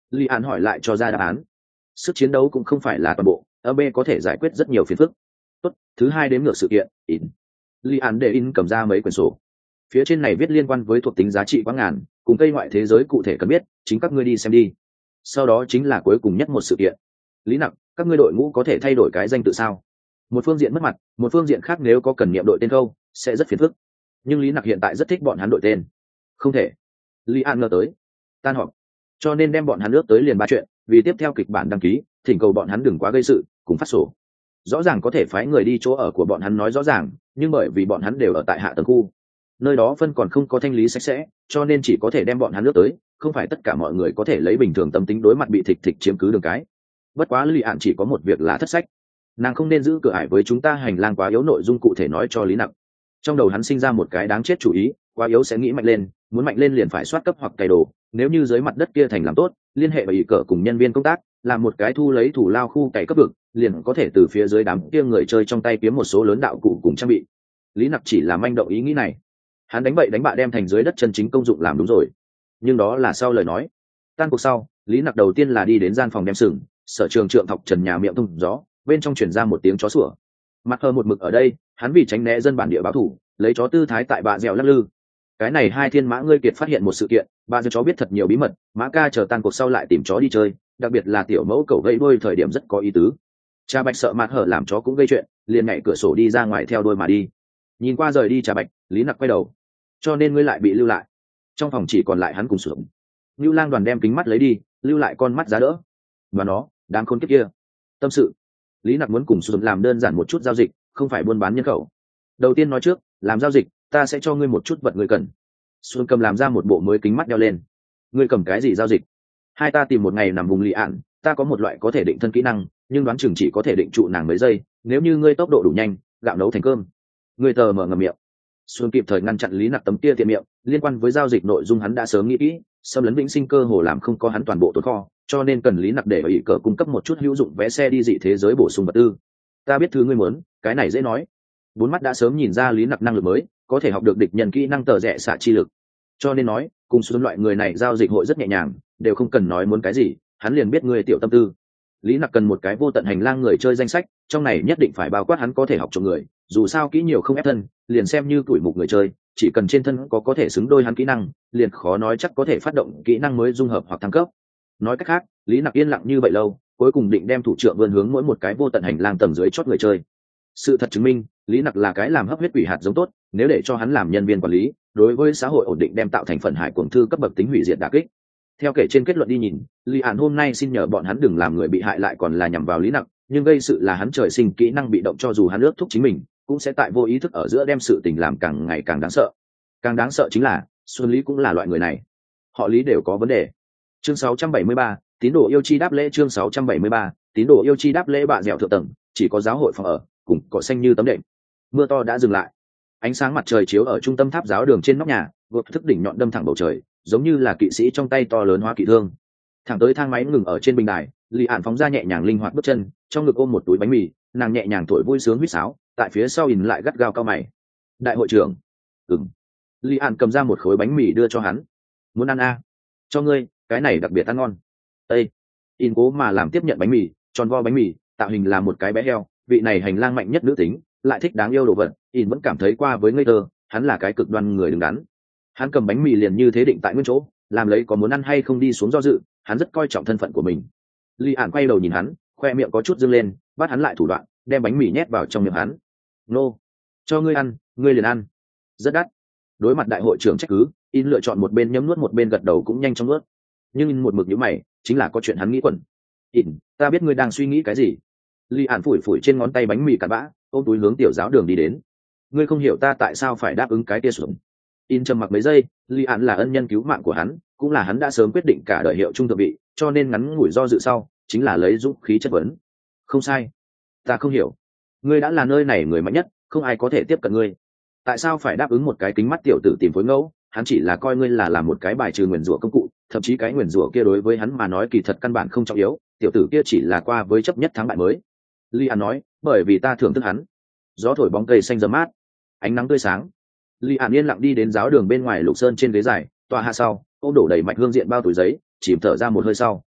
Lý An hỏi lại cho ra đáp án. Sức chiến đấu cũng không phải là toàn bộ, ở B có thể giải quyết rất nhiều phiền phức. Tốt, thứ hai đếm ngược sự kiện, in. Lý An để in cầm ra mấy quyển sổ. Phía trên này viết liên quan với thuộc tính giá trị quá ngàn, cùng cây ngoại thế giới cụ thể cần biết, chính các ngươi đi xem đi. Sau đó chính là cuối cùng nhất một sự kiện. Lý Nặc, các ngươi đội ngũ có thể thay đổi cái danh tự sao? Một phương diện mất mặt, một phương diện khác nếu có cần nhiệm đội tên câu, sẽ rất phiền phức. Nhưng Lý Nặc hiện tại rất thích bọn hắn đội tên. Không thể. Lý An ngờ tới. Tan họp. Cho nên đem bọn hắn ước tới liền ba chuyện, vì tiếp theo kịch bản đăng ký, thỉnh cầu bọn hắn đừng quá gây sự, cùng phát sổ. Rõ ràng có thể phái người đi chỗ ở của bọn hắn nói rõ ràng, nhưng bởi vì bọn hắn đều ở tại hạ tầng khu, nơi đó phân còn không có thanh lý sạch sẽ, cho nên chỉ có thể đem bọn hắn ước tới, không phải tất cả mọi người có thể lấy bình thường tâm tính đối mặt bị thịch thịch chiếm cứ đường cái. Bất quá Lý Ạn chỉ có một việc là thất sách, nàng không nên giữ cửa ải với chúng ta, hành lang quá yếu nội dung cụ thể nói cho Lý Nặc. Trong đầu hắn sinh ra một cái đáng chết chủ ý, quá yếu sẽ nghĩ mạnh lên, muốn mạnh lên liền phải soát cấp hoặc cày đồ, nếu như dưới mặt đất kia thành làm tốt, liên hệ bởi cỡ cùng nhân viên công tác, làm một cái thu lấy thủ lao khu cày cấp vực, liền có thể từ phía dưới đám kia người chơi trong tay kiếm một số lớn đạo cụ cùng trang bị. Lý Nặc chỉ là manh động ý nghĩ này, hắn đánh bậy đánh bạ đem thành dưới đất chân chính công dụng làm đúng rồi, nhưng đó là sau lời nói. Tan cuộc sau, Lý Nặc đầu tiên là đi đến gian phòng đem sừng, sở trường trượng thọc trần nhà miệng thông gió, bên trong truyền ra một tiếng chó sủa. Mặt hờ một mực ở đây, hắn vì tránh né dân bản địa báo thủ, lấy chó tư thái tại bạ dẻo lắc lư. Cái này hai thiên mã ngươi kiệt phát hiện một sự kiện, ba dẻo chó biết thật nhiều bí mật, mã ca chờ tan cuộc sau lại tìm chó đi chơi, đặc biệt là tiểu mẫu cẩu gây đuôi thời điểm rất có ý tứ. Cha Bạch sợ mặt hở làm chó cũng gây chuyện, liền nhảy cửa sổ đi ra ngoài theo đuôi mà đi. Nhìn qua rời đi Cha Bạch, Lý Nặc quay đầu. Cho nên ngươi lại bị lưu lại. Trong phòng chỉ còn lại hắn cùng Sưởng. Lưu Lang Đoàn đem kính mắt lấy đi, lưu lại con mắt giá đỡ. Và nó, đám khốn kiếp kia. Tâm sự. Lý Nặc muốn cùng Sưởng làm đơn giản một chút giao dịch, không phải buôn bán nhân khẩu. Đầu tiên nói trước, làm giao dịch, ta sẽ cho ngươi một chút vật ngươi cần. Xuân cầm làm ra một bộ mới kính mắt đeo lên. Ngươi cầm cái gì giao dịch? Hai ta tìm một ngày nằm vùng Lý Ạn, ta có một loại có thể định thân kỹ năng, nhưng đoán chừng chỉ có thể định trụ nàng mấy giây, nếu như ngươi tốc độ đủ nhanh, gạo nấu thành cơm. Ngươi tờ mở ngậm miệng. Xuân kịp thời ngăn chặn Lý Nặc tấm kia tiện miệng, liên quan với giao dịch nội dung hắn đã sớm nghĩ kỹ, xâm lấn vĩnh sinh cơ hồ làm không có hắn toàn bộ tồn kho, cho nên cần Lý Nặc để ủy cờ cung cấp một chút hữu dụng vé xe đi dị thế giới bổ sung vật tư. Ta biết thứ ngươi muốn, cái này dễ nói. Bốn mắt đã sớm nhìn ra Lý Nặc năng lực mới, có thể học được địch nhân kỹ năng tờ rẽ xạ chi lực, cho nên nói cùng Xuân loại người này giao dịch hội rất nhẹ nhàng, đều không cần nói muốn cái gì, hắn liền biết ngươi tiểu tâm tư. Lý Nặc cần một cái vô tận hành lang người chơi danh sách, trong này nhất định phải bao quát hắn có thể học trộm người, dù sao kỹ nhiều không ép thân, liền xem như tuổi mục người chơi, chỉ cần trên thân có có thể xứng đôi hắn kỹ năng, liền khó nói chắc có thể phát động kỹ năng mới dung hợp hoặc thăng cấp. Nói cách khác, Lý Nặc yên lặng như vậy lâu, cuối cùng định đem thủ trưởng vươn hướng mỗi một cái vô tận hành lang tầng dưới chót người chơi. Sự thật chứng minh, Lý Nặc là cái làm hấp huyết quỷ hạt giống tốt, nếu để cho hắn làm nhân viên quản lý, đối với xã hội ổn định đem tạo thành phần hải cuồng thư cấp bậc tính hủy diệt đả kích. Theo kể trên kết luận đi nhìn, Lý Ản hôm nay xin nhờ bọn hắn đừng làm người bị hại lại còn là nhằm vào Lý Nặc, nhưng gây sự là hắn trời sinh kỹ năng bị động, cho dù hắn ước thúc chính mình, cũng sẽ tại vô ý thức ở giữa đem sự tình làm càng ngày càng đáng sợ. Càng đáng sợ chính là, Xuân Lý cũng là loại người này. Họ Lý đều có vấn đề. Chương sáu trăm bảy mươi ba, tín đồ yêu chi đáp lễ. Chương sáu trăm bảy mươi ba, tín đồ yêu chi đáp lễ. Bạ dẻo thượng tầng, chỉ có giáo hội phòng ở, cùng cỏ xanh như tấm đệm. Mưa to đã dừng lại, ánh sáng mặt trời chiếu ở trung tâm tháp giáo đường trên nóc nhà, vượt thức đỉnh nhọn đâm thẳng bầu trời, giống như là kỵ sĩ trong tay to lớn hóa kỵ thương. Thẳng tới thang máy ngừng ở trên bình đài, Lý Ản phóng ra nhẹ nhàng linh hoạt bước chân, trong ngực ôm một túi bánh mì, nàng nhẹ nhàng thổi vui sướng huýt sáo, tại phía sau ỉn lại gắt gao cao mày. Đại hội trưởng. Ừm. Lý Ản cầm ra một khối bánh mì đưa cho hắn. Muốn ăn à? Cho ngươi, cái này đặc biệt ăn ngon. Ê. In cố mà làm tiếp nhận bánh mì, tròn vo bánh mì, tạo hình là một cái bé heo, vị này hành lang mạnh nhất nữ tính, lại thích đáng yêu đồ vật, in vẫn cảm thấy qua với ngây thơ, hắn là cái cực đoan người đứng đắn. Hắn cầm bánh mì liền như thế định tại nguyên chỗ, làm lấy có muốn ăn hay không đi xuống do dự, hắn rất coi trọng thân phận của mình. Lý Ản quay đầu nhìn hắn, khoe miệng có chút dương lên, bắt hắn lại thủ đoạn, đem bánh mì nhét vào trong miệng hắn. Nô, cho ngươi ăn, ngươi liền ăn. Rất đắt. Đối mặt đại hội trưởng trách cứ, in lựa chọn một bên nhấm nuốt một bên gật đầu cũng nhanh chóng nuốt. Nhưng một mực nhíu mày, chính là có chuyện hắn nghĩ quẩn. In, ta biết ngươi đang suy nghĩ cái gì. Lý Ản phủi phủi trên ngón tay bánh mì cặn bã, ôm túi hướng tiểu giáo đường đi đến. Ngươi không hiểu ta tại sao phải đáp ứng cái tia xuống. In trầm mặc mấy giây, Lý Ản là ân nhân cứu mạng của hắn, cũng là hắn đã sớm quyết định cả đời hiệu trung thượng vị, cho nên ngắn ngủi do dự sau, chính là lấy dũng khí chất vấn. Không sai, ta không hiểu. Ngươi đã là nơi này người mạnh nhất, không ai có thể tiếp cận ngươi. Tại sao phải đáp ứng một cái kính mắt tiểu tử tìm phối ngẫu? Hắn chỉ là coi ngươi là làm một cái bài trừ nguyền rủa công cụ, thậm chí cái nguyền rủa kia đối với hắn mà nói kỳ thật căn bản không trọng yếu, tiểu tử kia chỉ là qua với chấp nhất thắng bại mới. Lý Ản nói, bởi vì ta thưởng thức hắn. Gió thổi bóng cây xanh rậm mát, ánh nắng tươi sáng. Lý Ản yên lặng đi đến giáo đường bên ngoài Lục Sơn trên ghế dài, tòa hạ sau, ôm đổ đầy mạch hương diện bao túi giấy, chìm thở ra một hơi sau,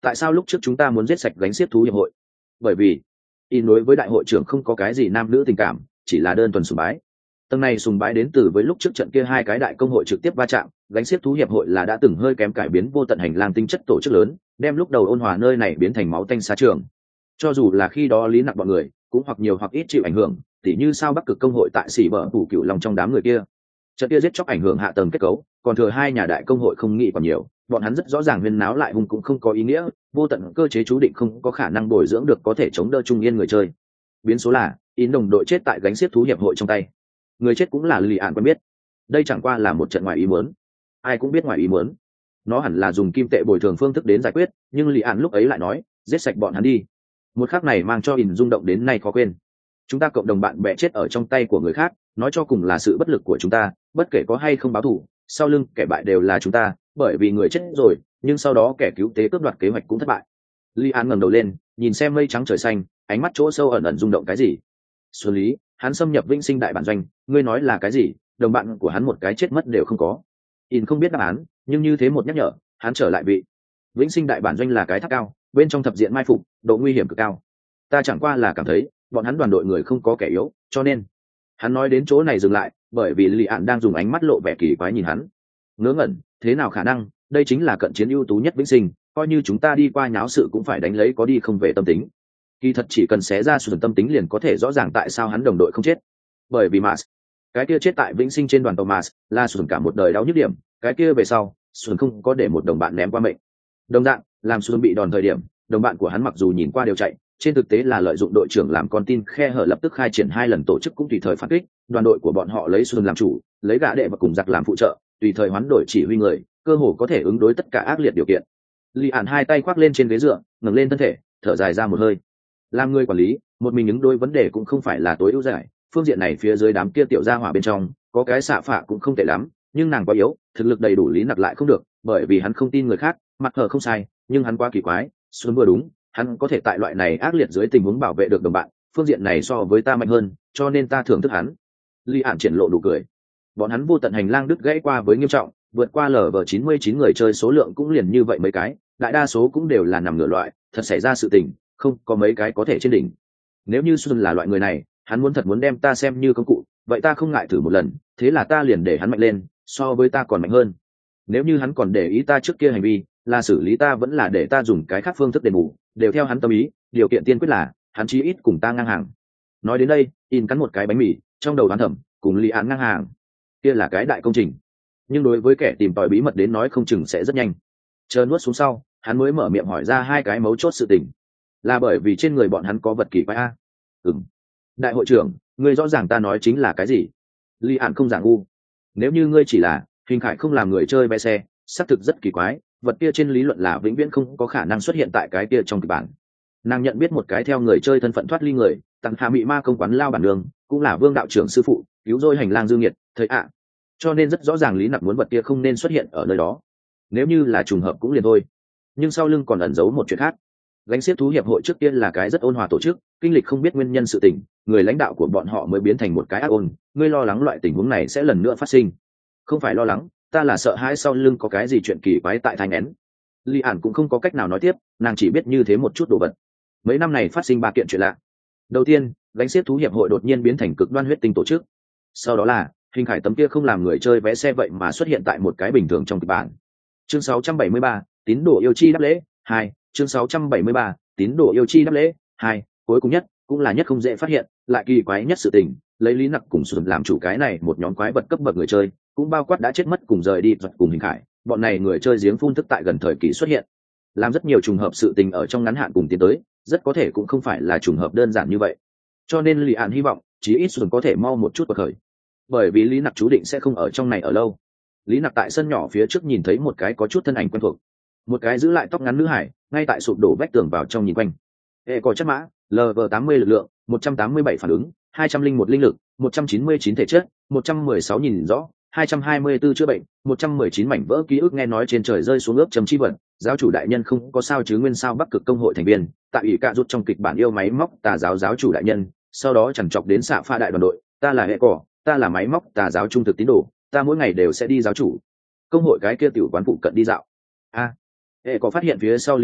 tại sao lúc trước chúng ta muốn giết sạch gánh xiết thú hiệp hội? Bởi vì in đối với đại hội trưởng không có cái gì nam nữ tình cảm, chỉ là đơn thuần sùng bái. Tầng này sùng bái đến từ với lúc trước trận kia hai cái đại công hội trực tiếp va chạm, gánh xiết thú hiệp hội là đã từng hơi kém cải biến vô tận hành lang tinh chất tổ chức lớn, đem lúc đầu ôn hòa nơi này biến thành máu tanh xa trường. Cho dù là khi đó Lý Nặc bọn người cũng hoặc nhiều hoặc ít chịu ảnh hưởng, tỉ như sao Bắc Cực công hội tại xỉ bờ phủ cựu lòng trong đám người kia. Trận kia giết chóc ảnh hưởng hạ tầng kết cấu, còn thừa hai nhà đại công hội không nghĩ còn nhiều, bọn hắn rất rõ ràng huyên náo lại hung cũng không có ý nghĩa, vô tận cơ chế chú định không có khả năng bồi dưỡng được có thể chống đỡ trung yên người chơi. Biến số là in đồng đội chết tại gánh xiết thú hiệp hội trong tay, người chết cũng là Lý Ản quen biết. Đây chẳng qua là một trận ngoài ý muốn, ai cũng biết ngoài ý muốn, nó hẳn là dùng kim tệ bồi thường phương thức đến giải quyết, nhưng Lý Ản lúc ấy lại nói giết sạch bọn hắn đi. Một khắc này mang cho in rung động đến nay khó quên. Chúng ta cộng đồng bạn bè chết ở trong tay của người khác, nói cho cùng là sự bất lực của chúng ta, bất kể có hay không báo thù, sau lưng kẻ bại đều là chúng ta, bởi vì người chết rồi, nhưng sau đó kẻ cứu tế cướp đoạt kế hoạch cũng thất bại. Li An ngẩng đầu lên, nhìn xem mây trắng trời xanh, ánh mắt chỗ sâu ẩn ẩn rung động cái gì. Xuân Lý, hắn xâm nhập Vĩnh Sinh đại bản doanh, ngươi nói là cái gì? Đồng bạn của hắn một cái chết mất đều không có. In không biết đáp án, nhưng như thế một nhắc nhở, hắn trở lại vị. Vĩnh Sinh đại bản doanh là cái tháp cao, bên trong thập diện mai phục, độ nguy hiểm cực cao. Ta chẳng qua là cảm thấy, bọn hắn đoàn đội người không có kẻ yếu, cho nên hắn nói đến chỗ này dừng lại, bởi vì Lý Ản đang dùng ánh mắt lộ vẻ kỳ quái nhìn hắn. Ngớ ngẩn, thế nào khả năng, đây chính là cận chiến ưu tú nhất Vĩnh Sinh, coi như chúng ta đi qua nháo sự cũng phải đánh lấy có đi không về tâm tính. Kỳ thật chỉ cần xé ra sườn tâm tính liền có thể rõ ràng tại sao hắn đồng đội không chết. Bởi vì Mars, cái kia chết tại Vĩnh Sinh trên đoàn tàu Mars, là sườn cả một đời đau nhức điểm, cái kia về sau, sườn không có để một đồng bạn ném qua mệnh. Đồng dạng, làm sườn bị đòn thời điểm, đồng bạn của hắn mặc dù nhìn qua đều chạy, trên thực tế là lợi dụng đội trưởng làm con tin khe hở lập tức khai triển hai lần tổ chức cũng tùy thời phản kích, đoàn đội của bọn họ lấy Xuân làm chủ, lấy gã đệ và cùng giặc làm phụ trợ, tùy thời hoán đổi chỉ huy người, cơ hồ có thể ứng đối tất cả ác liệt điều kiện. Lý Ản hai tay khoác lên trên ghế dựa, ngẩng lên thân thể, thở dài ra một hơi. Làm người quản lý, một mình ứng đối vấn đề cũng không phải là tối ưu giải, phương diện này phía dưới đám kia tiểu gia hỏa bên trong, có cái xạ phạ cũng không tệ lắm, nhưng nàng quá yếu, thực lực đầy đủ Lý Nặc lại không được, bởi vì hắn không tin người khác, mặt hở không sai, nhưng hắn quá kỳ quái, Xuân vừa đúng, hắn có thể tại loại này ác liệt dưới tình huống bảo vệ được đồng bạn, phương diện này so với ta mạnh hơn, cho nên ta thưởng thức hắn. Lý Ản triển lộ nụ cười. Bọn hắn vô tận hành lang đứt gãy qua với nghiêm trọng, vượt qua lv chín mươi chín người chơi số lượng cũng liền như vậy mấy cái, đại đa số cũng đều là nằm ngửa loại, thật xảy ra sự tình, không có mấy cái có thể trên đỉnh. Nếu như Xuân là loại người này, hắn muốn thật muốn đem ta xem như công cụ, vậy ta không ngại thử một lần, thế là ta liền để hắn mạnh lên, so với ta còn mạnh hơn. Nếu như hắn còn để ý ta trước kia hành vi, là xử lý ta vẫn là để ta dùng cái khác phương thức đền bù, đều theo hắn tâm ý, điều kiện tiên quyết là hắn chí ít cùng ta ngang hàng. Nói đến đây, in cắn một cái bánh mì, trong đầu đoán thầm, cùng Lý Án ngang hàng, kia là cái đại công trình. Nhưng đối với kẻ tìm tòi bí mật đến nói không chừng sẽ rất nhanh. Chờ nuốt xuống sau, hắn mới mở miệng hỏi ra hai cái mấu chốt sự tình. Là bởi vì trên người bọn hắn có vật kỳ quái a? Ừm. Đại hội trưởng, ngươi rõ ràng ta nói chính là cái gì? Lý Án không giả ngu. Nếu như ngươi chỉ là hình khải không làm người chơi vé xe, xác thực rất kỳ quái, vật kia trên lý luận là vĩnh viễn không có khả năng xuất hiện tại cái kia trong kịch bản. Nàng nhận biết một cái theo người chơi thân phận thoát ly người, tặng hạ mị ma công quán lao bản đường, cũng là Vương đạo trưởng sư phụ, cứu rỗi hành lang dương nhiệt, thời ạ. Cho nên rất rõ ràng Lý Nặc muốn vật kia không nên xuất hiện ở nơi đó. Nếu như là trùng hợp cũng liền thôi. Nhưng sau lưng còn ẩn giấu một chuyện khác. Gánh xiết thú hiệp hội trước tiên là cái rất ôn hòa tổ chức, kinh lịch không biết nguyên nhân sự tình, người lãnh đạo của bọn họ mới biến thành một cái ác ôn, ngươi lo lắng loại tình huống này sẽ lần nữa phát sinh. Không phải lo lắng, ta là sợ hãi sau lưng có cái gì chuyện kỳ quái tại thai nghén. Lý Ản cũng không có cách nào nói tiếp, nàng chỉ biết như thế một chút đồ vật. Mấy năm này phát sinh ba kiện chuyện lạ. Đầu tiên, gánh xiết thú hiệp hội đột nhiên biến thành cực đoan huyết tinh tổ chức. Sau đó là hình khải tấm kia không làm người chơi vé xe vậy mà xuất hiện tại một cái bình thường trong kịch bản. Chương sáu trăm bảy mươi ba, tín đồ yêu chi đáp lễ hai. Chương sáu trăm bảy mươi ba, tín đồ yêu chi đáp lễ hai. Cuối cùng nhất, cũng là nhất không dễ phát hiện, lại kỳ quái nhất sự tình, lấy Lý Nặc cùng Xuân làm chủ cái này một nhóm quái vật cấp bậc người chơi, cũng bao quát đã chết mất cùng rời đi giật cùng hình khải, bọn này người chơi giếng phun thức tại gần thời kỳ xuất hiện, làm rất nhiều trùng hợp sự tình ở trong ngắn hạn cùng tiến tới, rất có thể cũng không phải là trùng hợp đơn giản như vậy. Cho nên Lý Ản hy vọng chí ít Xuân có thể mau một chút cuộc khởi, bởi vì Lý Nặc chú định sẽ không ở trong này ở lâu. Lý Nặc tại sân nhỏ phía trước nhìn thấy một cái có chút thân ảnh quen thuộc, một cái giữ lại tóc ngắn nữ hải, ngay tại sụp đổ vách tường vào trong nhìn quanh. Hệ có chất mã lv tám mươi lực lượng, một trăm tám mươi bảy phản ứng, hai trăm linh một linh lực, một trăm chín mươi chín thể chất, một trăm mười sáu nhìn rõ, hai trăm hai mươi tư chữa bệnh, một trăm mười chín mảnh vỡ ký ức. Nghe nói trên trời rơi xuống ướp chấm chi vật, giáo chủ đại nhân không có sao chứ? Nguyên sao Bắc Cực công hội thành viên, tại ủy cạ rút trong kịch bản yêu máy móc tà giáo giáo chủ đại nhân, sau đó chẳng chọc đến xạ pha đại đoàn đội, ta là hệ cỏ, ta là máy móc tà giáo trung thực tín đồ, ta mỗi ngày đều sẽ đi giáo chủ công hội cái kia tiểu quán phụ cận đi dạo. A, hệ có phát hiện phía sau Lý Nặc,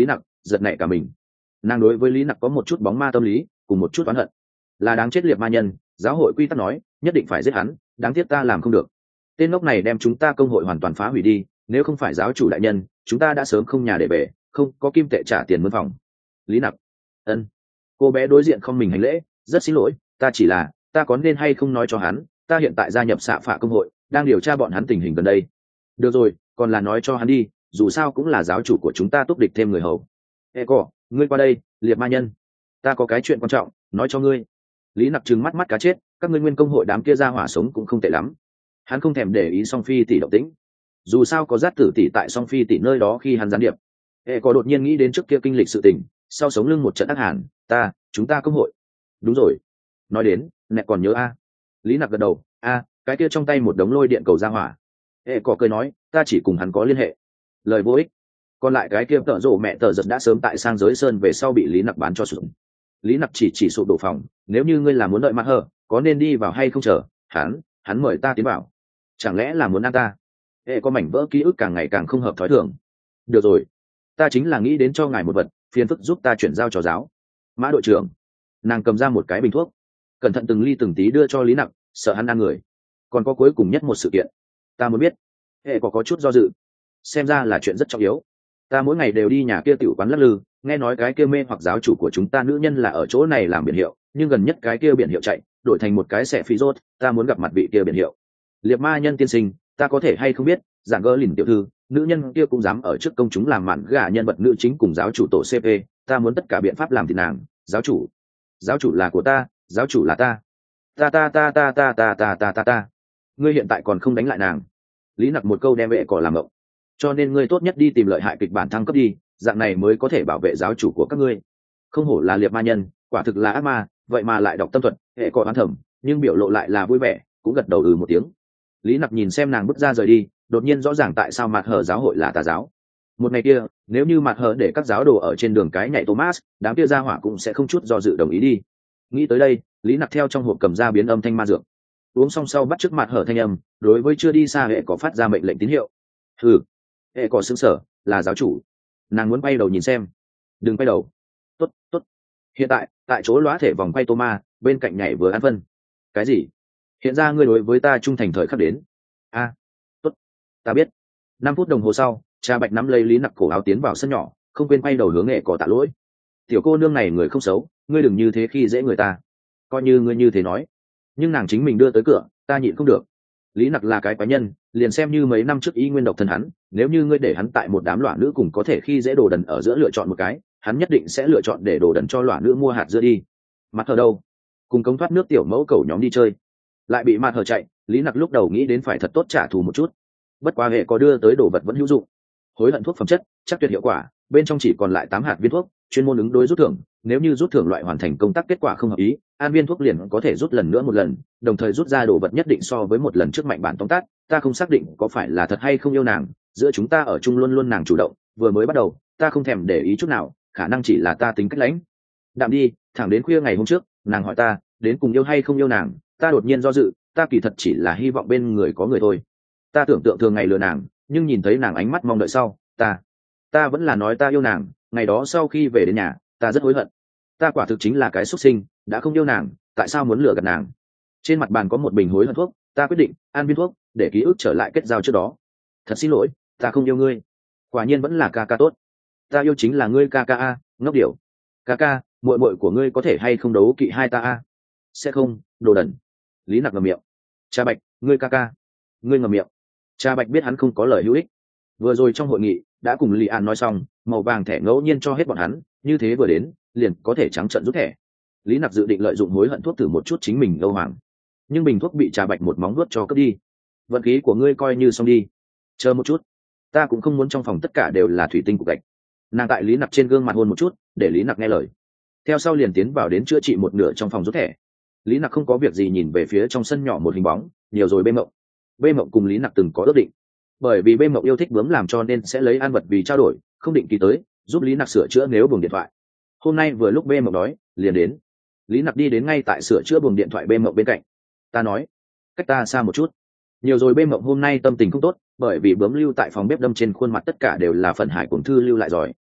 giật nảy cả mình. Nàng đối với lý nặc có một chút bóng ma tâm lý, cùng một chút oán hận. Là đáng chết liệt ma nhân, giáo hội quy tắc nói nhất định phải giết hắn, đáng tiếc ta làm không được. Tên ngốc này đem chúng ta công hội hoàn toàn phá hủy đi, nếu không phải giáo chủ đại nhân, chúng ta đã sớm không nhà để về, không có kim tệ trả tiền mướn phòng. Lý nặc, ân. Cô bé đối diện không mình hành lễ, rất xin lỗi, ta chỉ là, ta có nên hay không nói cho hắn, ta hiện tại gia nhập xạ phả công hội, đang điều tra bọn hắn tình hình gần đây. Được rồi, còn là nói cho hắn đi, dù sao cũng là giáo chủ của chúng ta túc địch thêm người hầu. Ê cỏ, ngươi qua đây, liệt ma nhân, ta có cái chuyện quan trọng nói cho ngươi. Lý nặc trừng mắt mắt cá chết, các ngươi nguyên công hội đám kia ra hỏa sống cũng không tệ lắm. Hắn không thèm để ý song phi tỷ động tĩnh, dù sao có giác tử tỷ tại song phi tỷ nơi đó khi hắn gián điệp. Ê có đột nhiên nghĩ đến trước kia kinh lịch sự tình, sau sống lưng một trận ác hàn, ta chúng ta công hội. Đúng rồi, nói đến mẹ còn nhớ a. Lý nặc gật đầu, a cái kia trong tay một đống lôi điện cầu ra hỏa. Ê có cười nói, ta chỉ cùng hắn có liên hệ, lời vô ích. Còn lại cái kia tợ rộ mẹ tờ giật đã sớm tại sang giới sơn về sau bị lý nặc bán cho sụn. Lý nặc chỉ chỉ sụp đổ phòng, nếu như ngươi là muốn đợi mặt hờ, có nên đi vào hay không chờ hắn hắn mời ta tiến vào, chẳng lẽ là muốn ăn ta? Ê có mảnh vỡ ký ức càng ngày càng không hợp thói thường. Được rồi, ta chính là nghĩ đến cho ngài một vật, phiền phức giúp ta chuyển giao cho giáo. Mã đội trưởng. Nàng cầm ra một cái bình thuốc, cẩn thận từng ly từng tí đưa cho lý nặc, sợ hắn ăn người. Còn có cuối cùng nhất một sự kiện, ta muốn biết. Ê có có chút do dự, xem ra là chuyện rất trọng yếu. Ta mỗi ngày đều đi nhà kia tiểu quán lắc lư, nghe nói cái kia mê hoặc giáo chủ của chúng ta nữ nhân là ở chỗ này làm biển hiệu, nhưng gần nhất cái kia biển hiệu chạy đổi thành một cái xẻ phí rốt, ta muốn gặp mặt vị kia biển hiệu. Liệt ma nhân tiên sinh, ta có thể hay không biết, giảng gỡ lìn tiểu thư, nữ nhân kia cũng dám ở trước công chúng làm mạn gà nhân vật nữ chính cùng giáo chủ tổ xê pê, ta muốn tất cả biện pháp làm thì nàng. Giáo chủ, giáo chủ là của ta, giáo chủ là ta, ta ta ta ta ta ta ta ta ta ta. Ngươi hiện tại còn không đánh lại nàng? Lý nặc một câu đem vệ cỏ làm ngộng. Cho nên ngươi tốt nhất đi tìm lợi hại kịch bản thăng cấp đi, dạng này mới có thể bảo vệ giáo chủ của các ngươi. Không hổ là liệt ma nhân, quả thực là ác ma, vậy mà lại đọc tâm thuật, hệ cỏ oán thẩm, nhưng biểu lộ lại là vui vẻ, cũng gật đầu ừ một tiếng. Lý nặc nhìn xem nàng bước ra rời đi, đột nhiên rõ ràng tại sao mặt hở giáo hội là tà giáo. Một ngày kia, nếu như mặt hở để các giáo đồ ở trên đường cái nhảy Thomas, đám kia gia hỏa cũng sẽ không chút do dự đồng ý đi. Nghĩ tới đây, Lý nặc theo trong hộp cầm ra biến âm thanh ma dược, uống xong sau bắt trước mặt hở thanh âm, đối với chưa đi xa hệ có phát ra mệnh lệnh tín hiệu. Hừ. Hệ có xứng sở, là giáo chủ. Nàng muốn quay đầu nhìn xem. Đừng quay đầu. Tốt, tốt. Hiện tại, tại chỗ lóa thể vòng quay Thomas, bên cạnh nhảy vừa ăn phân. Cái gì? Hiện ra ngươi đối với ta trung thành thời khắc đến. A, à, tốt, ta biết. Năm phút đồng hồ sau, cha bạch nắm lấy Lý nặc cổ áo tiến vào sân nhỏ, không quên quay đầu hướng nghệ cỏ tạ lỗi. Tiểu cô nương này người không xấu, ngươi đừng như thế khi dễ người ta. Coi như ngươi như thế nói, nhưng nàng chính mình đưa tới cửa, ta nhịn không được. Lý nặc là cái quái nhân, liền xem như mấy năm trước y nguyên độc thân hắn, nếu như ngươi để hắn tại một đám loạn nữ cùng có thể khi dễ đồ đần ở giữa lựa chọn một cái, hắn nhất định sẽ lựa chọn để đồ đần cho loạn nữ mua hạt dưa đi. Mặt ở đâu? Cùng cống thoát nước tiểu mẫu cầu nhóm đi chơi, lại bị mặt hở chạy. Lý nặc lúc đầu nghĩ đến phải thật tốt trả thù một chút, bất quá hệ có đưa tới đồ vật vẫn hữu dụng. Hối hận thuốc phẩm chất, chắc tuyệt hiệu quả, bên trong chỉ còn lại tám hạt viên thuốc, chuyên môn ứng đối rút thưởng, nếu như rút thưởng loại hoàn thành công tác kết quả không hợp ý, an viên thuốc liền có thể rút lần nữa một lần, đồng thời rút ra đồ vật nhất định so với một lần trước mạnh bản tóm tắt. Ta không xác định có phải là thật hay không yêu nàng, giữa chúng ta ở chung luôn luôn nàng chủ động, vừa mới bắt đầu ta không thèm để ý chút nào, khả năng chỉ là ta tính cách lãnh đạm đi. Thẳng đến khuya ngày hôm trước, nàng hỏi ta đến cùng yêu hay không yêu nàng, ta đột nhiên do dự, ta kỳ thật chỉ là hy vọng bên người có người thôi. Ta tưởng tượng thường ngày lừa nàng, nhưng nhìn thấy nàng ánh mắt mong đợi sau, ta ta vẫn là nói ta yêu nàng. Ngày đó sau khi về đến nhà, ta rất hối hận, ta quả thực chính là cái xuất sinh, đã không yêu nàng, tại sao muốn lừa gạt nàng. Trên mặt bàn có một bình hối hận thuốc, ta quyết định ăn viên thuốc để ký ức trở lại kết giao trước đó. Thật xin lỗi, ta không yêu ngươi. Quả nhiên vẫn là ca ca tốt, ta yêu chính là ngươi ca ca a. Ngốc điểu. Ca ca, muội muội của ngươi có thể hay không đấu kỵ hai ta a? Sẽ không, đồ đần. Lý nặc ngậm miệng. Cha bạch, ngươi ca ca. Ngươi ngậm miệng. Cha bạch biết hắn không có lời hữu ích, vừa rồi trong hội nghị đã cùng Lý An nói xong, màu vàng thẻ ngẫu nhiên cho hết bọn hắn, như thế vừa đến liền có thể trắng trận rút thẻ. Lý nặc dự định lợi dụng hối hận thuốc thử một chút chính mình lâu hoàng, nhưng bình thuốc bị trà bạch một móng nuốt cho cướp đi. Vận khí của ngươi coi như xong đi. Chờ một chút, ta cũng không muốn trong phòng tất cả đều là thủy tinh cục gạch. Nàng tại Lý nặc trên gương mặt hôn một chút, để Lý nặc nghe lời, theo sau liền tiến vào đến chữa trị một nửa trong phòng rút thẻ. Lý nặc không có việc gì nhìn về phía trong sân nhỏ một hình bóng, nhiều rồi bê mộng. Bê mộng cùng Lý nặc từng có ước định, bởi vì bê mộng yêu thích bướm làm cho nên sẽ lấy ăn vật vì trao đổi, không định kỳ tới giúp Lý nặc sửa chữa nếu buồng điện thoại. Hôm nay vừa lúc bê mộng đói liền đến. Lý nặc đi đến ngay tại sửa chữa buồng điện thoại bê mộng bên cạnh. Ta nói, cách ta xa một chút. Nhiều rồi bê mộng hôm nay tâm tình không tốt, bởi vì bướm lưu tại phòng bếp đâm trên khuôn mặt tất cả đều là phần hải cuồng thư lưu lại rồi.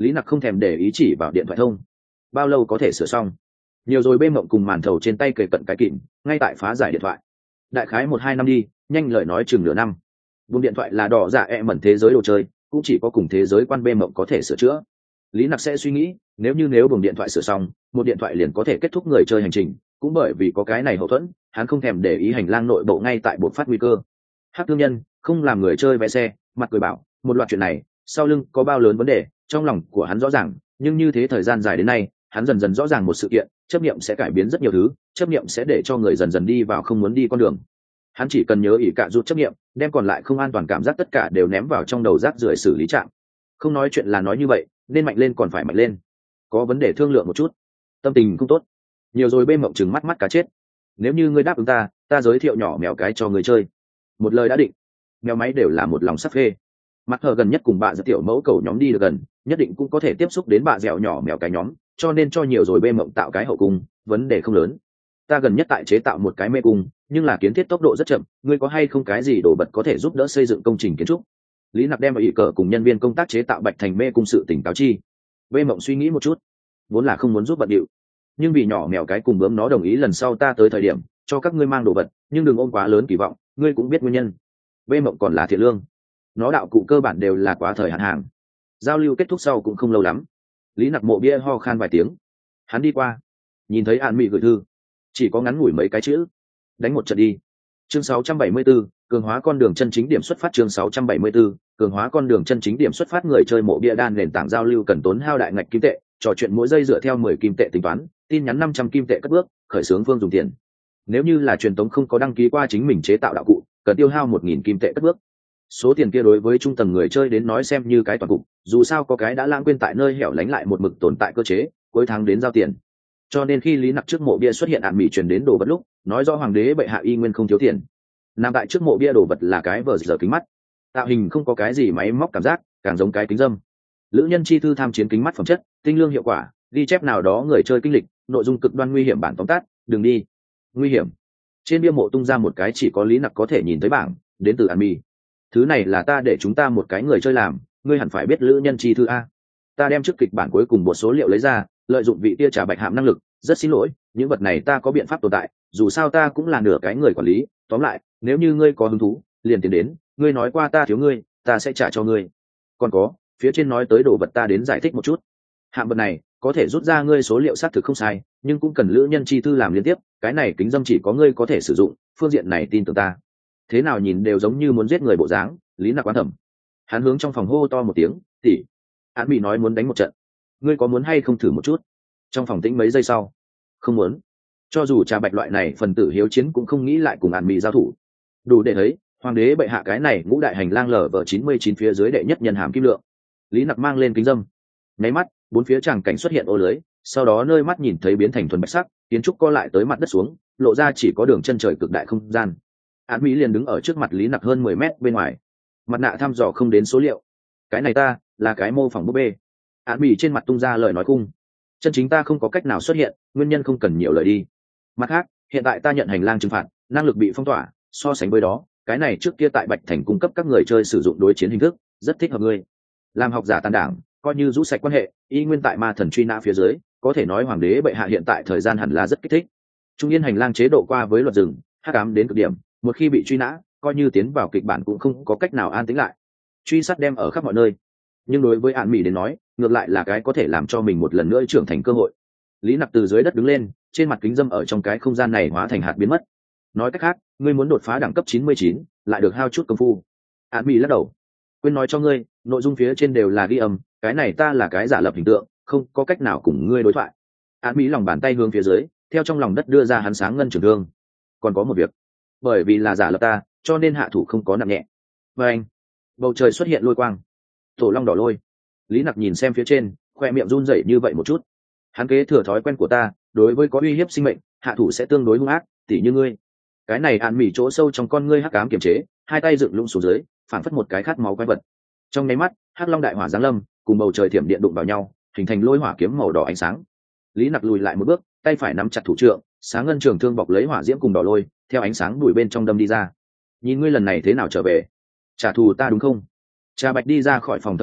Lý Nặc không thèm để ý chỉ vào điện thoại thông. Bao lâu có thể sửa xong? Nhiều rồi. Bê Mộng cùng màn thầu trên tay kề cận cái kìm ngay tại phá giải điện thoại. Đại khái một hai năm đi, nhanh lời nói chừng nửa năm. Vùng điện thoại là đỏ dạ e mẩn thế giới đồ chơi, cũng chỉ có cùng thế giới quan Bê Mộng có thể sửa chữa. Lý Nặc sẽ suy nghĩ, nếu như nếu buồng điện thoại sửa xong, một điện thoại liền có thể kết thúc người chơi hành trình, cũng bởi vì có cái này hậu thuẫn, hắn không thèm để ý hành lang nội bộ ngay tại buộc phát nguy cơ. Hắc thương nhân không làm người chơi vẽ xe, mặt cười bảo, một loạt chuyện này, sau lưng có bao lớn vấn đề, trong lòng của hắn rõ ràng, nhưng như thế thời gian dài đến nay, hắn dần dần rõ ràng một sự kiện, chấp niệm sẽ cải biến rất nhiều thứ, chấp niệm sẽ để cho người dần dần đi vào không muốn đi con đường. Hắn chỉ cần nhớ ỷ cạ rút chấp niệm, đem còn lại không an toàn cảm giác tất cả đều ném vào trong đầu rác rưởi xử lý trạm. Không nói chuyện là nói như vậy, nên mạnh lên còn phải mạnh lên. Có vấn đề thương lượng một chút. Tâm tình không tốt. Nhiều rồi. Bê Mộng trừng mắt mắt cá chết. Nếu như ngươi đáp ứng ta, ta giới thiệu nhỏ mèo cái cho người chơi. Một lời đã định. Mèo máy đều là một lòng sắc phê. Mặt hờ gần nhất cùng bà dẻo tiểu mẫu cầu nhóm đi được gần, nhất định cũng có thể tiếp xúc đến bà dẻo nhỏ mèo cái nhóm, cho nên cho nhiều rồi. Bê Mộng tạo cái hậu cung, vấn đề không lớn. Ta gần nhất tại chế tạo một cái mê cung, nhưng là kiến thiết tốc độ rất chậm, ngươi có hay không cái gì đồ vật có thể giúp đỡ xây dựng công trình kiến trúc? Lý Nặc đem vào ý cờ cùng nhân viên công tác chế tạo bạch thành mê cung sự tỉnh cáo chi. Bê Mộng suy nghĩ một chút, vốn là không muốn giúp bận điệu, nhưng vì nhỏ mèo cái cùng bướm nó đồng ý lần sau ta tới thời điểm cho các ngươi mang đồ vật, nhưng đừng ôm quá lớn kỳ vọng, ngươi cũng biết nguyên nhân. Bê Mộng còn là thiện lương, nó đạo cụ cơ bản đều là quá thời hạn hàng. Giao lưu kết thúc sau cũng không lâu lắm, Lý Nặc mộ bia ho khan vài tiếng, hắn đi qua, nhìn thấy An Mỹ gửi thư, chỉ có ngắn ngủi mấy cái chữ: đánh một trận đi. Chương sáu trăm bảy mươi 74, cường hóa con đường chân chính điểm xuất phát. Chương sáu trăm bảy mươi 74, cường hóa con đường chân chính điểm xuất phát. Người chơi mộ bia đan nền tảng giao lưu cần tốn hao đại ngạch kim tệ, trò chuyện mỗi giây dựa theo mười kim tệ tính toán, tin nhắn năm trăm kim tệ cất bước, khởi xướng phương dùng tiền. Nếu như là truyền tống không có đăng ký qua chính mình chế tạo đạo cụ, cần tiêu hao một nghìn kim tệ cất bước. Số tiền kia đối với trung tầng người chơi đến nói xem như cái toàn cục, dù sao có cái đã lãng quên tại nơi hẻo lánh lại một mực tồn tại cơ chế, cuối tháng đến giao tiền. Cho nên khi Lý Nặc trước mộ bia xuất hiện ạn mỹ truyền đến đồ vật lúc, nói rõ hoàng đế bệ hạ y nguyên không thiếu tiền. Nằm tại trước mộ bia đồ vật là cái vờ giờ kính mắt, tạo hình không có cái gì máy móc cảm giác, càng giống cái kính dâm. Lữ nhân chi thư tham chiến kính mắt phẩm chất, tinh lương hiệu quả, ghi chép nào đó người chơi kinh lịch, nội dung cực đoan nguy hiểm. Bản tóm tắt: đừng đi. Nguy hiểm. Trên bia mộ tung ra một cái chỉ có Lý Nặc có thể nhìn thấy bảng, đến từ ạn mỹ. Thứ này là ta để chúng ta một cái người chơi làm, ngươi hẳn phải biết lữ nhân chi thư a. Ta đem trước kịch bản cuối cùng một số liệu lấy ra, lợi dụng vị tia trà bạch hạm năng lực, rất xin lỗi, những vật này ta có biện pháp tồn tại, dù sao ta cũng là nửa cái người quản lý. Tóm lại, nếu như ngươi có hứng thú, liền tiến đến, ngươi nói qua ta thiếu ngươi, ta sẽ trả cho ngươi. Còn có, phía trên nói tới đồ vật ta đến giải thích một chút. Hạm vật này có thể rút ra ngươi số liệu xác thực không sai, nhưng cũng cần lữ nhân chi thư làm liên tiếp, cái này kính dâm chỉ có ngươi có thể sử dụng, phương diện này tin tưởng ta. Thế nào nhìn đều giống như muốn giết người bộ dáng. Lý Nặc quan thẩm. Hắn hướng trong phòng hô to một tiếng: tỷ. Án bị nói muốn đánh một trận, ngươi có muốn hay không thử một chút? Trong phòng tĩnh mấy giây sau: không muốn. Cho dù trà bạch loại này phần tử hiếu chiến cũng không nghĩ lại cùng Án bị giao thủ. Đủ để thấy hoàng đế bệ hạ cái này ngũ đại hành lang lở vở chín mươi chín phía dưới đệ nhất nhân hàm kim lượng. Lý Nặc mang lên kính dâm, nháy mắt bốn phía tràng cảnh xuất hiện ô lưới, sau đó nơi mắt nhìn thấy biến thành thuần bạch sắc, kiến trúc co lại tới mặt đất xuống, lộ ra chỉ có đường chân trời cực đại không gian. Án Mỹ liền đứng ở trước mặt Lý Nặc hơn mười mét bên ngoài, mặt nạ thăm dò không đến số liệu. Cái này ta là cái mô phỏng búp bê. Án Mỹ trên mặt tung ra lời nói cung, chân chính ta không có cách nào xuất hiện, nguyên nhân không cần nhiều lời đi. Mặt khác, hiện tại ta nhận hành lang trừng phạt, năng lực bị phong tỏa, so sánh với đó, cái này trước kia tại Bạch Thành cung cấp các người chơi sử dụng đối chiến hình thức, rất thích hợp ngươi. Làm học giả tàn đảng, coi như rũ sạch quan hệ, y nguyên tại ma thần truy nã phía dưới, có thể nói hoàng đế bệ hạ hiện tại thời gian hẳn là rất kích thích. Trung yên hành lang chế độ qua với luật rừng, hắc ám đến cực điểm, một khi bị truy nã, coi như tiến vào kịch bản cũng không có cách nào an tĩnh lại. Truy sát đem ở khắp mọi nơi, nhưng đối với Án Mỹ đến nói, ngược lại là cái có thể làm cho mình một lần nữa trưởng thành cơ hội. Lý Nặc từ dưới đất đứng lên, trên mặt kính dâm ở trong cái không gian này hóa thành hạt biến mất. Nói cách khác, ngươi muốn đột phá đẳng cấp chín mươi chín, lại được hao chút công phu. Án Mỹ lắc đầu, quên nói cho ngươi, nội dung phía trên đều là ghi âm, cái này ta là cái giả lập hình tượng, không có cách nào cùng ngươi đối thoại. Án Mỹ lòng bàn tay hướng phía dưới, theo trong lòng đất đưa ra hắn sáng ngân trường thương. Còn có một việc, bởi vì là giả lập ta, cho nên hạ thủ không có nặng nhẹ. Và anh, bầu trời xuất hiện lôi quang, tổ long đỏ lôi. Lý Nặc nhìn xem phía trên, khoe miệng run rẩy như vậy một chút. Hắn kế thừa thói quen của ta, đối với có uy hiếp sinh mệnh, hạ thủ sẽ tương đối hung ác, tỉ như ngươi. Cái này Án Mỹ chỗ sâu trong con ngươi hắc ám kiềm chế, hai tay dựng lũng xuống dưới, phản phất một cái khát máu quái vật. Trong nháy mắt, hắc long đại hỏa giáng lâm, cùng bầu trời thiểm điện đụng vào nhau, hình thành lôi hỏa kiếm màu đỏ ánh sáng. Lý Nặc lùi lại một bước, tay phải nắm chặt thủ trượng, sáng ngân trường thương bọc lấy hỏa diễm cùng đỏ lôi, theo ánh sáng đuổi bên trong đâm đi ra. Nhìn ngươi lần này thế nào trở về, trả thù ta đúng không? Trà Bạch đi ra khỏi phòng thời điểm,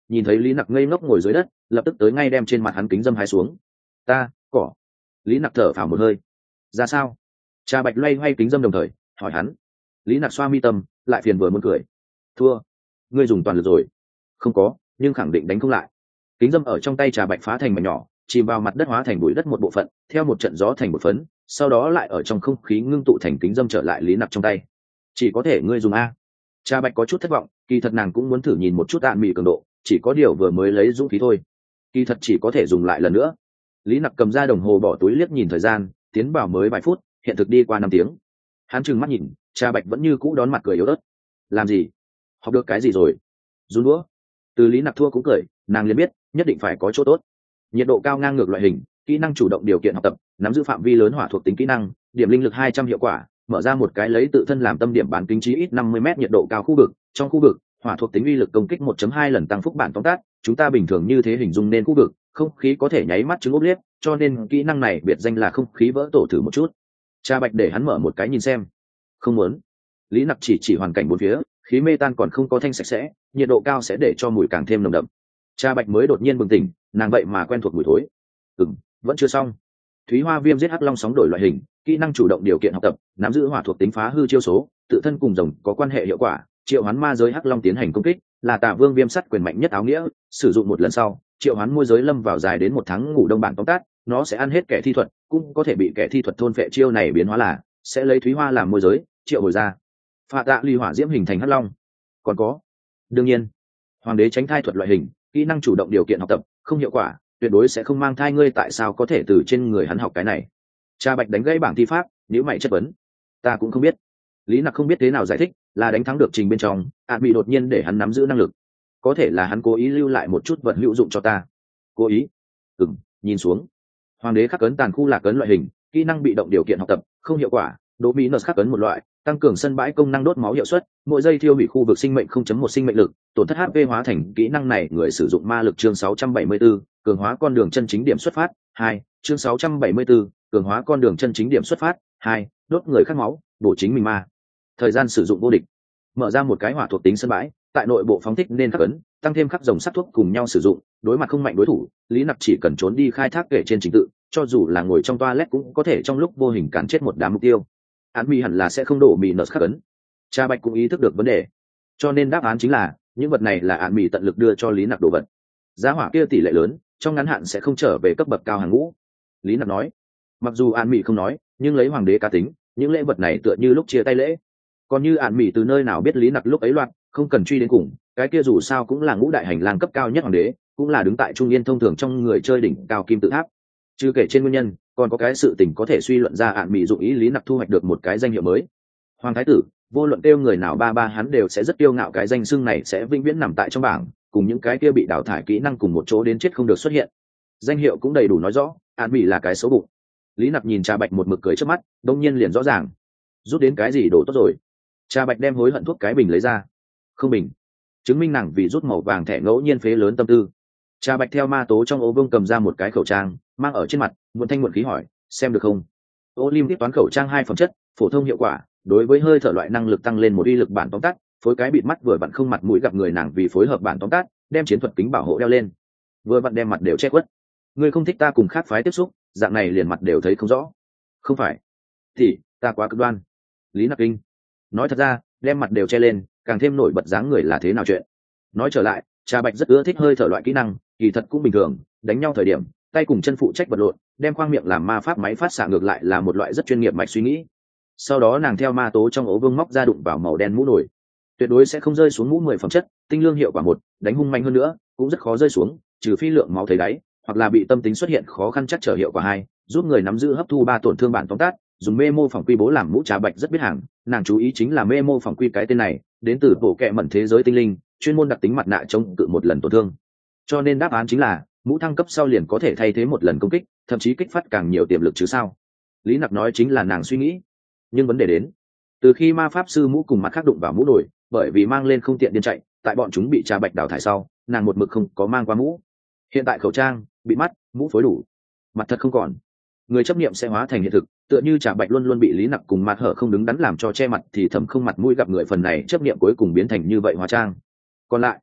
nhìn thấy lý nặc ngây ngốc ngồi dưới đất, lập tức tới ngay đem trên mặt hắn kính dâm hái xuống. Ta cỏ. Lý nặc thở phào một hơi. Ra sao? Trà Bạch loay hoay kính dâm đồng thời hỏi hắn. Lý nặc xoa mi tâm, lại phiền vừa muốn cười. Thua. Ngươi dùng toàn lực rồi. Không có, nhưng khẳng định đánh không lại. Kính dâm ở trong tay Trà Bạch phá thành mảnh nhỏ, chìm vào mặt đất hóa thành bụi đất một bộ phận, theo một trận gió thành một phấn, sau đó lại ở trong không khí ngưng tụ thành kính dâm trở lại lý nặc trong tay. Chỉ có thể ngươi dùng a. Trà Bạch có chút thất vọng, kỳ thật nàng cũng muốn thử nhìn một chút đạn mì cường độ, chỉ có điều vừa mới lấy dũng khí thôi. Kỳ thật chỉ có thể dùng lại lần nữa. Lý nặc cầm ra đồng hồ bỏ túi liếc nhìn thời gian, tiến vào mới vài phút, hiện thực đi qua năm tiếng. Hắn trừng mắt nhìn, Trà Bạch vẫn như cũ đón mặt cười yếu ớt. Làm gì? Học được cái gì rồi? Run đũa. Từ Lý nặc thua cũng cười, nàng liền biết nhất định phải có chỗ tốt. Nhiệt độ cao ngang ngược loại hình, kỹ năng chủ động điều kiện học tập, nắm giữ phạm vi lớn hỏa thuộc tính kỹ năng, điểm linh lực hai trăm hiệu quả, mở ra một cái lấy tự thân làm tâm điểm bán kính chí ít năm mươi mét nhiệt độ cao khu vực, trong khu vực, hỏa thuộc tính uy lực công kích một chấm hai lần tăng phúc bản tóm tắt, chúng ta bình thường như thế hình dung nên khu vực, không khí có thể nháy mắt trứng ốp liếp, cho nên kỹ năng này biệt danh là không khí vỡ tổ thử một chút. Trà Bạch để hắn mở một cái nhìn xem. Không muốn. Lý nặc chỉ chỉ hoàn cảnh bốn phía, khí mê tan còn không có thanh sạch sẽ, nhiệt độ cao sẽ để cho mùi càng thêm nồng đậm. Trà Bạch mới đột nhiên bừng tỉnh, nàng vậy mà quen thuộc mùi thối. Ừm, vẫn chưa xong. Thúy Hoa Viêm giết hắc long sóng đổi loại hình, kỹ năng chủ động điều kiện học tập, nắm giữ hỏa thuộc tính phá hư chiêu số, tự thân cùng rồng có quan hệ hiệu quả, triệu hoán ma giới hắc long tiến hành công kích, là Tà Vương Viêm sắt quyền mạnh nhất áo nghĩa, sử dụng một lần sau, triệu hoán môi giới lâm vào dài đến một tháng ngủ đông bản tóm tắt, nó sẽ ăn hết kẻ thi thuật, cũng có thể bị kẻ thi thuật thôn phệ. Chiêu này biến hóa là sẽ lấy Thúy Hoa làm môi giới, triệu hồi ra phạ tạ ly hỏa diễm hình thành hắc long. Còn có, đương nhiên, hoàng đế tránh thai thuật loại hình, kỹ năng chủ động điều kiện học tập, không hiệu quả, tuyệt đối sẽ không mang thai. Ngươi tại sao có thể từ trên người hắn học cái này? Trà Bạch đánh gãy bảng thi pháp, nếu mày chất vấn. Ta cũng không biết. Lý nặc không biết thế nào giải thích, là đánh thắng được trình bên trong, ạn bị đột nhiên để hắn nắm giữ năng lực. Có thể là hắn cố ý lưu lại một chút vật hữu dụng cho ta. Cố ý? Ừm, nhìn xuống. Hoàng đế khắc ấn tàn khu lạc ấn loại hình, kỹ năng bị động điều kiện học tập, không hiệu quả, đố mỹ nợ khắc ấn một loại, tăng cường sân bãi công năng đốt máu hiệu suất, mỗi giây thiêu hủy khu vực sinh mệnh không chấm một sinh mệnh lực, tổn thất hát pê hóa thành kỹ năng này người sử dụng ma lực. Chương sáu trăm bảy mươi 4, cường hóa con đường chân chính điểm xuất phát hai. Chương sáu trăm bảy mươi 4, cường hóa con đường chân chính điểm xuất phát hai. Đốt người khát máu, bổ chính mình ma. Thời gian sử dụng vô địch. Mở ra một cái hỏa thuộc tính sân bãi, tại nội bộ phóng thích nên khắc ấn, tăng thêm khắc rồng sắc thuốc cùng nhau sử dụng, đối mặt không mạnh đối thủ, Lý nặc chỉ cần trốn đi khai thác kể trên trình tự, cho dù là ngồi trong toilet cũng có thể trong lúc vô hình cản chết một đám mục tiêu. Án mi hẳn là sẽ không đổ mì nợ khắc ấn. Trà Bạch cũng ý thức được vấn đề, cho nên đáp án chính là những vật này là án mi tận lực đưa cho Lý nặc đồ vật. Giá hỏa kia tỷ lệ lớn, trong ngắn hạn sẽ không trở về cấp bậc cao hàng ngũ. Lý nặc nói, mặc dù án mi không nói, nhưng lấy hoàng đế cá tính, những lễ vật này tựa như lúc chia tay lễ. Còn như án mi từ nơi nào biết Lý nặc lúc ấy loạn, không cần truy đến cùng, cái kia dù sao cũng là ngũ đại hành lang cấp cao nhất hoàng đế, cũng là đứng tại trung yên thông thường trong người chơi đỉnh cao kim tự tháp. Chưa kể trên nguyên nhân, còn có cái sự tình có thể suy luận ra án mi dụng ý Lý nặc thu hoạch được một cái danh hiệu mới, hoàng thái tử. Vô luận kêu người nào ba ba hắn đều sẽ rất kiêu ngạo, cái danh xưng này sẽ vĩnh viễn nằm tại trong bảng, cùng những cái kia bị đào thải kỹ năng cùng một chỗ đến chết không được xuất hiện. Danh hiệu cũng đầy đủ nói rõ án mi là cái xấu bụng. Lý nặc nhìn Trà Bạch một mực cười trước mắt, đông nhiên liền rõ ràng rút đến cái gì đổ tốt rồi. Trà Bạch đem hối hận thuốc cái bình lấy ra. Không bình, chứng minh nàng vì rút màu vàng thẻ ngẫu nhiên phế lớn tâm tư. Trà Bạch theo ma tố trong ố vương cầm ra một cái khẩu trang, mang ở trên mặt, muộn thanh muộn khí hỏi, xem được không? Olympic toán khẩu trang hai phẩm chất, phổ thông hiệu quả, đối với hơi thở loại năng lực tăng lên một uy lực bản tóm tắt, phối cái bịt mắt vừa vặn không mặt mũi gặp người nàng vì phối hợp bản tóm tắt, đem chiến thuật kính bảo hộ đeo lên, vừa vặn đem mặt đều che khuất. Ngươi không thích ta cùng khác phái tiếp xúc, dạng này liền mặt đều thấy không rõ. Không phải, thì ta quá cực đoan. Lý nặc kinh. Nói thật ra, đem mặt đều che lên, càng thêm nổi bật dáng người là thế nào chuyện. Nói trở lại, Trà Bạch rất ưa thích hơi thở loại kỹ năng, kỳ thật cũng bình thường, đánh nhau thời điểm, tay cùng chân phụ trách vật lộn, đem khoang miệng làm ma pháp máy phát xạ ngược lại là một loại rất chuyên nghiệp mạch suy nghĩ. Sau đó nàng theo ma tố trong ố vương móc ra đụng vào màu đen mũ nổi, tuyệt đối sẽ không rơi xuống mũ mười phẩm chất, tinh lương hiệu quả một, đánh hung mạnh hơn nữa cũng rất khó rơi xuống, trừ phi lượng máu thấy đáy, hoặc là bị tâm tính xuất hiện khó khăn chắc trở hiệu quả hai, giúp người nắm giữ hấp thu ba tổn thương bản tóm tắt, dùng mê mô phỏng quy bố làm mũ. Trà Bạch rất biết hàng, nàng chú ý chính là mê mô phỏng quy, cái tên này đến từ bộ kệ mẩn thế giới tinh linh, chuyên môn đặc tính mặt nạ chống cự một lần tổn thương, cho nên đáp án chính là mũ thăng cấp sau liền có thể thay thế một lần công kích, thậm chí kích phát càng nhiều tiềm lực chứ sao. Lý nặc nói chính là nàng suy nghĩ, nhưng vấn đề đến từ khi ma pháp sư mũ cùng mặt khác đụng vào mũ nổi, bởi vì mang lên không tiện điên chạy, tại bọn chúng bị Trà Bạch đào thải sau, nàng một mực không có mang qua mũ. Hiện tại khẩu trang bị mắt, mũ phối đủ, mặt thật không còn, người chấp niệm sẽ hóa thành hiện thực, tựa như Trà Bạch luôn luôn bị Lý nặc cùng mặt hở không đứng đắn làm cho che mặt thì thầm không mặt mũi gặp người, phần này chấp niệm cuối cùng biến thành như vậy hóa trang. Còn lại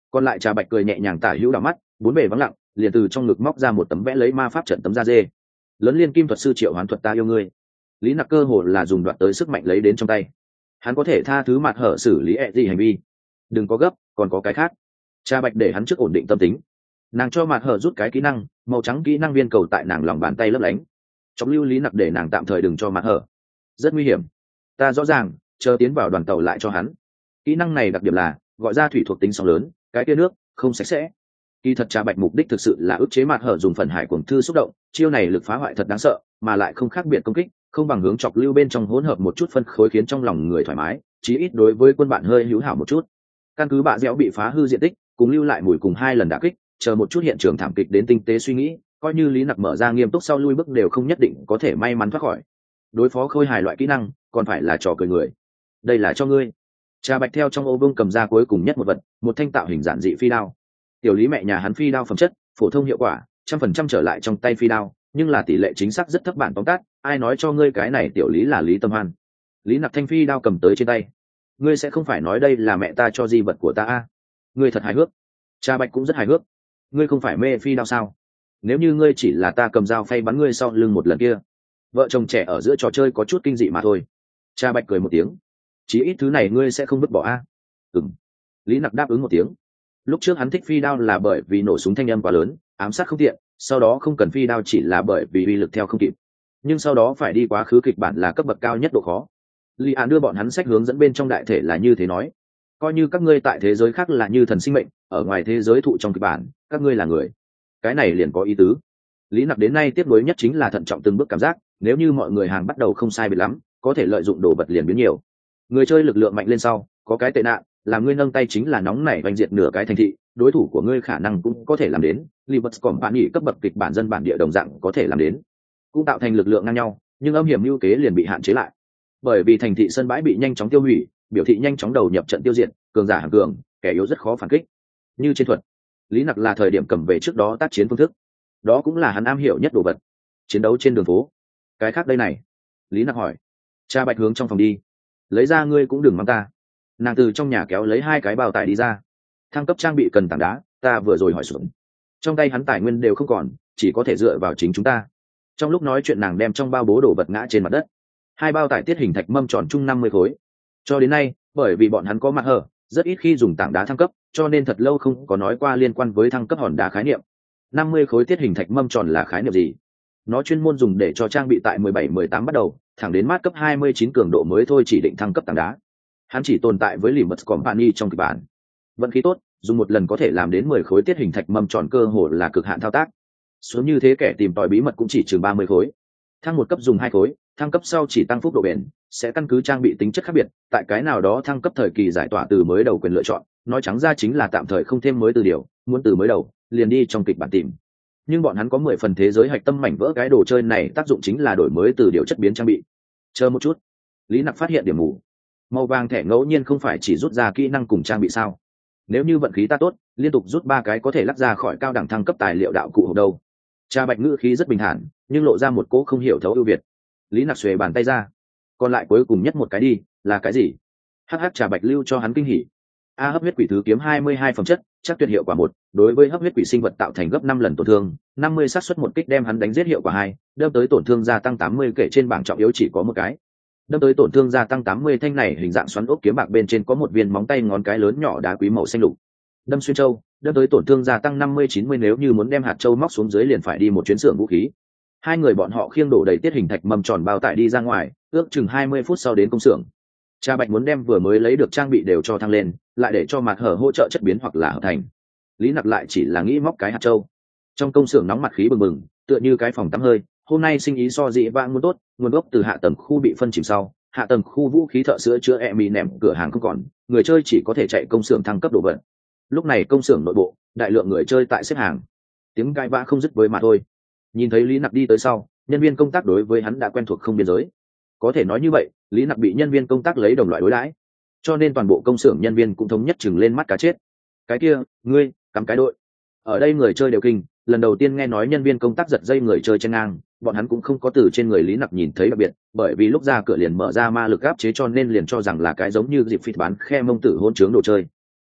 Còn lại Trà Bạch cười nhẹ nhàng tả hữu đảo mắt, bốn bề vắng lặng, liền từ trong ngực móc ra một tấm vẽ lấy ma pháp trận tấm da dê. Lớn liên kim thuật sư triệu hoán thuật ta yêu ngươi. Lý Nặc cơ hồ là dùng đoạn tới sức mạnh lấy đến trong tay. Hắn có thể tha thứ Mặt Hở xử lý ẹ gì hành vi. Đừng có gấp, còn có cái khác. Trà Bạch để hắn trước ổn định tâm tính. Nàng cho Mặt Hở rút cái kỹ năng, màu trắng kỹ năng viên cầu tại nàng lòng bàn tay lấp lánh. Trong lưu Lý Nặc để nàng tạm thời đừng cho Mặt Hở. Rất nguy hiểm. Ta rõ ràng, chờ tiến vào đoàn tàu lại cho hắn. Kỹ năng này đặc điểm là gọi ra thủy thuộc tính sóng lớn, cái kia nước không sạch sẽ. Kỳ thật Trà Bạch mục đích thực sự là ức chế Mặt Hở dùng phần hải cuồng thư xúc động, chiêu này lực phá hoại thật đáng sợ, mà lại không khác biệt công kích, không bằng hướng chọc lưu bên trong hỗn hợp một chút phân khối khiến trong lòng người thoải mái, chí ít đối với quân bạn hơi hữu hảo một chút. Căn cứ bạ dẻo bị phá hư diện tích, cùng lưu lại mùi cùng hai lần đả kích, chờ một chút hiện trường thảm kịch đến tinh tế suy nghĩ, coi như Lý Nặc mở ra nghiêm túc sau lui bước đều không nhất định có thể may mắn thoát khỏi. Đối phó khôi hài loại kỹ năng, còn phải là trò cười người. Đây là cho ngươi. Trà Bạch theo trong ô vương cầm ra cuối cùng nhất một vật, một thanh tạo hình giản dị phi đao. Tiểu Lý mẹ nhà hắn phi đao phẩm chất, phổ thông hiệu quả, trăm phần trăm trở lại trong tay phi đao, nhưng là tỷ lệ chính xác rất thấp. Bản tóm tắt, ai nói cho ngươi cái này tiểu Lý là Lý Tâm Hoan. Lý Nặc thanh phi đao cầm tới trên tay. Ngươi sẽ không phải nói đây là mẹ ta cho di vật của ta a? Ngươi thật hài hước. Trà Bạch cũng rất hài hước. Ngươi không phải mê phi đao sao? Nếu như ngươi chỉ là ta cầm dao phay bắn ngươi sau lưng một lần kia. Vợ chồng trẻ ở giữa trò chơi có chút kinh dị mà thôi. Trà Bạch cười một tiếng. Chí ít thứ này ngươi sẽ không vứt bỏ a? Ừm. Lý Nặc đáp ứng một tiếng. Lúc trước hắn thích phi đao là bởi vì nổ súng thanh âm quá lớn, ám sát không tiện, sau đó không cần phi đao chỉ là bởi vì uy lực theo không kịp. Nhưng sau đó phải đi quá khứ kịch bản là cấp bậc cao nhất độ khó. Lý An đưa bọn hắn sách hướng dẫn bên trong đại thể là như thế nói. Coi như các ngươi tại thế giới khác là như thần sinh mệnh, ở ngoài thế giới thụ trong kịch bản, các ngươi là người. Cái này liền có ý tứ. Lý Nặc đến nay tiếp nối nhất chính là thận trọng từng bước cảm giác, nếu như mọi người hàng bắt đầu không sai biệt lắm, có thể lợi dụng đồ vật liền biến nhiều. Người chơi lực lượng mạnh lên sau, có cái tệ nạn, là ngươi nâng tay chính là nóng nảy vành diệt nửa cái thành thị, đối thủ của ngươi khả năng cũng có thể làm đến. Libus còn bạn nghỉ cấp bậc kịch bản dân bản địa đồng dạng có thể làm đến, cũng tạo thành lực lượng ngang nhau, nhưng âm hiểm lưu kế liền bị hạn chế lại. Bởi vì thành thị sân bãi bị nhanh chóng tiêu hủy, biểu thị nhanh chóng đầu nhập trận tiêu diệt, cường giả hàng cường, kẻ yếu rất khó phản kích. Như chiến thuật, Lý Nặc là thời điểm cầm về trước đó tác chiến phương thức, đó cũng là hắn am hiểu nhất đồ vật. Chiến đấu trên đường phố, cái khác đây này. Lý Nặc hỏi. Cha Bạch hướng trong phòng đi. Lấy ra ngươi cũng đừng mang ta. Nàng từ trong nhà kéo lấy hai cái bao tải đi ra. Thăng cấp trang bị cần tảng đá, ta vừa rồi hỏi xuống. Trong tay hắn tài nguyên đều không còn, chỉ có thể dựa vào chính chúng ta. Trong lúc nói chuyện nàng đem trong bao bố đồ vật ngã trên mặt đất. Hai bao tải tiết hình thạch mâm tròn chung năm mươi khối. Cho đến nay, bởi vì bọn hắn có mặt hở, rất ít khi dùng tảng đá thăng cấp, cho nên thật lâu không có nói qua liên quan với thăng cấp hòn đá khái niệm. năm mươi khối tiết hình thạch mâm tròn là khái niệm gì? Nó chuyên môn dùng để cho trang bị tại mười bảy mười tám bắt đầu, thẳng đến mát cấp hai mươi chín cường độ mới thôi chỉ định thăng cấp tảng đá. Hắn chỉ tồn tại với Limbus Company trong kịch bản. Vận khí tốt, dùng một lần có thể làm đến mười khối tiết hình thạch mâm tròn cơ hồ là cực hạn thao tác. Số như thế kẻ tìm tòi bí mật cũng chỉ chừng ba mươi khối. Thăng một cấp dùng hai khối, thăng cấp sau chỉ tăng phúc độ bền, sẽ căn cứ trang bị tính chất khác biệt, tại cái nào đó thăng cấp thời kỳ giải tỏa từ mới đầu quyền lựa chọn, nói trắng ra chính là tạm thời không thêm mới từ điều, muốn từ mới đầu, liền đi trong kịch bản tìm. Nhưng bọn hắn có mười phần thế giới hạch tâm mảnh vỡ cái đồ chơi này tác dụng chính là đổi mới từ điều chất biến trang bị. Chờ một chút, Lý Nặc phát hiện điểm mù. Màu vàng thẻ ngẫu nhiên không phải chỉ rút ra kỹ năng cùng trang bị sao? Nếu như vận khí ta tốt, liên tục rút ba cái có thể lắp ra khỏi cao đẳng thăng cấp tài liệu đạo cụ hộp đâu. Cha Bạch ngữ khí rất bình thản, nhưng lộ ra một cỗ không hiểu thấu ưu việt. Lý Nặc xuề bàn tay ra. Còn lại cuối cùng nhất một cái đi, là cái gì? Hắc hắc Trà Bạch lưu cho hắn kinh hỉ. A hấp huyết quỷ thứ kiếm hai mươi hai phẩm chất, chắc tuyệt hiệu quả một, đối với hấp huyết quỷ sinh vật tạo thành gấp năm lần tổn thương, năm mươi xác suất một kích đem hắn đánh giết hiệu quả hai, đâm tới tổn thương gia tăng tám mươi kể trên bảng trọng yếu chỉ có một cái. Đâm tới tổn thương gia tăng tám mươi thanh này hình dạng xoắn ốc kiếm bạc bên trên có một viên móng tay ngón cái lớn nhỏ đá quý màu xanh lục. Đâm xuyên châu, đâm tới tổn thương gia tăng năm mươi chín mươi nếu như muốn đem hạt châu móc xuống dưới liền phải đi một chuyến xưởng vũ khí. Hai người bọn họ khiêng đổ đầy tiết hình thạch mâm tròn bao tải đi ra ngoài, ước chừng hai mươi phút sau đến công xưởng. Cha Bạch muốn đem vừa mới lấy được trang bị đều cho thăng lên, lại để cho mặt hở hỗ trợ chất biến hoặc là hợp thành. Lý Nặc lại chỉ là nghĩ móc cái hạt châu. Trong công xưởng nóng mặt khí bừng bừng, tựa như cái phòng tắm hơi, hôm nay sinh ý so dị vãng muốn tốt, nguồn gốc từ hạ tầng khu bị phân chìm sau, hạ tầng khu vũ khí thợ sữa chữa e mì nẻm cửa hàng không còn, người chơi chỉ có thể chạy công xưởng thăng cấp đồ vật. Lúc này công xưởng nội bộ, đại lượng người chơi tại xếp hàng, tiếng cãi vã không dứt với mà thôi. Nhìn thấy Lý Nặc đi tới sau, nhân viên công tác đối với hắn đã quen thuộc không biên giới. Có thể nói như vậy, Lý Nặc bị nhân viên công tác lấy đồng loại đối đãi, cho nên toàn bộ công xưởng nhân viên cũng thống nhất chừng lên mắt cá chết. Cái kia, ngươi, cắm cái đội. Ở đây người chơi đều kinh, lần đầu tiên nghe nói nhân viên công tác giật dây người chơi trên ngang, bọn hắn cũng không có từ trên người Lý Nặc nhìn thấy đặc biệt, bởi vì lúc ra cửa liền mở ra ma lực áp chế cho nên liền cho rằng là cái giống như dịp phịt bán khe mông tử hôn trướng đồ chơi.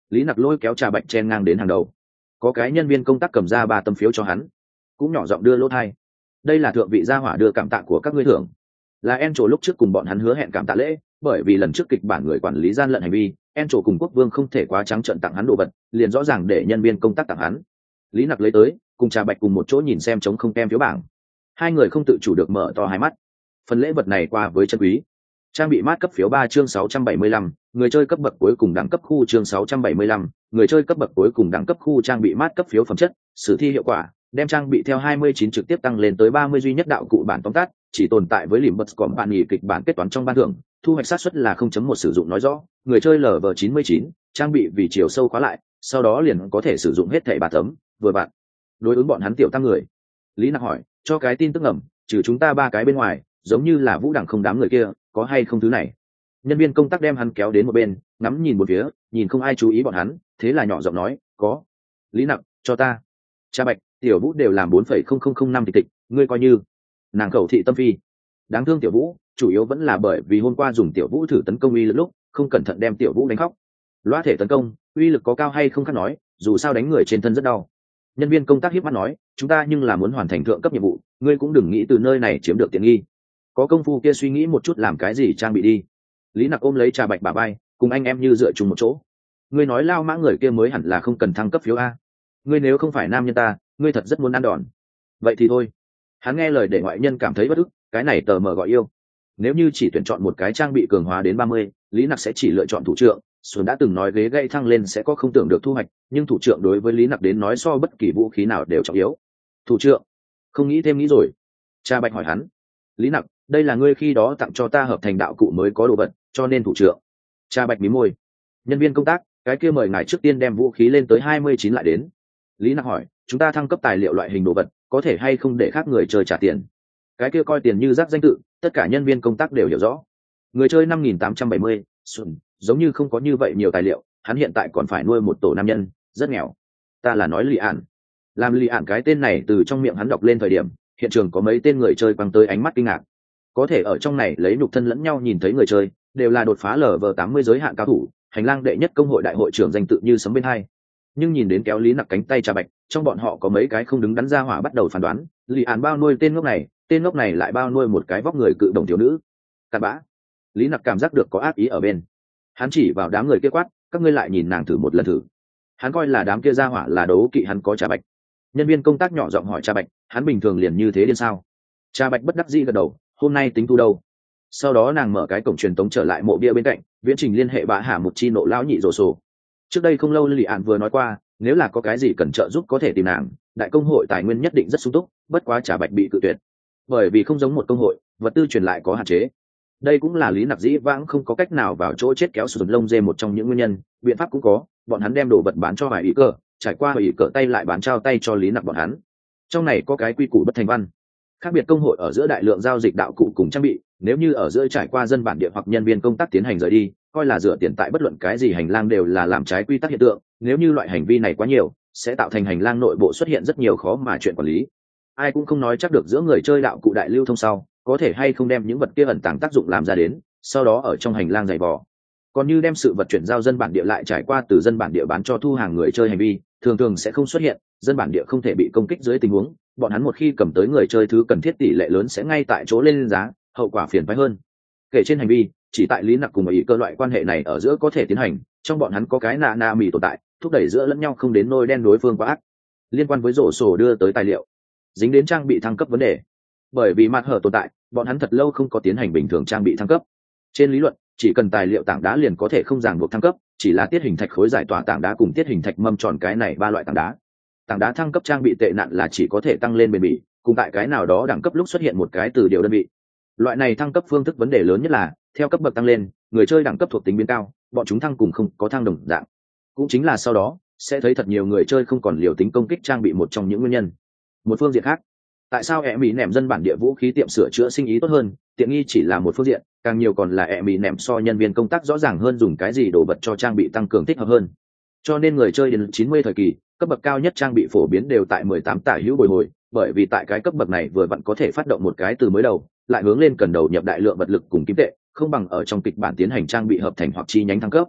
Lý Nặc lôi kéo Trà Bạch chen ngang đến hàng đầu. Có cái nhân viên công tác cầm ra ba tấm phiếu cho hắn, cũng nhỏ giọng đưa lỗ thai. Đây là thượng vị gia hỏa đưa cảm tạ của các ngươi thưởng. Là Encho lúc trước cùng bọn hắn hứa hẹn cảm tạ lễ, bởi vì lần trước kịch bản người quản lý gian lận hành vi, Encho cùng Quốc Vương không thể quá trắng trợn tặng hắn đồ vật, liền rõ ràng để nhân viên công tác tặng hắn. Lý Nặc lấy tới, cùng Trà Bạch cùng một chỗ nhìn xem trống không kem phiếu bảng. Hai người không tự chủ được mở to hai mắt. Phần lễ vật này qua với chân quý. Trang bị mát cấp phiếu ba chương sáu trăm bảy mươi lăm, người chơi cấp bậc cuối cùng đẳng cấp khu chương sáu trăm bảy mươi lăm, người chơi cấp bậc cuối cùng đẳng cấp khu trang bị mát cấp phiếu phẩm chất, sử thi hiệu quả, đem trang bị theo hai mươi chín trực tiếp tăng lên tới ba mươi duy nhất đạo cụ bản tóm tắt, chỉ tồn tại với Limbus Company kịch bản kết toán trong ban thưởng, thu hoạch xác suất là không chấm một sử dụng nói rõ, người chơi lv chín mươi chín, trang bị vì chiều sâu khóa lại, sau đó liền có thể sử dụng hết thảy ba tấm, vừa bạn. Đối ứng bọn hắn tiểu tăng người. Lý Nặc hỏi, cho cái tin tức ngầm, trừ chúng ta ba cái bên ngoài, giống như là Vũ Đẳng không đám người kia, có hay không thứ này? Nhân viên công tác đem hắn kéo đến một bên, ngắm nhìn một phía, nhìn không ai chú ý bọn hắn, thế là nhỏ giọng nói, có. Lý Nặc, cho ta. Trà Bạch, Tiểu Vũ đều làm bốn phẩy không không không năm tịch tịch, ngươi coi như. Nàng khẩu thị tâm phi. Đáng thương Tiểu Vũ, chủ yếu vẫn là bởi vì hôm qua dùng Tiểu Vũ thử tấn công uy lực lúc, không cẩn thận đem Tiểu Vũ đánh khóc. Loa thể tấn công, uy lực có cao hay không khác nói, dù sao đánh người trên thân rất đau. Nhân viên công tác hiếp mắt nói, chúng ta nhưng là muốn hoàn thành thượng cấp nhiệm vụ, ngươi cũng đừng nghĩ từ nơi này chiếm được tiện nghi. Có công phu kia suy nghĩ một chút làm cái gì trang bị đi. Lý Nặc ôm lấy Trà Bạch bà bay, cùng anh em như dựa chung một chỗ. Ngươi nói lao mã người kia mới hẳn là không cần thăng cấp phiếu a. Ngươi nếu không phải nam nhân ta, ngươi thật rất muốn ăn đòn. Vậy thì thôi. Hắn nghe lời để ngoại nhân cảm thấy bất ức, cái này tờ mờ gọi yêu. Nếu như chỉ tuyển chọn một cái trang bị cường hóa đến ba mươi, Lý Nặc sẽ chỉ lựa chọn thủ trưởng. Xuân đã từng nói ghế gãy thăng lên sẽ có không tưởng được thu hoạch, nhưng thủ trưởng đối với Lý Nặc đến nói so bất kỳ vũ khí nào đều trọng yếu. Thủ trưởng, không nghĩ thêm nghĩ rồi. Trà Bạch hỏi hắn. Lý Nặc, đây là ngươi khi đó tặng cho ta hợp thành đạo cụ mới có đồ vật, cho nên thủ trưởng. Trà Bạch mím môi. Nhân viên công tác, cái kia mời ngài trước tiên đem vũ khí lên tới hai mươi chín lại đến. Lý Nặc hỏi, chúng ta thăng cấp tài liệu loại hình đồ vật, có thể hay không để khác người chơi trả tiền? Cái kia coi tiền như rác danh tự, tất cả nhân viên công tác đều hiểu rõ. Người chơi năm nghìn tám trăm bảy mươi, Xuân, giống như không có như vậy nhiều tài liệu, hắn hiện tại còn phải nuôi một tổ nam nhân, rất nghèo. Ta là nói Lý Ản. Làm Lý Ản cái tên này từ trong miệng hắn đọc lên thời điểm, hiện trường có mấy tên người chơi quăng tới ánh mắt kinh ngạc. Có thể ở trong này lấy nhục thân lẫn nhau nhìn thấy người chơi, đều là đột phá lv tám mươi giới hạn cao thủ, hành lang đệ nhất công hội đại hội trưởng danh tự như sấm bên hai. Nhưng nhìn đến kéo Lý Nặc cánh tay Trà Bạch, trong bọn họ có mấy cái không đứng đắn ra hỏa bắt đầu phán đoán, Lý Ản bao nuôi tên ngốc này, tên ngốc này lại bao nuôi một cái vóc người cự đồng thiếu nữ. Cặn bã. Lý Nặc cảm giác được có ác ý ở bên. Hắn chỉ vào đám người kia quát, các ngươi lại nhìn nàng thử một lần thử. Hắn coi là đám kia ra hỏa là đấu kỵ hắn có Trà Bạch. Nhân viên công tác nhỏ giọng hỏi Trà Bạch, hắn bình thường liền như thế điên sao? Trà Bạch bất đắc dĩ gật đầu, hôm nay tính thu đâu? Sau đó nàng mở cái cổng truyền tống trở lại mộ bia bên cạnh, viễn trình liên hệ bá hạ một chi nộ lão nhị rồ sổ. Trước đây không lâu Lý Ản vừa nói qua, nếu là có cái gì cần trợ giúp có thể tìm nàng, đại công hội tài nguyên nhất định rất sung túc, bất quá Trà Bạch bị cự tuyệt. Bởi vì không giống một công hội, vật tư truyền lại có hạn chế. Đây cũng là Lý Nặc dĩ vãng không có cách nào vào chỗ chết kéo sườn lông dê một trong những nguyên nhân, biện pháp cũng có, bọn hắn đem đồ vật bán cho Hải Ý Cờ, trải qua Hải Ý Cờ tay lại bán trao tay cho Lý Nặc bọn hắn. Trong này có cái quy củ bất thành văn. Khác biệt công hội ở giữa đại lượng giao dịch đạo cụ cùng trang bị, nếu như ở giữa trải qua dân bản địa hoặc nhân viên công tác tiến hành rời đi, coi là rửa tiền tại bất luận cái gì hành lang đều là làm trái quy tắc hiện tượng, nếu như loại hành vi này quá nhiều, sẽ tạo thành hành lang nội bộ xuất hiện rất nhiều khó mà chuyện quản lý. Ai cũng không nói chắc được giữa người chơi đạo cụ đại lưu thông sau, có thể hay không đem những vật kia ẩn tàng tác dụng làm ra đến, sau đó ở trong hành lang dày vò. Còn như đem sự vật chuyển giao dân bản địa lại trải qua từ dân bản địa bán cho thu hàng người chơi hành vi, thường thường sẽ không xuất hiện, dân bản địa không thể bị công kích dưới tình huống, bọn hắn một khi cầm tới người chơi thứ cần thiết tỷ lệ lớn sẽ ngay tại chỗ lên giá, hậu quả phiền phức hơn. Kể trên hành vi, chỉ tại Lý Nặc cùng ý cơ loại quan hệ này ở giữa có thể tiến hành, trong bọn hắn có cái nạ nạ mì tồn tại, thúc đẩy giữa lẫn nhau không đến nôi đen đối phương quá ác. Liên quan với rổ sổ đưa tới tài liệu, dính đến trang bị thăng cấp vấn đề. Bởi vì mặt hở tồn tại, bọn hắn thật lâu không có tiến hành bình thường trang bị thăng cấp. Trên lý luận, chỉ cần tài liệu tảng đá liền có thể không ràng buộc thăng cấp, chỉ là tiết hình thạch khối giải tỏa tảng đá cùng tiết hình thạch mâm tròn cái này ba loại tảng đá. Tảng đá thăng cấp trang bị tệ nạn là chỉ có thể tăng lên bền bỉ, cùng tại cái nào đó đẳng cấp lúc xuất hiện một cái từ điều đơn vị. Loại này thăng cấp phương thức vấn đề lớn nhất là, theo cấp bậc tăng lên, người chơi đẳng cấp thuộc tính biến cao, bọn chúng thăng cùng không có thăng đồng dạng. Cũng chính là sau đó, sẽ thấy thật nhiều người chơi không còn liều tính công kích trang bị một trong những nguyên nhân. Một phương diện khác, tại sao ẹ mỹ nẻm dân bản địa vũ khí tiệm sửa chữa sinh ý tốt hơn, tiện nghi chỉ là một phương diện, càng nhiều còn là ẹ mỹ nẻm so nhân viên công tác rõ ràng hơn dùng cái gì đồ vật cho trang bị tăng cường thích hợp hơn. Cho nên người chơi đến chín mươi thời kỳ, cấp bậc cao nhất trang bị phổ biến đều tại mười tám tả hữu bồi hồi, bởi vì tại cái cấp bậc này vừa vặn có thể phát động một cái từ mới đầu, lại hướng lên cần đầu nhập đại lượng vật lực cùng kim tệ, không bằng ở trong kịch bản tiến hành trang bị hợp thành hoặc chi nhánh thăng cấp.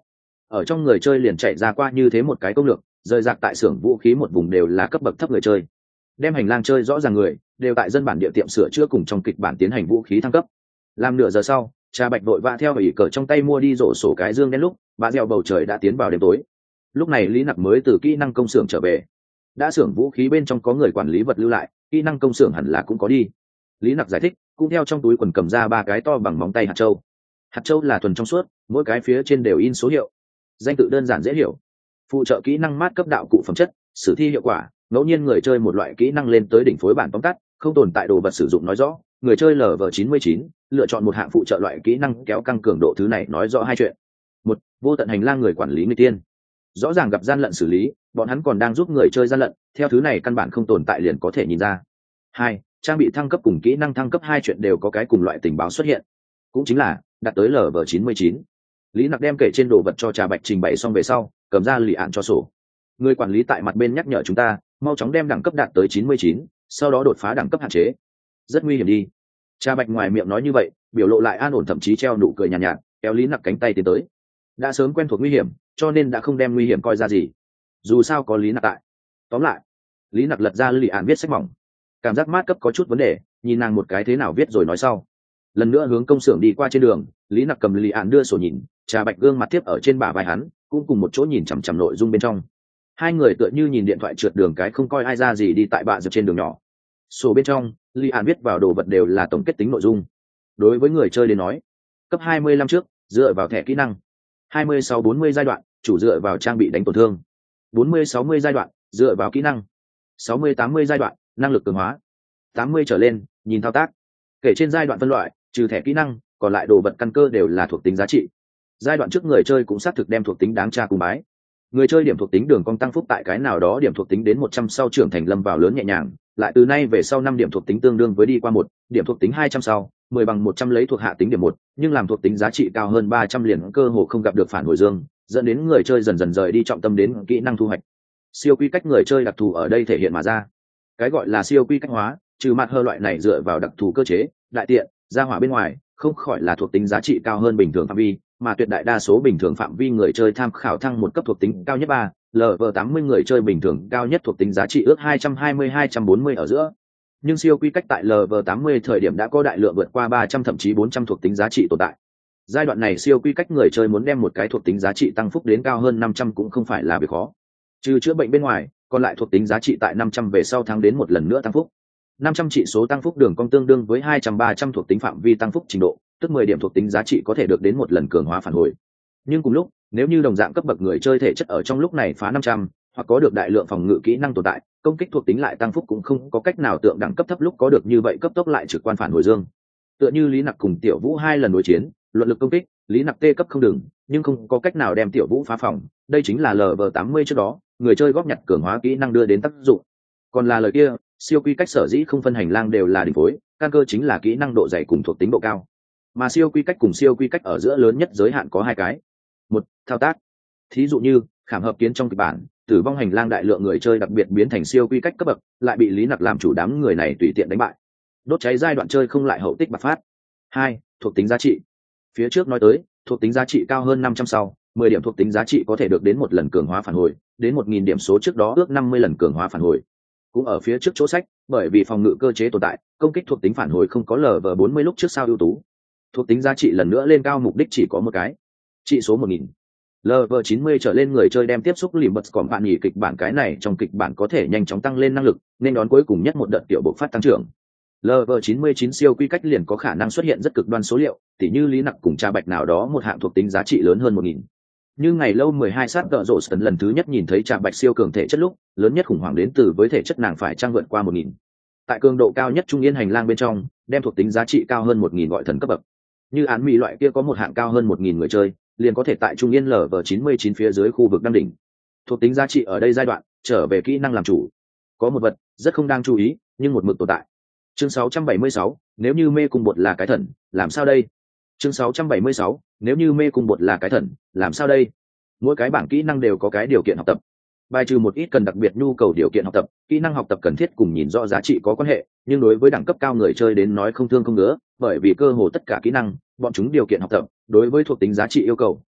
ở trong người chơi liền chạy ra qua như thế một cái công lược, rời rạc tại xưởng vũ khí một vùng đều là cấp bậc thấp người chơi, đem hành lang chơi rõ ràng người đều tại dân bản địa tiệm sửa chữa cùng trong kịch bản tiến hành vũ khí thăng cấp. Làm nửa giờ sau, Trà Bạch vội vã theo ỷ cờ trong tay mua đi rổ sổ cái dương đen lúc bà dẻo bầu trời đã tiến vào đêm tối. Lúc này Lý Nặc mới từ kỹ năng công xưởng trở về, đã xưởng vũ khí bên trong có người quản lý vật lưu lại, kỹ năng công xưởng hẳn là cũng có đi. Lý Nặc giải thích, cũng theo trong túi quần cầm ra ba cái to bằng móng tay hạt châu. Hạt châu là thuần trong suốt, mỗi cái phía trên đều in số hiệu, danh tự đơn giản dễ hiểu. Phụ trợ kỹ năng mát cấp đạo cụ phẩm chất, sử thi hiệu quả, ngẫu nhiên người chơi một loại kỹ năng lên tới đỉnh phối bản tóm tắt, không tồn tại đồ vật sử dụng nói rõ. Người chơi L V chín mươi chín lựa chọn một hạng phụ trợ loại kỹ năng kéo căng cường độ, thứ này nói rõ hai chuyện. Một, vô tận hành lang người quản lý người tiên, rõ ràng gặp gian lận xử lý, bọn hắn còn đang giúp người chơi gian lận, theo thứ này căn bản không tồn tại liền có thể nhìn ra. Hai, trang bị thăng cấp cùng kỹ năng thăng cấp hai chuyện đều có cái cùng loại tình báo xuất hiện, cũng chính là đạt tới L V chín mươi chín. Lý Nặc đem kể trên đồ vật cho Trà Bạch trình bày xong về sau, cầm ra lì ạn cho sổ. Người quản lý tại mặt bên nhắc nhở chúng ta mau chóng đem đẳng cấp đạt tới chín mươi chín, sau đó đột phá đẳng cấp hạn chế. Rất nguy hiểm đi. Trà Bạch ngoài miệng nói như vậy, biểu lộ lại an ổn, thậm chí treo nụ cười nhàn nhạt, nhạt kéo Lý Nặc cánh tay tiến tới. Đã sớm quen thuộc nguy hiểm, cho nên đã không đem nguy hiểm coi ra gì, dù sao có Lý Nặc tại. Tóm lại, Lý Nặc lật ra lì ạn viết sách mỏng, cảm giác mát cấp có chút vấn đề, nhìn nàng một cái thế nào viết rồi nói sau. Lần nữa hướng công xưởng đi qua trên đường, Lý Nặc cầm lì ạn đưa sổ nhìn, Trà Bạch gương mặt tiếp ở trên bả vai hắn, cũng cùng một chỗ nhìn chằm chằm nội dung bên trong. Hai người tựa như nhìn điện thoại trượt đường cái, không coi ai ra gì đi tại bạ dược trên đường nhỏ. Sổ bên trong, Lý An viết vào đồ vật đều là tổng kết tính nội dung. Đối với người chơi đến nói, cấp hai mươi lăm trước, dựa vào thẻ kỹ năng. hai mươi sáu bốn mươi giai đoạn, chủ dựa vào trang bị đánh tổn thương. bốn mươi sáu mươi giai đoạn, dựa vào kỹ năng. sáu mươi tám mươi giai đoạn, năng lực cường hóa. tám mươi trở lên, nhìn thao tác. Kể trên giai đoạn phân loại, trừ thẻ kỹ năng, còn lại đồ vật căn cơ đều là thuộc tính giá trị. Giai đoạn trước người chơi cũng xác thực đem thuộc tính đáng tra cùng bái. Người chơi điểm thuộc tính đường cong tăng phúc tại cái nào đó điểm thuộc tính đến một trăm sau trưởng thành lâm vào lớn nhẹ nhàng, lại từ nay về sau năm điểm thuộc tính tương đương với đi qua một điểm thuộc tính hai trăm sau, mười bằng một trăm lấy thuộc hạ tính điểm một, nhưng làm thuộc tính giá trị cao hơn ba trăm liền cơ hồ không gặp được phản hồi dương, dẫn đến người chơi dần dần rời đi trọng tâm đến kỹ năng thu hoạch. Siêu quy cách người chơi đặc thù ở đây thể hiện mà ra. Cái gọi là siêu quy cách hóa, trừ mặt hơ loại này dựa vào đặc thù cơ chế, đại tiện, ra hỏa bên ngoài, không khỏi là thuộc tính giá trị cao hơn bình thường phạm vi, mà tuyệt đại đa số bình thường phạm vi người chơi tham khảo thăng một cấp thuộc tính cao nhất ba, L V tám mươi người chơi bình thường cao nhất thuộc tính giá trị ước hai trăm hai mươi hai trăm bốn mươi ở giữa. Nhưng siêu quy cách tại L V tám mươi thời điểm đã có đại lượng vượt qua ba trăm thậm chí bốn trăm thuộc tính giá trị tồn tại. Giai đoạn này siêu quy cách người chơi muốn đem một cái thuộc tính giá trị tăng phúc đến cao hơn năm trăm cũng không phải là việc khó. Trừ chữa bệnh bên ngoài, còn lại thuộc tính giá trị tại năm trăm về sau thăng đến một lần nữa tăng phúc. năm trăm trị số tăng phúc đường cong tương đương với hai trăm ba trăm thuộc tính phạm vi tăng phúc trình độ, tức mười điểm thuộc tính giá trị có thể được đến một lần cường hóa phản hồi. Nhưng cùng lúc, nếu như đồng dạng cấp bậc người chơi thể chất ở trong lúc này phá năm trăm, hoặc có được đại lượng phòng ngự kỹ năng tồn tại, công kích thuộc tính lại tăng phúc cũng không có cách nào tượng đẳng cấp thấp lúc có được như vậy cấp tốc lại trực quan phản hồi dương. Tựa như Lý Nặc cùng Tiểu Vũ hai lần đối chiến, luận lực công kích, Lý Nặc tê cấp không đừng, nhưng không có cách nào đem Tiểu Vũ phá phòng, đây chính là L V tám mươi trước đó, người chơi góp nhặt cường hóa kỹ năng đưa đến tác dụng. Còn là lời kia, siêu quy cách sở dĩ không phân hành lang đều là đỉnh phối, căn cơ chính là kỹ năng độ dày cùng thuộc tính độ cao. Mà siêu quy cách cùng siêu quy cách ở giữa lớn nhất giới hạn có hai cái. Một, thao tác. Thí dụ như khảm hợp kiến trong kịch bản, tử vong hành lang đại lượng người chơi đặc biệt biến thành siêu quy cách cấp bậc, lại bị Lý Nặc làm chủ đám người này tùy tiện đánh bại. Đốt cháy giai đoạn chơi không lại hậu tích bạc phát. Hai, thuộc tính giá trị. Phía trước nói tới, thuộc tính giá trị cao hơn năm trăm sau, mười điểm thuộc tính giá trị có thể được đến một lần cường hóa phản hồi, đến một nghìn điểm số trước đó ước năm mươi lần cường hóa phản hồi. Cũng ở phía trước chỗ sách, bởi vì phòng ngự cơ chế tồn tại, công kích thuộc tính phản hồi không có L V bốn mươi lúc trước sao ưu tú. Thuộc tính giá trị lần nữa lên cao mục đích chỉ có một cái, trị số một nghìn. L V chín mươi trở lên người chơi đem tiếp xúc lìm bật còn bạn nghỉ kịch bản, cái này trong kịch bản có thể nhanh chóng tăng lên năng lực, nên đón cuối cùng nhất một đợt tiểu bộc phát tăng trưởng. L V chín mươi chín siêu quy cách liền có khả năng xuất hiện rất cực đoan số liệu, tỉ như Lý Nặc cùng Trà Bạch nào đó một hạng thuộc tính giá trị lớn hơn một nghìn. Như ngày lâu mười hai sát gợ rộ lần thứ nhất nhìn thấy Trà Bạch siêu cường thể chất lúc, lớn nhất khủng hoảng đến từ với thể chất nàng phải trang vượt qua một nghìn. Tại cường độ cao nhất trung yên hành lang bên trong, đem thuộc tính giá trị cao hơn một nghìn gọi thần cấp bậc. Như án mỹ loại kia có một hạng cao hơn một nghìn người chơi, liền có thể tại trung yên L V chín mươi chín phía dưới khu vực đăng đỉnh. Thuộc tính giá trị ở đây giai đoạn, trở về kỹ năng làm chủ. Có một vật rất không đang chú ý, nhưng một mực tồn tại. Chương sáu trăm bảy mươi sáu, nếu như mê cung bột là cái thần, làm sao đây? Chương sáu trăm bảy mươi sáu, nếu như mê cung bột là cái thần, làm sao đây? Mỗi cái bảng kỹ năng đều có cái điều kiện học tập. Bài trừ một ít cần đặc biệt nhu cầu điều kiện học tập, kỹ năng học tập cần thiết cùng nhìn rõ giá trị có quan hệ, nhưng đối với đẳng cấp cao người chơi đến nói không thương không ngứa, bởi vì cơ hồ tất cả kỹ năng, bọn chúng điều kiện học tập, đối với thuộc tính giá trị yêu cầu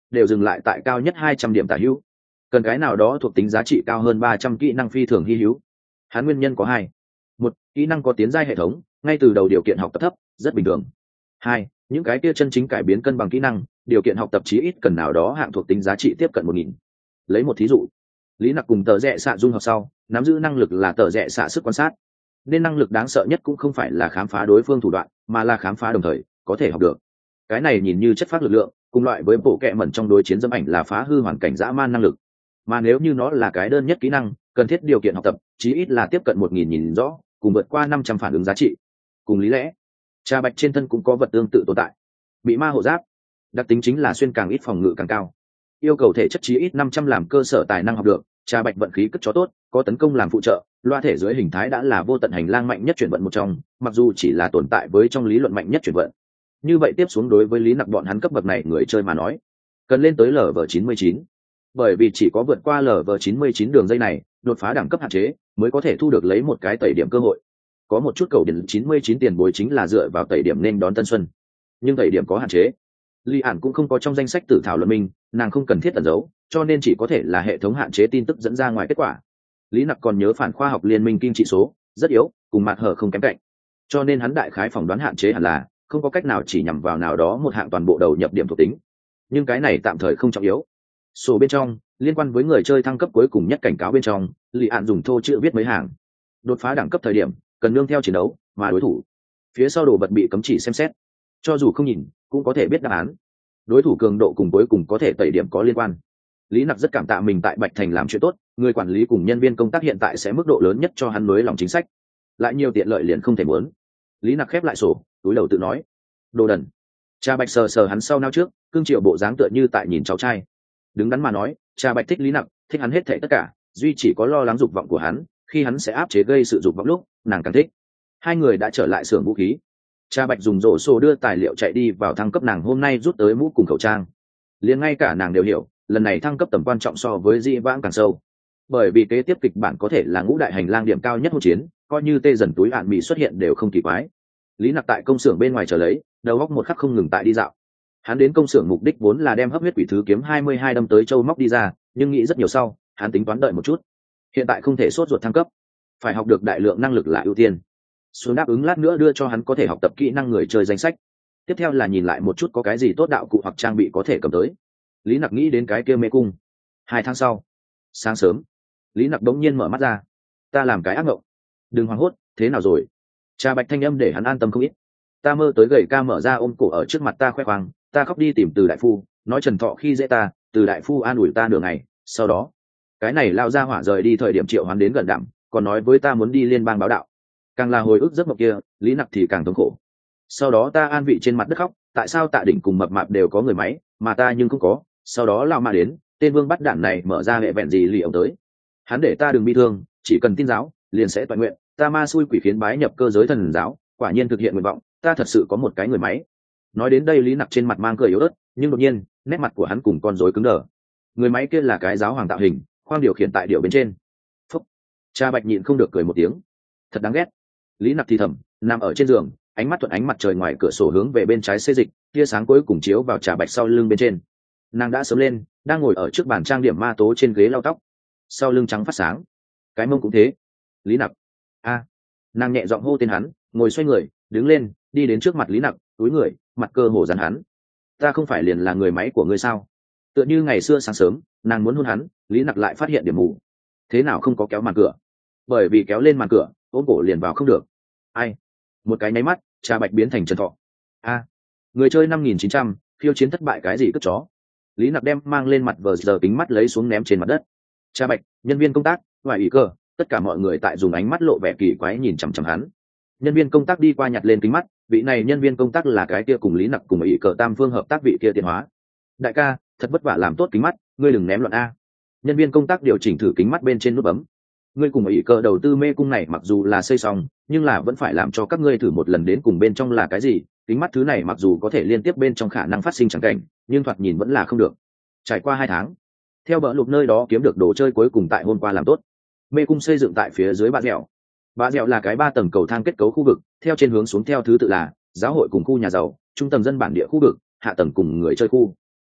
đều dừng lại tại cao nhất hai trăm điểm tả hữu. Cần cái nào đó thuộc tính giá trị cao hơn ba trăm kỹ năng phi thường hy hữu. Hắn nguyên nhân có hai: một, kỹ năng có tiến giai hệ thống, ngay từ đầu điều kiện học tập thấp, rất bình thường. Hai, những cái kia chân chính cải biến cân bằng kỹ năng, điều kiện học tập chí ít cần nào đó hạng thuộc tính giá trị tiếp cận một nghìn. Lấy một thí dụ, Lý Nặc cùng tờ rẽ xạ dung hợp sau, nắm giữ năng lực là tờ rẽ xạ sức quan sát, nên năng lực đáng sợ nhất cũng không phải là khám phá đối phương thủ đoạn, mà là khám phá đồng thời có thể học được. Cái này nhìn như chất phát lực lượng, cùng loại với bộ kệ mẩn trong đối chiến dâm ảnh là phá hư hoàn cảnh dã man năng lực. Mà nếu như nó là cái đơn nhất kỹ năng, cần thiết điều kiện học tập chí ít là tiếp cận một nghìn nhìn rõ, cùng vượt qua năm trăm phản ứng giá trị. Cùng lý lẽ, trà bạch trên thân cũng có vật tương tự tồn tại. Bị ma hộ giáp, đặc tính chính là xuyên càng ít phòng ngự càng cao, yêu cầu thể chất chí ít năm trăm làm cơ sở tài năng học được. Trà bạch vận khí cất chó tốt, có tấn công làm phụ trợ, loa thể dưới hình thái đã là vô tận hành lang mạnh nhất chuyển vận một trong, mặc dù chỉ là tồn tại với trong lý luận mạnh nhất chuyển vận. Như vậy tiếp xuống đối với Lý Nặc bọn hắn cấp bậc này người chơi mà nói, cần lên tới lv chín mươi chín, bởi vì chỉ có vượt qua lv chín mươi chín đường dây này, đột phá đẳng cấp hạn chế mới có thể thu được lấy một cái tẩy điểm cơ hội. Có một chút cầu điểm chín mươi chín tiền bối chính là dựa vào tẩy điểm nên đón tân xuân, nhưng tẩy điểm có hạn chế. Lý Ản cũng không có trong danh sách tử thảo luận minh, nàng không cần thiết ẩn giấu, cho nên chỉ có thể là hệ thống hạn chế tin tức dẫn ra ngoài kết quả. Lý Nặc còn nhớ phản khoa học liên minh kim trị số rất yếu, cùng mặt hở không kém cạnh, cho nên hắn đại khái phỏng đoán hạn chế hẳn là không có cách nào chỉ nhằm vào nào đó một hạng toàn bộ đầu nhập điểm thuộc tính. Nhưng cái này tạm thời không trọng yếu. Sổ bên trong liên quan với người chơi thăng cấp cuối cùng nhất cảnh cáo bên trong, Lý Ản dùng thô chữ viết mấy hàng. Đột phá đẳng cấp thời điểm cần nương theo chiến đấu mà đối thủ phía sau đồ vật bị cấm chỉ xem xét, cho dù không nhìn cũng có thể biết đáp án. Đối thủ cường độ cùng cuối cùng có thể tẩy điểm có liên quan. Lý Nặc rất cảm tạ mình tại Bạch Thành làm chuyện tốt, người quản lý cùng nhân viên công tác hiện tại sẽ mức độ lớn nhất cho hắn nới lòng chính sách, lại nhiều tiện lợi liền không thể muốn. Lý Nặc khép lại sổ, túi đầu tự nói: đồ đần. Cha Bạch sờ sờ hắn sau nao trước, cương triệu bộ dáng tựa như tại nhìn cháu trai. Đứng đắn mà nói, cha Bạch thích Lý Nặc, thích hắn hết thảy tất cả, duy chỉ có lo lắng dục vọng của hắn, khi hắn sẽ áp chế gây sự dục vọng lúc, nàng càng thích. Hai người đã trở lại xưởng vũ khí. Cha Bạch dùng rổ sổ đưa tài liệu chạy đi vào thăng cấp nàng hôm nay rút tới mũ cùng khẩu trang. Liền ngay cả nàng đều hiểu, lần này thăng cấp tầm quan trọng so với di vãng càng sâu, bởi vì kế tiếp kịch bản có thể là ngũ đại hành lang điểm cao nhất hỗn chiến, coi như tê dần túi ạn mì xuất hiện đều không kỳ quái. Lý Nặc tại công xưởng bên ngoài chờ lấy, đầu góc một khắc không ngừng tại đi dạo. Hắn đến công xưởng mục đích vốn là đem hấp huyết quỷ thứ kiếm hai mươi hai đâm tới châu móc đi ra, nhưng nghĩ rất nhiều sau, hắn tính toán đợi một chút. Hiện tại không thể sốt ruột thăng cấp, phải học được đại lượng năng lực là ưu tiên. Xuống đáp ứng lát nữa đưa cho hắn có thể học tập kỹ năng người chơi danh sách. Tiếp theo là nhìn lại một chút có cái gì tốt đạo cụ hoặc trang bị có thể cầm tới. Lý Nặc nghĩ đến cái kia mê cung. Hai tháng sau, sáng sớm, Lý Nặc đống nhiên mở mắt ra. Ta làm cái ác mộng. Đừng hoảng hốt, thế nào rồi? Trà Bạch thanh âm để hắn an tâm không ít. Ta mơ tới gầy ca mở ra ôm cổ ở trước mặt ta khoe khoang, ta khóc đi tìm Từ đại phu, nói Trần Thọ khi dễ ta, Từ đại phu an ủi ta nửa ngày, sau đó, cái này lao ra hỏa rời đi thời điểm triệu hoán đến gần đạm, còn nói với ta muốn đi liên bang báo đạo. Càng là hồi ức giấc mộng kia, Lý Nặc thì càng thống khổ. Sau đó ta an vị trên mặt đất khóc, tại sao Tạ Đỉnh cùng Mập Mạp đều có người máy, mà ta nhưng không có. Sau đó lao mà đến, tên vương bắt đản này mở ra hệ vẹn gì lì ông tới. Hắn để ta đừng bi thương, chỉ cần tin giáo, liền sẽ toàn nguyện. Ta ma xui quỷ khiến bái nhập cơ giới thần giáo, quả nhiên thực hiện nguyện vọng, ta thật sự có một cái người máy. Nói đến đây Lý Nặc trên mặt mang cười yếu ớt, nhưng đột nhiên nét mặt của hắn cùng con rối cứng đờ. Người máy kia là cái giáo hoàng tạo hình, khoang điều khiển tại điều bên trên. Phúc. Cha Bạch nhịn không được cười một tiếng. Thật đáng ghét. Lý Nặc thì thầm, nằm ở trên giường, ánh mắt thuận ánh mặt trời ngoài cửa sổ hướng về bên trái xê dịch, tia sáng cuối cùng chiếu vào Trà Bạch sau lưng bên trên. Nàng đã sớm lên, đang ngồi ở trước bàn trang điểm ma tố trên ghế lau tóc, sau lưng trắng phát sáng, cái mông cũng thế. Lý Nặc. A. Nàng nhẹ giọng hô tên hắn, ngồi xoay người, đứng lên, đi đến trước mặt Lý Nặc, túi người, mặt cơ hồ dán hắn. Ta không phải liền là người máy của ngươi sao? Tựa như ngày xưa sáng sớm, nàng muốn hôn hắn, Lý Nặc lại phát hiện điểm mù. Thế nào không có kéo màn cửa? Bởi vì kéo lên màn cửa, ôm cổ liền vào không được. Ai? Một cái nháy mắt, Trà Bạch biến thành Trần Thọ. A. Người chơi năm nghìn chín trăm, khiêu chiến thất bại cái gì cất chó? Lý Nặc đem mang lên mặt vờ giờ kính mắt lấy xuống ném trên mặt đất. Trà Bạch, nhân viên công tác, ngoài ý cơ, tất cả mọi người tại dùng ánh mắt lộ vẻ kỳ quái nhìn chằm chằm hắn. Nhân viên công tác đi qua nhặt lên kính mắt, vị này nhân viên công tác là cái kia cùng Lý Nặc cùng ý cờ tam phương hợp tác vị kia tiến hóa. Đại ca, thật vất vả làm tốt kính mắt, ngươi đừng ném loạn a. Nhân viên công tác điều chỉnh thử kính mắt bên trên nút bấm. Ngươi cùng ý cờ đầu tư mê cung này mặc dù là xây xong, nhưng là vẫn phải làm cho các ngươi thử một lần đến cùng bên trong là cái gì. Kính mắt thứ này mặc dù có thể liên tiếp bên trong khả năng phát sinh chẳng cảnh, nhưng thoạt nhìn vẫn là không được. Trải qua hai tháng, theo bỡ lục nơi đó kiếm được đồ chơi cuối cùng tại hôm qua làm tốt. Mê cung xây dựng tại phía dưới bã dẻo. Bã dẻo là cái ba tầng cầu thang kết cấu khu vực, theo trên hướng xuống theo thứ tự là giáo hội cùng khu nhà giàu, trung tầng dân bản địa khu vực, hạ tầng cùng người chơi khu.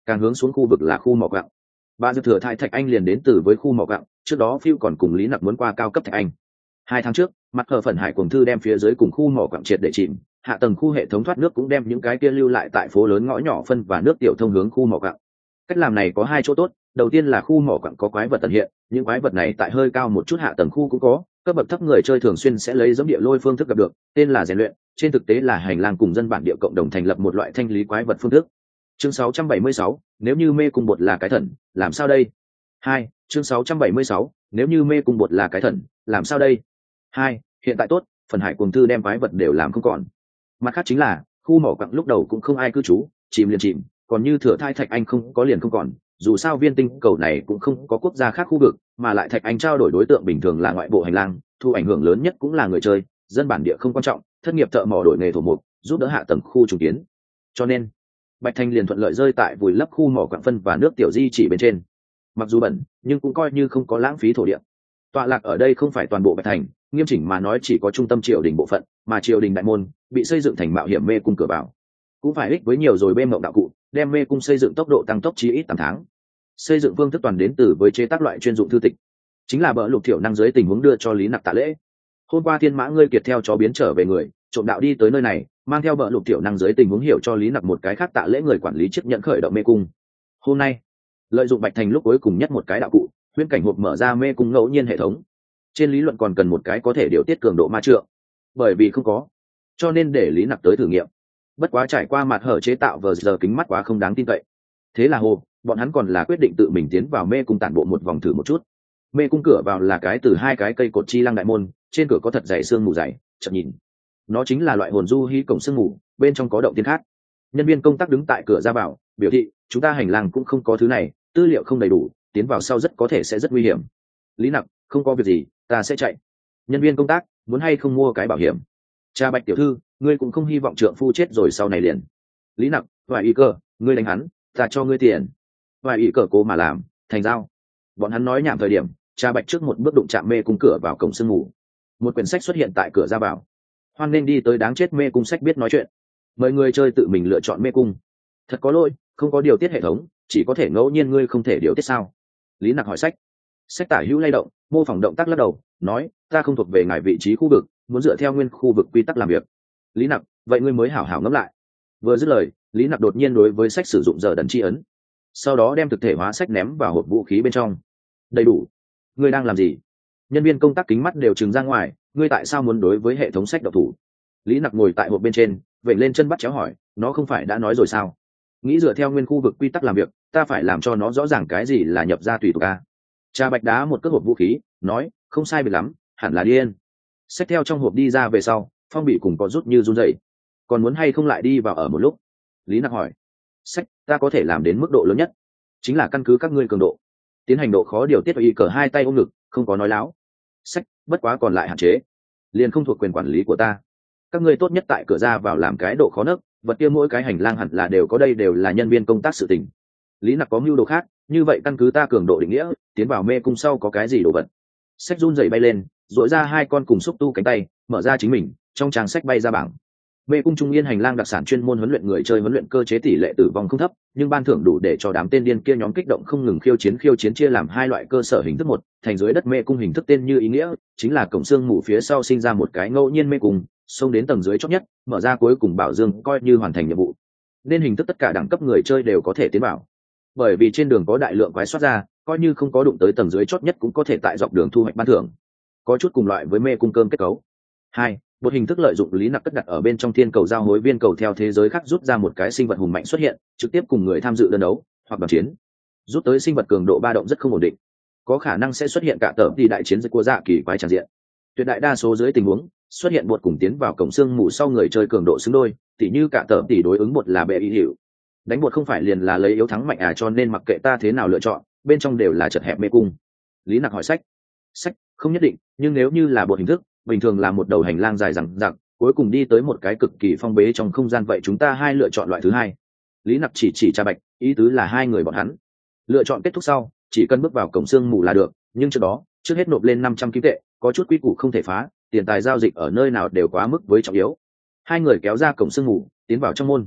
càng hướng xuống khu vực là khu mỏ quặng. Ba dư thừa thải thạch anh liền đến từ với khu mỏ quặng, trước đó phiêu còn cùng lý nặc muốn qua cao cấp thạch anh. Hai tháng trước mặt hở phần hải cuồng thư đem phía dưới cùng khu mỏ quặng triệt để chìm, hạ tầng khu hệ thống thoát nước cũng đem những cái kia lưu lại tại phố lớn ngõ nhỏ phân và nước tiểu thông hướng khu mỏ quặng. Cách làm này có hai chỗ tốt, đầu tiên là khu mỏ quặng có quái vật tận hiện, những quái vật này tại hơi cao một chút hạ tầng khu cũng có, cấp bậc thấp người chơi thường xuyên sẽ lấy giống địa lôi phương thức gặp được, tên là rèn luyện, trên thực tế là hành lang cùng dân bản địa cộng đồng thành lập một loại thanh lý quái vật phương thức. Chương sáu trăm bảy mươi sáu, nếu như mê cung bột là cái thần, làm sao đây? Hai, chương sáu trăm bảy mươi sáu, nếu như mê cung bột là cái thần, làm sao đây? Hai, hiện tại tốt, phần hải cuồng thư đem quái vật đều làm không còn. Mặt khác chính là, khu mỏ quặng lúc đầu cũng không ai cư trú, chìm liền chìm, còn như thừa thai thạch anh không có liền không còn, dù sao viên tinh cầu này cũng không có quốc gia khác khu vực, mà lại thạch anh trao đổi đối tượng bình thường là ngoại bộ hành lang, thu ảnh hưởng lớn nhất cũng là người chơi, dân bản địa không quan trọng, thất nghiệp thợ mỏ đổi nghề thổ mục, giúp đỡ hạ tầng khu trùng kiến. Cho nên Bạch Thành liền thuận lợi rơi tại vùi lấp khu mỏ quặng phân và nước tiểu di chỉ bên trên. Mặc dù bẩn, nhưng cũng coi như không có lãng phí thổ địa. Tọa lạc ở đây không phải toàn bộ Bạch Thành, nghiêm chỉnh mà nói chỉ có trung tâm triều đình bộ phận, mà triều đình đại môn bị xây dựng thành mạo hiểm mê cung cửa vào. Cũng phải ích với nhiều rồi bê mộng đạo cụ, đem mê cung xây dựng tốc độ tăng tốc chí ít tám tháng. Xây dựng phương thức toàn đến từ với chế tác loại chuyên dụng thư tịch, chính là bỡ lục thiểu năng dưới tình huống đưa cho lý nặc tạ lễ. Hôm qua thiên mã ngươi kiệt theo chó biến trở về người, trộm đạo đi tới nơi này, mang theo bỡ lục thiểu năng dưới tình huống hiểu cho lý nặc một cái khác tạ lễ người quản lý chấp nhận khởi động mê cung. Hôm nay lợi dụng Bạch Thành lúc cuối cùng nhất một cái đạo cụ, huyễn cảnh hộp mở ra mê cung ngẫu nhiên hệ thống. Trên lý luận còn cần một cái có thể điều tiết cường độ ma trượng, bởi vì không có, cho nên để lý nặc tới thử nghiệm. Bất quá trải qua mặt hở chế tạo vờ giờ kính mắt quá không đáng tin cậy, thế là hồ bọn hắn còn là quyết định tự mình tiến vào mê cung tản bộ một vòng thử một chút. Mê cung cửa vào là cái từ hai cái cây cột chi lăng đại môn, trên cửa có thật dày xương mù dày, chậm nhìn nó chính là loại hồn du hí cổng xương mù, bên trong có động tiên khác. Nhân viên công tác đứng tại cửa ra vào biểu thị chúng ta hành lang cũng không có thứ này, tư liệu không đầy đủ, tiến vào sau rất có thể sẽ rất nguy hiểm. Lý nặc, không có việc gì, ta sẽ chạy. Nhân viên công tác, muốn hay không mua cái bảo hiểm? Cha Bạch tiểu thư, ngươi cũng không hy vọng trượng phu chết rồi sau này liền. Lý nặc, vài ý cơ, ngươi đánh hắn, ta cho ngươi tiền. Vài ý cờ cố mà làm, thành giao. Bọn hắn nói nhảm thời điểm, Cha Bạch trước một bước đụng chạm mê cung cửa vào cổng sương ngủ. Một quyển sách xuất hiện tại cửa ra vào. Hoan nên đi tới đáng chết mê cung sách biết nói chuyện. Mời người chơi tự mình lựa chọn mê cung. Thật có lỗi, không có điều tiết hệ thống, chỉ có thể ngẫu nhiên, ngươi không thể điều tiết sao? Lý nặc hỏi sách. Sách tả hữu lay động, mô phỏng động tác lắc đầu, nói, ta không thuộc về ngài vị trí khu vực, muốn dựa theo nguyên khu vực quy tắc làm việc. Lý nặc, vậy ngươi mới hảo hảo ngẫm lại. Vừa dứt lời, Lý nặc đột nhiên đối với sách sử dụng giờ đần tri ấn, sau đó đem thực thể hóa sách ném vào hộp vũ khí bên trong. Đầy đủ. Ngươi đang làm gì? Nhân viên công tác kính mắt đều trừng ra ngoài, ngươi tại sao muốn đối với hệ thống sách độc thủ? Lý nặc ngồi tại hộp bên trên, vểnh lên chân bắt chéo hỏi, nó không phải đã nói rồi sao? Nghĩ dựa theo nguyên khu vực quy tắc làm việc, ta phải làm cho nó rõ ràng cái gì là nhập ra tùy tục a. Cha Bạch đá một cước hộp vũ khí, nói, không sai biệt lắm, hẳn là điên. Sách theo trong hộp đi ra về sau, phong bị cùng có rút như run rẩy. Còn muốn hay không lại đi vào ở một lúc? Lý nặc hỏi. Sách, ta có thể làm đến mức độ lớn nhất, chính là căn cứ các ngươi cường độ tiến hành độ khó điều tiết. Y cờ hai tay ôm ngực, không có nói láo. Sách, bất quá còn lại hạn chế, liền không thuộc quyền quản lý của ta. Các ngươi tốt nhất tại cửa ra vào làm cái độ khó nấc, vật kia mỗi cái hành lang hẳn là đều có, đây đều là nhân viên công tác sự tình. Lý nặc có mưu đồ khác, như vậy căn cứ ta cường độ định nghĩa, tiến vào mê cung sau có cái gì đồ vật. Sách run rẩy bay lên, dội ra hai con cùng xúc tu cánh tay, mở ra chính mình, trong trang sách bay ra bảng. Mê cung trung yên hành lang đặc sản chuyên môn huấn luyện người chơi, huấn luyện cơ chế tỷ lệ tử vong không thấp, nhưng ban thưởng đủ để cho đám tên điên kia nhóm kích động không ngừng khiêu chiến. Khiêu chiến chia làm hai loại cơ sở hình thức, một, thành dưới đất mê cung hình thức, tên như ý nghĩa, chính là cổng xương mù phía sau sinh ra một cái ngẫu nhiên mê cung, xông đến tầng dưới chót nhất, mở ra cuối cùng bảo dương, coi như hoàn thành nhiệm vụ. Nên hình thức tất cả đẳng cấp người chơi đều có thể tiến vào, bởi vì trên đường có đại lượng quái xoát ra, coi như không có đụng tới tầng dưới chót nhất cũng có thể tại dọc đường thu hoạch ban thưởng, có chút cùng loại với mê cung cơm kết cấu. Hai, một hình thức lợi dụng Lý nặc cất đặt ở bên trong thiên cầu giao hối viên cầu, theo thế giới khác rút ra một cái sinh vật hùng mạnh xuất hiện, trực tiếp cùng người tham dự đơn đấu hoặc đoàn chiến. Rút tới sinh vật cường độ ba động rất không ổn định, có khả năng sẽ xuất hiện cả tởm thì đại chiến dịch của dạ kỳ quái tràn diện. Tuyệt đại đa số dưới tình huống xuất hiện bột cùng tiến vào cổng xương mù sau người chơi cường độ xứng đôi, tỉ như cả tởm tỷ đối ứng bột là bệ y hiệu. Đánh bột không phải liền là lấy yếu thắng mạnh à, cho nên mặc kệ ta thế nào lựa chọn, bên trong đều là chật hẹp mê cung. Lý nặc hỏi sách. Sách, không nhất định, nhưng nếu như là bột hình thức, bình thường là một đầu hành lang dài dằng dặc, cuối cùng đi tới một cái cực kỳ phong bế trong không gian, vậy chúng ta hai lựa chọn loại thứ hai. Lý nặc chỉ chỉ Cha Bạch, ý tứ là hai người bọn hắn lựa chọn kết thúc sau chỉ cần bước vào cổng xương mù là được, nhưng trước đó trước hết nộp lên năm trăm kim tệ, có chút quy củ không thể phá, tiền tài giao dịch ở nơi nào đều quá mức với trọng yếu. Hai người kéo ra cổng xương mù, tiến vào trong môn.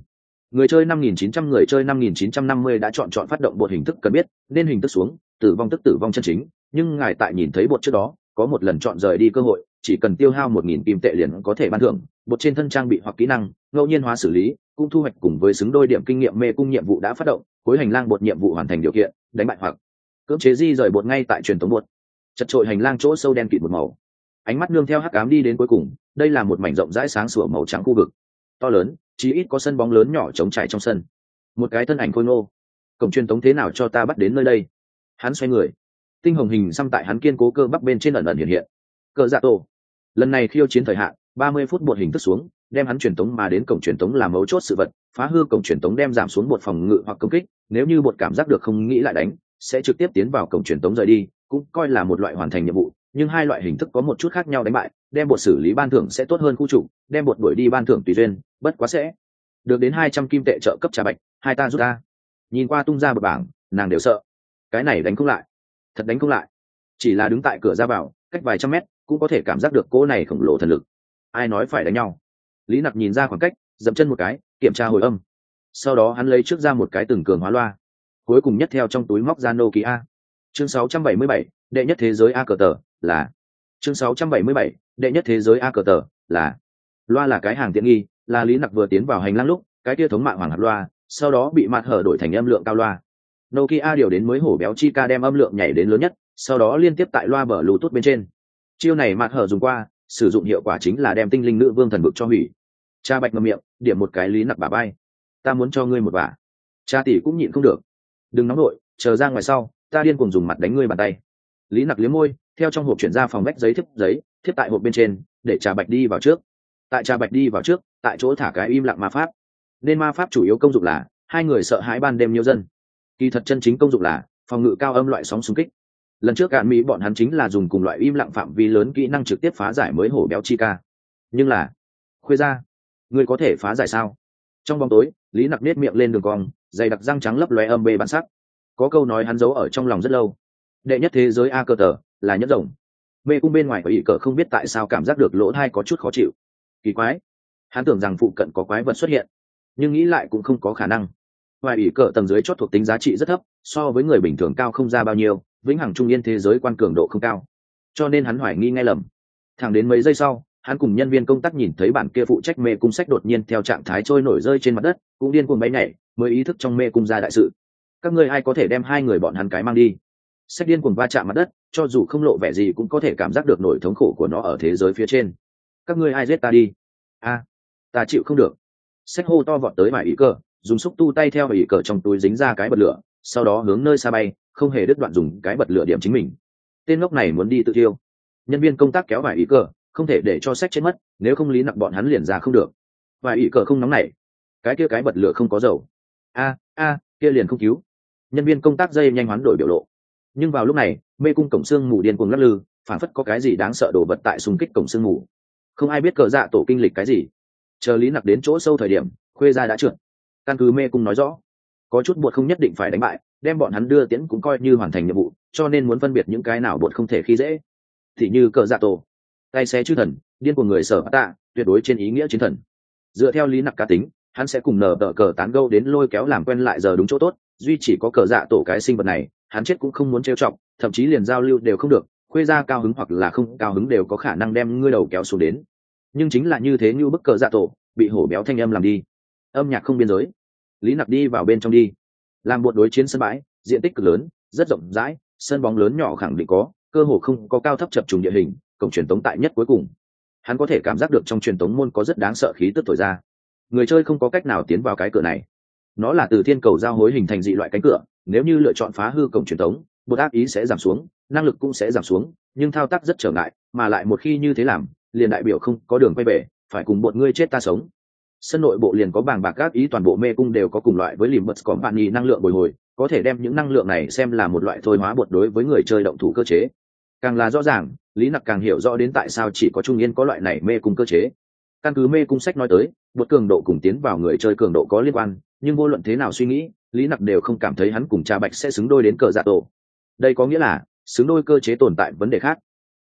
Người chơi năm nghìn chín trăm người chơi năm nghìn chín trăm năm mươi đã chọn chọn phát động bột hình thức cần biết, nên hình thức xuống, tử vong tức tử vong chân chính, nhưng ngài tại nhìn thấy bột trước đó, có một lần chọn rời đi cơ hội, chỉ cần tiêu hao một nghìn kim tệ liền có thể ban thưởng, bột trên thân trang bị hoặc kỹ năng, ngẫu nhiên hóa xử lý, cũng thu hoạch cùng với xứng đôi điểm kinh nghiệm mê cung nhiệm vụ đã phát động, cuối hành lang bột nhiệm vụ hoàn thành điều kiện, đánh bại hoặc cưỡng chế di rời bột ngay tại truyền thống bột. Chật trội hành lang chỗ sâu đen kịt một màu. Ánh mắt nương theo hắc ám đi đến cuối cùng, đây là một mảnh rộng rãi sáng sủa màu trắng khu vực. To lớn, chí ít có sân bóng lớn nhỏ trống trải trong sân. Một cái thân ảnh khôi ngô. Cổng truyền tống thế nào cho ta bắt đến nơi đây? Hắn xoay người. Tinh hồng hình xăm tại hắn kiên cố cơ bắp bên trên ẩn ẩn hiện hiện. Cờ dạ tổ. Lần này khiêu chiến thời hạn, ba mươi phút bột hình thức xuống, đem hắn truyền tống mà đến cổng truyền tống là mấu chốt sự vật, phá hư cổng truyền tống đem giảm xuống bột phòng ngự hoặc công kích, nếu như bột cảm giác được không nghĩ lại đánh, sẽ trực tiếp tiến vào cổng truyền tống rời đi, cũng coi là một loại hoàn thành nhiệm vụ, nhưng hai loại hình thức có một chút khác nhau đánh bại, đem bột xử lý ban thưởng sẽ tốt hơn khu chủ, đem bột đuổi đi ban thưởng tùy duyên, bất quá sẽ được đến hai trăm kim tệ trợ cấp trà bạch, hai ta rút ra. Nhìn qua tung ra bậc bảng, nàng đều sợ. Cái này đánh không lại, thật đánh không lại. Chỉ là đứng tại cửa ra vào, cách vài trăm mét, cũng có thể cảm giác được cô này khổng lồ thần lực. Ai nói phải đánh nhau? Lý Nặc nhìn ra khoảng cách, dậm chân một cái, kiểm tra hồi âm. Sau đó hắn lấy trước ra một cái từng cường hóa loa, cuối cùng nhất theo trong túi móc ra Nokia. Chương sáu trăm bảy mươi bảy, đệ nhất thế giới a cờ tờ là. Chương sáu trăm bảy mươi bảy, đệ nhất thế giới a cờ tờ là. Loa là cái hàng tiện nghi, là Lý Nặc vừa tiến vào hành lang lúc, cái kia thống mạng hoàng hạt loa, sau đó bị mặt hở đổi thành âm lượng cao loa. Nokia điều đến mới hổ béo Chica đem âm lượng nhảy đến lớn nhất, sau đó liên tiếp tại loa bờ Bluetooth bên trên. Chiêu này mặt hở dùng qua, sử dụng hiệu quả chính là đem tinh linh nữ vương thần vực cho hủy. Cha bạch ngậm miệng, điểm một cái Lý Nặc bả bay. Ta muốn cho ngươi một vả. Cha tỷ cũng nhịn không được. Đừng nóng nổi, chờ ra ngoài sau, ta điên cuồng dùng mặt đánh ngươi bàn tay. Lý Nặc liếm môi, theo trong hộp chuyển ra phòng vách giấy thiếp giấy, thiếp tại hộp bên trên, để Trà Bạch đi vào trước. Tại Trà Bạch đi vào trước, tại chỗ thả cái im lặng ma pháp. Nên ma pháp chủ yếu công dụng là hai người sợ hãi ban đêm nhiều dân. Kỳ thật chân chính công dụng là phòng ngự cao âm loại sóng xung kích. Lần trước cạn mỹ bọn hắn chính là dùng cùng loại im lặng phạm vi lớn kỹ năng trực tiếp phá giải mới hổ béo Chica. Nhưng là, khuê ra, ngươi có thể phá giải sao? Trong bóng tối, Lý Nặc nết miệng lên đường cong, dày đặc răng trắng lấp lóe âm bê bản sắc. Có câu nói hắn giấu ở trong lòng rất lâu. Đệ nhất thế giới a cơ tờ là nhất rồng. Mê cung bên ngoài của ỷ cờ không biết tại sao cảm giác được lỗ thai có chút khó chịu. Kỳ quái, hắn tưởng rằng phụ cận có quái vật xuất hiện, nhưng nghĩ lại cũng không có khả năng. Ngoài ỷ cờ tầng dưới chót thuộc tính giá trị rất thấp, so với người bình thường cao không ra bao nhiêu, vĩnh hằng trung yên thế giới quan cường độ không cao, cho nên hắn hoài nghi ngay lầm. Thẳng đến mấy giây sau, hắn cùng nhân viên công tác nhìn thấy bản kia phụ trách mê cung sách đột nhiên theo trạng thái trôi nổi rơi trên mặt đất, cũng điên cuồng bay nhảy, mới ý thức trong mê cung ra đại sự. Các ngươi ai có thể đem hai người bọn hắn cái mang đi? Sách điên cuồng va chạm mặt đất, cho dù không lộ vẻ gì cũng có thể cảm giác được nỗi thống khổ của nó ở thế giới phía trên. Các ngươi ai giết ta đi? A, ta chịu không được. Sách hô to vọt tới vài ý cờ, dùng xúc tu tay theo ý cờ trong túi dính ra cái bật lửa, sau đó hướng nơi xa bay, không hề đứt đoạn dùng cái bật lửa điểm chính mình. Tên ngốc này muốn đi tự thiêu. Nhân viên công tác kéo vài ý cờ, không thể để cho sách chết mất, nếu không Lý Nặc bọn hắn liền ra không được. Vài ý cờ không nóng nảy, cái kia cái bật lửa không có dầu. A a, kia liền không cứu. Nhân viên công tác dây nhanh hoán đổi biểu lộ. Nhưng vào lúc này, mê cung cổng xương mù điên cuồng lắc lư, phản phất có cái gì đáng sợ đổ vật tại xung kích cổng xương mù. Không ai biết cờ dạ tổ kinh lịch cái gì. Chờ Lý Nặc đến chỗ sâu thời điểm, khuê gia đã trượt. Căn cứ mê cung nói rõ, có chút bột không nhất định phải đánh bại, đem bọn hắn đưa tiễn cũng coi như hoàn thành nhiệm vụ, cho nên muốn phân biệt những cái nào bột không thể khi dễ. Thì như cờ dạ tổ, tay xé chư thần, điên cuồng người sở tạ, tuyệt đối trên ý nghĩa chiến thần. Dựa theo Lý Nặc cá tính, hắn sẽ cùng nở tờ cờ tán gẫu đến lôi kéo làm quen lại giờ đúng chỗ tốt, duy chỉ có cờ dạ tổ cái sinh vật này, hắn chết cũng không muốn trêu chọc, thậm chí liền giao lưu đều không được, khuê ra cao hứng hoặc là không cao hứng đều có khả năng đem ngươi đầu kéo xuống đến. Nhưng chính là như thế như bức cờ dạ tổ, bị hổ béo thanh âm làm đi. Âm nhạc không biên giới. Lý Nặc đi vào bên trong đi. Làm một đối chiến sân bãi, diện tích cực lớn, rất rộng rãi, sân bóng lớn nhỏ khẳng định có, cơ hồ không có cao thấp chập trùng địa hình, cổng truyền tống tại nhất cuối cùng. Hắn có thể cảm giác được trong truyền tống môn có rất đáng sợ khí tức thổi ra. Người chơi không có cách nào tiến vào cái cửa này. Nó là từ thiên cầu giao hối hình thành dị loại cánh cửa, nếu như lựa chọn phá hư cổng truyền tống, bột ác ý sẽ giảm xuống, năng lực cũng sẽ giảm xuống, nhưng thao tác rất trở ngại, mà lại một khi như thế làm, liền đại biểu không có đường quay về, phải cùng bột ngươi chết ta sống. Sân nội bộ liền có bàng bạc ác ý, toàn bộ mê cung đều có cùng loại với liềm bật có bạn nhì năng lượng bồi hồi, có thể đem những năng lượng này xem là một loại thôi hóa bột đối với người chơi động thủ cơ chế. Càng là rõ ràng, Lý Nặc càng hiểu rõ đến tại sao chỉ có Trung Yên có loại này mê cung cơ chế. Căn cứ mê cung sách nói tới, bột cường độ cùng tiến vào người chơi cường độ có liên quan, nhưng vô luận thế nào suy nghĩ, Lý Nặc đều không cảm thấy hắn cùng Trà Bạch sẽ xứng đôi đến cờ dạ tổ. Đây có nghĩa là xứng đôi cơ chế tồn tại vấn đề khác.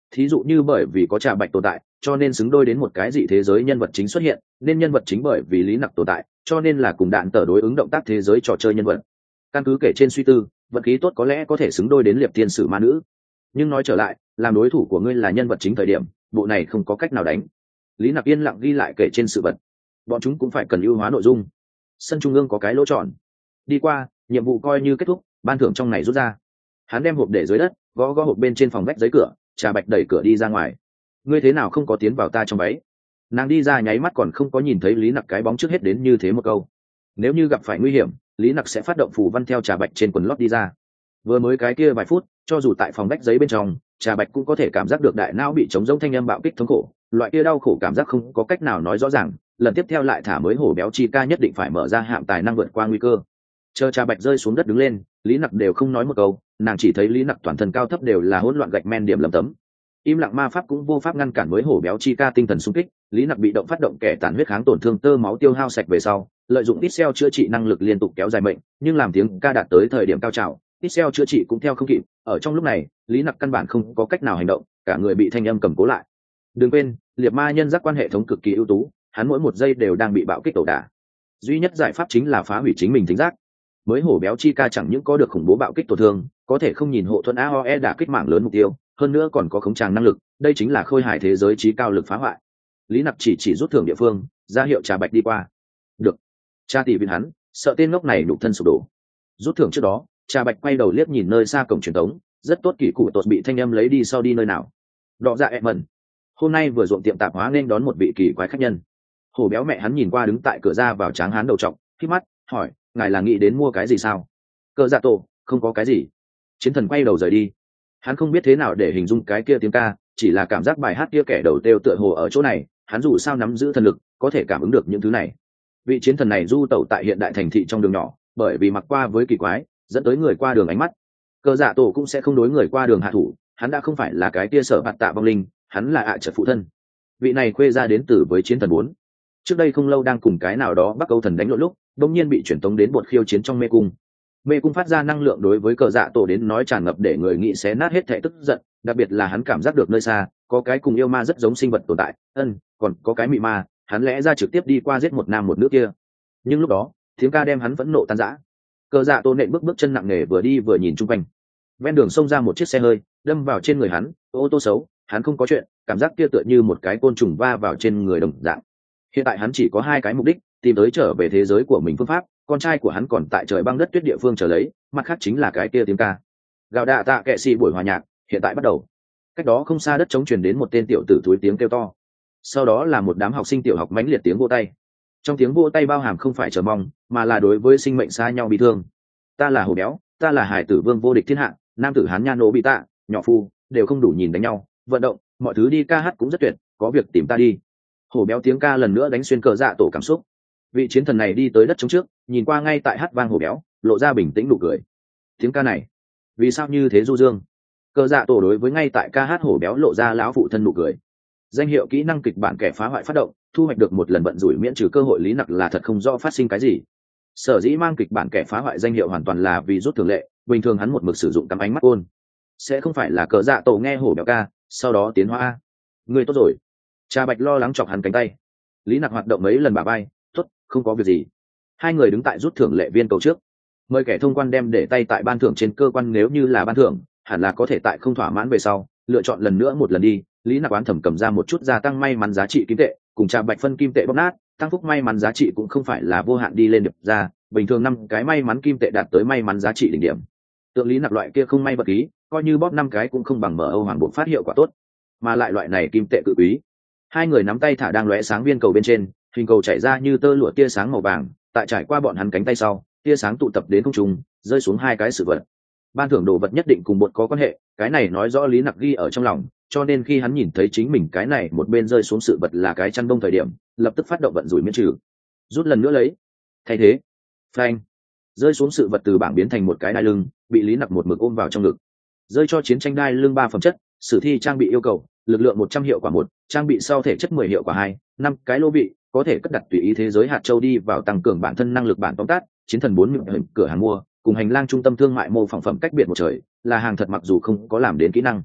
thí dụ như bởi vì có Trà Bạch tồn tại cho nên xứng đôi đến một cái dị thế giới nhân vật chính xuất hiện, nên nhân vật chính bởi vì Lý Nặc tồn tại cho nên là cùng đạn tờ đối ứng động tác thế giới trò chơi nhân vật. Căn cứ kể trên suy tư, vận khí tốt có lẽ có thể xứng đôi đến Liệp Thiên Sử ma nữ. Nhưng nói trở lại, làm đối thủ của ngươi là nhân vật chính thời điểm, bộ này không có cách nào đánh. Lý Nặc yên lặng ghi lại kể trên sự vật. Bọn chúng cũng phải cần ưu hóa nội dung. Sân trung ương có cái lỗ tròn. Đi qua, nhiệm vụ coi như kết thúc, ban thưởng trong này rút ra. Hắn đem hộp để dưới đất, gõ gõ hộp bên trên phòng vách giấy cửa. Trà Bạch đẩy cửa đi ra ngoài. Ngươi thế nào không có tiến vào ta trong váy? Nàng đi ra nháy mắt còn không có nhìn thấy Lý Nặc cái bóng trước hết đến như thế một câu. Nếu như gặp phải nguy hiểm, Lý Nặc sẽ phát động phù văn theo Trà Bạch trên quần lót đi ra. Vừa mới cái kia vài phút, cho dù tại phòng vách giấy bên trong, Trà Bạch cũng có thể cảm giác được đại não bị trống rỗng thanh âm bạo kích thống khổ, loại kia đau khổ cảm giác không có cách nào nói rõ ràng. Lần tiếp theo lại thả mới hổ béo chi ca nhất định phải mở ra hạng tài năng vượt qua nguy cơ. Chờ Trà Bạch rơi xuống đất đứng lên, Lý Nặc đều không nói một câu, nàng chỉ thấy Lý Nặc toàn thân cao thấp đều là hỗn loạn gạch men điểm lấm tấm. Im lặng ma pháp cũng vô pháp ngăn cản mới hổ béo chi ca tinh thần xung kích. Lý Nặc bị động phát động kẻ tàn huyết kháng tổn thương tơ máu tiêu hao sạch về sau, lợi dụng ít xeo chữa trị năng lực liên tục kéo dài mệnh, nhưng làm tiếng ca đạt tới thời điểm cao trào, ít xeo chữa trị cũng theo không kịp. Ở trong lúc này, Lý Nặc căn bản không có cách nào hành động, cả người bị thanh âm cầm cố lại. Đừng quên, liệt ma nhân giác quan hệ thống cực kỳ ưu tú, hắn mỗi một giây đều đang bị bạo kích ẩu đả. Duy nhất giải pháp chính là phá hủy chính mình thính giác. Mới hổ béo chi ca chẳng những có được khủng bố bạo kích tổn thương, có thể không nhìn hộ thuẫn a o e đả kích mạng lớn mục tiêu, hơn nữa còn có khống tràng năng lực, đây chính là khôi hài thế giới trí cao lực phá hoại. Lý Nặc chỉ chỉ rút thưởng địa phương, ra hiệu Trà Bạch đi qua. Được. Cha tỷ viên hắn, sợ tên ngốc này nhục thân sụp đổ. Rút thưởng trước đó, Trà Bạch quay đầu liếc nhìn nơi xa cổng truyền tống, rất tốt kỳ cụ tột bị thanh âm lấy đi sau đi nơi nào. Đọ dạ em mẩn. Hôm nay vừa ruộng tiệm tạp hóa nên đón một vị kỳ quái khách nhân. Hổ béo mẹ hắn nhìn qua đứng tại cửa ra vào tráng hán đầu trọc, khít mắt, hỏi, ngài là nghĩ đến mua cái gì sao? Cờ dạ tổ, không có cái gì. Chiến thần quay đầu rời đi. Hắn không biết thế nào để hình dung cái kia tiếng ca, chỉ là cảm giác bài hát kia kẻ đầu têu tựa hồ ở chỗ này, hắn dù sao nắm giữ thần lực, có thể cảm ứng được những thứ này. Vị chiến thần này du tẩu tại hiện đại thành thị trong đường nhỏ, bởi vì mặc qua với kỳ quái, dẫn tới người qua đường ánh mắt. Cờ dạ tổ cũng sẽ không đối người qua đường hạ thủ, hắn đã không phải là cái kia sở bạt tạ vong linh, hắn là ạ trật phụ thân. Vị này khuê ra đến từ với chiến thần bốn. Trước đây không lâu đang cùng cái nào đó Bắc Âu thần đánh lộn lúc, đột nhiên bị chuyển tống đến bột khiêu chiến trong mê cung. Mê cung phát ra năng lượng đối với cờ dạ tổ đến nói tràn ngập để người nghĩ xé nát hết thể tức giận, đặc biệt là hắn cảm giác được nơi xa có cái cùng yêu ma rất giống sinh vật tồn tại, ân còn có cái mị ma, hắn lẽ ra trực tiếp đi qua giết một nam một nữ kia. Nhưng lúc đó tiếng ca đem hắn phẫn nộ tan rã. Cờ dạ tổ nện bước bước chân nặng nề vừa đi vừa nhìn chung quanh. Ven đường xông ra một chiếc xe hơi đâm vào trên người hắn, ô tô xấu, hắn không có chuyện, cảm giác kia tựa như một cái côn trùng va vào trên người đồng dạng. Hiện tại hắn chỉ có hai cái mục đích, tìm tới trở về thế giới của mình phương pháp, con trai của hắn còn tại trời băng đất tuyết địa phương chờ lấy, mặt khác chính là cái kia tiếng ca. Gào đạ tạ kệ xì buổi hòa nhạc hiện tại bắt đầu. Cách đó không xa đất trống truyền đến một tên tiểu tử túi tiếng kêu to, sau đó là một đám học sinh tiểu học mãnh liệt tiếng vỗ tay. Trong tiếng vỗ tay bao hàm không phải chờ mong, mà là đối với sinh mệnh xa nhau bị thương. Ta là hồ béo, ta là hải tử vương vô địch thiên hạ, nam tử hán nha nổ bị tạ, nhỏ phu đều không đủ nhìn đánh nhau, vận động mọi thứ đi ca hát cũng rất tuyệt, có việc tìm ta đi. Hổ béo tiếng ca lần nữa đánh xuyên cờ dạ tổ cảm xúc. Vị chiến thần này đi tới đất trống trước, nhìn qua ngay tại hát vang hổ béo, lộ ra bình tĩnh nụ cười. Tiếng ca này vì sao như thế du dương? Cờ dạ tổ đối với ngay tại ca hát hổ béo lộ ra lão phụ thân nụ cười. Danh hiệu kỹ năng kịch bản kẻ phá hoại phát động, thu hoạch được một lần vận rủi miễn trừ cơ hội. Lý Nặc là thật không rõ phát sinh cái gì. Sở dĩ mang kịch bản kẻ phá hoại danh hiệu hoàn toàn là vì rút thường lệ, bình thường hắn một mực sử dụng cắm ánh mắt ôn, sẽ không phải là cờ dạ tổ nghe hổ béo ca sau đó tiến hóa. Người tốt rồi. Trà Bạch lo lắng chọc hắn cánh tay. Lý Nặc hoạt động mấy lần bả vai, tốt, không có việc gì. Hai người đứng tại rút thưởng lệ viên cầu trước, mời kẻ thông quan đem để tay tại ban thưởng trên cơ quan, nếu như là ban thưởng hẳn là có thể tại không thỏa mãn về sau lựa chọn lần nữa một lần đi. Lý Nặc oán thầm cầm ra một chút gia tăng may mắn giá trị kim tệ, cùng Trà Bạch phân kim tệ bóp nát, tăng phúc may mắn giá trị cũng không phải là vô hạn đi lên được ra, bình thường năm cái may mắn kim tệ đạt tới may mắn giá trị đỉnh điểm. Tượng Lý Nặc loại kia không may vật khí, coi như bóp năm cái cũng không bằng mở Âu Hoàng Bộ phát hiệu quả tốt, mà lại loại này kim tệ cự quý. Hai người nắm tay thả đang lóe sáng viên cầu bên trên, hình cầu chảy ra như tơ lụa tia sáng màu vàng, tại trải qua bọn hắn cánh tay sau, tia sáng tụ tập đến không trung, rơi xuống hai cái sự vật. Ban thưởng đồ vật nhất định cùng bột có quan hệ, cái này nói rõ Lý Nặc ghi ở trong lòng, cho nên khi hắn nhìn thấy chính mình cái này một bên rơi xuống sự vật là cái chăn đông thời điểm, lập tức phát động vận rủi miễn trừ. Rút lần nữa lấy. Thay thế. Phanh. Rơi xuống sự vật từ bảng biến thành một cái đai lưng, bị Lý Nặc một mực ôm vào trong ngực. Rơi cho chiến tranh đai lưng ba phẩm chất, sử thi trang bị yêu cầu, lực lượng một trăm hiệu quả một, trang bị sau thể chất mười hiệu quả hai, năm cái lô bị, có thể cất đặt tùy ý thế giới hạt châu đi vào tăng cường bản thân năng lực bản tóm tắt, chiến thần bốn nhượng cửa hàng mua, cùng hành lang trung tâm thương mại mô phỏng phẩm cách biệt một trời, là hàng thật mặc dù không có làm đến kỹ năng.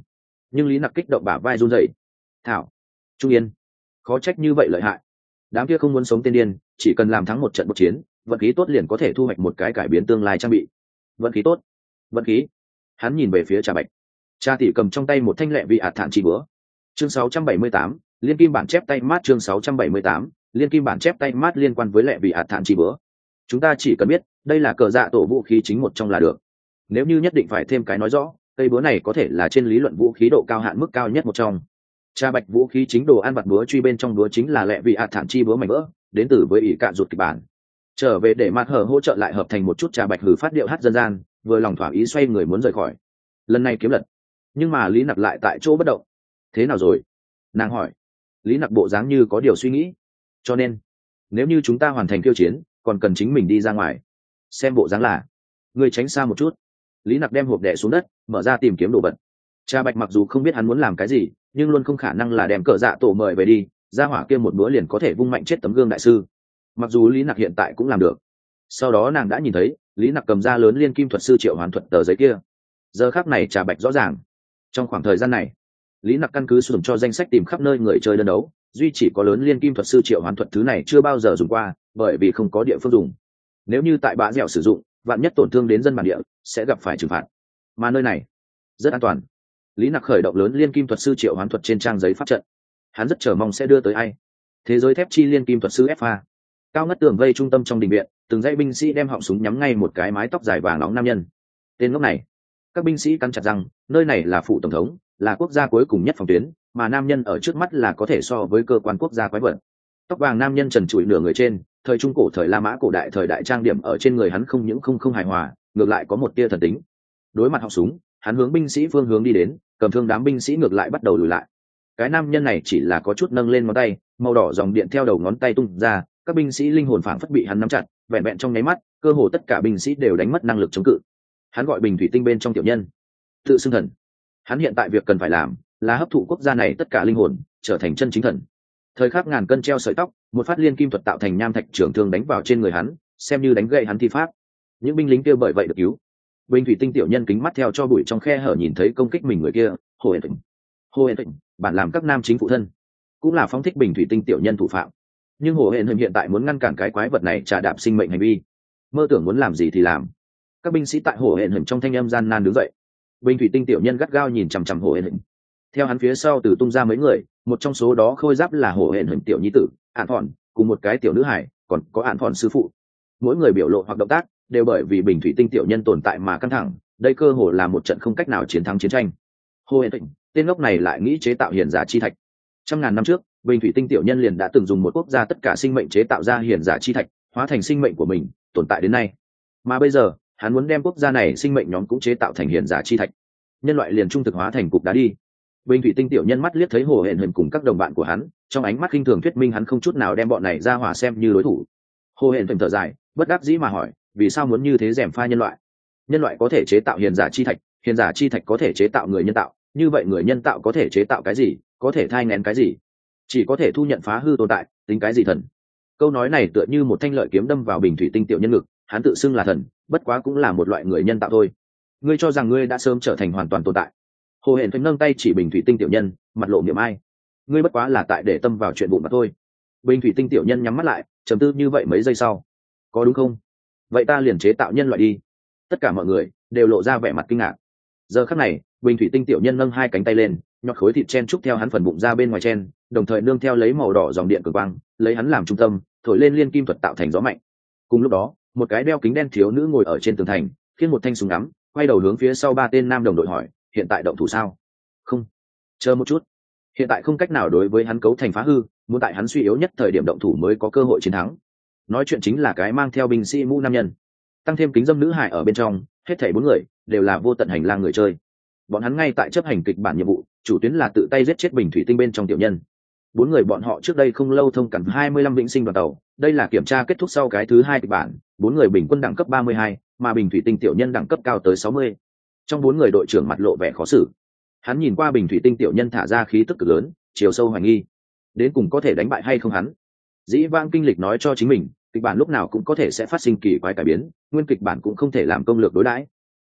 Nhưng lý nặc kích động bả vai run rẩy. Thảo, Trung Yên, khó trách như vậy lợi hại. Đám kia không muốn sống tên điên, chỉ cần làm thắng một trận một chiến, vận khí tốt liền có thể thu hoạch một cái cải biến tương lai trang bị. Vận khí tốt, vận khí. Hắn nhìn về phía Trà Bạch. Cha tỷ cầm trong tay một thanh lẹ vị ạt thản chi búa. Chương sáu trăm bảy mươi tám, liên kim bản chép tay mát. Chương sáu trăm bảy mươi tám, liên kim bản chép tay mát liên quan với lẹ vị ạt thản chi búa. Chúng ta chỉ cần biết đây là cờ dạ tổ vũ khí chính một trong là được. Nếu như nhất định phải thêm cái nói rõ, cây búa này có thể là trên lý luận vũ khí độ cao hạn mức cao nhất một trong. Trà Bạch vũ khí chính đồ ăn vặt búa truy bên trong búa chính là lẹ vị ạt thản chi búa mảnh vỡ, đến từ với ỷ cạn ruột kịch bản. Trở về để mặt hở hỗ trợ lại hợp thành một chút. Trà Bạch hừ phát điệu hát dân gian, vừa lòng thỏa ý xoay người muốn rời khỏi. Lần này kiếm lật, nhưng mà lý nặc lại tại chỗ bất động. Thế nào rồi, nàng hỏi. Lý nặc bộ dáng như có điều suy nghĩ. Cho nên nếu như chúng ta hoàn thành khiêu chiến, còn cần chính mình đi ra ngoài. Xem bộ dáng là người tránh xa một chút. Lý nặc đem hộp đẻ xuống đất, mở ra tìm kiếm đồ vật. Trà Bạch mặc dù không biết hắn muốn làm cái gì, nhưng luôn không khả năng là đem cờ dạ tổ mời về đi ra hỏa kia một bữa liền có thể vung mạnh chết tấm gương đại sư. Mặc dù lý nặc hiện tại cũng làm được. Sau đó nàng đã nhìn thấy lý nặc cầm ra lớn liên kim thuật sư triệu hoán thuật tờ giấy kia. Giờ khác này Trà Bạch rõ ràng, trong khoảng thời gian này lý nặc căn cứ sử dụng cho danh sách tìm khắp nơi người chơi đơn đấu, duy chỉ có lớn liên kim thuật sư triệu hoán thuật thứ này chưa bao giờ dùng qua, bởi vì không có địa phương dùng. Nếu như tại bã dẻo sử dụng, vạn nhất tổn thương đến dân bản địa sẽ gặp phải trừng phạt, mà nơi này rất an toàn. Lý nặc khởi động lớn liên kim thuật sư triệu hoán thuật trên trang giấy pháp trận. Hắn rất chờ mong sẽ đưa tới ai. Thế giới thép chi liên kim thuật sư ép a. Cao ngất tường vây trung tâm trong đình viện, từng dãy binh sĩ đem họng súng nhắm ngay một cái mái tóc dài vàng nóng nam nhân. Tên ngốc này. Các binh sĩ cắn chặt rằng nơi này là phụ tổng thống, là quốc gia cuối cùng nhất phòng tuyến, mà nam nhân ở trước mắt là có thể so với cơ quan quốc gia quái vật. Tóc vàng nam nhân trần trụi nửa người trên, thời trung cổ thời La Mã cổ đại thời đại trang điểm ở trên người hắn không những không không hài hòa, ngược lại có một tia thần tính. Đối mặt họng súng, hắn hướng binh sĩ phương hướng đi đến, cầm thương đám binh sĩ ngược lại bắt đầu lùi lại. Cái nam nhân này chỉ là có chút nâng lên ngón tay, màu đỏ dòng điện theo đầu ngón tay tung ra, các binh sĩ linh hồn phảng phất bị hắn nắm chặt, vẹn vẹn trong nháy mắt, cơ hồ tất cả binh sĩ đều đánh mất năng lực chống cự. Hắn gọi bình thủy tinh bên trong tiểu nhân, tự xưng thần. Hắn hiện tại việc cần phải làm là hấp thụ quốc gia này tất cả linh hồn, trở thành chân chính thần. Thời khắc ngàn cân treo sợi tóc, một phát liên kim thuật tạo thành nham thạch trưởng thương đánh vào trên người hắn, xem như đánh gậy hắn thi pháp. Những binh lính kia bởi vậy được cứu. Bình thủy tinh tiểu nhân kính mắt theo cho bụi trong khe hở nhìn thấy công kích mình người kia, hồ hển tịnh, hồ hển tịnh, bản làm các nam chính phụ thân, cũng là phóng thích bình thủy tinh tiểu nhân thủ phạm. Nhưng hồ hển tịnh hiện tại muốn ngăn cản cái quái vật này trà đạp sinh mệnh hành vi, mơ tưởng muốn làm gì thì làm. Các binh sĩ tại hồ hển tịnh trong thanh âm gian nan đứng dậy. Bình thủy tinh tiểu nhân gắt gao nhìn chằm chằm hồ hển tịnh. Theo hắn phía sau từ tung ra mấy người, một trong số đó khôi giáp là hồ hển tịnh tiểu nhi tử, Ản Phòn, cùng một cái tiểu nữ hải, còn có Ản Phòn sư phụ. Mỗi người biểu lộ hoặc động tác đều bởi vì bình thủy tinh tiểu nhân tồn tại mà căng thẳng, đây cơ hồ là một trận không cách nào chiến thắng chiến tranh. Hồ hển tịnh, tên ngốc này lại nghĩ chế tạo hiền giả chi thạch. Trăm ngàn năm trước, bình thủy tinh tiểu nhân liền đã từng dùng một quốc gia tất cả sinh mệnh chế tạo ra hiền giả chi thạch, hóa thành sinh mệnh của mình, tồn tại đến nay. Mà bây giờ, hắn muốn đem quốc gia này sinh mệnh nhóm cũng chế tạo thành hiền giả chi thạch. Nhân loại liền trung thực hóa thành cục đá đi. Bình thủy tinh tiểu nhân mắt liếc thấy hồ hển tịnh cùng các đồng bạn của hắn, trong ánh mắt khinh thường thuyết minh hắn không chút nào đem bọn này ra hỏa xem như đối thủ. Hồ hển tịnh thở dài, bất đắc dĩ mà hỏi, vì sao muốn như thế gièm pha nhân loại? Nhân loại có thể chế tạo hiền giả chi thạch, hiền giả chi thạch có thể chế tạo người nhân tạo, như vậy người nhân tạo có thể chế tạo cái gì, có thể thai nghén cái gì? Chỉ có thể thu nhận phá hư tồn tại, tính cái gì thần? Câu nói này tựa như một thanh lợi kiếm đâm vào bình thủy tinh tiểu nhân ngực, hắn tự xưng là thần, bất quá cũng là một loại người nhân tạo thôi. Ngươi cho rằng ngươi đã sớm trở thành hoàn toàn tồn tại? Hồ hển tịnh nâng tay chỉ bình thủy tinh tiểu nhân, mặt lộ niềm ai. Ngươi bất quá là tại để tâm vào chuyện vụn mà thôi. Bình thủy tinh tiểu nhân nhắm mắt lại, trầm tư như vậy mấy giây sau, có đúng không? Vậy ta liền chế tạo nhân loại đi. Tất cả mọi người đều lộ ra vẻ mặt kinh ngạc. Giờ khắc này, bình thủy tinh tiểu nhân nâng hai cánh tay lên, nhọt khối thịt chen trúc theo hắn phần bụng ra bên ngoài chen, đồng thời nương theo lấy màu đỏ dòng điện cường quang, lấy hắn làm trung tâm, thổi lên liên kim thuật tạo thành gió mạnh. Cùng lúc đó, một cái đeo kính đen thiếu nữ ngồi ở trên tường thành, khiêng một thanh súng ngắm, quay đầu hướng phía sau ba tên nam đồng đội hỏi, hiện tại động thủ sao? Không, chờ một chút. Hiện tại không cách nào đối với hắn cấu thành phá hư, muốn tại hắn suy yếu nhất thời điểm động thủ mới có cơ hội chiến thắng. Nói chuyện chính là cái mang theo binh sĩ mũ nam nhân, tăng thêm kính dâm nữ hải ở bên trong, hết thảy bốn người đều là vô tận hành lang người chơi. Bọn hắn ngay tại chấp hành kịch bản nhiệm vụ, chủ tuyến là tự tay giết chết bình thủy tinh bên trong tiểu nhân. Bốn người bọn họ trước đây không lâu thông cản hai mươi lăm vĩnh sinh đoàn tàu, đây là kiểm tra kết thúc sau cái thứ hai kịch bản, bốn người bình quân đẳng cấp ba mươi hai, mà bình thủy tinh tiểu nhân đẳng cấp cao tới sáu mươi. Trong bốn người đội trưởng mặt lộ vẻ khó xử. Hắn nhìn qua bình thủy tinh tiểu nhân thả ra khí tức cực lớn, chiều sâu hoài nghi, đến cùng có thể đánh bại hay không hắn. Dĩ vãng kinh lịch nói cho chính mình, kịch bản lúc nào cũng có thể sẽ phát sinh kỳ quái cải biến, nguyên kịch bản cũng không thể làm công lược đối đãi.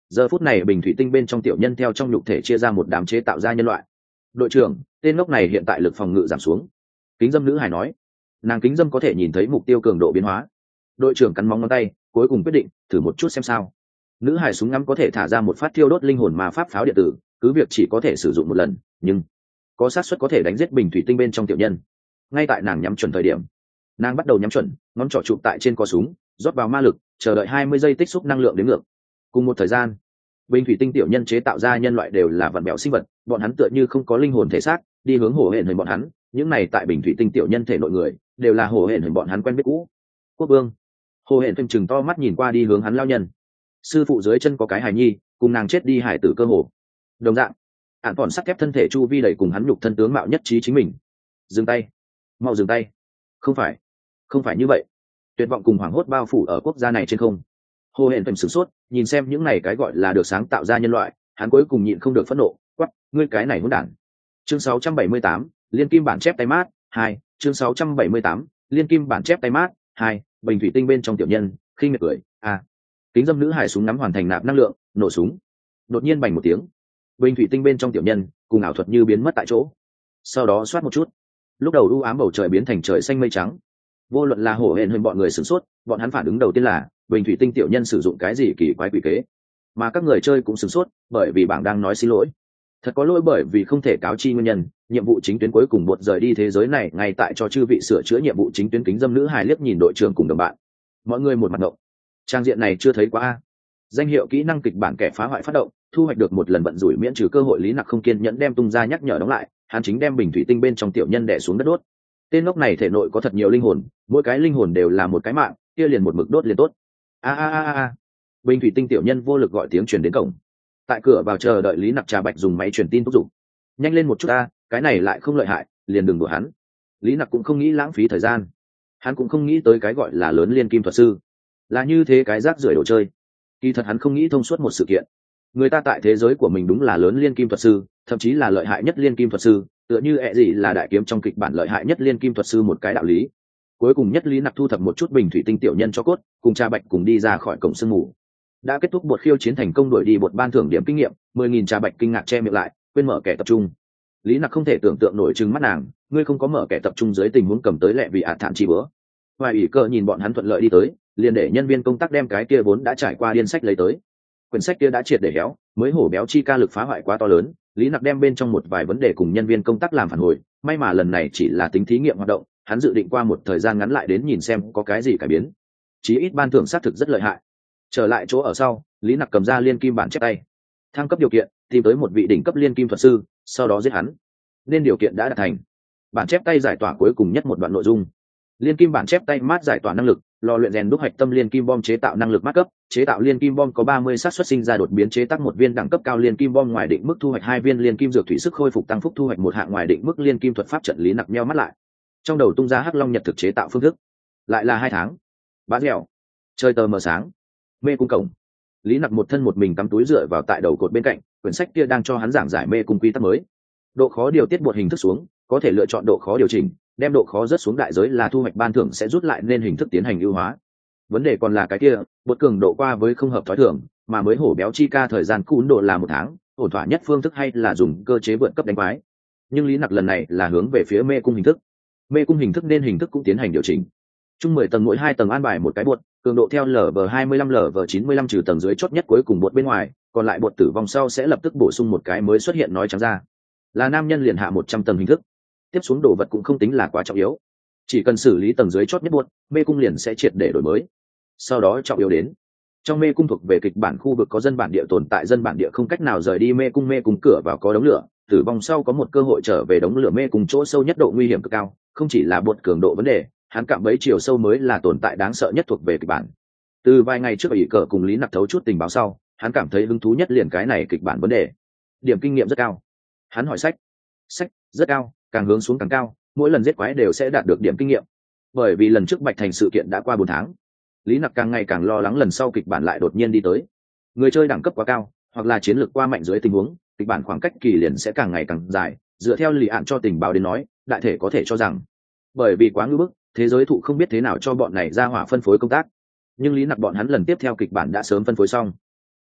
giờ phút này bình thủy tinh bên trong tiểu nhân theo trong nhục thể chia ra một đám chế tạo ra nhân loại. Đội trưởng, tên ngốc này hiện tại lực phòng ngự giảm xuống. Kính dâm nữ hài nói. Nàng kính dâm có thể nhìn thấy mục tiêu cường độ biến hóa. Đội trưởng cắn móng ngón tay, cuối cùng quyết định thử một chút xem sao. Nữ hài súng ngắm có thể thả ra một phát thiêu đốt linh hồn ma pháp pháo điện tử, cứ việc chỉ có thể sử dụng một lần, nhưng có xác suất có thể đánh giết bình thủy tinh bên trong tiểu nhân. Ngay tại nàng nhắm chuẩn thời điểm, nàng bắt đầu nhắm chuẩn, ngón trỏ chụp tại trên cò súng, rót vào ma lực, chờ đợi hai mươi giây tích xúc năng lượng đến ngược. Cùng một thời gian, bình thủy tinh tiểu nhân chế tạo ra nhân loại đều là vặn bẹo sinh vật, bọn hắn tựa như không có linh hồn thể xác, đi hướng hổ hển hình bọn hắn, những này tại bình thủy tinh tiểu nhân thể nội người, đều là hổ hển hình bọn hắn quen biết cũ. Quốc vương. Hổ hển phim chừng to mắt nhìn qua đi hướng hắn lao nhân. Sư phụ dưới chân có cái hài nhi, cùng nàng chết đi hải tử cơ hồ. Đồng dạng, ản còn sắt thép thân thể chu vi đầy cùng hắn nhục thân tướng mạo nhất trí chính mình. Dừng tay, mau dừng tay. Không phải, không phải như vậy. Tuyệt vọng cùng hoảng hốt bao phủ ở quốc gia này trên không. Hồ hển phim sửng sốt, nhìn xem những này cái gọi là được sáng tạo ra nhân loại, hắn cuối cùng nhịn không được phẫn nộ, quát, ngươi cái này hỗn đản. Chương sáu trăm bảy mươi tám, liên kim bản chép tay mát, hai, chương sáu trăm bảy mươi tám, liên kim bản chép tay mát, hai, bình thủy tinh bên trong tiểu nhân, khinh miệt cười, a. Kính dâm nữ hài súng nắm hoàn thành nạp năng lượng, nổ súng. Đột nhiên bành một tiếng, bình thủy tinh bên trong tiểu nhân, cùng ảo thuật như biến mất tại chỗ. Sau đó xoát một chút, lúc đầu u ám bầu trời biến thành trời xanh mây trắng. Vô luận là hổ hển hơn bọn người sửng sốt, bọn hắn phản ứng đầu tiên là bình thủy tinh tiểu nhân sử dụng cái gì kỳ quái quỷ kế, mà các người chơi cũng sửng sốt, bởi vì bảng đang nói xin lỗi. Thật có lỗi bởi vì không thể cáo chi nguyên nhân, nhiệm vụ chính tuyến cuối cùng buộc rời đi thế giới này ngay tại cho chư vị sửa chữa nhiệm vụ chính tuyến. Kính dâm nữ hài liếc nhìn đội trưởng cùng đồng bạn, mọi người một mặt ngộng. Trang diện này chưa thấy quá a. Danh hiệu kỹ năng kịch bản kẻ phá hoại phát động, thu hoạch được một lần vận rủi miễn trừ cơ hội. Lý Nặc không kiên nhẫn đem tung ra nhắc nhở đóng lại, hắn chính đem bình thủy tinh bên trong tiểu nhân đè xuống đất đốt. Tên ngốc này thể nội có thật nhiều linh hồn, mỗi cái linh hồn đều là một cái mạng, kia liền một mực đốt liền tốt. A a a a. Bình thủy tinh tiểu nhân vô lực gọi tiếng truyền đến cổng. Tại cửa vào chờ đợi Lý Nặc trà bạch dùng máy truyền tin thúc giục. Nhanh lên một chút a, cái này lại không lợi hại, liền đừng đùa hắn. Lý Nặc cũng không nghĩ lãng phí thời gian, hắn cũng không nghĩ tới cái gọi là lớn liên kim thuật sư là như thế cái rác rưởi đồ chơi. Kỳ thật hắn không nghĩ thông suốt một sự kiện, người ta tại thế giới của mình đúng là lớn liên kim thuật sư, thậm chí là lợi hại nhất liên kim thuật sư, tựa như ẹ gì là đại kiếm trong kịch bản lợi hại nhất liên kim thuật sư một cái đạo lý. Cuối cùng nhất Lý Nặc thu thập một chút bình thủy tinh tiểu nhân cho cốt, cùng trà bạch cùng đi ra khỏi cổng sương mù. Đã kết thúc bột khiêu chiến thành công, đuổi đi bột ban thưởng điểm kinh nghiệm mười nghìn. Trà bạch kinh ngạc che miệng lại, quên mở kẻ tập trung. Lý Nặc không thể tưởng tượng nổi trừng mắt nàng, ngươi không có mở kẻ tập trung dưới tình huống cầm tới lẹ vì ạt thản chi bữa. Hoài ủy cơ nhìn bọn hắn thuận lợi đi tới, liền để nhân viên công tác đem cái kia vốn đã trải qua điên sách lấy tới. Quyển sách kia đã triệt để héo, mới hổ béo chi ca lực phá hoại quá to lớn. Lý Nặc đem bên trong một vài vấn đề cùng nhân viên công tác làm phản hồi, may mà lần này chỉ là tính thí nghiệm hoạt động, hắn dự định qua một thời gian ngắn lại đến nhìn xem có cái gì cải biến. Chí ít ban thưởng xác thực rất lợi hại. Trở lại chỗ ở sau, Lý Nặc cầm ra liên kim bản chép tay, thăng cấp điều kiện, tìm tới một vị đỉnh cấp liên kim thuật sư, sau đó giết hắn. Nên điều kiện đã đạt thành. Bản chép tay giải tỏa cuối cùng nhất một đoạn nội dung. Liên kim bản chép tay mát giải tỏa năng lực, lò luyện rèn đúc hạch tâm liên kim bom chế tạo năng lực mát cấp, chế tạo liên kim bom có ba mươi xác suất sinh ra đột biến chế tác một viên đẳng cấp cao liên kim bom ngoài định mức thu hoạch hai viên liên kim dược thủy sức khôi phục tăng phúc thu hoạch một hạng ngoài định mức liên kim thuật pháp trận. Lý Nặc nheo mắt lại, trong đầu tung ra hắc long nhật thực chế tạo phương thức. Lại là hai tháng. Bá dẻo. Trời tờ mờ sáng. Mê cung cổng. Lý Nặc một thân một mình cắm túi dựa vào tại đầu cột bên cạnh, quyển sách kia đang cho hắn giảng giải mê cung quy tắc mới. Độ khó điều tiết bột hình thức xuống, có thể lựa chọn độ khó điều chỉnh, đem độ khó rất xuống đại giới là thu hoạch ban thưởng sẽ rút lại nên hình thức tiến hành ưu hóa. Vấn đề còn là cái kia, bột cường độ qua với không hợp thói thường, mà mới hổ béo chi ca thời gian cún độ là một tháng, ổn thỏa nhất phương thức hay là dùng cơ chế vượt cấp đánh quái. Nhưng Lý Nặc lần này là hướng về phía mê cung hình thức. Mê cung hình thức nên hình thức cũng tiến hành điều chỉnh. Chung mười tầng, mỗi hai tầng an bài một cái bột, cường độ theo lở vờ hai mươi lăm lở vờ chín mươi lăm trừ tầng dưới chót nhất cuối cùng bột bên ngoài, còn lại bột tử vong sau sẽ lập tức bổ sung một cái mới xuất hiện. Nói trắng ra, là nam nhân liền hạ một trăm tầng hình thức. Tiếp xuống đồ vật cũng không tính là quá trọng yếu, chỉ cần xử lý tầng dưới chót nhất bột, mê cung liền sẽ triệt để đổi mới. Sau đó trọng yếu đến, trong mê cung thuộc về kịch bản khu vực có dân bản địa tồn tại, dân bản địa không cách nào rời đi mê cung, mê cung cửa vào có đống lửa, tử vong sau có một cơ hội trở về đống lửa. Mê cung chỗ sâu nhất độ nguy hiểm cực cao, không chỉ là bột cường độ vấn đề, hắn cạm bẫy chiều sâu mới là tồn tại đáng sợ nhất thuộc về kịch bản. Từ vài ngày trước ủy cờ cùng Lý Nặc thấu chút tình báo sau, hắn cảm thấy hứng thú nhất liền cái này kịch bản vấn đề. Điểm kinh nghiệm rất cao. Hắn hỏi sách, sách rất cao, càng hướng xuống càng cao, mỗi lần giết quái đều sẽ đạt được điểm kinh nghiệm. Bởi vì lần trước Bạch Thành sự kiện đã qua bốn tháng, Lý Nặc càng ngày càng lo lắng lần sau kịch bản lại đột nhiên đi tới. Người chơi đẳng cấp quá cao, hoặc là chiến lược qua mạnh dưới tình huống, kịch bản khoảng cách kỳ liền sẽ càng ngày càng dài. Dựa theo Lý Ạn cho tình báo đến nói, đại thể có thể cho rằng, bởi vì quá ngưỡng bức, thế giới thụ không biết thế nào cho bọn này ra hỏa phân phối công tác. Nhưng Lý Nặc bọn hắn lần tiếp theo kịch bản đã sớm phân phối xong.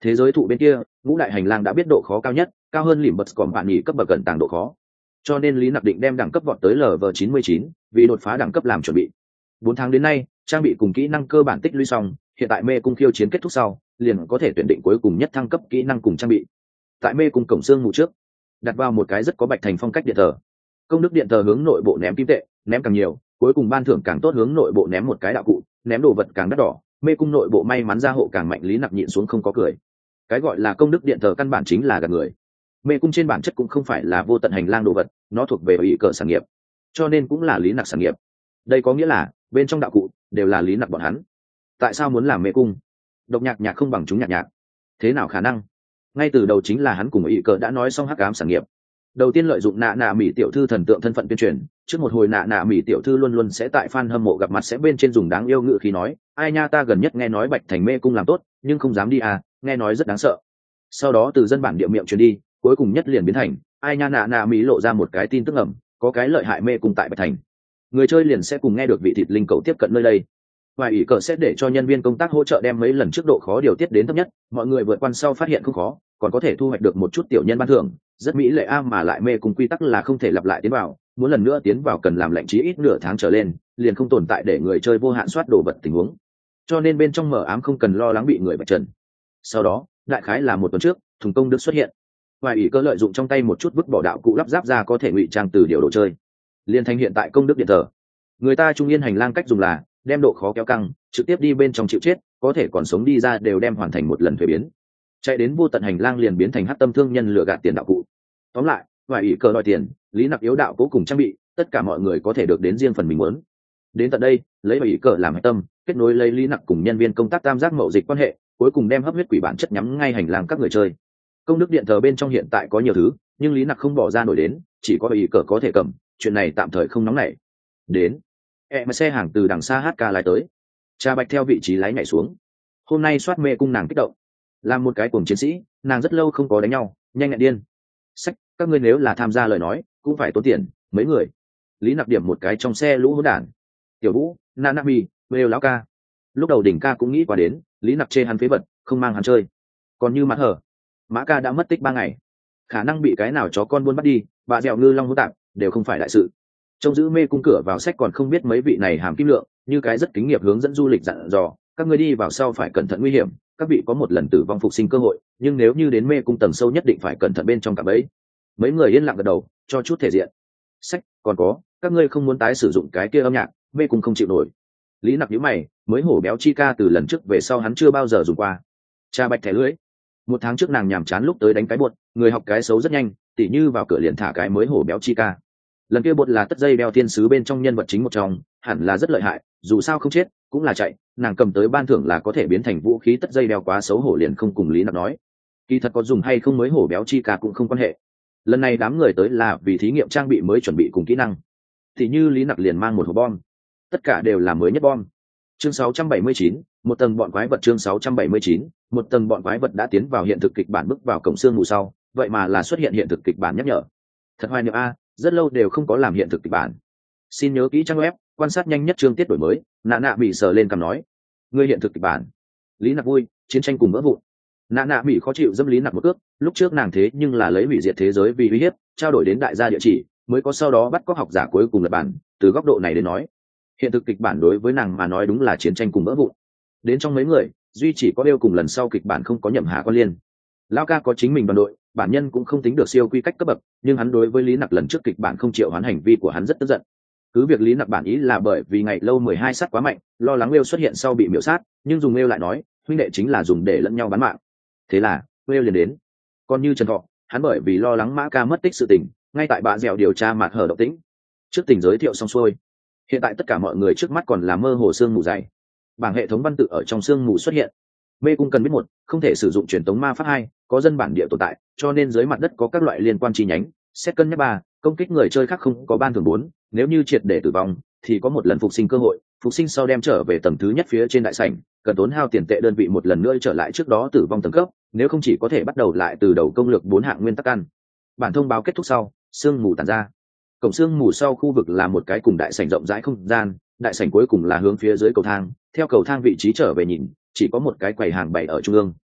Thế giới thụ bên kia, ngũ đại hành lang đã biết độ khó cao nhất, cao hơn lìm bật còn bạn nghỉ cấp bậc gần tàng độ khó, cho nên Lý Nặc định đem đẳng cấp vọt tới Level chín mươi chín, vì đột phá đẳng cấp làm chuẩn bị. Bốn tháng đến nay, trang bị cùng kỹ năng cơ bản tích lũy xong, hiện tại mê cung khiêu chiến kết thúc sau, liền có thể tuyển định cuối cùng nhất thăng cấp kỹ năng cùng trang bị. Tại mê cung cổng xương mù trước, đặt vào một cái rất có bạch thành phong cách điện thờ. Công đức điện thờ hướng nội bộ ném kim tệ, ném càng nhiều, cuối cùng ban thưởng càng tốt, hướng nội bộ ném một cái đạo cụ, ném đồ vật càng đắt đỏ, mê cung nội bộ may mắn gia hộ càng mạnh. Lý Nặc nhịn xuống không có cười. Cái gọi là công đức điện thờ căn bản chính là gạt người. Mê cung trên bản chất cũng không phải là vô tận hành lang đồ vật, nó thuộc về ủy cờ sản nghiệp, cho nên cũng là Lý Nặc sản nghiệp. Đây có nghĩa là bên trong đạo cụ đều là Lý Nặc bọn hắn. Tại sao muốn làm mê cung? Độc nhạc nhạc không bằng chúng nhạc nhạc, thế nào khả năng? Ngay từ đầu chính là hắn cùng ủy cờ đã nói xong hắc ám sản nghiệp. Đầu tiên lợi dụng nạ nạ mỹ tiểu thư thần tượng thân phận tuyên truyền, trước một hồi nạ nạ mỹ tiểu thư luôn luôn sẽ tại fan hâm mộ gặp mặt sẽ bên trên dùng đáng yêu ngữ khí nói, ai nha, ta gần nhất nghe nói Bạch Thành mê cung làm tốt, nhưng không dám đi à, nghe nói rất đáng sợ. Sau đó từ dân bản địa miệng truyền đi, cuối cùng nhất liền biến thành, ai nha, nạ nạ mỹ lộ ra một cái tin tức ẩm, có cái lợi hại mê cung tại Bạch Thành. Người chơi liền sẽ cùng nghe được vị thịt linh cầu tiếp cận nơi đây. Vài ủy cờ sẽ để cho nhân viên công tác hỗ trợ đem mấy lần trước độ khó điều tiết đến thấp nhất, mọi người vượt qua sau phát hiện không khó, còn có thể thu hoạch được một chút tiểu nhân ban thưởng, rất mỹ lệ a. Mà lại mê cùng quy tắc là không thể lặp lại tiến vào, muốn lần nữa tiến vào cần làm lệnh chí ít nửa tháng trở lên, liền không tồn tại để người chơi vô hạn soát đồ vật tình huống, cho nên bên trong mở ám không cần lo lắng bị người vạch trần. Sau đó đại khái là một tuần trước, thùng công đức xuất hiện. Vài ủy cơ lợi dụng trong tay một chút vứt bỏ đạo cụ lắp ráp ra có thể ngụy trang từ điều đồ chơi, liên thành hiện tại công đức điện thờ. Người ta trung yên hành lang cách dùng là đem độ khó kéo căng, trực tiếp đi bên trong chịu chết, có thể còn sống đi ra đều đem hoàn thành một lần thuế biến. Chạy đến vô tận hành lang liền biến thành hắc tâm thương nhân lừa gạt tiền đạo cụ. Tóm lại, vài ủy cờ đòi tiền, Lý Nặc yếu đạo cố cùng trang bị, tất cả mọi người có thể được đến riêng phần mình muốn. Đến tận đây, lấy vài ủy cờ làm hạch tâm, kết nối lấy Lý Nặc cùng nhân viên công tác tam giác mậu dịch quan hệ, cuối cùng đem hấp huyết quỷ bản chất nhắm ngay hành lang các người chơi. Công đức điện thờ bên trong hiện tại có nhiều thứ, nhưng Lý Nặc không bỏ ra nổi đến, chỉ có vài ủy cờ có thể cầm, chuyện này tạm thời không nóng nảy. Đến, em xe hàng từ đằng xa hát ca lái tới, Trà Bạch theo vị trí lái nhảy xuống. Hôm nay soát mê cung nàng kích động, làm một cái cuồng chiến sĩ, nàng rất lâu không có đánh nhau, nhanh nhẹn điên. Sách, các ngươi nếu là tham gia lời nói, cũng phải tốn tiền, mấy người. Lý Nặc điểm một cái trong xe lũ hỗn đản. Tiểu Vũ, Nanami, Bêu lão ca. Lúc đầu đỉnh ca cũng nghĩ qua đến, Lý Nặc chê hắn phế vật, không mang hắn chơi. Còn như Mặt Hở, Mã ca đã mất tích ba ngày, khả năng bị cái nào chó con buôn bắt đi, bà dẻo ngư long hỗn tạp, đều không phải đại sự. Trông giữ mê cung cửa vào sách còn không biết mấy vị này hàm kim lượng, như cái rất kính nghiệp hướng dẫn du lịch dặn dò, các ngươi đi vào sau phải cẩn thận nguy hiểm, các vị có một lần tử vong phục sinh cơ hội, nhưng nếu như đến mê cung tầng sâu nhất định phải cẩn thận bên trong cả bẫy. Mấy người yên lặng gật đầu, cho chút thể diện. Sách, còn có, các ngươi không muốn tái sử dụng cái kia âm nhạc, mê cung không chịu nổi. Lý Nặc nhíu mày, mới hổ béo chi ca từ lần trước về sau hắn chưa bao giờ dùng qua. Trà Bạch thẻ lưới. Một tháng trước nàng nhàm chán lúc tới đánh cái buột, người học cái xấu rất nhanh, tỉ như vào cửa liền thả cái mới hổ béo chi ca. Lần kia bột là tất dây đeo thiên sứ bên trong nhân vật chính một trong, hẳn là rất lợi hại, dù sao không chết cũng là chạy, nàng cầm tới ban thưởng là có thể biến thành vũ khí tất dây đeo, quá xấu hổ liền không cùng Lý Nặc nói. Kỳ thật có dùng hay không mới hổ béo chi ca cũng không quan hệ, lần này đám người tới là vì thí nghiệm trang bị mới chuẩn bị cùng kỹ năng, thì như Lý Nặc liền mang một hộp bom, tất cả đều là mới nhất bom. Chương sáu trăm bảy mươi chín, một tầng bọn quái vật. Chương sáu trăm bảy mươi chín, một tầng bọn quái vật đã tiến vào hiện thực kịch bản, bước vào cổng xương mù sau, vậy mà là xuất hiện hiện thực kịch bản nhắc nhở. Thật hoài niệm a, rất lâu đều không có làm hiện thực kịch bản. Xin nhớ kỹ trang web, quan sát nhanh nhất chương tiết đổi mới. Nạ nạ bị sờ lên cằm nói, ngươi hiện thực kịch bản. Lý Nặc vui, chiến tranh cùng vỡ vụn. Nạ nạ bị khó chịu dâm Lý Nặc một cước, lúc trước nàng thế nhưng là lấy hủy diệt thế giới vì uy hiếp, trao đổi đến đại gia địa chỉ, mới có sau đó bắt cóc học giả cuối cùng lập bản. Từ góc độ này đến nói, hiện thực kịch bản đối với nàng mà nói đúng là chiến tranh cùng vỡ vụn. Đến trong mấy người, duy chỉ có yêu cùng lần sau kịch bản không có nhậm hạ quan liên. Lao ca có chính mình đoàn đội, bản nhân cũng không tính được siêu quy cách cấp bậc, nhưng hắn đối với Lý Nặc lần trước kịch bản không chịu hoán hành vi của hắn rất tức giận. Cứ việc Lý Nặc bản ý là bởi vì ngày lâu mười hai sát quá mạnh, lo lắng Whale xuất hiện sau bị miểu sát, nhưng dùng Whale lại nói, huynh đệ chính là dùng để lẫn nhau bán mạng. Thế là, Whale liền đến. Còn như Trần Thọ, hắn bởi vì lo lắng Mã Ca mất tích sự tình, ngay tại bạ dẻo điều tra Mạt Hở động tĩnh. Trước tình giới thiệu xong xuôi, hiện tại tất cả mọi người trước mắt còn là mơ hồ xương mù dày. Bảng hệ thống văn tự ở trong xương mù xuất hiện. Mê cung cần biết một, không thể sử dụng truyền tống ma pháp hai, có dân bản địa tồn tại, cho nên dưới mặt đất có các loại liên quan chi nhánh. Xét cân nhắc ba, công kích người chơi khác không có ban thưởng bốn, nếu như triệt để tử vong thì có một lần phục sinh cơ hội, phục sinh sau đem trở về tầng thứ nhất phía trên đại sảnh, cần tốn hao tiền tệ đơn vị một lần nữa trở lại trước đó tử vong tầng cấp, nếu không chỉ có thể bắt đầu lại từ đầu công lược bốn hạng nguyên tắc căn. Bản thông báo kết thúc sau, sương mù tản ra. Cổng sương mù sau khu vực là một cái cùng đại sảnh rộng rãi không gian, đại sảnh cuối cùng là hướng phía dưới cầu thang, theo cầu thang vị trí trở về nhìn, chỉ có một cái quầy hàng bày ở trung ương.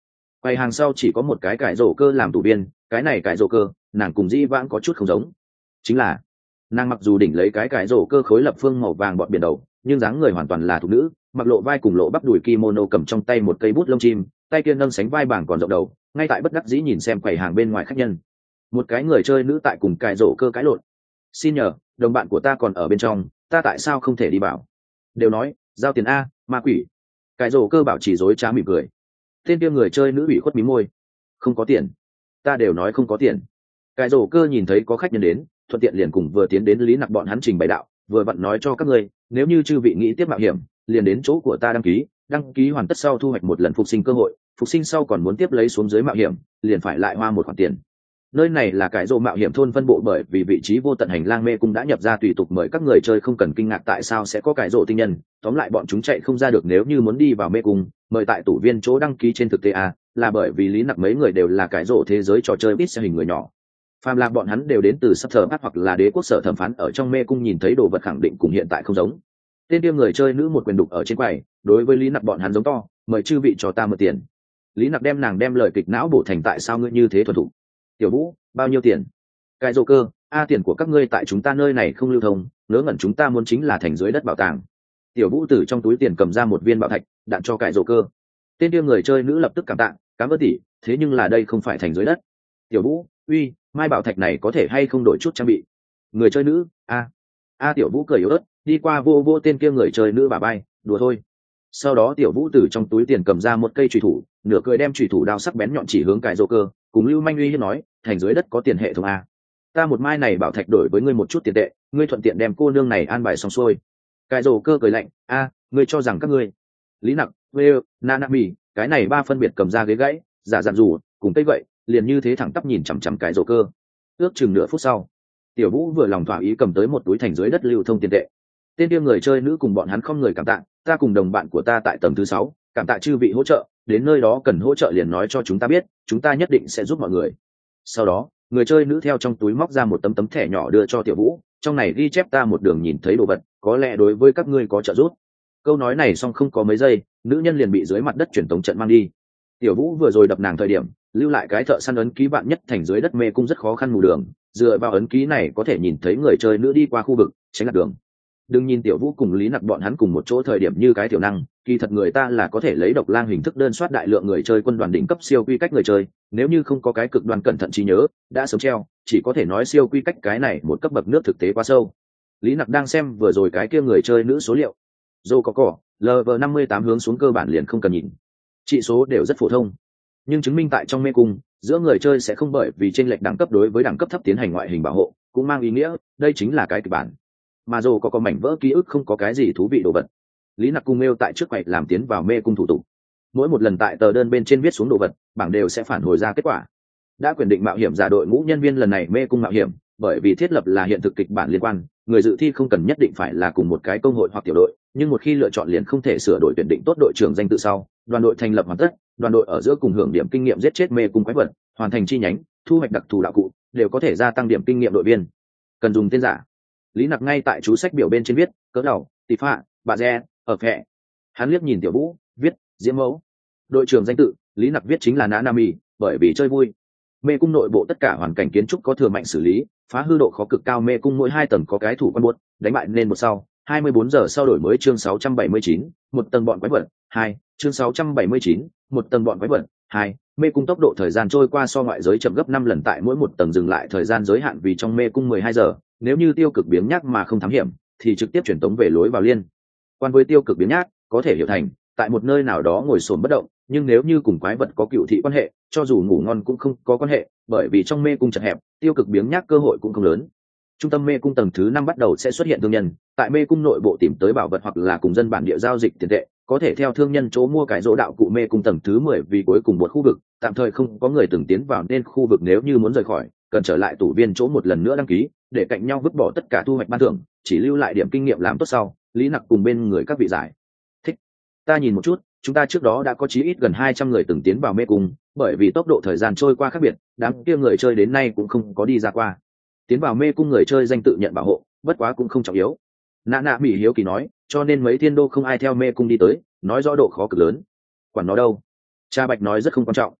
quầy hàng sau chỉ có một cái cải rổ cơ làm tủ biên, cái này cải rổ cơ nàng cùng dĩ vãng có chút không giống, chính là nàng mặc dù đỉnh lấy cái cải rổ cơ khối lập phương màu vàng bọn biển đầu, nhưng dáng người hoàn toàn là thục nữ, mặc lộ vai cùng lộ bắp đùi kimono, cầm trong tay một cây bút lông chim, tay kia nâng sánh vai bảng còn rộng đầu, ngay tại bất đắc dĩ nhìn xem quầy hàng bên ngoài khách nhân. Một cái người chơi nữ tại cùng cải rổ cơ cãi lộn. Xin nhờ, đồng bạn của ta còn ở bên trong, ta tại sao không thể đi bảo? Đều nói giao tiền a, ma quỷ. Cải rổ cơ bảo chỉ dối trá mỉm cười. Tên kia người chơi nữ bị khuất mí môi. Không có tiền. Ta đều nói không có tiền. Cải rổ cơ nhìn thấy có khách nhân đến, thuận tiện liền cùng vừa tiến đến Lý Nặc bọn hắn trình bày đạo, vừa vặn nói cho các ngươi, nếu như chư vị nghĩ tiếp mạo hiểm, liền đến chỗ của ta đăng ký, đăng ký hoàn tất sau thu hoạch một lần phục sinh cơ hội, phục sinh sau còn muốn tiếp lấy xuống dưới mạo hiểm, liền phải lại hoa một khoản tiền. Nơi này là cái rộ mạo hiểm thôn phân bộ, bởi vì vị trí vô tận hành lang mê cung đã nhập ra, tùy tục mời các người chơi không cần kinh ngạc tại sao sẽ có cái rộ tinh nhân, tóm lại bọn chúng chạy không ra được. Nếu như muốn đi vào mê cung, mời tại tủ viên chỗ đăng ký. Trên thực tế a là bởi vì Lý Nặc mấy người đều là cái rộ thế giới trò chơi biết xe hình người nhỏ, phàm là bọn hắn đều đến từ sắp thờ hoặc là đế quốc sở thẩm phán, ở trong mê cung nhìn thấy đồ vật khẳng định cùng hiện tại không giống. Tên kia người chơi nữ một quyền đục ở trên quầy, đối với Lý Nặc bọn hắn giống to, mời chư vị cho ta mượn tiền. Lý Nặc đem nàng đem lời kịch não bổ thành tại sao ngươi như thế thuần thục. Tiểu Vũ, bao nhiêu tiền? Cái rổ cơ, a tiền của các ngươi tại chúng ta nơi này không lưu thông, ngớ ngẩn chúng ta muốn chính là thành dưới đất bảo tàng. Tiểu Vũ từ trong túi tiền cầm ra một viên bảo thạch, đạn cho cái rổ cơ. Tên kia người chơi nữ lập tức cảm tạ, cảm ơn tỷ, thế nhưng là đây không phải thành dưới đất. Tiểu Vũ, uy, mai bảo thạch này có thể hay không đổi chút trang bị? Người chơi nữ, a, a Tiểu Vũ cười yếu ớt, đi qua vô vô tên kia người chơi nữ bà bay, đùa thôi. Sau đó Tiểu Vũ từ trong túi tiền cầm ra một cây chùy thủ, nửa cười đem chùy thủ đao sắc bén nhọn chỉ hướng cái rổ cơ, cùng Lưu Manh uy hiếp nói, thành dưới đất có tiền hệ thống a, ta một mai này bảo thạch đổi với ngươi một chút tiền tệ, ngươi thuận tiện đem cô nương này an bài xong xuôi. Cái rổ cơ cười lạnh, a, ngươi cho rằng các ngươi Lý Nặc, vê nanami cái này ba phân biệt cầm ra ghế gãy, giả dặn dù cùng cây vậy, liền như thế thẳng tắp nhìn chằm chằm cái rổ cơ. Ước chừng nửa phút sau, Tiểu Vũ vừa lòng thỏa ý cầm tới một túi thành dưới đất lưu thông tiền tệ. Tên kia người chơi nữ cùng bọn hắn không người cảm tạ, ta cùng đồng bạn của ta tại tầng thứ sáu, cảm tạ chư vị hỗ trợ, đến nơi đó cần hỗ trợ liền nói cho chúng ta biết, chúng ta nhất định sẽ giúp mọi người. Sau đó, người chơi nữ theo trong túi móc ra một tấm tấm thẻ nhỏ đưa cho Tiểu Vũ, trong này ghi chép ta một đường nhìn thấy đồ vật, có lẽ đối với các ngươi có trợ giúp. Câu nói này xong không có mấy giây, nữ nhân liền bị dưới mặt đất truyền tống trận mang đi. Tiểu Vũ vừa rồi đập nàng thời điểm, lưu lại cái thợ săn ấn ký, bạn nhất thành dưới đất mê cung rất khó khăn mù đường, dựa vào ấn ký này có thể nhìn thấy người chơi nữ đi qua khu vực, tránh lạc đường. Đừng nhìn Tiểu Vũ cùng Lý Nặc bọn hắn cùng một chỗ thời điểm như cái tiểu năng, kỳ thật người ta là có thể lấy độc lang hình thức đơn soát đại lượng người chơi quân đoàn đỉnh cấp siêu quy cách người chơi, nếu như không có cái cực đoan cẩn thận trí nhớ, đã sớm treo, chỉ có thể nói siêu quy cách cái này một cấp bậc nước thực tế quá sâu. Lý Nặc đang xem vừa rồi cái kia người chơi nữ số liệu, dô có cỏ, lv năm mươi tám hướng xuống cơ bản liền không cần nhìn, trị số đều rất phổ thông, nhưng chứng minh tại trong mê cung giữa người chơi sẽ không bởi vì chênh lệch đẳng cấp đối với đẳng cấp thấp tiến hành ngoại hình bảo hộ, cũng mang ý nghĩa đây chính là cái kịch bản. Mà dù có có mảnh vỡ ký ức không có cái gì thú vị đồ vật. Lý Nặc cùng nêu tại trước quầy làm tiến vào mê cung thủ tục, mỗi một lần tại tờ đơn bên trên viết xuống đồ vật, bảng đều sẽ phản hồi ra kết quả. Đã quyền định mạo hiểm giả đội ngũ nhân viên lần này mê cung mạo hiểm, bởi vì thiết lập là hiện thực kịch bản liên quan, người dự thi không cần nhất định phải là cùng một cái công hội hoặc tiểu đội, nhưng một khi lựa chọn liền không thể sửa đổi tuyển định tốt đội trưởng danh tự sau, đoàn đội thành lập hoàn tất, đoàn đội ở giữa cùng hưởng điểm kinh nghiệm giết chết mê cung quái vật, hoàn thành chi nhánh, thu hoạch đặc thù đạo cụ, đều có thể gia tăng điểm kinh nghiệm đội viên. Cần dùng tên giả. Lý Nặc ngay tại chú sách biểu bên trên viết, cỡ đầu, tỷ phạ, bà re, ở phẹ. Hắn liếc nhìn Tiểu Vũ, viết, diễm mẫu. Đội trưởng danh tự, Lý Nặc viết chính là Nanami, bởi vì chơi vui. Mê cung nội bộ tất cả hoàn cảnh kiến trúc có thừa mạnh xử lý, phá hư độ khó cực cao, mê cung mỗi hai tầng có cái thủ quan buốt, đánh bại nên một sau, hai mươi bốn giờ sau đổi mới chương sáu trăm bảy mươi chín, một tầng bọn quái vật, hai, chương sáu trăm bảy mươi chín, một tầng bọn quái vật, hai, mê cung tốc độ thời gian trôi qua so ngoại giới chậm gấp năm lần, tại mỗi một tầng dừng lại thời gian giới hạn vì trong mê cung mười hai giờ, nếu như tiêu cực biếng nhác mà không thám hiểm thì trực tiếp chuyển tống về lối vào liên quan. Với tiêu cực biếng nhác có thể hiểu thành tại một nơi nào đó ngồi xổm bất động, nhưng nếu như cùng quái vật có cựu thị quan hệ, cho dù ngủ ngon cũng không có quan hệ, bởi vì trong mê cung chật hẹp, tiêu cực biếng nhác cơ hội cũng không lớn. Trung tâm mê cung tầng thứ năm bắt đầu sẽ xuất hiện thương nhân, tại mê cung nội bộ tìm tới bảo vật hoặc là cùng dân bản địa giao dịch tiền tệ, có thể theo thương nhân chỗ mua cái rỗ đạo cụ. Mê cung tầng thứ mười vì cuối cùng một khu vực, tạm thời không có người từng tiến vào nên khu vực nếu như muốn rời khỏi, cần trở lại tủ viên chỗ một lần nữa đăng ký, để cạnh nhau vứt bỏ tất cả thu hoạch ban thưởng, chỉ lưu lại điểm kinh nghiệm làm tốt sau. Lý Nặc cùng bên người các vị giải thích, ta nhìn một chút, chúng ta trước đó đã có chí ít gần hai trăm người từng tiến vào mê cung, bởi vì tốc độ thời gian trôi qua khác biệt, đám kia người chơi đến nay cũng không có đi ra qua. Tiến vào mê cung người chơi danh tự nhận bảo hộ, bất quá cũng không trọng yếu. Nạ nạ Mỹ hiếu kỳ nói, cho nên mấy thiên đô không ai theo mê cung đi tới, nói rõ độ khó cực lớn. Quản nó đâu. Cha Bạch nói rất không quan trọng.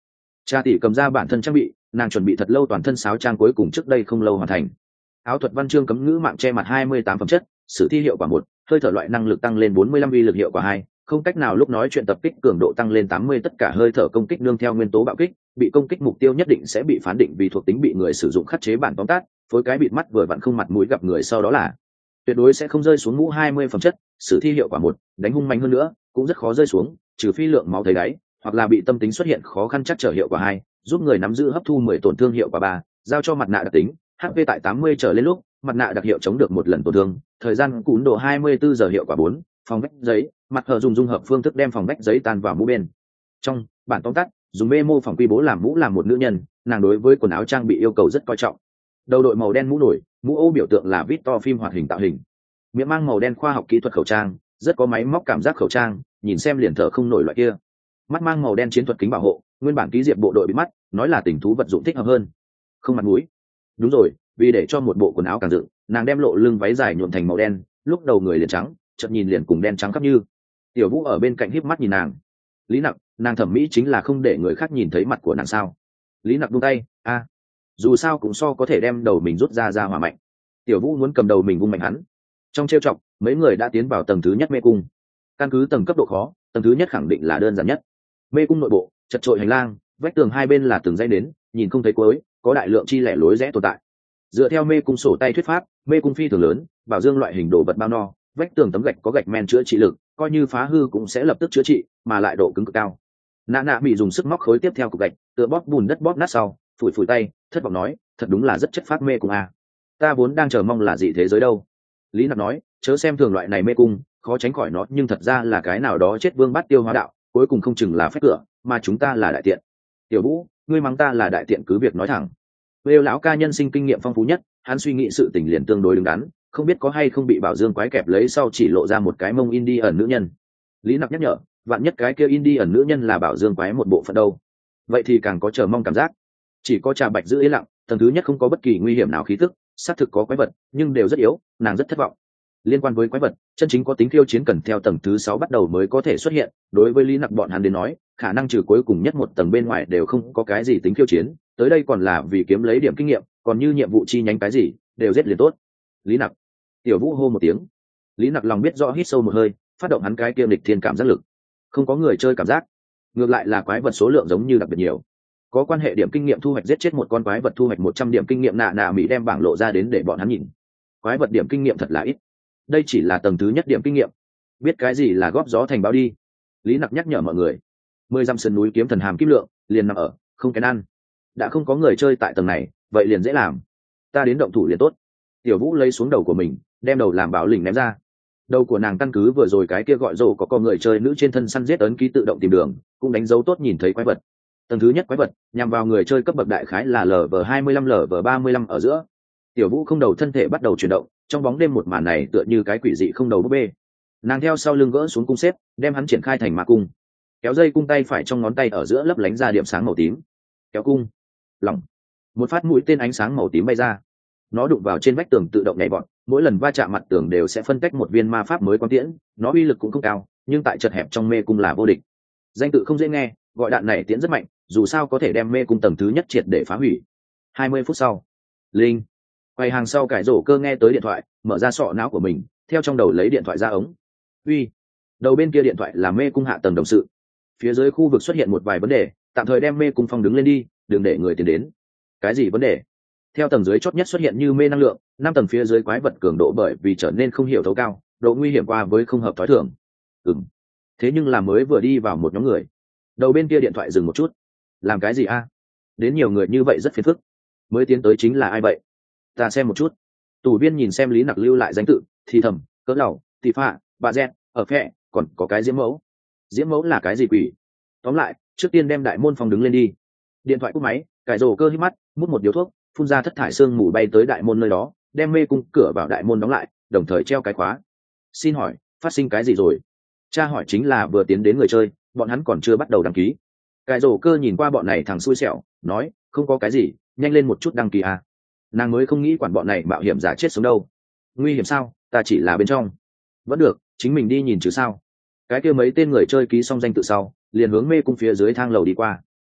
Cha tỷ cầm ra bản thân trang bị, nàng chuẩn bị thật lâu toàn thân sáo trang cuối cùng trước đây không lâu hoàn thành. Áo thuật văn chương cấm ngữ mạng che mặt hai mươi tám phẩm chất, sử thi hiệu quả một, hơi thở loại năng lực tăng lên bốn mươi lăm, vi lực hiệu quả hai, không cách nào lúc nói chuyện tập kích cường độ tăng lên tám mươi, tất cả hơi thở công kích nương theo nguyên tố bạo kích, bị công kích mục tiêu nhất định sẽ bị phán định vì thuộc tính bị người sử dụng khắc chế bản tóm tắt, phối cái bịt mắt vừa vặn không mặt mũi gặp người sau đó là tuyệt đối sẽ không rơi xuống mũ hai mươi phẩm chất, sử thi hiệu quả một, đánh hung mạnh hơn nữa cũng rất khó rơi xuống, trừ phi lượng máu thấy đáy, hoặc là bị tâm tính xuất hiện khó khăn chắc trở hiệu quả hai, giúp người nắm giữ hấp thu mười tổn thương hiệu quả ba, giao cho mặt nạ đặc tính, hát pê tại tám mươi trở lên lúc, mặt nạ đặc hiệu chống được một lần tổn thương, thời gian cún độ hai mươi bốn giờ hiệu quả bốn, phòng vách giấy, mặt hờ dùng dung hợp phương thức đem phòng vách giấy tan vào mũ bên trong, bản tóm tắt, dùng mê mô phòng quy bố làm mũ làm một nữ nhân, nàng đối với quần áo trang bị yêu cầu rất coi trọng. Đầu đội màu đen mũ nổi, mũ ô biểu tượng là Victor phim hoạt hình tạo hình, miệng mang màu đen khoa học kỹ thuật khẩu trang, rất có máy móc cảm giác khẩu trang, nhìn xem liền thở không nổi loại kia. Mắt mang màu đen chiến thuật kính bảo hộ, nguyên bản ký diệp bộ đội bị mắt, nói là tình thú vật dụng thích hợp hơn. Không mặt mũi. Đúng rồi, vì để cho một bộ quần áo càng dựng, nàng đem lộ lưng váy dài nhuộm thành màu đen, lúc đầu người liền trắng, chợt nhìn liền cùng đen trắng khắp như. Tiểu Vũ ở bên cạnh híp mắt nhìn nàng. Lý Nặc, nàng thẩm mỹ chính là không để người khác nhìn thấy mặt của nàng sao? Lý Nặc buông tay, a, dù sao cũng so có thể đem đầu mình rút ra ra hỏa mạnh. Tiểu Vũ muốn cầm đầu mình vung mạnh hắn. Trong trêu chọc, mấy người đã tiến vào tầng thứ nhất mê cung. Căn cứ tầng cấp độ khó, tầng thứ nhất khẳng định là đơn giản nhất. Mê cung nội bộ, chật trội hành lang, vách tường hai bên là từng dãy nến, nhìn không thấy cuối, có đại lượng chi lẻ lối rẽ tồn tại. Dựa theo mê cung sổ tay thuyết pháp, mê cung phi thường lớn, bảo dương loại hình đồ vật bao no, vách tường tấm gạch có gạch men chữa trị lực, coi như phá hư cũng sẽ lập tức chữa trị, mà lại độ cứng cực cao. Nạ Nạ bị dùng sức móc khối tiếp theo cục gạch, tựa bóp bùn đất bóp nát sau, phủi phủi tay, thất vọng nói, thật đúng là rất chất phát mê cung a. Ta vốn đang chờ mong là gì thế giới đâu. Lý Nặc nói, chớ xem thường loại này mê cung, khó tránh khỏi nó, nhưng thật ra là cái nào đó chết vương bát tiêu hóa đạo, cuối cùng không chừng là phép cửa, mà chúng ta là đại tiện. Tiểu Vũ, ngươi mắng ta là đại tiện cứ việc nói thẳng. Vêu lão ca nhân sinh kinh nghiệm phong phú nhất, hắn suy nghĩ sự tình liền tương đối đứng đắn, không biết có hay không bị Bảo Dương quái kẹp lấy sau chỉ lộ ra một cái mông indie ẩn nữ nhân. Lý Nặc nhắc nhở, vạn nhất cái kia indie ẩn nữ nhân là Bảo Dương quái một bộ phận đâu, vậy thì càng có chờ mong cảm giác. Chỉ có Trà Bạch giữ yên lặng, tầng thứ nhất không có bất kỳ nguy hiểm nào khí tức, xác thực có quái vật, nhưng đều rất yếu, nàng rất thất vọng. Liên quan với quái vật, chân chính có tính khiêu chiến cần theo tầng thứ sáu bắt đầu mới có thể xuất hiện, đối với Lý Nặc bọn hắn đến nói, khả năng trừ cuối cùng nhất một tầng bên ngoài đều không có cái gì tính khiêu chiến, tới đây còn là vì kiếm lấy điểm kinh nghiệm, còn như nhiệm vụ chi nhánh cái gì, đều giết liền tốt. Lý Nặc. Tiểu Vũ hô một tiếng. Lý Nặc lòng biết rõ, hít sâu một hơi, phát động hắn cái kiêm lịch thiên cảm giác lực. Không có người chơi cảm giác, ngược lại là quái vật số lượng giống như đặc biệt nhiều. Có quan hệ điểm kinh nghiệm thu hoạch giết chết một con quái vật thu hoạch một trăm điểm kinh nghiệm. Nạ Nạ Mỹ đem bảng lộ ra đến để bọn hắn nhìn. Quái vật điểm kinh nghiệm thật là ít. Đây chỉ là tầng thứ nhất điểm kinh nghiệm. Biết cái gì là góp gió thành bão đi. Lý Nặc nhắc nhở mọi người. Mười dặm sườn núi kiếm thần hàm kim lượng, liền nằm ở, không kén ăn. Đã không có người chơi tại tầng này, vậy liền dễ làm. Ta đến động thủ liền tốt. Tiểu Vũ lấy xuống đầu của mình, đem đầu làm bảo lình ném ra. Đầu của nàng căn cứ vừa rồi cái kia gọi rồ có con người chơi nữ trên thân săn giết ấn ký tự động tìm đường, cũng đánh dấu tốt nhìn thấy quái vật. Tầng thứ nhất quái vật nhằm vào người chơi cấp bậc đại khái là lv hai mươi lăm lv ba mươi lăm ở giữa. Tiểu Vũ không đầu thân thể bắt đầu chuyển động, trong bóng đêm một màn này tựa như cái quỷ dị không đầu búp bê. Nàng theo sau lưng gỡ xuống cung xếp, đem hắn triển khai thành ma cung. Kéo dây cung tay phải trong ngón tay ở giữa lấp lánh ra điểm sáng màu tím. Kéo cung, lỏng, một phát mũi tên ánh sáng màu tím bay ra. Nó đụng vào trên vách tường tự động nhảy vọt, mỗi lần va chạm mặt tường đều sẽ phân cách một viên ma pháp mới quang tiễn. Nó uy lực cũng không cao, nhưng tại chật hẹp trong mê cung là vô địch. Danh tự không dễ nghe, gọi đạn này tiễn rất mạnh, dù sao có thể đem mê cung tầng thứ nhất triệt để phá hủy. Hai mươi phút sau, linh quay hàng sau cải rổ cơ nghe tới điện thoại, mở ra sọ não của mình, theo trong đầu lấy điện thoại ra ống. Uy, đầu bên kia điện thoại là mê cung hạ tầng đồng sự. Phía dưới khu vực xuất hiện một vài vấn đề, tạm thời đem mê cung phong đứng lên đi, đừng để người tiến đến. Cái gì vấn đề? Theo tầng dưới chót nhất xuất hiện như mê năng lượng, năm tầng phía dưới quái vật cường độ bởi vì trở nên không hiểu thấu cao, độ nguy hiểm qua với không hợp thói thường. Ừm. Thế nhưng là mới vừa đi vào một nhóm người. Đầu bên kia điện thoại dừng một chút. Làm cái gì a? Đến nhiều người như vậy rất phiền phức. Mới tiến tới chính là ai vậy? Ta xem một chút. Tù viên nhìn xem Lý Nặc lưu lại danh tự, thì thầm, cỡ đầu, tỷ phạ, bà dẹt, ở phe, còn có cái diễm mẫu. Diễm mẫu là cái gì quỷ? Tóm lại, trước tiên đem đại môn phòng đứng lên đi. Điện thoại cúp máy, cải rồ cơ hít mắt, mút một điếu thuốc, phun ra thất thải sương mù bay tới đại môn nơi đó, đem mê cung cửa vào đại môn đóng lại, đồng thời treo cái khóa. Xin hỏi, phát sinh cái gì rồi? Cha hỏi chính là vừa tiến đến người chơi, bọn hắn còn chưa bắt đầu đăng ký. Cải rồ cơ nhìn qua bọn này thằng xui xẻo, nói, không có cái gì, nhanh lên một chút đăng ký à. Nàng mới không nghĩ quản bọn này mạo hiểm giả chết sống đâu. Nguy hiểm sao? Ta chỉ là bên trong. Vẫn được, chính mình đi nhìn chứ sao. Cái kia mấy tên người chơi ký xong danh tự sau, liền hướng mê cung phía dưới thang lầu đi qua.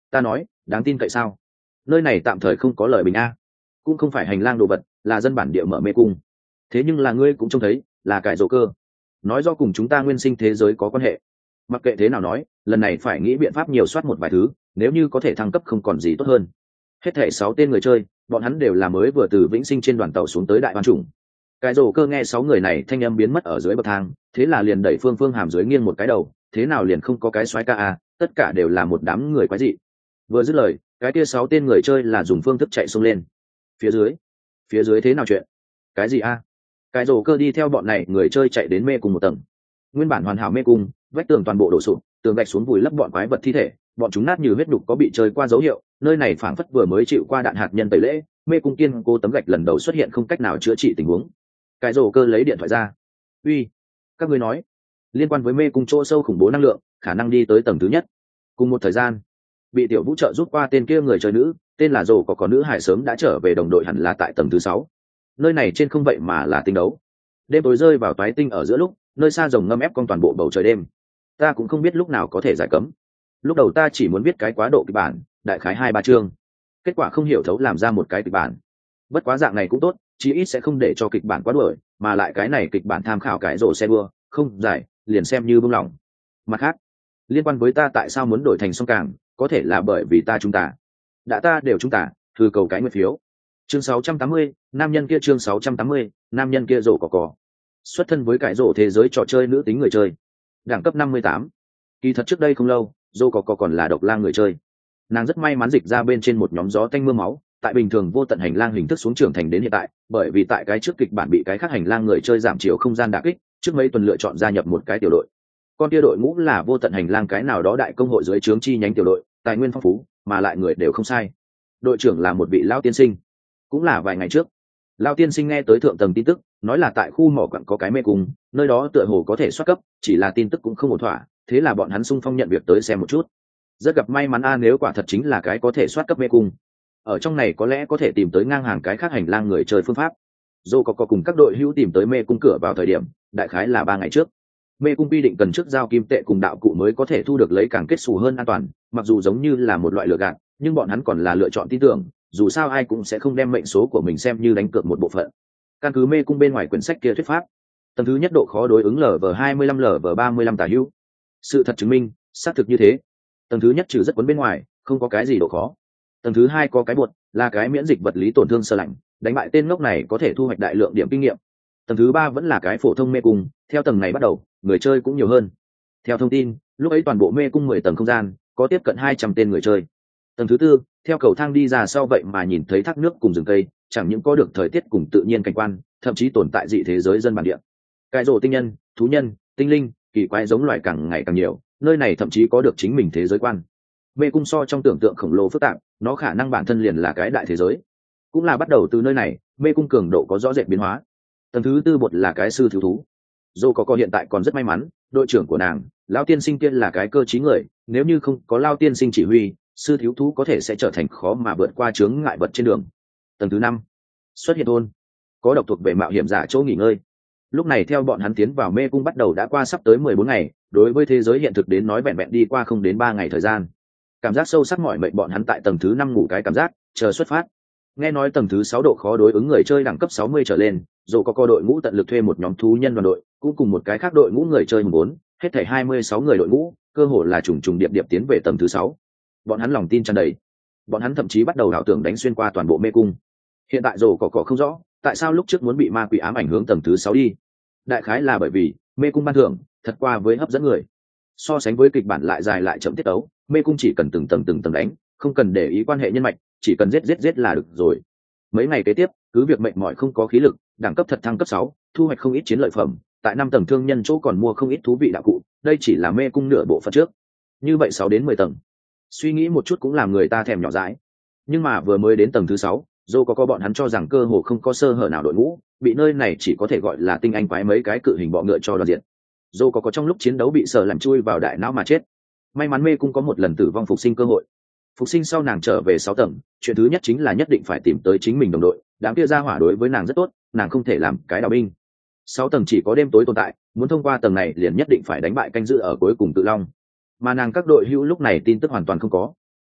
Ta nói đáng tin cậy sao? Nơi này tạm thời không có lời bình a, cũng không phải hành lang đồ vật, là dân bản địa mở mê cung. Thế nhưng là ngươi cũng trông thấy là cải rổ cơ, nói do cùng chúng ta nguyên sinh thế giới có quan hệ. Mặc kệ thế nào nói, lần này phải nghĩ biện pháp nhiều soát một vài thứ, nếu như có thể thăng cấp không còn gì tốt hơn. Hết thảy sáu tên người chơi, bọn hắn đều là mới vừa từ vĩnh sinh trên đoàn tàu xuống tới đại hoan trùng. Cái rổ cơ nghe sáu người này thanh âm biến mất ở dưới bậc thang, thế là liền đẩy phương phương hàm dưới nghiêng một cái đầu, thế nào liền không có cái soái ca a, tất cả đều là một đám người quái dị. Vừa dứt lời, cái kia sáu tên người chơi là dùng phương thức chạy xông lên. Phía dưới, phía dưới thế nào chuyện? Cái gì a? Cái rổ cơ đi theo bọn này người chơi chạy đến mê cung một tầng. Nguyên bản hoàn hảo mê cung, vách tường toàn bộ đổ sụp, tường gạch xuống vùi lấp bọn quái vật thi thể, bọn chúng nát như huyết đục có bị chơi qua dấu hiệu, nơi này phảng phất vừa mới chịu qua đạn hạt nhân tẩy lễ, mê cung kiên cố tấm gạch lần đầu xuất hiện không cách nào chữa trị tình huống. Cái rổ cơ lấy điện thoại ra. Uy, các ngươi nói, liên quan với mê cung chỗ sâu khủng bố năng lượng, khả năng đi tới tầng thứ nhất. Cùng một thời gian, bị tiểu vũ trợ rút qua tên kia người chơi nữ, tên là rổ có có nữ hải sớm đã trở về đồng đội hẳn là tại tầng thứ sáu. Nơi này trên không vậy mà là tinh đấu. Đêm tối rơi vào toái tinh ở giữa lúc, nơi xa rồng ngâm ép con toàn bộ bầu trời đêm. Ta cũng không biết lúc nào có thể giải cấm. Lúc đầu ta chỉ muốn biết cái quá độ kịch bản, đại khái hai ba chương. Kết quả không hiểu thấu làm ra một cái kịch bản. Bất quá dạng này cũng tốt, chí ít sẽ không để cho kịch bản quá đuổi, mà lại cái này kịch bản tham khảo cái rổ xe đua, không giải, liền xem như buông lỏng. Mặt khác, liên quan với ta tại sao muốn đổi thành sông càng, có thể là bởi vì ta chúng ta. Đã ta đều chúng ta, thư cầu cái nguyện phiếu. Chương sáu trăm tám mươi, nam nhân kia chương sáu trăm tám mươi, nam nhân kia rổ cỏ cỏ. Xuất thân với cái rổ thế giới trò chơi nữ tính người chơi. Đẳng cấp năm mươi tám. Kỳ thật trước đây không lâu, rổ cỏ cỏ còn là độc lang người chơi. Nàng rất may mắn dịch ra bên trên một nhóm gió tanh mưa máu, tại bình thường vô tận hành lang hình thức xuống trưởng thành đến hiện tại, bởi vì tại cái trước kịch bản bị cái khác hành lang người chơi giảm chiều không gian đả kích, trước mấy tuần lựa chọn gia nhập một cái tiểu đội. Con kia đội ngũ là vô tận hành lang cái nào đó đại công hội dưới trướng chi nhánh tiểu đội, tài nguyên phong phú, mà lại người đều không sai. Đội trưởng là một vị lão tiên sinh. Cũng là vài ngày trước, lão tiên sinh nghe tới thượng tầng tin tức, nói là tại khu mỏ quặng có cái mê cung, nơi đó tựa hồ có thể soát cấp, chỉ là tin tức cũng không ổn thỏa, thế là bọn hắn xung phong nhận việc tới xem một chút. Rất gặp may mắn a, nếu quả thật chính là cái có thể soát cấp mê cung, ở trong này có lẽ có thể tìm tới ngang hàng cái khác hành lang người chơi phương pháp. Dô có có cùng các đội hữu tìm tới mê cung cửa vào thời điểm đại khái là ba ngày trước. Mê cung quy định cần trước giao kim tệ cùng đạo cụ mới có thể thu được lấy càng kết xù hơn an toàn, mặc dù giống như là một loại lừa gạt, nhưng bọn hắn còn là lựa chọn tin tưởng, dù sao ai cũng sẽ không đem mệnh số của mình xem như đánh cược một bộ phận. Căn cứ mê cung bên ngoài quyển sách kia thuyết pháp, tầng thứ nhất độ khó đối ứng lv hai mươi lăm lv ba mươi lăm tả hữu. Sự thật chứng minh xác thực như thế. Tầng thứ nhất trừ rất quấn bên ngoài, không có cái gì độ khó. Tầng thứ hai có cái buột, là cái miễn dịch vật lý tổn thương sơ lạnh, đánh bại tên ngốc này có thể thu hoạch đại lượng điểm kinh nghiệm. Tầng thứ ba vẫn là cái phổ thông mê cung, theo tầng này bắt đầu người chơi cũng nhiều hơn. Theo thông tin, lúc ấy toàn bộ mê cung mười tầng không gian có tiếp cận hai trăm tên người chơi. Tầng thứ tư, theo cầu thang đi ra sau vậy mà nhìn thấy thác nước cùng rừng cây, chẳng những có được thời tiết cùng tự nhiên cảnh quan, thậm chí tồn tại dị thế giới dân bản địa. Cái rổ tinh nhân, thú nhân, tinh linh, kỳ quái giống loài càng ngày càng nhiều, nơi này thậm chí có được chính mình thế giới quan. Mê cung so trong tưởng tượng khổng lồ phức tạp, nó khả năng bản thân liền là cái đại thế giới. Cũng là bắt đầu từ nơi này, mê cung cường độ có rõ rệt biến hóa. Tầng thứ tư bột là cái sư thiếu thú. Dô có có hiện tại còn rất may mắn, đội trưởng của nàng, Lão tiên sinh kia là cái cơ trí người, nếu như không có Lão tiên sinh chỉ huy, sư thiếu thú có thể sẽ trở thành khó mà vượt qua chướng ngại vật trên đường. Tầng thứ năm, xuất hiện thôn, có độc thuộc về mạo hiểm giả chỗ nghỉ ngơi. Lúc này theo bọn hắn tiến vào mê cung bắt đầu đã qua sắp tới mười bốn ngày, đối với thế giới hiện thực đến nói vẹn vẹn đi qua không đến ba ngày thời gian. Cảm giác sâu sắc mỏi mệt bọn hắn tại tầng thứ năm ngủ cái cảm giác, chờ xuất phát. Nghe nói tầng thứ sáu độ khó đối ứng người chơi đẳng cấp sáu mươi trở lên, dù có co đội ngũ tận lực thuê một nhóm thú nhân đoàn đội, cũng cùng một cái khác đội ngũ người chơi mùng bốn, hết thảy hai mươi sáu người đội ngũ, cơ hội là trùng trùng điệp điệp tiến về tầng thứ sáu. Bọn hắn lòng tin tràn đầy. Bọn hắn thậm chí bắt đầu ảo tưởng đánh xuyên qua toàn bộ mê cung. Hiện tại dù có cỏ không rõ, tại sao lúc trước muốn bị ma quỷ ám ảnh hướng tầng thứ sáu đi. Đại khái là bởi vì mê cung ban thưởng thật qua với hấp dẫn người. So sánh với kịch bản lại dài lại chậm tiết tấu, mê cung chỉ cần từng tầng từng tầng đánh, không cần để ý quan hệ nhân mạch, chỉ cần giết giết giết là được rồi. Mấy ngày kế tiếp, cứ việc mệt mỏi không có khí lực, đẳng cấp thật thăng cấp sáu, thu hoạch không ít chiến lợi phẩm, tại năm tầng thương nhân chỗ còn mua không ít thú vị đạo cụ, đây chỉ là mê cung nửa bộ phận trước. Như vậy sáu đến mười tầng. Suy nghĩ một chút cũng làm người ta thèm nhỏ dãi. Nhưng mà vừa mới đến tầng thứ sáu, Dô có có bọn hắn cho rằng cơ hồ không có sơ hở nào đội ngũ, bị nơi này chỉ có thể gọi là tinh anh quái mấy cái cự hình bọ ngựa cho đoàn diện. Dô có có trong lúc chiến đấu bị sợ làm chui vào đại não mà chết. May mắn mê cung có một lần tử vong phục sinh cơ hội. Phục sinh sau nàng trở về sáu tầng, chuyện thứ nhất chính là nhất định phải tìm tới chính mình đồng đội, đám kia ra hỏa đối với nàng rất tốt, nàng không thể làm cái đào binh. Sáu tầng chỉ có đêm tối tồn tại, muốn thông qua tầng này liền nhất định phải đánh bại canh giữ ở cuối cùng Tự Long. Mà nàng các đội hữu lúc này tin tức hoàn toàn không có.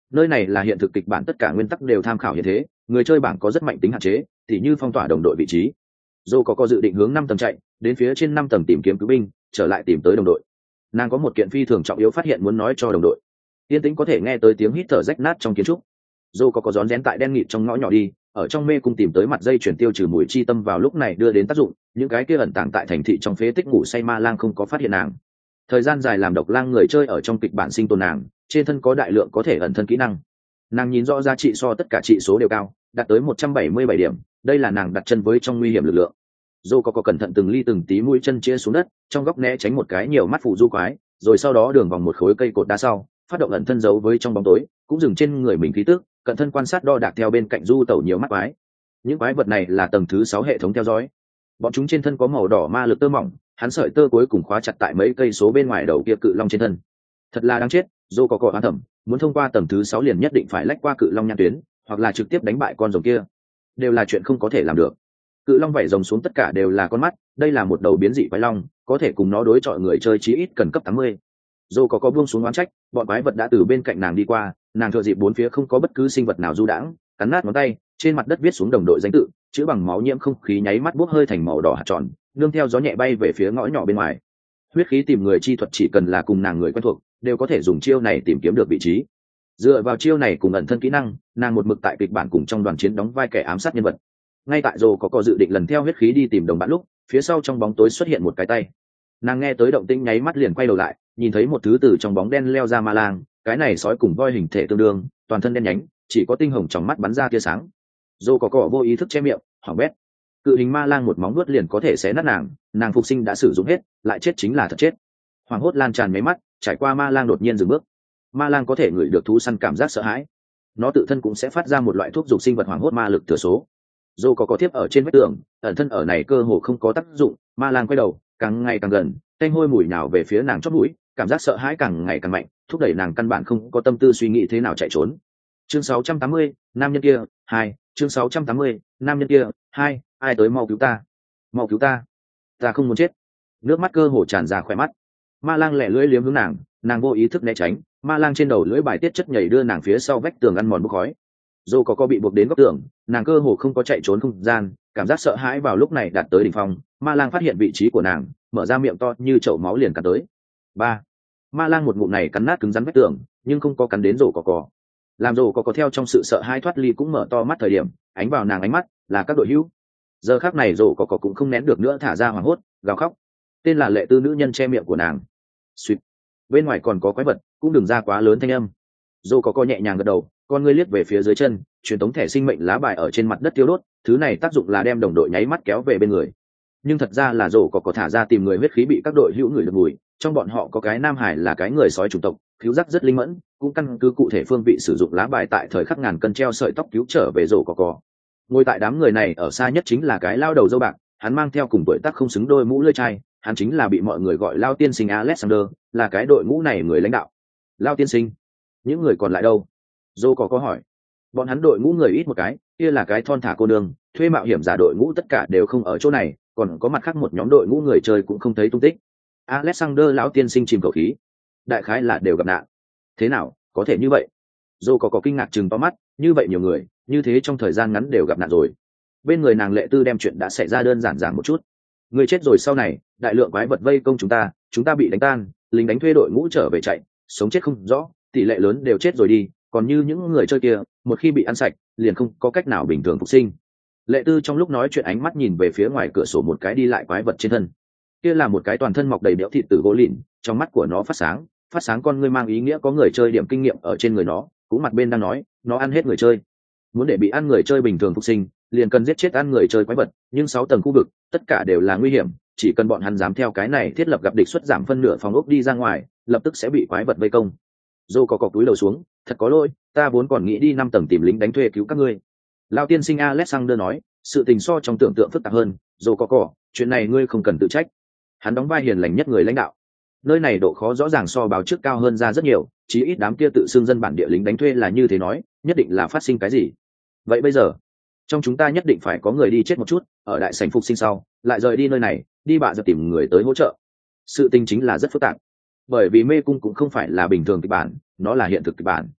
Nơi này là hiện thực kịch bản, tất cả nguyên tắc đều tham khảo hiện thế, người chơi bảng có rất mạnh tính hạn chế, tỉ như phong tỏa đồng đội vị trí. Dô có có dự định hướng năm tầng chạy, đến phía trên năm tầng tìm kiếm cứu binh, trở lại tìm tới đồng đội. Nàng có một kiện phi thường trọng yếu phát hiện muốn nói cho đồng đội. Tiên tĩnh có thể nghe tới tiếng hít thở rách nát trong kiến trúc. Dô có có rón rén tại đen nghịt trong ngõ nhỏ đi, ở trong mê cung tìm tới mặt dây chuyển tiêu trừ mùi chi tâm vào lúc này đưa đến tác dụng, những cái kia ẩn tàng tại thành thị trong phế tích ngủ say ma lang không có phát hiện nàng. Thời gian dài làm độc lang người chơi ở trong kịch bản sinh tồn nàng, trên thân có đại lượng có thể ẩn thân kỹ năng. Nàng nhìn rõ giá trị so tất cả trị số đều cao, đạt tới một trăm bảy mươi bảy điểm, đây là nàng đặt chân với trong nguy hiểm lực lượng. Dô có có cẩn thận từng ly từng tí mũi chân chia xuống đất, trong góc né tránh một cái nhiều mắt phụ du quái, rồi sau đó đường vòng một khối cây cột đá sau, phát động ẩn thân giấu với trong bóng tối, cũng dừng trên người mình khí tức, cẩn thân quan sát đo đạc theo bên cạnh du tẩu nhiều mắt quái. Những quái vật này là tầng thứ sáu hệ thống theo dõi. Bọn chúng trên thân có màu đỏ ma lực tơ mỏng, hắn sợi tơ cuối cùng khóa chặt tại mấy cây số bên ngoài đầu kia cự long trên thân. Thật là đáng chết, Dô có cọ oán thầm, muốn thông qua tầng thứ sáu liền nhất định phải lách qua cự long nhãn tuyến, hoặc là trực tiếp đánh bại con rồng kia. Đều là chuyện không có thể làm được. Cự long vảy rồng xuống tất cả đều là con mắt, đây là một đầu biến dị quái long, có thể cùng nó đối chọi người chơi chí ít cần cấp tám mươi. Dô có có buông xuống oán trách, bọn quái vật đã từ bên cạnh nàng đi qua, nàng thừa dịp bốn phía không có bất cứ sinh vật nào du đãng, cắn nát ngón tay, trên mặt đất viết xuống đồng đội danh tự, chữ bằng máu nhiễm không khí nháy mắt bốc hơi thành màu đỏ hạt tròn, nương theo gió nhẹ bay về phía ngõ nhỏ bên ngoài. Huyết khí tìm người chi thuật chỉ cần là cùng nàng người quen thuộc, đều có thể dùng chiêu này tìm kiếm được vị trí. Dựa vào chiêu này cùng ẩn thân kỹ năng, nàng một mực tại kịch bản cùng trong đoàn chiến đóng vai kẻ ám sát nhân vật. Ngay tại Dô có có dự định lần theo huyết khí đi tìm đồng bạn lúc, phía sau trong bóng tối xuất hiện một cái tay. Nàng nghe tới động tĩnh nháy mắt liền quay đầu lại, nhìn thấy một thứ từ trong bóng đen leo ra ma lang, cái này sói cùng voi hình thể tương đương, toàn thân đen nhánh, chỉ có tinh hồng trong mắt bắn ra tia sáng. Dô có cỏ vô ý thức che miệng, hỏng bét. Cự hình ma lang một móng vuốt liền có thể xé nát nàng, nàng phục sinh đã sử dụng hết, lại chết chính là thật chết. Hoàng hốt lan tràn mấy mắt, trải qua ma lang đột nhiên dừng bước. Ma lang có thể ngửi được thú săn cảm giác sợ hãi, nó tự thân cũng sẽ phát ra một loại thuốc dục sinh vật hoàng hốt ma lực thừa số. Dô có có tiếp ở trên vách tường, ẩn thân ở này cơ hồ không có tác dụng, ma lang quay đầu, càng ngày càng gần, tanh hôi mùi nào về phía nàng chót mũi, cảm giác sợ hãi càng ngày càng mạnh, thúc đẩy nàng căn bản không có tâm tư suy nghĩ thế nào chạy trốn. Chương sáu trăm tám mươi, nam nhân kia, hai, chương sáu trăm tám mươi, nam nhân kia, hai, ai tới mau cứu ta, mau cứu ta, ta không muốn chết. Nước mắt cơ hồ tràn ra khỏe mắt. Ma lang lẻ lưỡi liếm hướng nàng, nàng vô ý thức né tránh, ma lang trên đầu lưỡi bài tiết chất nhảy đưa nàng phía sau vách tường ăn mòn bốc khói. Dô có có bị buộc đến góc tường, nàng cơ hồ không có chạy trốn không gian, cảm giác sợ hãi vào lúc này đạt tới đỉnh phong. Ma lang phát hiện vị trí của nàng, mở ra miệng to như chậu máu liền cắn tới. Ba, ma lang một ngụm này cắn nát cứng rắn vách tường, nhưng không có cắn đến Dô có có. Làm Dô có có theo trong sự sợ hãi thoát ly cũng mở to mắt thời điểm, ánh vào nàng ánh mắt là các đội hữu. Giờ khắc này Dô có có cũng không nén được nữa, thả ra hoảng hốt, gào khóc. Tên là Lệ Tư nữ nhân che miệng của nàng. Suýt, bên ngoài còn có quái vật, cũng đừng ra quá lớn thanh âm. Dô có co nhẹ nhàng gật đầu, con ngươi liếc về phía dưới chân, truyền tống thẻ sinh mệnh lá bài ở trên mặt đất tiêu đốt, thứ này tác dụng là đem đồng đội nháy mắt kéo về bên người. Nhưng thật ra là Dô có có thả ra tìm người huyết khí bị các đội hữu người được mùi, trong bọn họ có cái nam hải là cái người sói chủng tộc, cứu giác rất linh mẫn, cũng căn cứ cụ thể phương vị sử dụng lá bài tại thời khắc ngàn cân treo sợi tóc cứu trở về Dô có có. Ngồi tại đám người này ở xa nhất chính là cái lao đầu dâu bạc, hắn mang theo cùng tuổi tác không xứng đôi mũ lưỡi chai, hắn chính là bị mọi người gọi lao tiên sinh Alexander, là cái đội ngũ này người lãnh đạo. Lao tiên sinh, những người còn lại đâu? Dô có có hỏi. Bọn hắn đội ngũ người ít một cái, kia là cái thon thả cô đường, thuê mạo hiểm giả đội ngũ tất cả đều không ở chỗ này, còn có mặt khác một nhóm đội ngũ người chơi cũng không thấy tung tích. Alexander lão tiên sinh chìm khẩu khí, đại khái là đều gặp nạn. Thế nào, có thể như vậy? Dô có có kinh ngạc chừng to mắt, như vậy nhiều người, như thế trong thời gian ngắn đều gặp nạn rồi. Bên người nàng Lệ Tư đem chuyện đã xảy ra đơn giản giảng một chút. Người chết rồi sau này, đại lượng quái vật vây công chúng ta, chúng ta bị đánh tan, lính đánh thuê đội ngũ trở về chạy, sống chết không rõ, tỷ lệ lớn đều chết rồi đi, còn như những người chơi kia, một khi bị ăn sạch, liền không có cách nào bình thường phục sinh. Lệ Tư trong lúc nói chuyện ánh mắt nhìn về phía ngoài cửa sổ một cái đi lại quái vật trên thân. Kia là một cái toàn thân mọc đầy béo thịt từ gỗ lìn, trong mắt của nó phát sáng, phát sáng con ngươi mang ý nghĩa có người chơi điểm kinh nghiệm ở trên người nó, cũng mặt bên đang nói, nó ăn hết người chơi. Muốn để bị ăn người chơi bình thường phục sinh, liền cần giết chết ăn người chơi quái vật, nhưng sáu tầng khu vực, tất cả đều là nguy hiểm, chỉ cần bọn hắn dám theo cái này thiết lập gặp địch xuất giảm phân nửa phòng ốc đi ra ngoài, lập tức sẽ bị quái vật vây công. Dô có cọc túi đầu xuống, thật có lỗi, ta vốn còn nghĩ đi năm tầng tìm lính đánh thuê cứu các ngươi. Lao tiên sinh Alexander nói, sự tình so trong tưởng tượng phức tạp hơn, Dô có cỏ, chuyện này ngươi không cần tự trách. Hắn đóng vai hiền lành nhất người lãnh đạo. Nơi này độ khó rõ ràng so báo trước cao hơn ra rất nhiều, chí ít đám kia tự xưng dân bản địa lính đánh thuê là như thế nói, nhất định là phát sinh cái gì. Vậy bây giờ, trong chúng ta nhất định phải có người đi chết một chút, ở đại sảnh phục sinh sau, lại rời đi nơi này, đi bạ dập tìm người tới hỗ trợ. Sự tình chính là rất phức tạp, bởi vì mê cung cũng không phải là bình thường kịch bản, nó là hiện thực kịch bản.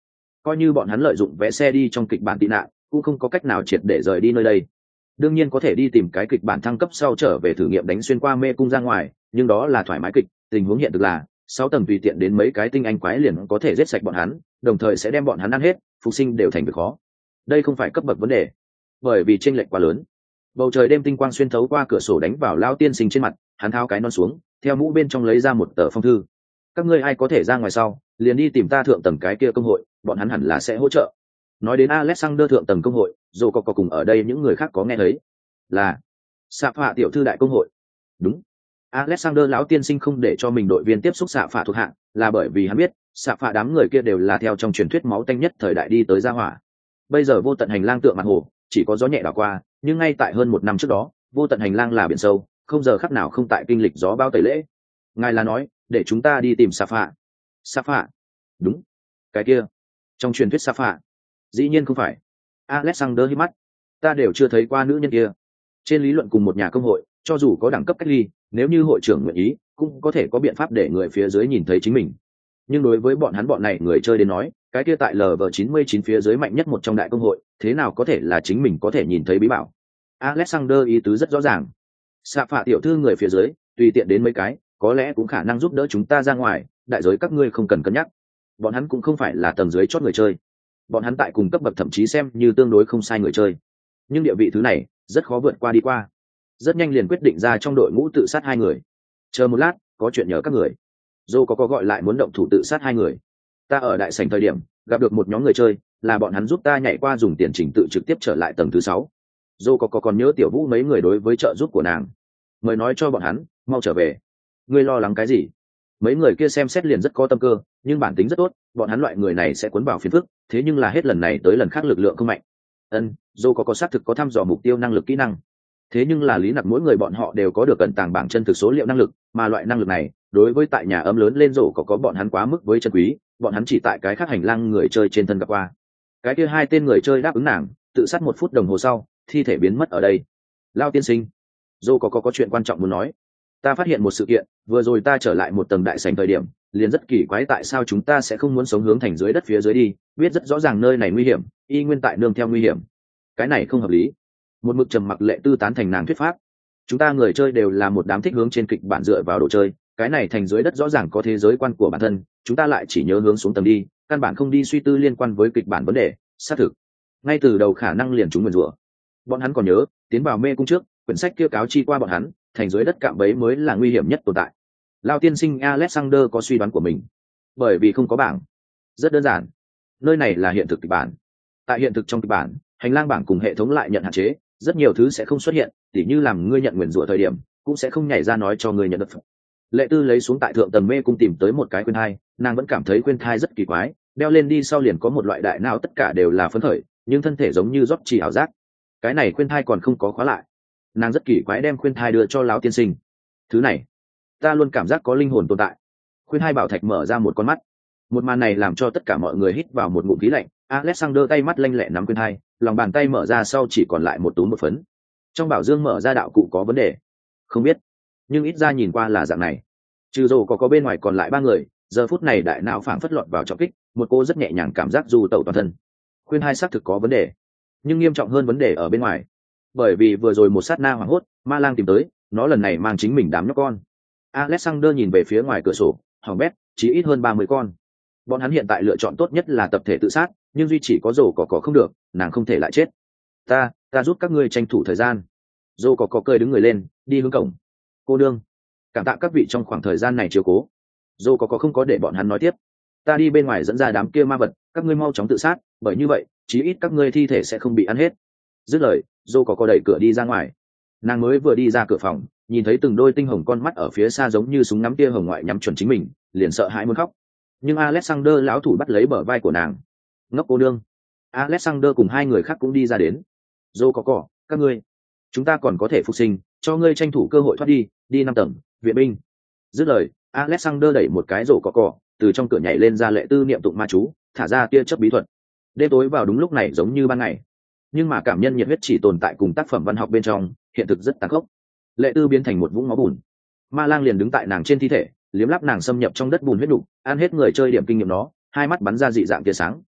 coi như bọn hắn lợi dụng vé xe đi trong kịch bản tị nạn cũng không có cách nào triệt để rời đi nơi đây. Đương nhiên có thể đi tìm cái kịch bản thăng cấp sau trở về thử nghiệm đánh xuyên qua mê cung ra ngoài, nhưng đó là thoải mái kịch. Tình huống hiện thực là sáu tầng tùy tiện đến mấy cái tinh anh quái liền có thể giết sạch bọn hắn, đồng thời sẽ đem bọn hắn ăn hết, phục sinh đều thành việc khó. Đây không phải cấp bậc vấn đề, bởi vì chênh lệch quá lớn. Bầu trời đêm tinh quang xuyên thấu qua cửa sổ đánh vào Lão tiên sinh trên mặt, hắn tháo cái non xuống, theo mũ bên trong lấy ra một tờ phong thư. Các ngươi ai có thể ra ngoài sau, liền đi tìm ta thượng tầng cái kia công hội, bọn hắn hẳn là sẽ hỗ trợ. Nói đến Alexander thượng tầng công hội, dù có có cùng ở đây những người khác có nghe thấy. Là Sạ Phạ tiểu thư đại công hội. Đúng. Alexander lão tiên sinh không để cho mình đội viên tiếp xúc Sạ Phạ thuộc hạng, là bởi vì hắn biết, Sạ Phạ đám người kia đều là theo trong truyền thuyết máu tanh nhất thời đại đi tới gia hỏa. Bây giờ vô tận hành lang tượng mặt hồ, chỉ có gió nhẹ đảo qua, nhưng ngay tại hơn một năm trước đó, vô tận hành lang là biển sâu, không giờ khắc nào không tại kinh lịch gió bão tẩy lễ. Ngài là nói, để chúng ta đi tìm Sạ Phạ. Sạ Phạ? Đúng. Cái kia, trong truyền thuyết Sạ Phạ? Dĩ nhiên không phải. Alexander hít mắt. Ta đều chưa thấy qua nữ nhân kia. Trên lý luận cùng một nhà công hội, cho dù có đẳng cấp cách ly, nếu như hội trưởng nguyện ý, cũng có thể có biện pháp để người phía dưới nhìn thấy chính mình. Nhưng đối với bọn hắn bọn này người chơi đến nói, cái kia tại L V chín mươi chín phía dưới mạnh nhất một trong đại công hội, thế nào có thể là chính mình có thể nhìn thấy bí bảo. Alexander ý tứ rất rõ ràng. Sạ Phạ tiểu thư người phía dưới, tùy tiện đến mấy cái, có lẽ cũng khả năng giúp đỡ chúng ta ra ngoài, đại giới các ngươi không cần cân nhắc. Bọn hắn cũng không phải là tầng dưới chót người chơi. Bọn hắn tại cùng cấp bậc thậm chí xem như tương đối không sai người chơi. Nhưng địa vị thứ này, rất khó vượt qua đi qua. Rất nhanh liền quyết định ra trong đội ngũ tự sát hai người. Chờ một lát, có chuyện nhờ các người. Dô có có gọi lại muốn động thủ tự sát hai người. Ta ở đại sảnh thời điểm, gặp được một nhóm người chơi, là bọn hắn giúp ta nhảy qua dùng tiền trình tự trực tiếp trở lại tầng thứ sáu. Dô có có còn nhớ Tiểu Vũ mấy người đối với trợ giúp của nàng. Mời nói cho bọn hắn, mau trở về. Ngươi lo lắng cái gì? Mấy người kia xem xét liền rất có tâm cơ, nhưng bản tính rất tốt, bọn hắn loại người này sẽ cuốn vào phiền phức, thế nhưng là hết lần này tới lần khác lực lượng không mạnh. Ân, Dô có có xác thực có thăm dò mục tiêu năng lực kỹ năng. Thế nhưng là lý nặc mỗi người bọn họ đều có được cẩn tàng bảng chân thực số liệu năng lực, mà loại năng lực này đối với tại nhà ấm lớn lên rổ có có bọn hắn quá mức với chân quý, bọn hắn chỉ tại cái khác hành lang người chơi trên thân gặp qua. Cái kia hai tên người chơi đáp ứng nàng, tự sát một phút đồng hồ sau, thi thể biến mất ở đây. Lao tiên sinh, rổ có có có chuyện quan trọng muốn nói. Ta phát hiện một sự kiện, vừa rồi ta trở lại một tầng đại sảnh thời điểm, liền rất kỳ quái tại sao chúng ta sẽ không muốn sống hướng thành dưới đất phía dưới đi, biết rất rõ ràng nơi này nguy hiểm, y nguyên tại nương theo nguy hiểm. Cái này không hợp lý. Một mực trầm mặc Lệ Tư tán thành nàng thuyết pháp. Chúng ta người chơi đều là một đám thích hướng trên kịch bản dựa vào đồ chơi, cái này thành dưới đất rõ ràng có thế giới quan của bản thân, chúng ta lại chỉ nhớ hướng xuống tầng đi, căn bản không đi suy tư liên quan với kịch bản vấn đề. Xác thực, ngay từ đầu khả năng liền chúng nguyền rủa. Bọn hắn còn nhớ, tiến vào mê cung trước, quyển sách kia cáo chi qua bọn hắn, thành dưới đất cạm bẫy mới là nguy hiểm nhất tồn tại. Lao tiên sinh Alexander có suy đoán của mình, bởi vì không có bảng. Rất đơn giản, nơi này là hiện thực kịch bản. Tại hiện thực trong kịch bản, hành lang bảng cùng hệ thống lại nhận hạn chế, rất nhiều thứ sẽ không xuất hiện, tỉ như làm ngươi nhận nguyền rủa thời điểm, cũng sẽ không nhảy ra nói cho ngươi nhận được. Lệ Tư lấy xuống tại thượng tầng mê cung tìm tới một cái khuyên thai, nàng vẫn cảm thấy khuyên thai rất kỳ quái, đeo lên đi sau liền có một loại đại não tất cả đều là phấn khởi, nhưng thân thể giống như rót chỉ ảo giác. Cái này khuyên thai còn không có khóa lại. Nàng rất kỳ quái đem khuyên thai đưa cho lão tiên sinh. Thứ này, ta luôn cảm giác có linh hồn tồn tại. Khuyên hai bảo thạch mở ra một con mắt. Một màn này làm cho tất cả mọi người hít vào một ngụm khí lạnh. Alexander tay mắt lanh lẹ nắm khuyên hai, lòng bàn tay mở ra sau chỉ còn lại một túm một phấn. Trong bảo dương mở ra đạo cụ có vấn đề, không biết, nhưng ít ra nhìn qua là dạng này. Trừ rồ có có bên ngoài còn lại ba người, giờ phút này đại não phảng phất lọt vào trọng kích, một cô rất nhẹ nhàng cảm giác du tẩu toàn thân. Khuyên hai xác thực có vấn đề, nhưng nghiêm trọng hơn vấn đề ở bên ngoài, bởi vì vừa rồi một sát na hoảng hốt, ma lang tìm tới, nó lần này mang chính mình đám nhóc con. Alexander nhìn về phía ngoài cửa sổ, hỏng bét, chỉ ít hơn ba mươi con. Bọn hắn hiện tại lựa chọn tốt nhất là tập thể tự sát, nhưng duy chỉ có rồ cỏ cỏ không được, nàng không thể lại chết. Ta, ta giúp các ngươi tranh thủ thời gian. Rồ cỏ cỏ cười đứng người lên, đi hướng cổng. Cô đương, cảm tạ các vị trong khoảng thời gian này chiếu cố. Rồ cỏ cỏ không có để bọn hắn nói tiếp. Ta đi bên ngoài dẫn ra đám kia ma vật, các ngươi mau chóng tự sát, bởi như vậy, chí ít các ngươi thi thể sẽ không bị ăn hết. Dứt lời, Rồ cỏ cỏ đẩy cửa đi ra ngoài. Nàng mới vừa đi ra cửa phòng, nhìn thấy từng đôi tinh hồng con mắt ở phía xa giống như súng ngắm tia hồng ngoại nhắm chuẩn chính mình, liền sợ hãi muốn khóc. Nhưng Alexander lão thủ bắt lấy bờ vai của nàng. Ngốc cô nương. Alexander cùng hai người khác cũng đi ra đến. Dô có cỏ, các ngươi, chúng ta còn có thể phục sinh, cho ngươi tranh thủ cơ hội thoát đi, đi năm tầng, viện binh. Dứt lời, Alexander đẩy một cái rổ cỏ cỏ, từ trong cửa nhảy lên ra Lệ Tư niệm tụng ma chú, thả ra tia chớp bí thuật. Đêm tối vào đúng lúc này giống như ban ngày, nhưng mà cảm nhân nhiệt huyết chỉ tồn tại cùng tác phẩm văn học bên trong, hiện thực rất tàn khốc. Lệ Tư biến thành một vũng máu bùn, ma lang liền đứng tại nàng trên thi thể, liếm lắp nàng xâm nhập trong đất bùn huyết đục, ăn hết người chơi điểm kinh nghiệm nó, hai mắt bắn ra dị dạng tia sáng.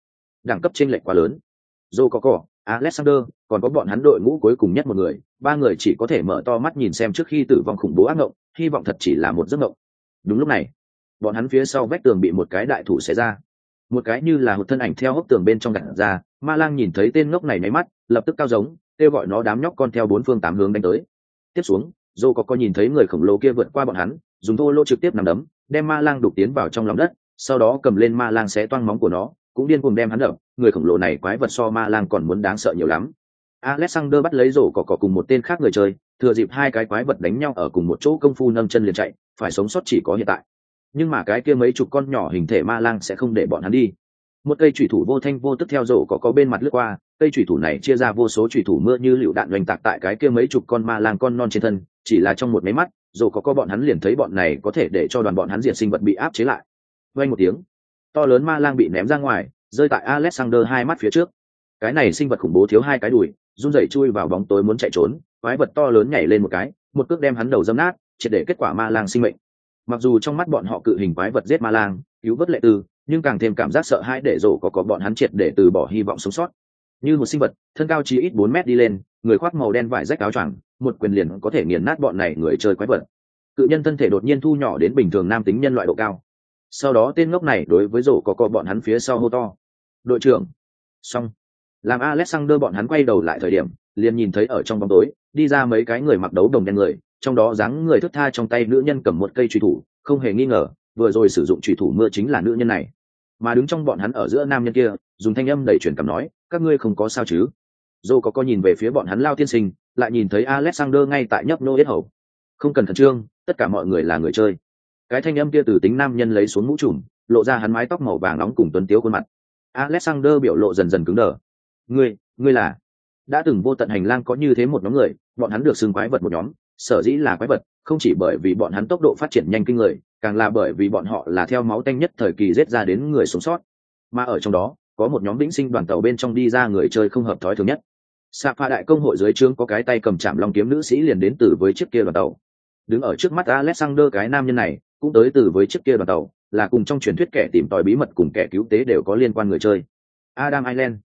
đẳng cấp chênh lệch quá lớn. Joe Coco, Alexander, còn có bọn hắn đội ngũ cuối cùng nhất một người, ba người chỉ có thể mở to mắt nhìn xem trước khi tử vong khủng bố ác mộng, hy vọng thật chỉ là một giấc mộng. Đúng lúc này, bọn hắn phía sau vách tường bị một cái đại thủ xé ra, một cái như là một thân ảnh theo hốc tường bên trong gạt ra. Ma Lang nhìn thấy tên ngốc này nháy mắt, lập tức cao giống, kêu gọi nó đám nhóc con theo bốn phương tám hướng đánh tới. Tiếp xuống, Joe Coco nhìn thấy người khổng lồ kia vượt qua bọn hắn, dùng thô lỗ trực tiếp nằm đấm, đem Ma Lang đục tiến vào trong lòng đất, sau đó cầm lên Ma Lang xé toang móng của nó, cũng điên cuồng đem hắn đập. Người khổng lồ này quái vật so Ma Lang còn muốn đáng sợ nhiều lắm. Alexander bắt lấy rổ cỏ cỏ cùng một tên khác người chơi, thừa dịp hai cái quái vật đánh nhau ở cùng một chỗ công phu nâng chân liền chạy, phải sống sót chỉ có hiện tại. Nhưng mà cái kia mấy chục con nhỏ hình thể Ma Lang sẽ không để bọn hắn đi. Một cây chủy thủ vô thanh vô tức theo rổ cỏ cỏ bên mặt lướt qua, cây chủy thủ này chia ra vô số chủy thủ mưa như lựu đạn oanh tạc tại cái kia mấy chục con Ma Lang con non trên thân, chỉ là trong một máy mắt, rổ cỏ cỏ bọn hắn liền thấy bọn này có thể để cho đoàn bọn hắn diệt sinh vật bị áp chế lại. Vang một tiếng, to lớn Ma Lang bị ném ra ngoài, rơi tại Alexander hai mắt phía trước. Cái này sinh vật khủng bố thiếu hai cái đùi, run rẩy chui vào bóng tối muốn chạy trốn, quái vật to lớn nhảy lên một cái, một cước đem hắn đầu dâm nát, triệt để kết quả Ma Lang sinh mệnh. Mặc dù trong mắt bọn họ cự hình quái vật giết Ma Lang, cứu vớt lệ tư, nhưng càng thêm cảm giác sợ hãi để rổ có có bọn hắn triệt để từ bỏ hy vọng sống sót. Như một sinh vật, thân cao chỉ ít bốn mét đi lên, người khoác màu đen vải rách áo choàng, một quyền liền có thể nghiền nát bọn này người chơi quái vật. Cự nhân thân thể đột nhiên thu nhỏ đến bình thường nam tính nhân loại độ cao. Sau đó tên ngốc này đối với rổ có có bọn hắn phía sau hô to: "Đội trưởng!" Xong. Làm Alexander bọn hắn quay đầu lại thời điểm, liền nhìn thấy ở trong bóng tối đi ra mấy cái người mặc đấu đồng đen người, trong đó dáng người thướt tha trong tay nữ nhân cầm một cây chùy thủ, không hề nghi ngờ, vừa rồi sử dụng chùy thủ mưa chính là nữ nhân này. Mà đứng trong bọn hắn ở giữa nam nhân kia, dùng thanh âm đầy truyền cảm nói: "Các ngươi không có sao chứ?" Dô có có nhìn về phía bọn hắn Lao tiên sinh, lại nhìn thấy Alexander ngay tại nhấp nô yết hầu. "Không cần khẩn trương, tất cả mọi người là người chơi." Cái thanh âm kia từ tính nam nhân lấy xuống mũ trùm, lộ ra hắn mái tóc màu vàng nóng cùng tuấn tiếu khuôn mặt. Alexander biểu lộ dần dần cứng đờ. "Ngươi, ngươi là?" Đã từng vô tận hành lang có như thế một nhóm người, bọn hắn được xưng quái vật một nhóm, sở dĩ là quái vật, không chỉ bởi vì bọn hắn tốc độ phát triển nhanh kinh người, càng là bởi vì bọn họ là theo máu tanh nhất thời kỳ giết ra đến người sống sót. Mà ở trong đó, có một nhóm vĩnh sinh đoàn tàu bên trong đi ra người chơi không hợp thói thường nhất. Sapa đại công hội dưới trướng có cái tay cầm chạm long kiếm nữ sĩ liền đến từ với chiếc kia đoàn tàu. Đứng ở trước mắt Alexander cái nam nhân này, cũng tới từ với chiếc kia đoàn tàu, là cùng trong truyền thuyết kẻ tìm tòi bí mật cùng kẻ cứu tế đều có liên quan người chơi. Adam Island.